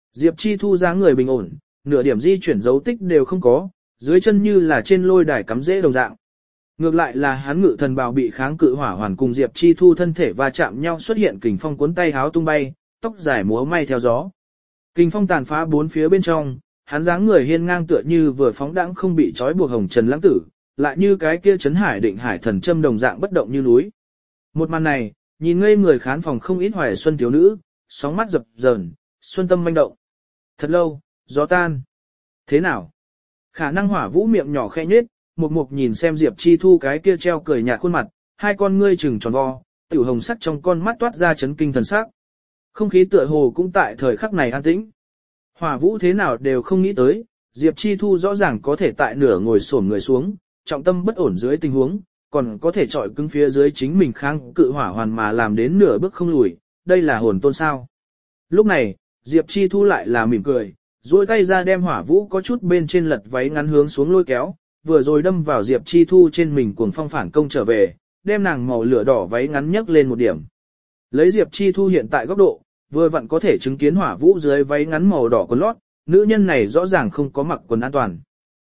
Diệp Chi Thu dáng người bình ổn, nửa điểm di chuyển dấu tích đều không có, dưới chân như là trên lôi đài cắm rễ đồng dạng. Ngược lại là hắn ngự thần bào bị kháng cự hỏa hoàn cùng Diệp Chi Thu thân thể va chạm nhau xuất hiện kình phong cuốn tay háo tung bay, tóc dài múa may theo gió. Kình phong tàn phá bốn phía bên trong, hắn dáng người hiên ngang tựa như vừa phóng đãng không bị trói buộc hồng trần lãng tử, lại như cái kia trấn hải định hải thần châm đồng dạng bất động như núi. Một màn này, nhìn ngây người khán phòng không ít hoài xuân thiếu nữ, sóng mắt dập dờn, xuân tâm manh động. Thật lâu, gió tan. Thế nào? Khả năng Hỏa Vũ miệng nhỏ khẽ nhếch, mục mục nhìn xem Diệp Chi Thu cái kia treo cười nhạt khuôn mặt, hai con ngươi trừng tròn vo, tiểu hồng sắc trong con mắt toát ra chấn kinh thần sắc. Không khí tựa hồ cũng tại thời khắc này an tĩnh. Hỏa Vũ thế nào đều không nghĩ tới, Diệp Chi Thu rõ ràng có thể tại nửa ngồi xổm người xuống, trọng tâm bất ổn dưới tình huống, còn có thể trọi cứng phía dưới chính mình kháng cự hỏa hoàn mà làm đến nửa bước không lùi, đây là hồn tôn sao. Lúc này, Diệp Chi Thu lại là mỉm cười, duỗi tay ra đem Hỏa Vũ có chút bên trên lật váy ngắn hướng xuống lôi kéo, vừa rồi đâm vào Diệp Chi Thu trên mình cuồng phong phản công trở về, đem nàng màu lửa đỏ váy ngắn nhấc lên một điểm. Lấy Diệp Chi Thu hiện tại góc độ, vừa vặn có thể chứng kiến Hỏa Vũ dưới váy ngắn màu đỏ quần lót, nữ nhân này rõ ràng không có mặc quần an toàn.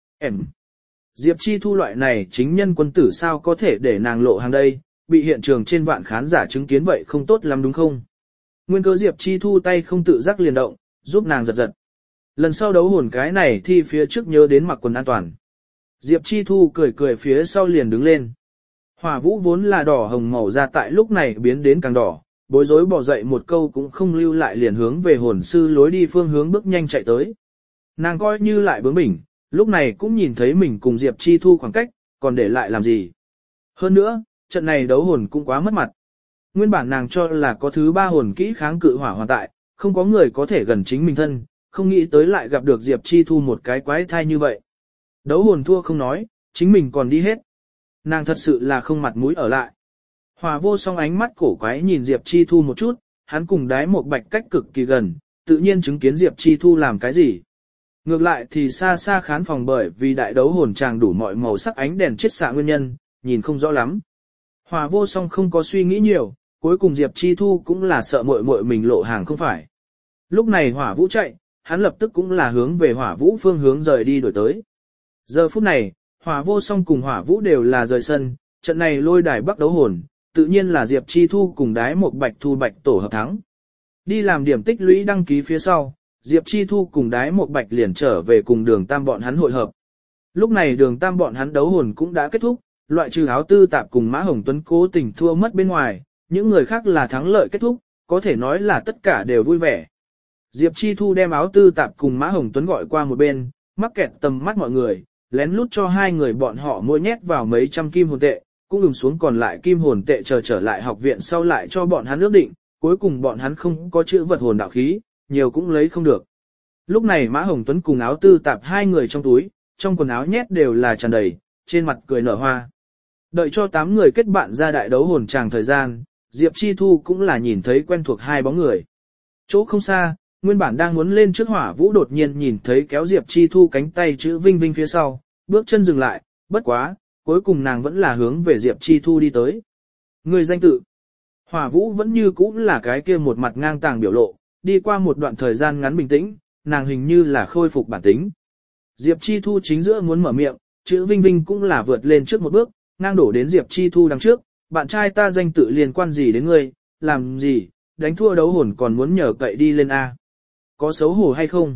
Diệp Chi Thu loại này chính nhân quân tử sao có thể để nàng lộ hàng đây, bị hiện trường trên vạn khán giả chứng kiến vậy không tốt lắm đúng không? Nguyên cớ Diệp Chi Thu tay không tự giác liền động, giúp nàng giật giật. Lần sau đấu hồn cái này thì phía trước nhớ đến mặc quần an toàn. Diệp Chi Thu cười cười phía sau liền đứng lên. Hỏa Vũ vốn là đỏ hồng màu ra tại lúc này biến đến càng đỏ, bối rối bỏ dậy một câu cũng không lưu lại liền hướng về hồn sư lối đi phương hướng bước nhanh chạy tới. Nàng coi như lại bướng bỉnh, lúc này cũng nhìn thấy mình cùng Diệp Chi Thu khoảng cách, còn để lại làm gì. Hơn nữa, trận này đấu hồn cũng quá mất mặt. Nguyên bản nàng cho là có thứ ba hồn kỹ kháng cự hỏa hoàn tại, không có người có thể gần chính mình thân, không nghĩ tới lại gặp được Diệp Chi Thu một cái quái thai như vậy. Đấu hồn thua không nói, chính mình còn đi hết. Nàng thật sự là không mặt mũi ở lại. Hòa Vô Song ánh mắt cổ quái nhìn Diệp Chi Thu một chút, hắn cùng Đái Một Bạch cách cực kỳ gần, tự nhiên chứng kiến Diệp Chi Thu làm cái gì. Ngược lại thì xa xa khán phòng bởi vì đại đấu hồn tràng đủ mọi màu sắc ánh đèn chiết xạ nguyên nhân, nhìn không rõ lắm. Hòa Vô Song không có suy nghĩ nhiều, cuối cùng Diệp Chi Thu cũng là sợ muội muội mình lộ hàng không phải. Lúc này Hỏa Vũ chạy, hắn lập tức cũng là hướng về Hỏa Vũ phương hướng rời đi đổi tới. Giờ phút này, Hỏa Vô Song cùng Hỏa Vũ đều là rời sân, trận này lôi đài bắc đấu hồn, tự nhiên là Diệp Chi Thu cùng Đái Một Bạch Thu Bạch tổ hợp thắng. Đi làm điểm tích lũy đăng ký phía sau, Diệp Chi Thu cùng Đái Một Bạch liền trở về cùng Đường Tam bọn hắn hội hợp. Lúc này Đường Tam bọn hắn đấu hồn cũng đã kết thúc, loại trừ Áo Tư Tạp cùng Mã Hồng Tuấn cố tình thua mất bên ngoài, những người khác là thắng lợi kết thúc, có thể nói là tất cả đều vui vẻ. Diệp Chi Thu đem Áo Tư Tạp cùng Mã Hồng Tuấn gọi qua một bên, mắc kẹt tầm mắt mọi người, lén lút cho hai người bọn họ mỗi nhét vào mấy trăm kim hồn tệ, cũng đừng xuống còn lại kim hồn tệ chờ trở lại học viện sau lại cho bọn hắn ước định, cuối cùng bọn hắn không có chữ vật hồn đạo khí, nhiều cũng lấy không được. Lúc này Mã Hồng Tuấn cùng Áo Tư Tạp hai người trong túi, trong quần áo nhét đều là tràn đầy, trên mặt cười nở hoa. Đợi cho 8 người kết bạn ra đại đấu hồn tràng thời gian, Diệp Chi Thu cũng là nhìn thấy quen thuộc hai bóng người. Chỗ không xa, nguyên bản đang muốn lên trước Hỏa Vũ đột nhiên nhìn thấy kéo Diệp Chi Thu cánh tay chữ Vinh Vinh phía sau, bước chân dừng lại, bất quá, cuối cùng nàng vẫn là hướng về Diệp Chi Thu đi tới. Người danh tự. Hỏa Vũ vẫn như cũ là cái kia một mặt ngang tàng biểu lộ, đi qua một đoạn thời gian ngắn bình tĩnh, nàng hình như là khôi phục bản tính. Diệp Chi Thu chính giữa muốn mở miệng, chữ Vinh Vinh cũng là vượt lên trước một bước, ngang đổ đến Diệp Chi Thu đằng trước, bạn trai ta danh tự liên quan gì đến ngươi, làm gì, đánh thua đấu hồn còn muốn nhờ cậy đi lên A. Có xấu hổ hay không?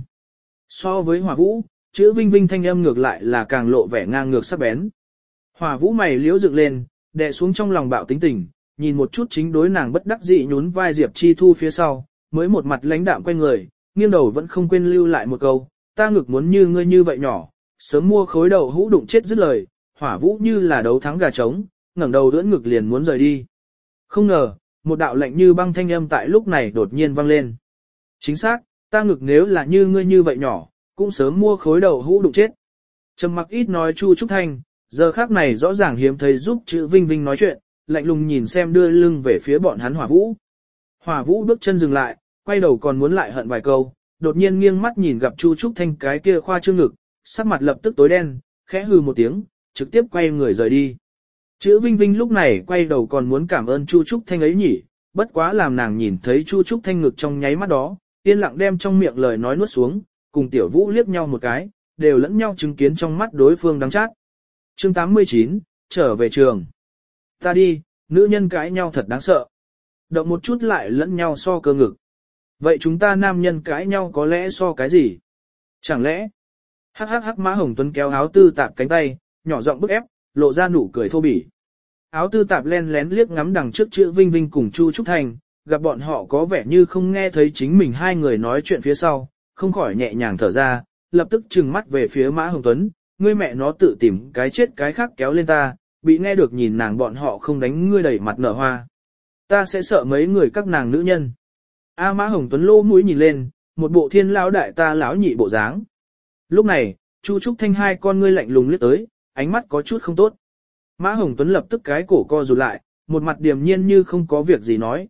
So với Hỏa Vũ, chữ Vinh Vinh thanh âm ngược lại là càng lộ vẻ ngang ngược sắc bén. Hỏa Vũ mày liễu dựng lên, đè xuống trong lòng bạo tính tình, nhìn một chút chính đối nàng bất đắc dĩ nhún vai Diệp Chi Thu phía sau, mới một mặt lãnh đạm quay người, nghiêng đầu vẫn không quên lưu lại một câu, ta ngực muốn như ngươi như vậy nhỏ, sớm mua khối đầu hũ đụng chết dứt lời. Hỏa Vũ như là đấu thắng gà trống, ngẩng đầu đỡ ngực liền muốn rời đi. Không ngờ, một đạo lạnh như băng thanh âm tại lúc này đột nhiên vang lên. Chính xác, ta ngực nếu là như ngươi như vậy nhỏ, cũng sớm mua khối đầu hũ đụng chết. Trầm mặc ít nói Chu Trúc Thanh, giờ khác này rõ ràng hiếm thấy giúp chữ Vinh Vinh nói chuyện, lạnh lùng nhìn xem đưa lưng về phía bọn hắn Hỏa Vũ. Hỏa Vũ bước chân dừng lại, quay đầu còn muốn lại hận vài câu, đột nhiên nghiêng mắt nhìn gặp Chu Trúc Thanh cái kia khoa trương ngực, sắc mặt lập tức tối đen, khẽ hừ một tiếng, trực tiếp quay người rời đi. Chữ Vinh Vinh lúc này quay đầu còn muốn cảm ơn Chu Trúc Thanh ấy nhỉ, bất quá làm nàng nhìn thấy Chu Trúc Thanh ngực trong nháy mắt đó, yên lặng đem trong miệng lời nói nuốt xuống, cùng Tiểu Vũ liếc nhau một cái, đều lẫn nhau chứng kiến trong mắt đối phương đắng chát. Chương 89, trở về trường. Ta đi, nữ nhân cãi nhau thật đáng sợ. Động một chút lại lẫn nhau so cơ ngực. Vậy chúng ta nam nhân cãi nhau có lẽ so cái gì? Chẳng lẽ? Hắc hắc hắc Mã Hồng Tuấn kéo áo tư tạp cánh tay, nhỏ giọng bức ép, lộ ra nụ cười thô bỉ. Áo tư tạp len lén liếc ngắm đằng trước chữ Vinh Vinh cùng Chu Trúc Thành, gặp bọn họ có vẻ như không nghe thấy chính mình hai người nói chuyện phía sau, không khỏi nhẹ nhàng thở ra, lập tức trừng mắt về phía Mã Hồng Tuấn, ngươi mẹ nó tự tìm cái chết cái khác kéo lên ta, bị nghe được nhìn nàng bọn họ không đánh ngươi đẩy mặt nở hoa. Ta sẽ sợ mấy người các nàng nữ nhân. A Mã Hồng Tuấn lô mũi nhìn lên, một bộ thiên lão đại ta lão nhị bộ dáng. Lúc này, Chu Trúc Thanh hai con ngươi lạnh lùng liếc tới, ánh mắt có chút không tốt. Mã Hồng Tuấn lập tức cái cổ co rụt lại, một mặt điềm nhiên như không có việc gì nói,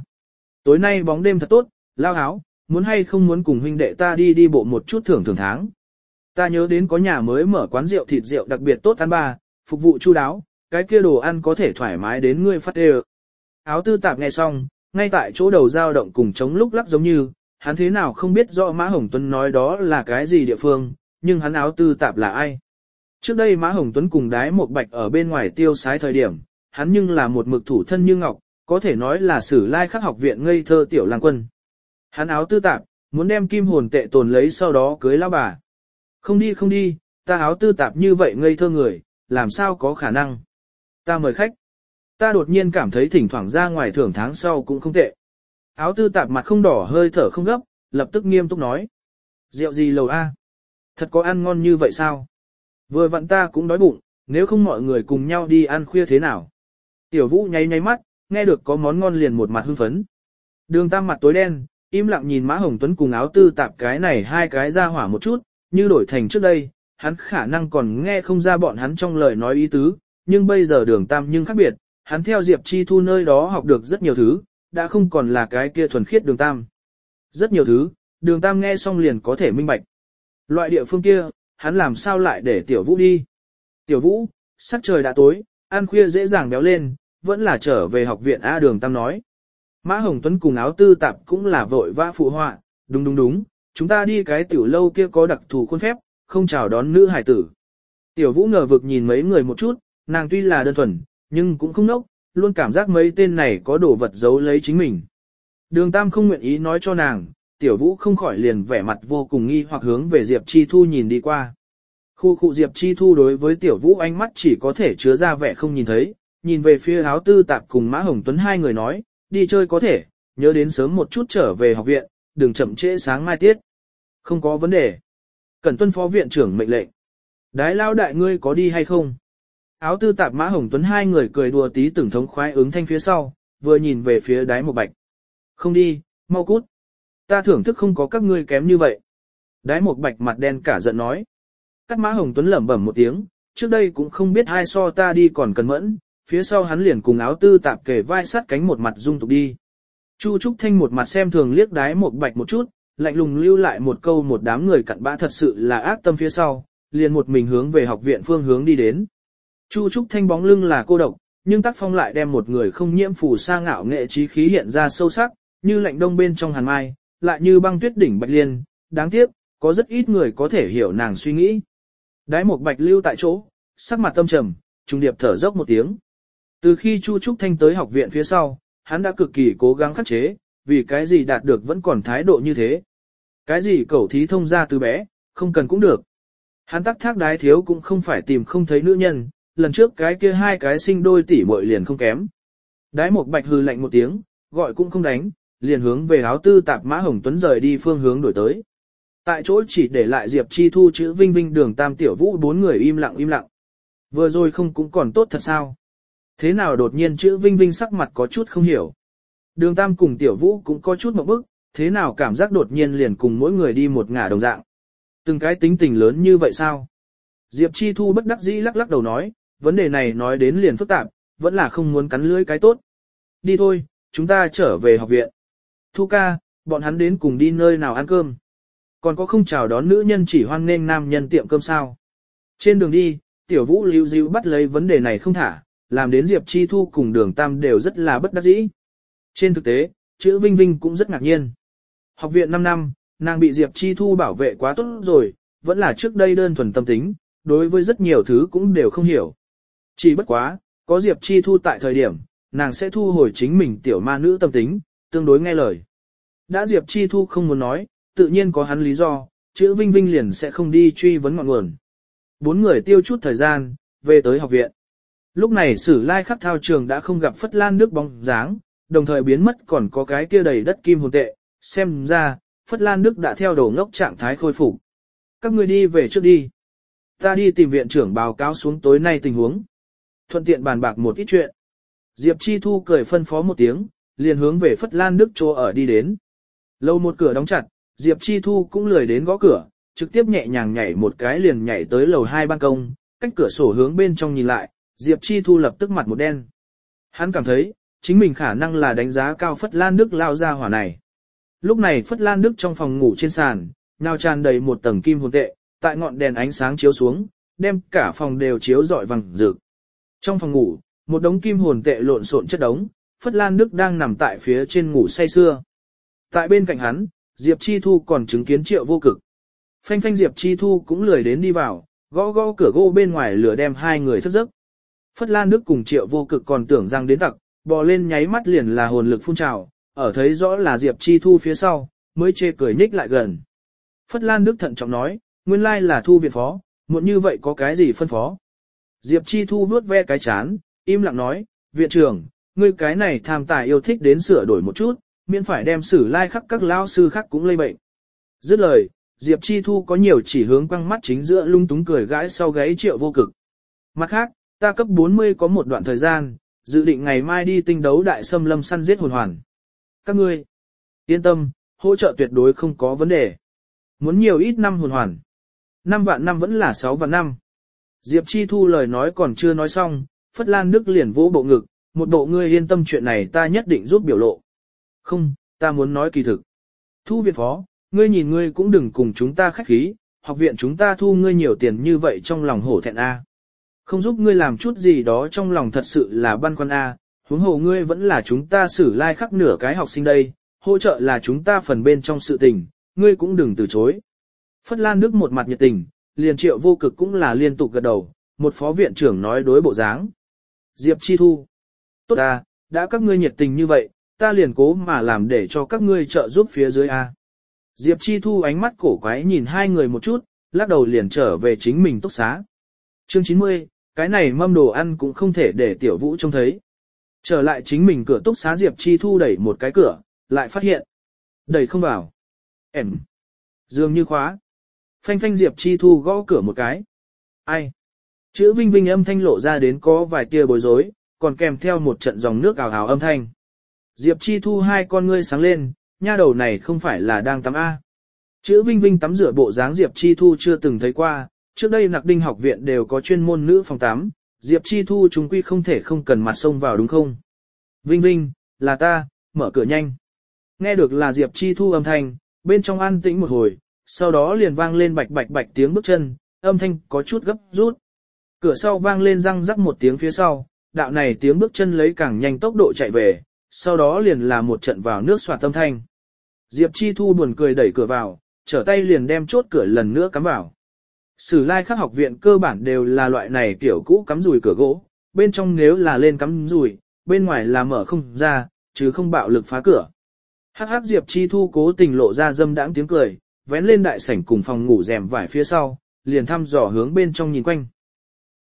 tối nay bóng đêm thật tốt, lao áo, muốn hay không muốn cùng huynh đệ ta đi bộ một chút thưởng tháng. Ta nhớ đến có nhà mới mở quán rượu thịt rượu đặc biệt tốt ăn ba, phục vụ chu đáo, cái kia đồ ăn có thể thoải mái đến ngươi phát đê. Áo tư tạp nghe xong, ngay tại chỗ đầu dao động cùng chống lúc lắc giống như, hắn thế nào không biết rõ Mã Hồng Tuấn nói đó là cái gì địa phương, nhưng hắn áo tư tạp là ai. Trước đây Mã Hồng Tuấn cùng Đái Một Bạch ở bên ngoài tiêu sái thời điểm, hắn nhưng là một mực thủ thân như ngọc, có thể nói là Sử Lai Khắc học viện ngây thơ tiểu lang quân. Hắn áo tư tạp, muốn đem kim hồn tệ tồn lấy sau đó cưới lão bà. Không đi, ta áo tư tạp như vậy ngây thơ người, làm sao có khả năng. Ta mời khách. Ta đột nhiên cảm thấy thỉnh thoảng ra ngoài thưởng tháng sau cũng không tệ. Áo tư tạp mặt không đỏ hơi thở không gấp, lập tức nghiêm túc nói. Rượu gì lầu A? Thật có ăn ngon như vậy sao? Vừa vặn ta cũng đói bụng, nếu không mọi người cùng nhau đi ăn khuya thế nào? Tiểu Vũ nháy nháy mắt, nghe được có món ngon liền một mặt hưng phấn. Đường Tam mặt tối đen, im lặng nhìn Mã Hồng Tuấn cùng áo tư tạp cái này hai cái ra hỏa một chút, như đổi thành trước đây, hắn khả năng còn nghe không ra bọn hắn trong lời nói ý tứ, nhưng bây giờ Đường Tam nhưng khác biệt, hắn theo Diệp Chi Thu nơi đó học được rất nhiều thứ, đã không còn là cái kia thuần khiết Đường Tam. Rất nhiều thứ, Đường Tam nghe xong liền có thể minh bạch. Loại địa phương kia, hắn làm sao lại để Tiểu Vũ đi? Tiểu Vũ, sắc trời đã tối, ăn khuya dễ dàng béo lên, vẫn là trở về học viện A. Đường Tam nói. Mã Hồng Tuấn cùng áo tư tạp cũng là vội vã phụ họa, đúng, chúng ta đi cái tiểu lâu kia có đặc thù khuôn phép, không chào đón nữ hải tử. Tiểu Vũ ngờ vực nhìn mấy người một chút, nàng tuy là đơn thuần, nhưng cũng không nốc, luôn cảm giác mấy tên này có đồ vật giấu lấy chính mình. Đường Tam không nguyện ý nói cho nàng, Tiểu Vũ không khỏi liền vẻ mặt vô cùng nghi hoặc hướng về Diệp Chi Thu nhìn đi qua. Khu Diệp Chi Thu đối với Tiểu Vũ ánh mắt chỉ có thể chứa ra vẻ không nhìn thấy, nhìn về phía áo tư tạp cùng Mã Hồng Tuấn hai người nói, đi chơi có thể, nhớ đến sớm một chút trở về học viện, đừng chậm trễ sáng mai tiết. Không có vấn đề. Cần tuân phó viện trưởng mệnh lệnh. Đái lao đại ngươi có đi hay không? Áo tư tạp Mã Hồng Tuấn hai người cười đùa tí từng thống khoái ứng thanh phía sau, vừa nhìn về phía Đái Một Bạch. Không đi, mau cút. Ta thưởng thức không có các ngươi kém như vậy. Đái Một Bạch mặt đen cả giận nói. Cắt Mã Hồng Tuấn lẩm bẩm một tiếng, trước đây cũng không biết ai so ta đi còn cần mẫn, phía sau hắn liền cùng áo tư tạp kề vai sát cánh một mặt dung tục đi. Chu Trúc Thanh một mặt xem thường liếc Đái Một Bạch một chút, lạnh lùng lưu lại một câu một đám người cặn bã thật sự là ác tâm phía sau, liền một mình hướng về học viện phương hướng đi đến. Chu Trúc Thanh bóng lưng là cô độc, nhưng tác phong lại đem một người không nhiễm phù sa ngạo nghệ trí khí hiện ra sâu sắc, như lạnh đông bên trong hàn mai, lại như băng tuyết đỉnh bạch liên, đáng tiếc, có rất ít người có thể hiểu nàng suy nghĩ. Đái Một Bạch lưu tại chỗ, sắc mặt tâm trầm, trùng điệp thở dốc một tiếng. Từ khi Chu Trúc Thanh tới học viện phía sau, hắn đã cực kỳ cố gắng khắc chế, vì cái gì đạt được vẫn còn thái độ như thế. Cái gì cẩu thí thông ra từ bé, không cần cũng được. Hắn tắc thác đái thiếu cũng không phải tìm không thấy nữ nhân, lần trước cái kia hai cái sinh đôi tỷ muội liền không kém. Đái Một Bạch hừ lạnh một tiếng, gọi cũng không đánh, liền hướng về áo tư tạp Mã Hồng Tuấn rời đi phương hướng đổi tới. Tại chỗ chỉ để lại Diệp Chi Thu chữ Vinh Vinh Đường Tam Tiểu Vũ bốn người im lặng. Vừa rồi không cũng còn tốt thật sao? Thế nào đột nhiên chữ Vinh Vinh sắc mặt có chút không hiểu. Đường Tam cùng Tiểu Vũ cũng có chút một bức, thế nào cảm giác đột nhiên liền cùng mỗi người đi một ngả đồng dạng. Từng cái tính tình lớn như vậy sao? Diệp Chi Thu bất đắc dĩ lắc đầu nói, vấn đề này nói đến liền phức tạp, vẫn là không muốn cắn lưỡi cái tốt. Đi thôi, chúng ta trở về học viện. Thu ca, bọn hắn đến cùng đi nơi nào ăn cơm. Còn có không chào đón nữ nhân chỉ hoan nghênh nam nhân tiệm cơm sao. Trên đường đi, Tiểu Vũ líu díu bắt lấy vấn đề này không thả, làm đến Diệp Chi Thu cùng Đường Tam đều rất là bất đắc dĩ. Trên thực tế, chữ Vinh Vinh cũng rất ngạc nhiên. Học viện 5 năm, nàng bị Diệp Chi Thu bảo vệ quá tốt rồi, vẫn là trước đây đơn thuần tâm tính, đối với rất nhiều thứ cũng đều không hiểu. Chỉ bất quá, có Diệp Chi Thu tại thời điểm, nàng sẽ thu hồi chính mình tiểu ma nữ tâm tính, tương đối nghe lời. Đã Diệp Chi Thu không muốn nói, tự nhiên có hắn lý do, chữ Vinh Vinh liền sẽ không đi truy vấn ngọn nguồn. 4 người tiêu chút thời gian, về tới học viện. Lúc này Sử Lai Khắc thao trường đã không gặp Phất Lan Đức bóng dáng, đồng thời biến mất còn có cái kia đầy đất kim hồn tệ, xem ra, Phất Lan Đức đã theo đồ ngốc trạng thái khôi phục. Các ngươi đi về trước đi. Ta đi tìm viện trưởng báo cáo xuống tối nay tình huống. Thuận tiện bàn bạc một ít chuyện. Diệp Chi Thu cười phân phó một tiếng, liền hướng về Phất Lan Đức chỗ ở đi đến. Lâu một cửa đóng chặt, Diệp Chi Thu cũng lười đến gõ cửa, trực tiếp nhẹ nhàng nhảy một cái liền nhảy tới lầu 2 ban công, cách cửa sổ hướng bên trong nhìn lại, Diệp Chi Thu lập tức mặt một đen. Hắn cảm thấy, chính mình khả năng là đánh giá cao Phất Lan Đức lao ra hỏa này. Lúc này Phất Lan Đức trong phòng ngủ trên sàn, nào tràn đầy một tầng kim hồn tệ, tại ngọn đèn ánh sáng chiếu xuống, đem cả phòng đều chiếu rọi vàng rực. Trong phòng ngủ, một đống kim hồn tệ lộn xộn chất đống, Phất Lan Đức đang nằm tại phía trên ngủ say sưa. Tại bên cạnh hắn, Diệp Chi Thu còn chứng kiến Triệu Vô Cực. Phanh phanh Diệp Chi Thu cũng lười đến đi vào, gõ gõ cửa gỗ bên ngoài lửa đem hai người thức giấc. Phất Lan Đức cùng Triệu Vô Cực còn tưởng rằng đến tặc, bò lên nháy mắt liền là hồn lực phun trào, ở thấy rõ là Diệp Chi Thu phía sau, mới chê cười nhích lại gần. Phất Lan Đức thận trọng nói, nguyên lai là Thu viện phó, muộn như vậy có cái gì phân phó. Diệp Chi Thu vuốt ve cái chán, im lặng nói, viện trưởng, ngươi cái này tham tài yêu thích đến sửa đổi một chút, miễn phải đem Sử Lai Khắc các lao sư khác cũng lây bệnh. Dứt lời, Diệp Chi Thu có nhiều chỉ hướng quăng mắt chính giữa lung túng cười gãi sau gáy Triệu Vô Cực. Mặt khác, ta cấp 40 có một đoạn thời gian, dự định ngày mai đi tinh đấu đại xâm lâm săn giết hồn hoàn. Các ngươi, yên tâm, hỗ trợ tuyệt đối không có vấn đề. Muốn nhiều ít năm hồn hoàn. 5 vạn năm vẫn là 6 vạn năm. Diệp Chi Thu lời nói còn chưa nói xong, Phất Lan Đức liền vỗ bộ ngực, một bộ ngươi yên tâm chuyện này ta nhất định giúp biểu lộ. Không, ta muốn nói kỳ thực. Thu viện phó, ngươi nhìn ngươi cũng đừng cùng chúng ta khách khí, học viện chúng ta thu ngươi nhiều tiền như vậy trong lòng hổ thẹn a. Không giúp ngươi làm chút gì đó trong lòng thật sự là băn khoăn a, huống hồ ngươi vẫn là chúng ta Sử Lai Khắc nửa cái học sinh đây, hỗ trợ là chúng ta phần bên trong sự tình, ngươi cũng đừng từ chối. Phất Lan Đức một mặt nhiệt tình, liền Triệu Vô Cực cũng là liên tục gật đầu, một phó viện trưởng nói đối bộ dáng. Diệp Chi Thu, tốt ta, đã các ngươi nhiệt tình như vậy, ta liền cố mà làm để cho các ngươi trợ giúp phía dưới a. Diệp Chi Thu ánh mắt cổ quái nhìn hai người một chút, lắc đầu liền trở về chính mình túc xá. Chương 90, cái này mâm đồ ăn cũng không thể để Tiểu Vũ trông thấy. Trở lại chính mình cửa túc xá Diệp Chi Thu đẩy một cái cửa, lại phát hiện. Đẩy không vào. Em. Dường như khóa. Phanh phanh Diệp Chi Thu gõ cửa một cái. Ai? Chữ Vinh Vinh âm thanh lộ ra đến có vài tia bối rối, còn kèm theo một trận dòng nước ào ào âm thanh. Diệp Chi Thu hai con ngươi sáng lên, nha đầu này không phải là đang tắm A. Chữ Vinh Vinh tắm rửa bộ dáng Diệp Chi Thu chưa từng thấy qua, trước đây Nặc Đinh học viện đều có chuyên môn nữ phòng tắm, Diệp Chi Thu chúng quy không thể không cần mặt xông vào đúng không? Vinh Vinh, là ta, mở cửa nhanh. Nghe được là Diệp Chi Thu âm thanh, bên trong an tĩnh một hồi, sau đó liền vang lên bạch bạch bạch tiếng bước chân, âm thanh có chút gấp rút. Cửa sau vang lên răng rắc một tiếng phía sau, đạo này tiếng bước chân lấy càng nhanh tốc độ chạy về, sau đó liền là một trận vào nước xoạt âm thanh. Diệp Chi Thu buồn cười đẩy cửa vào, trở tay liền đem chốt cửa lần nữa cắm vào. Sử Lai Khắc học viện cơ bản đều là loại này kiểu cũ cắm rùi cửa gỗ, bên trong nếu là lên cắm rùi, bên ngoài là mở không ra, chứ không bạo lực phá cửa. Hắc hắc Diệp Chi Thu cố tình lộ ra dâm đãng tiếng cười, vén lên đại sảnh cùng phòng ngủ rèm vải phía sau, liền thăm dò hướng bên trong nhìn quanh.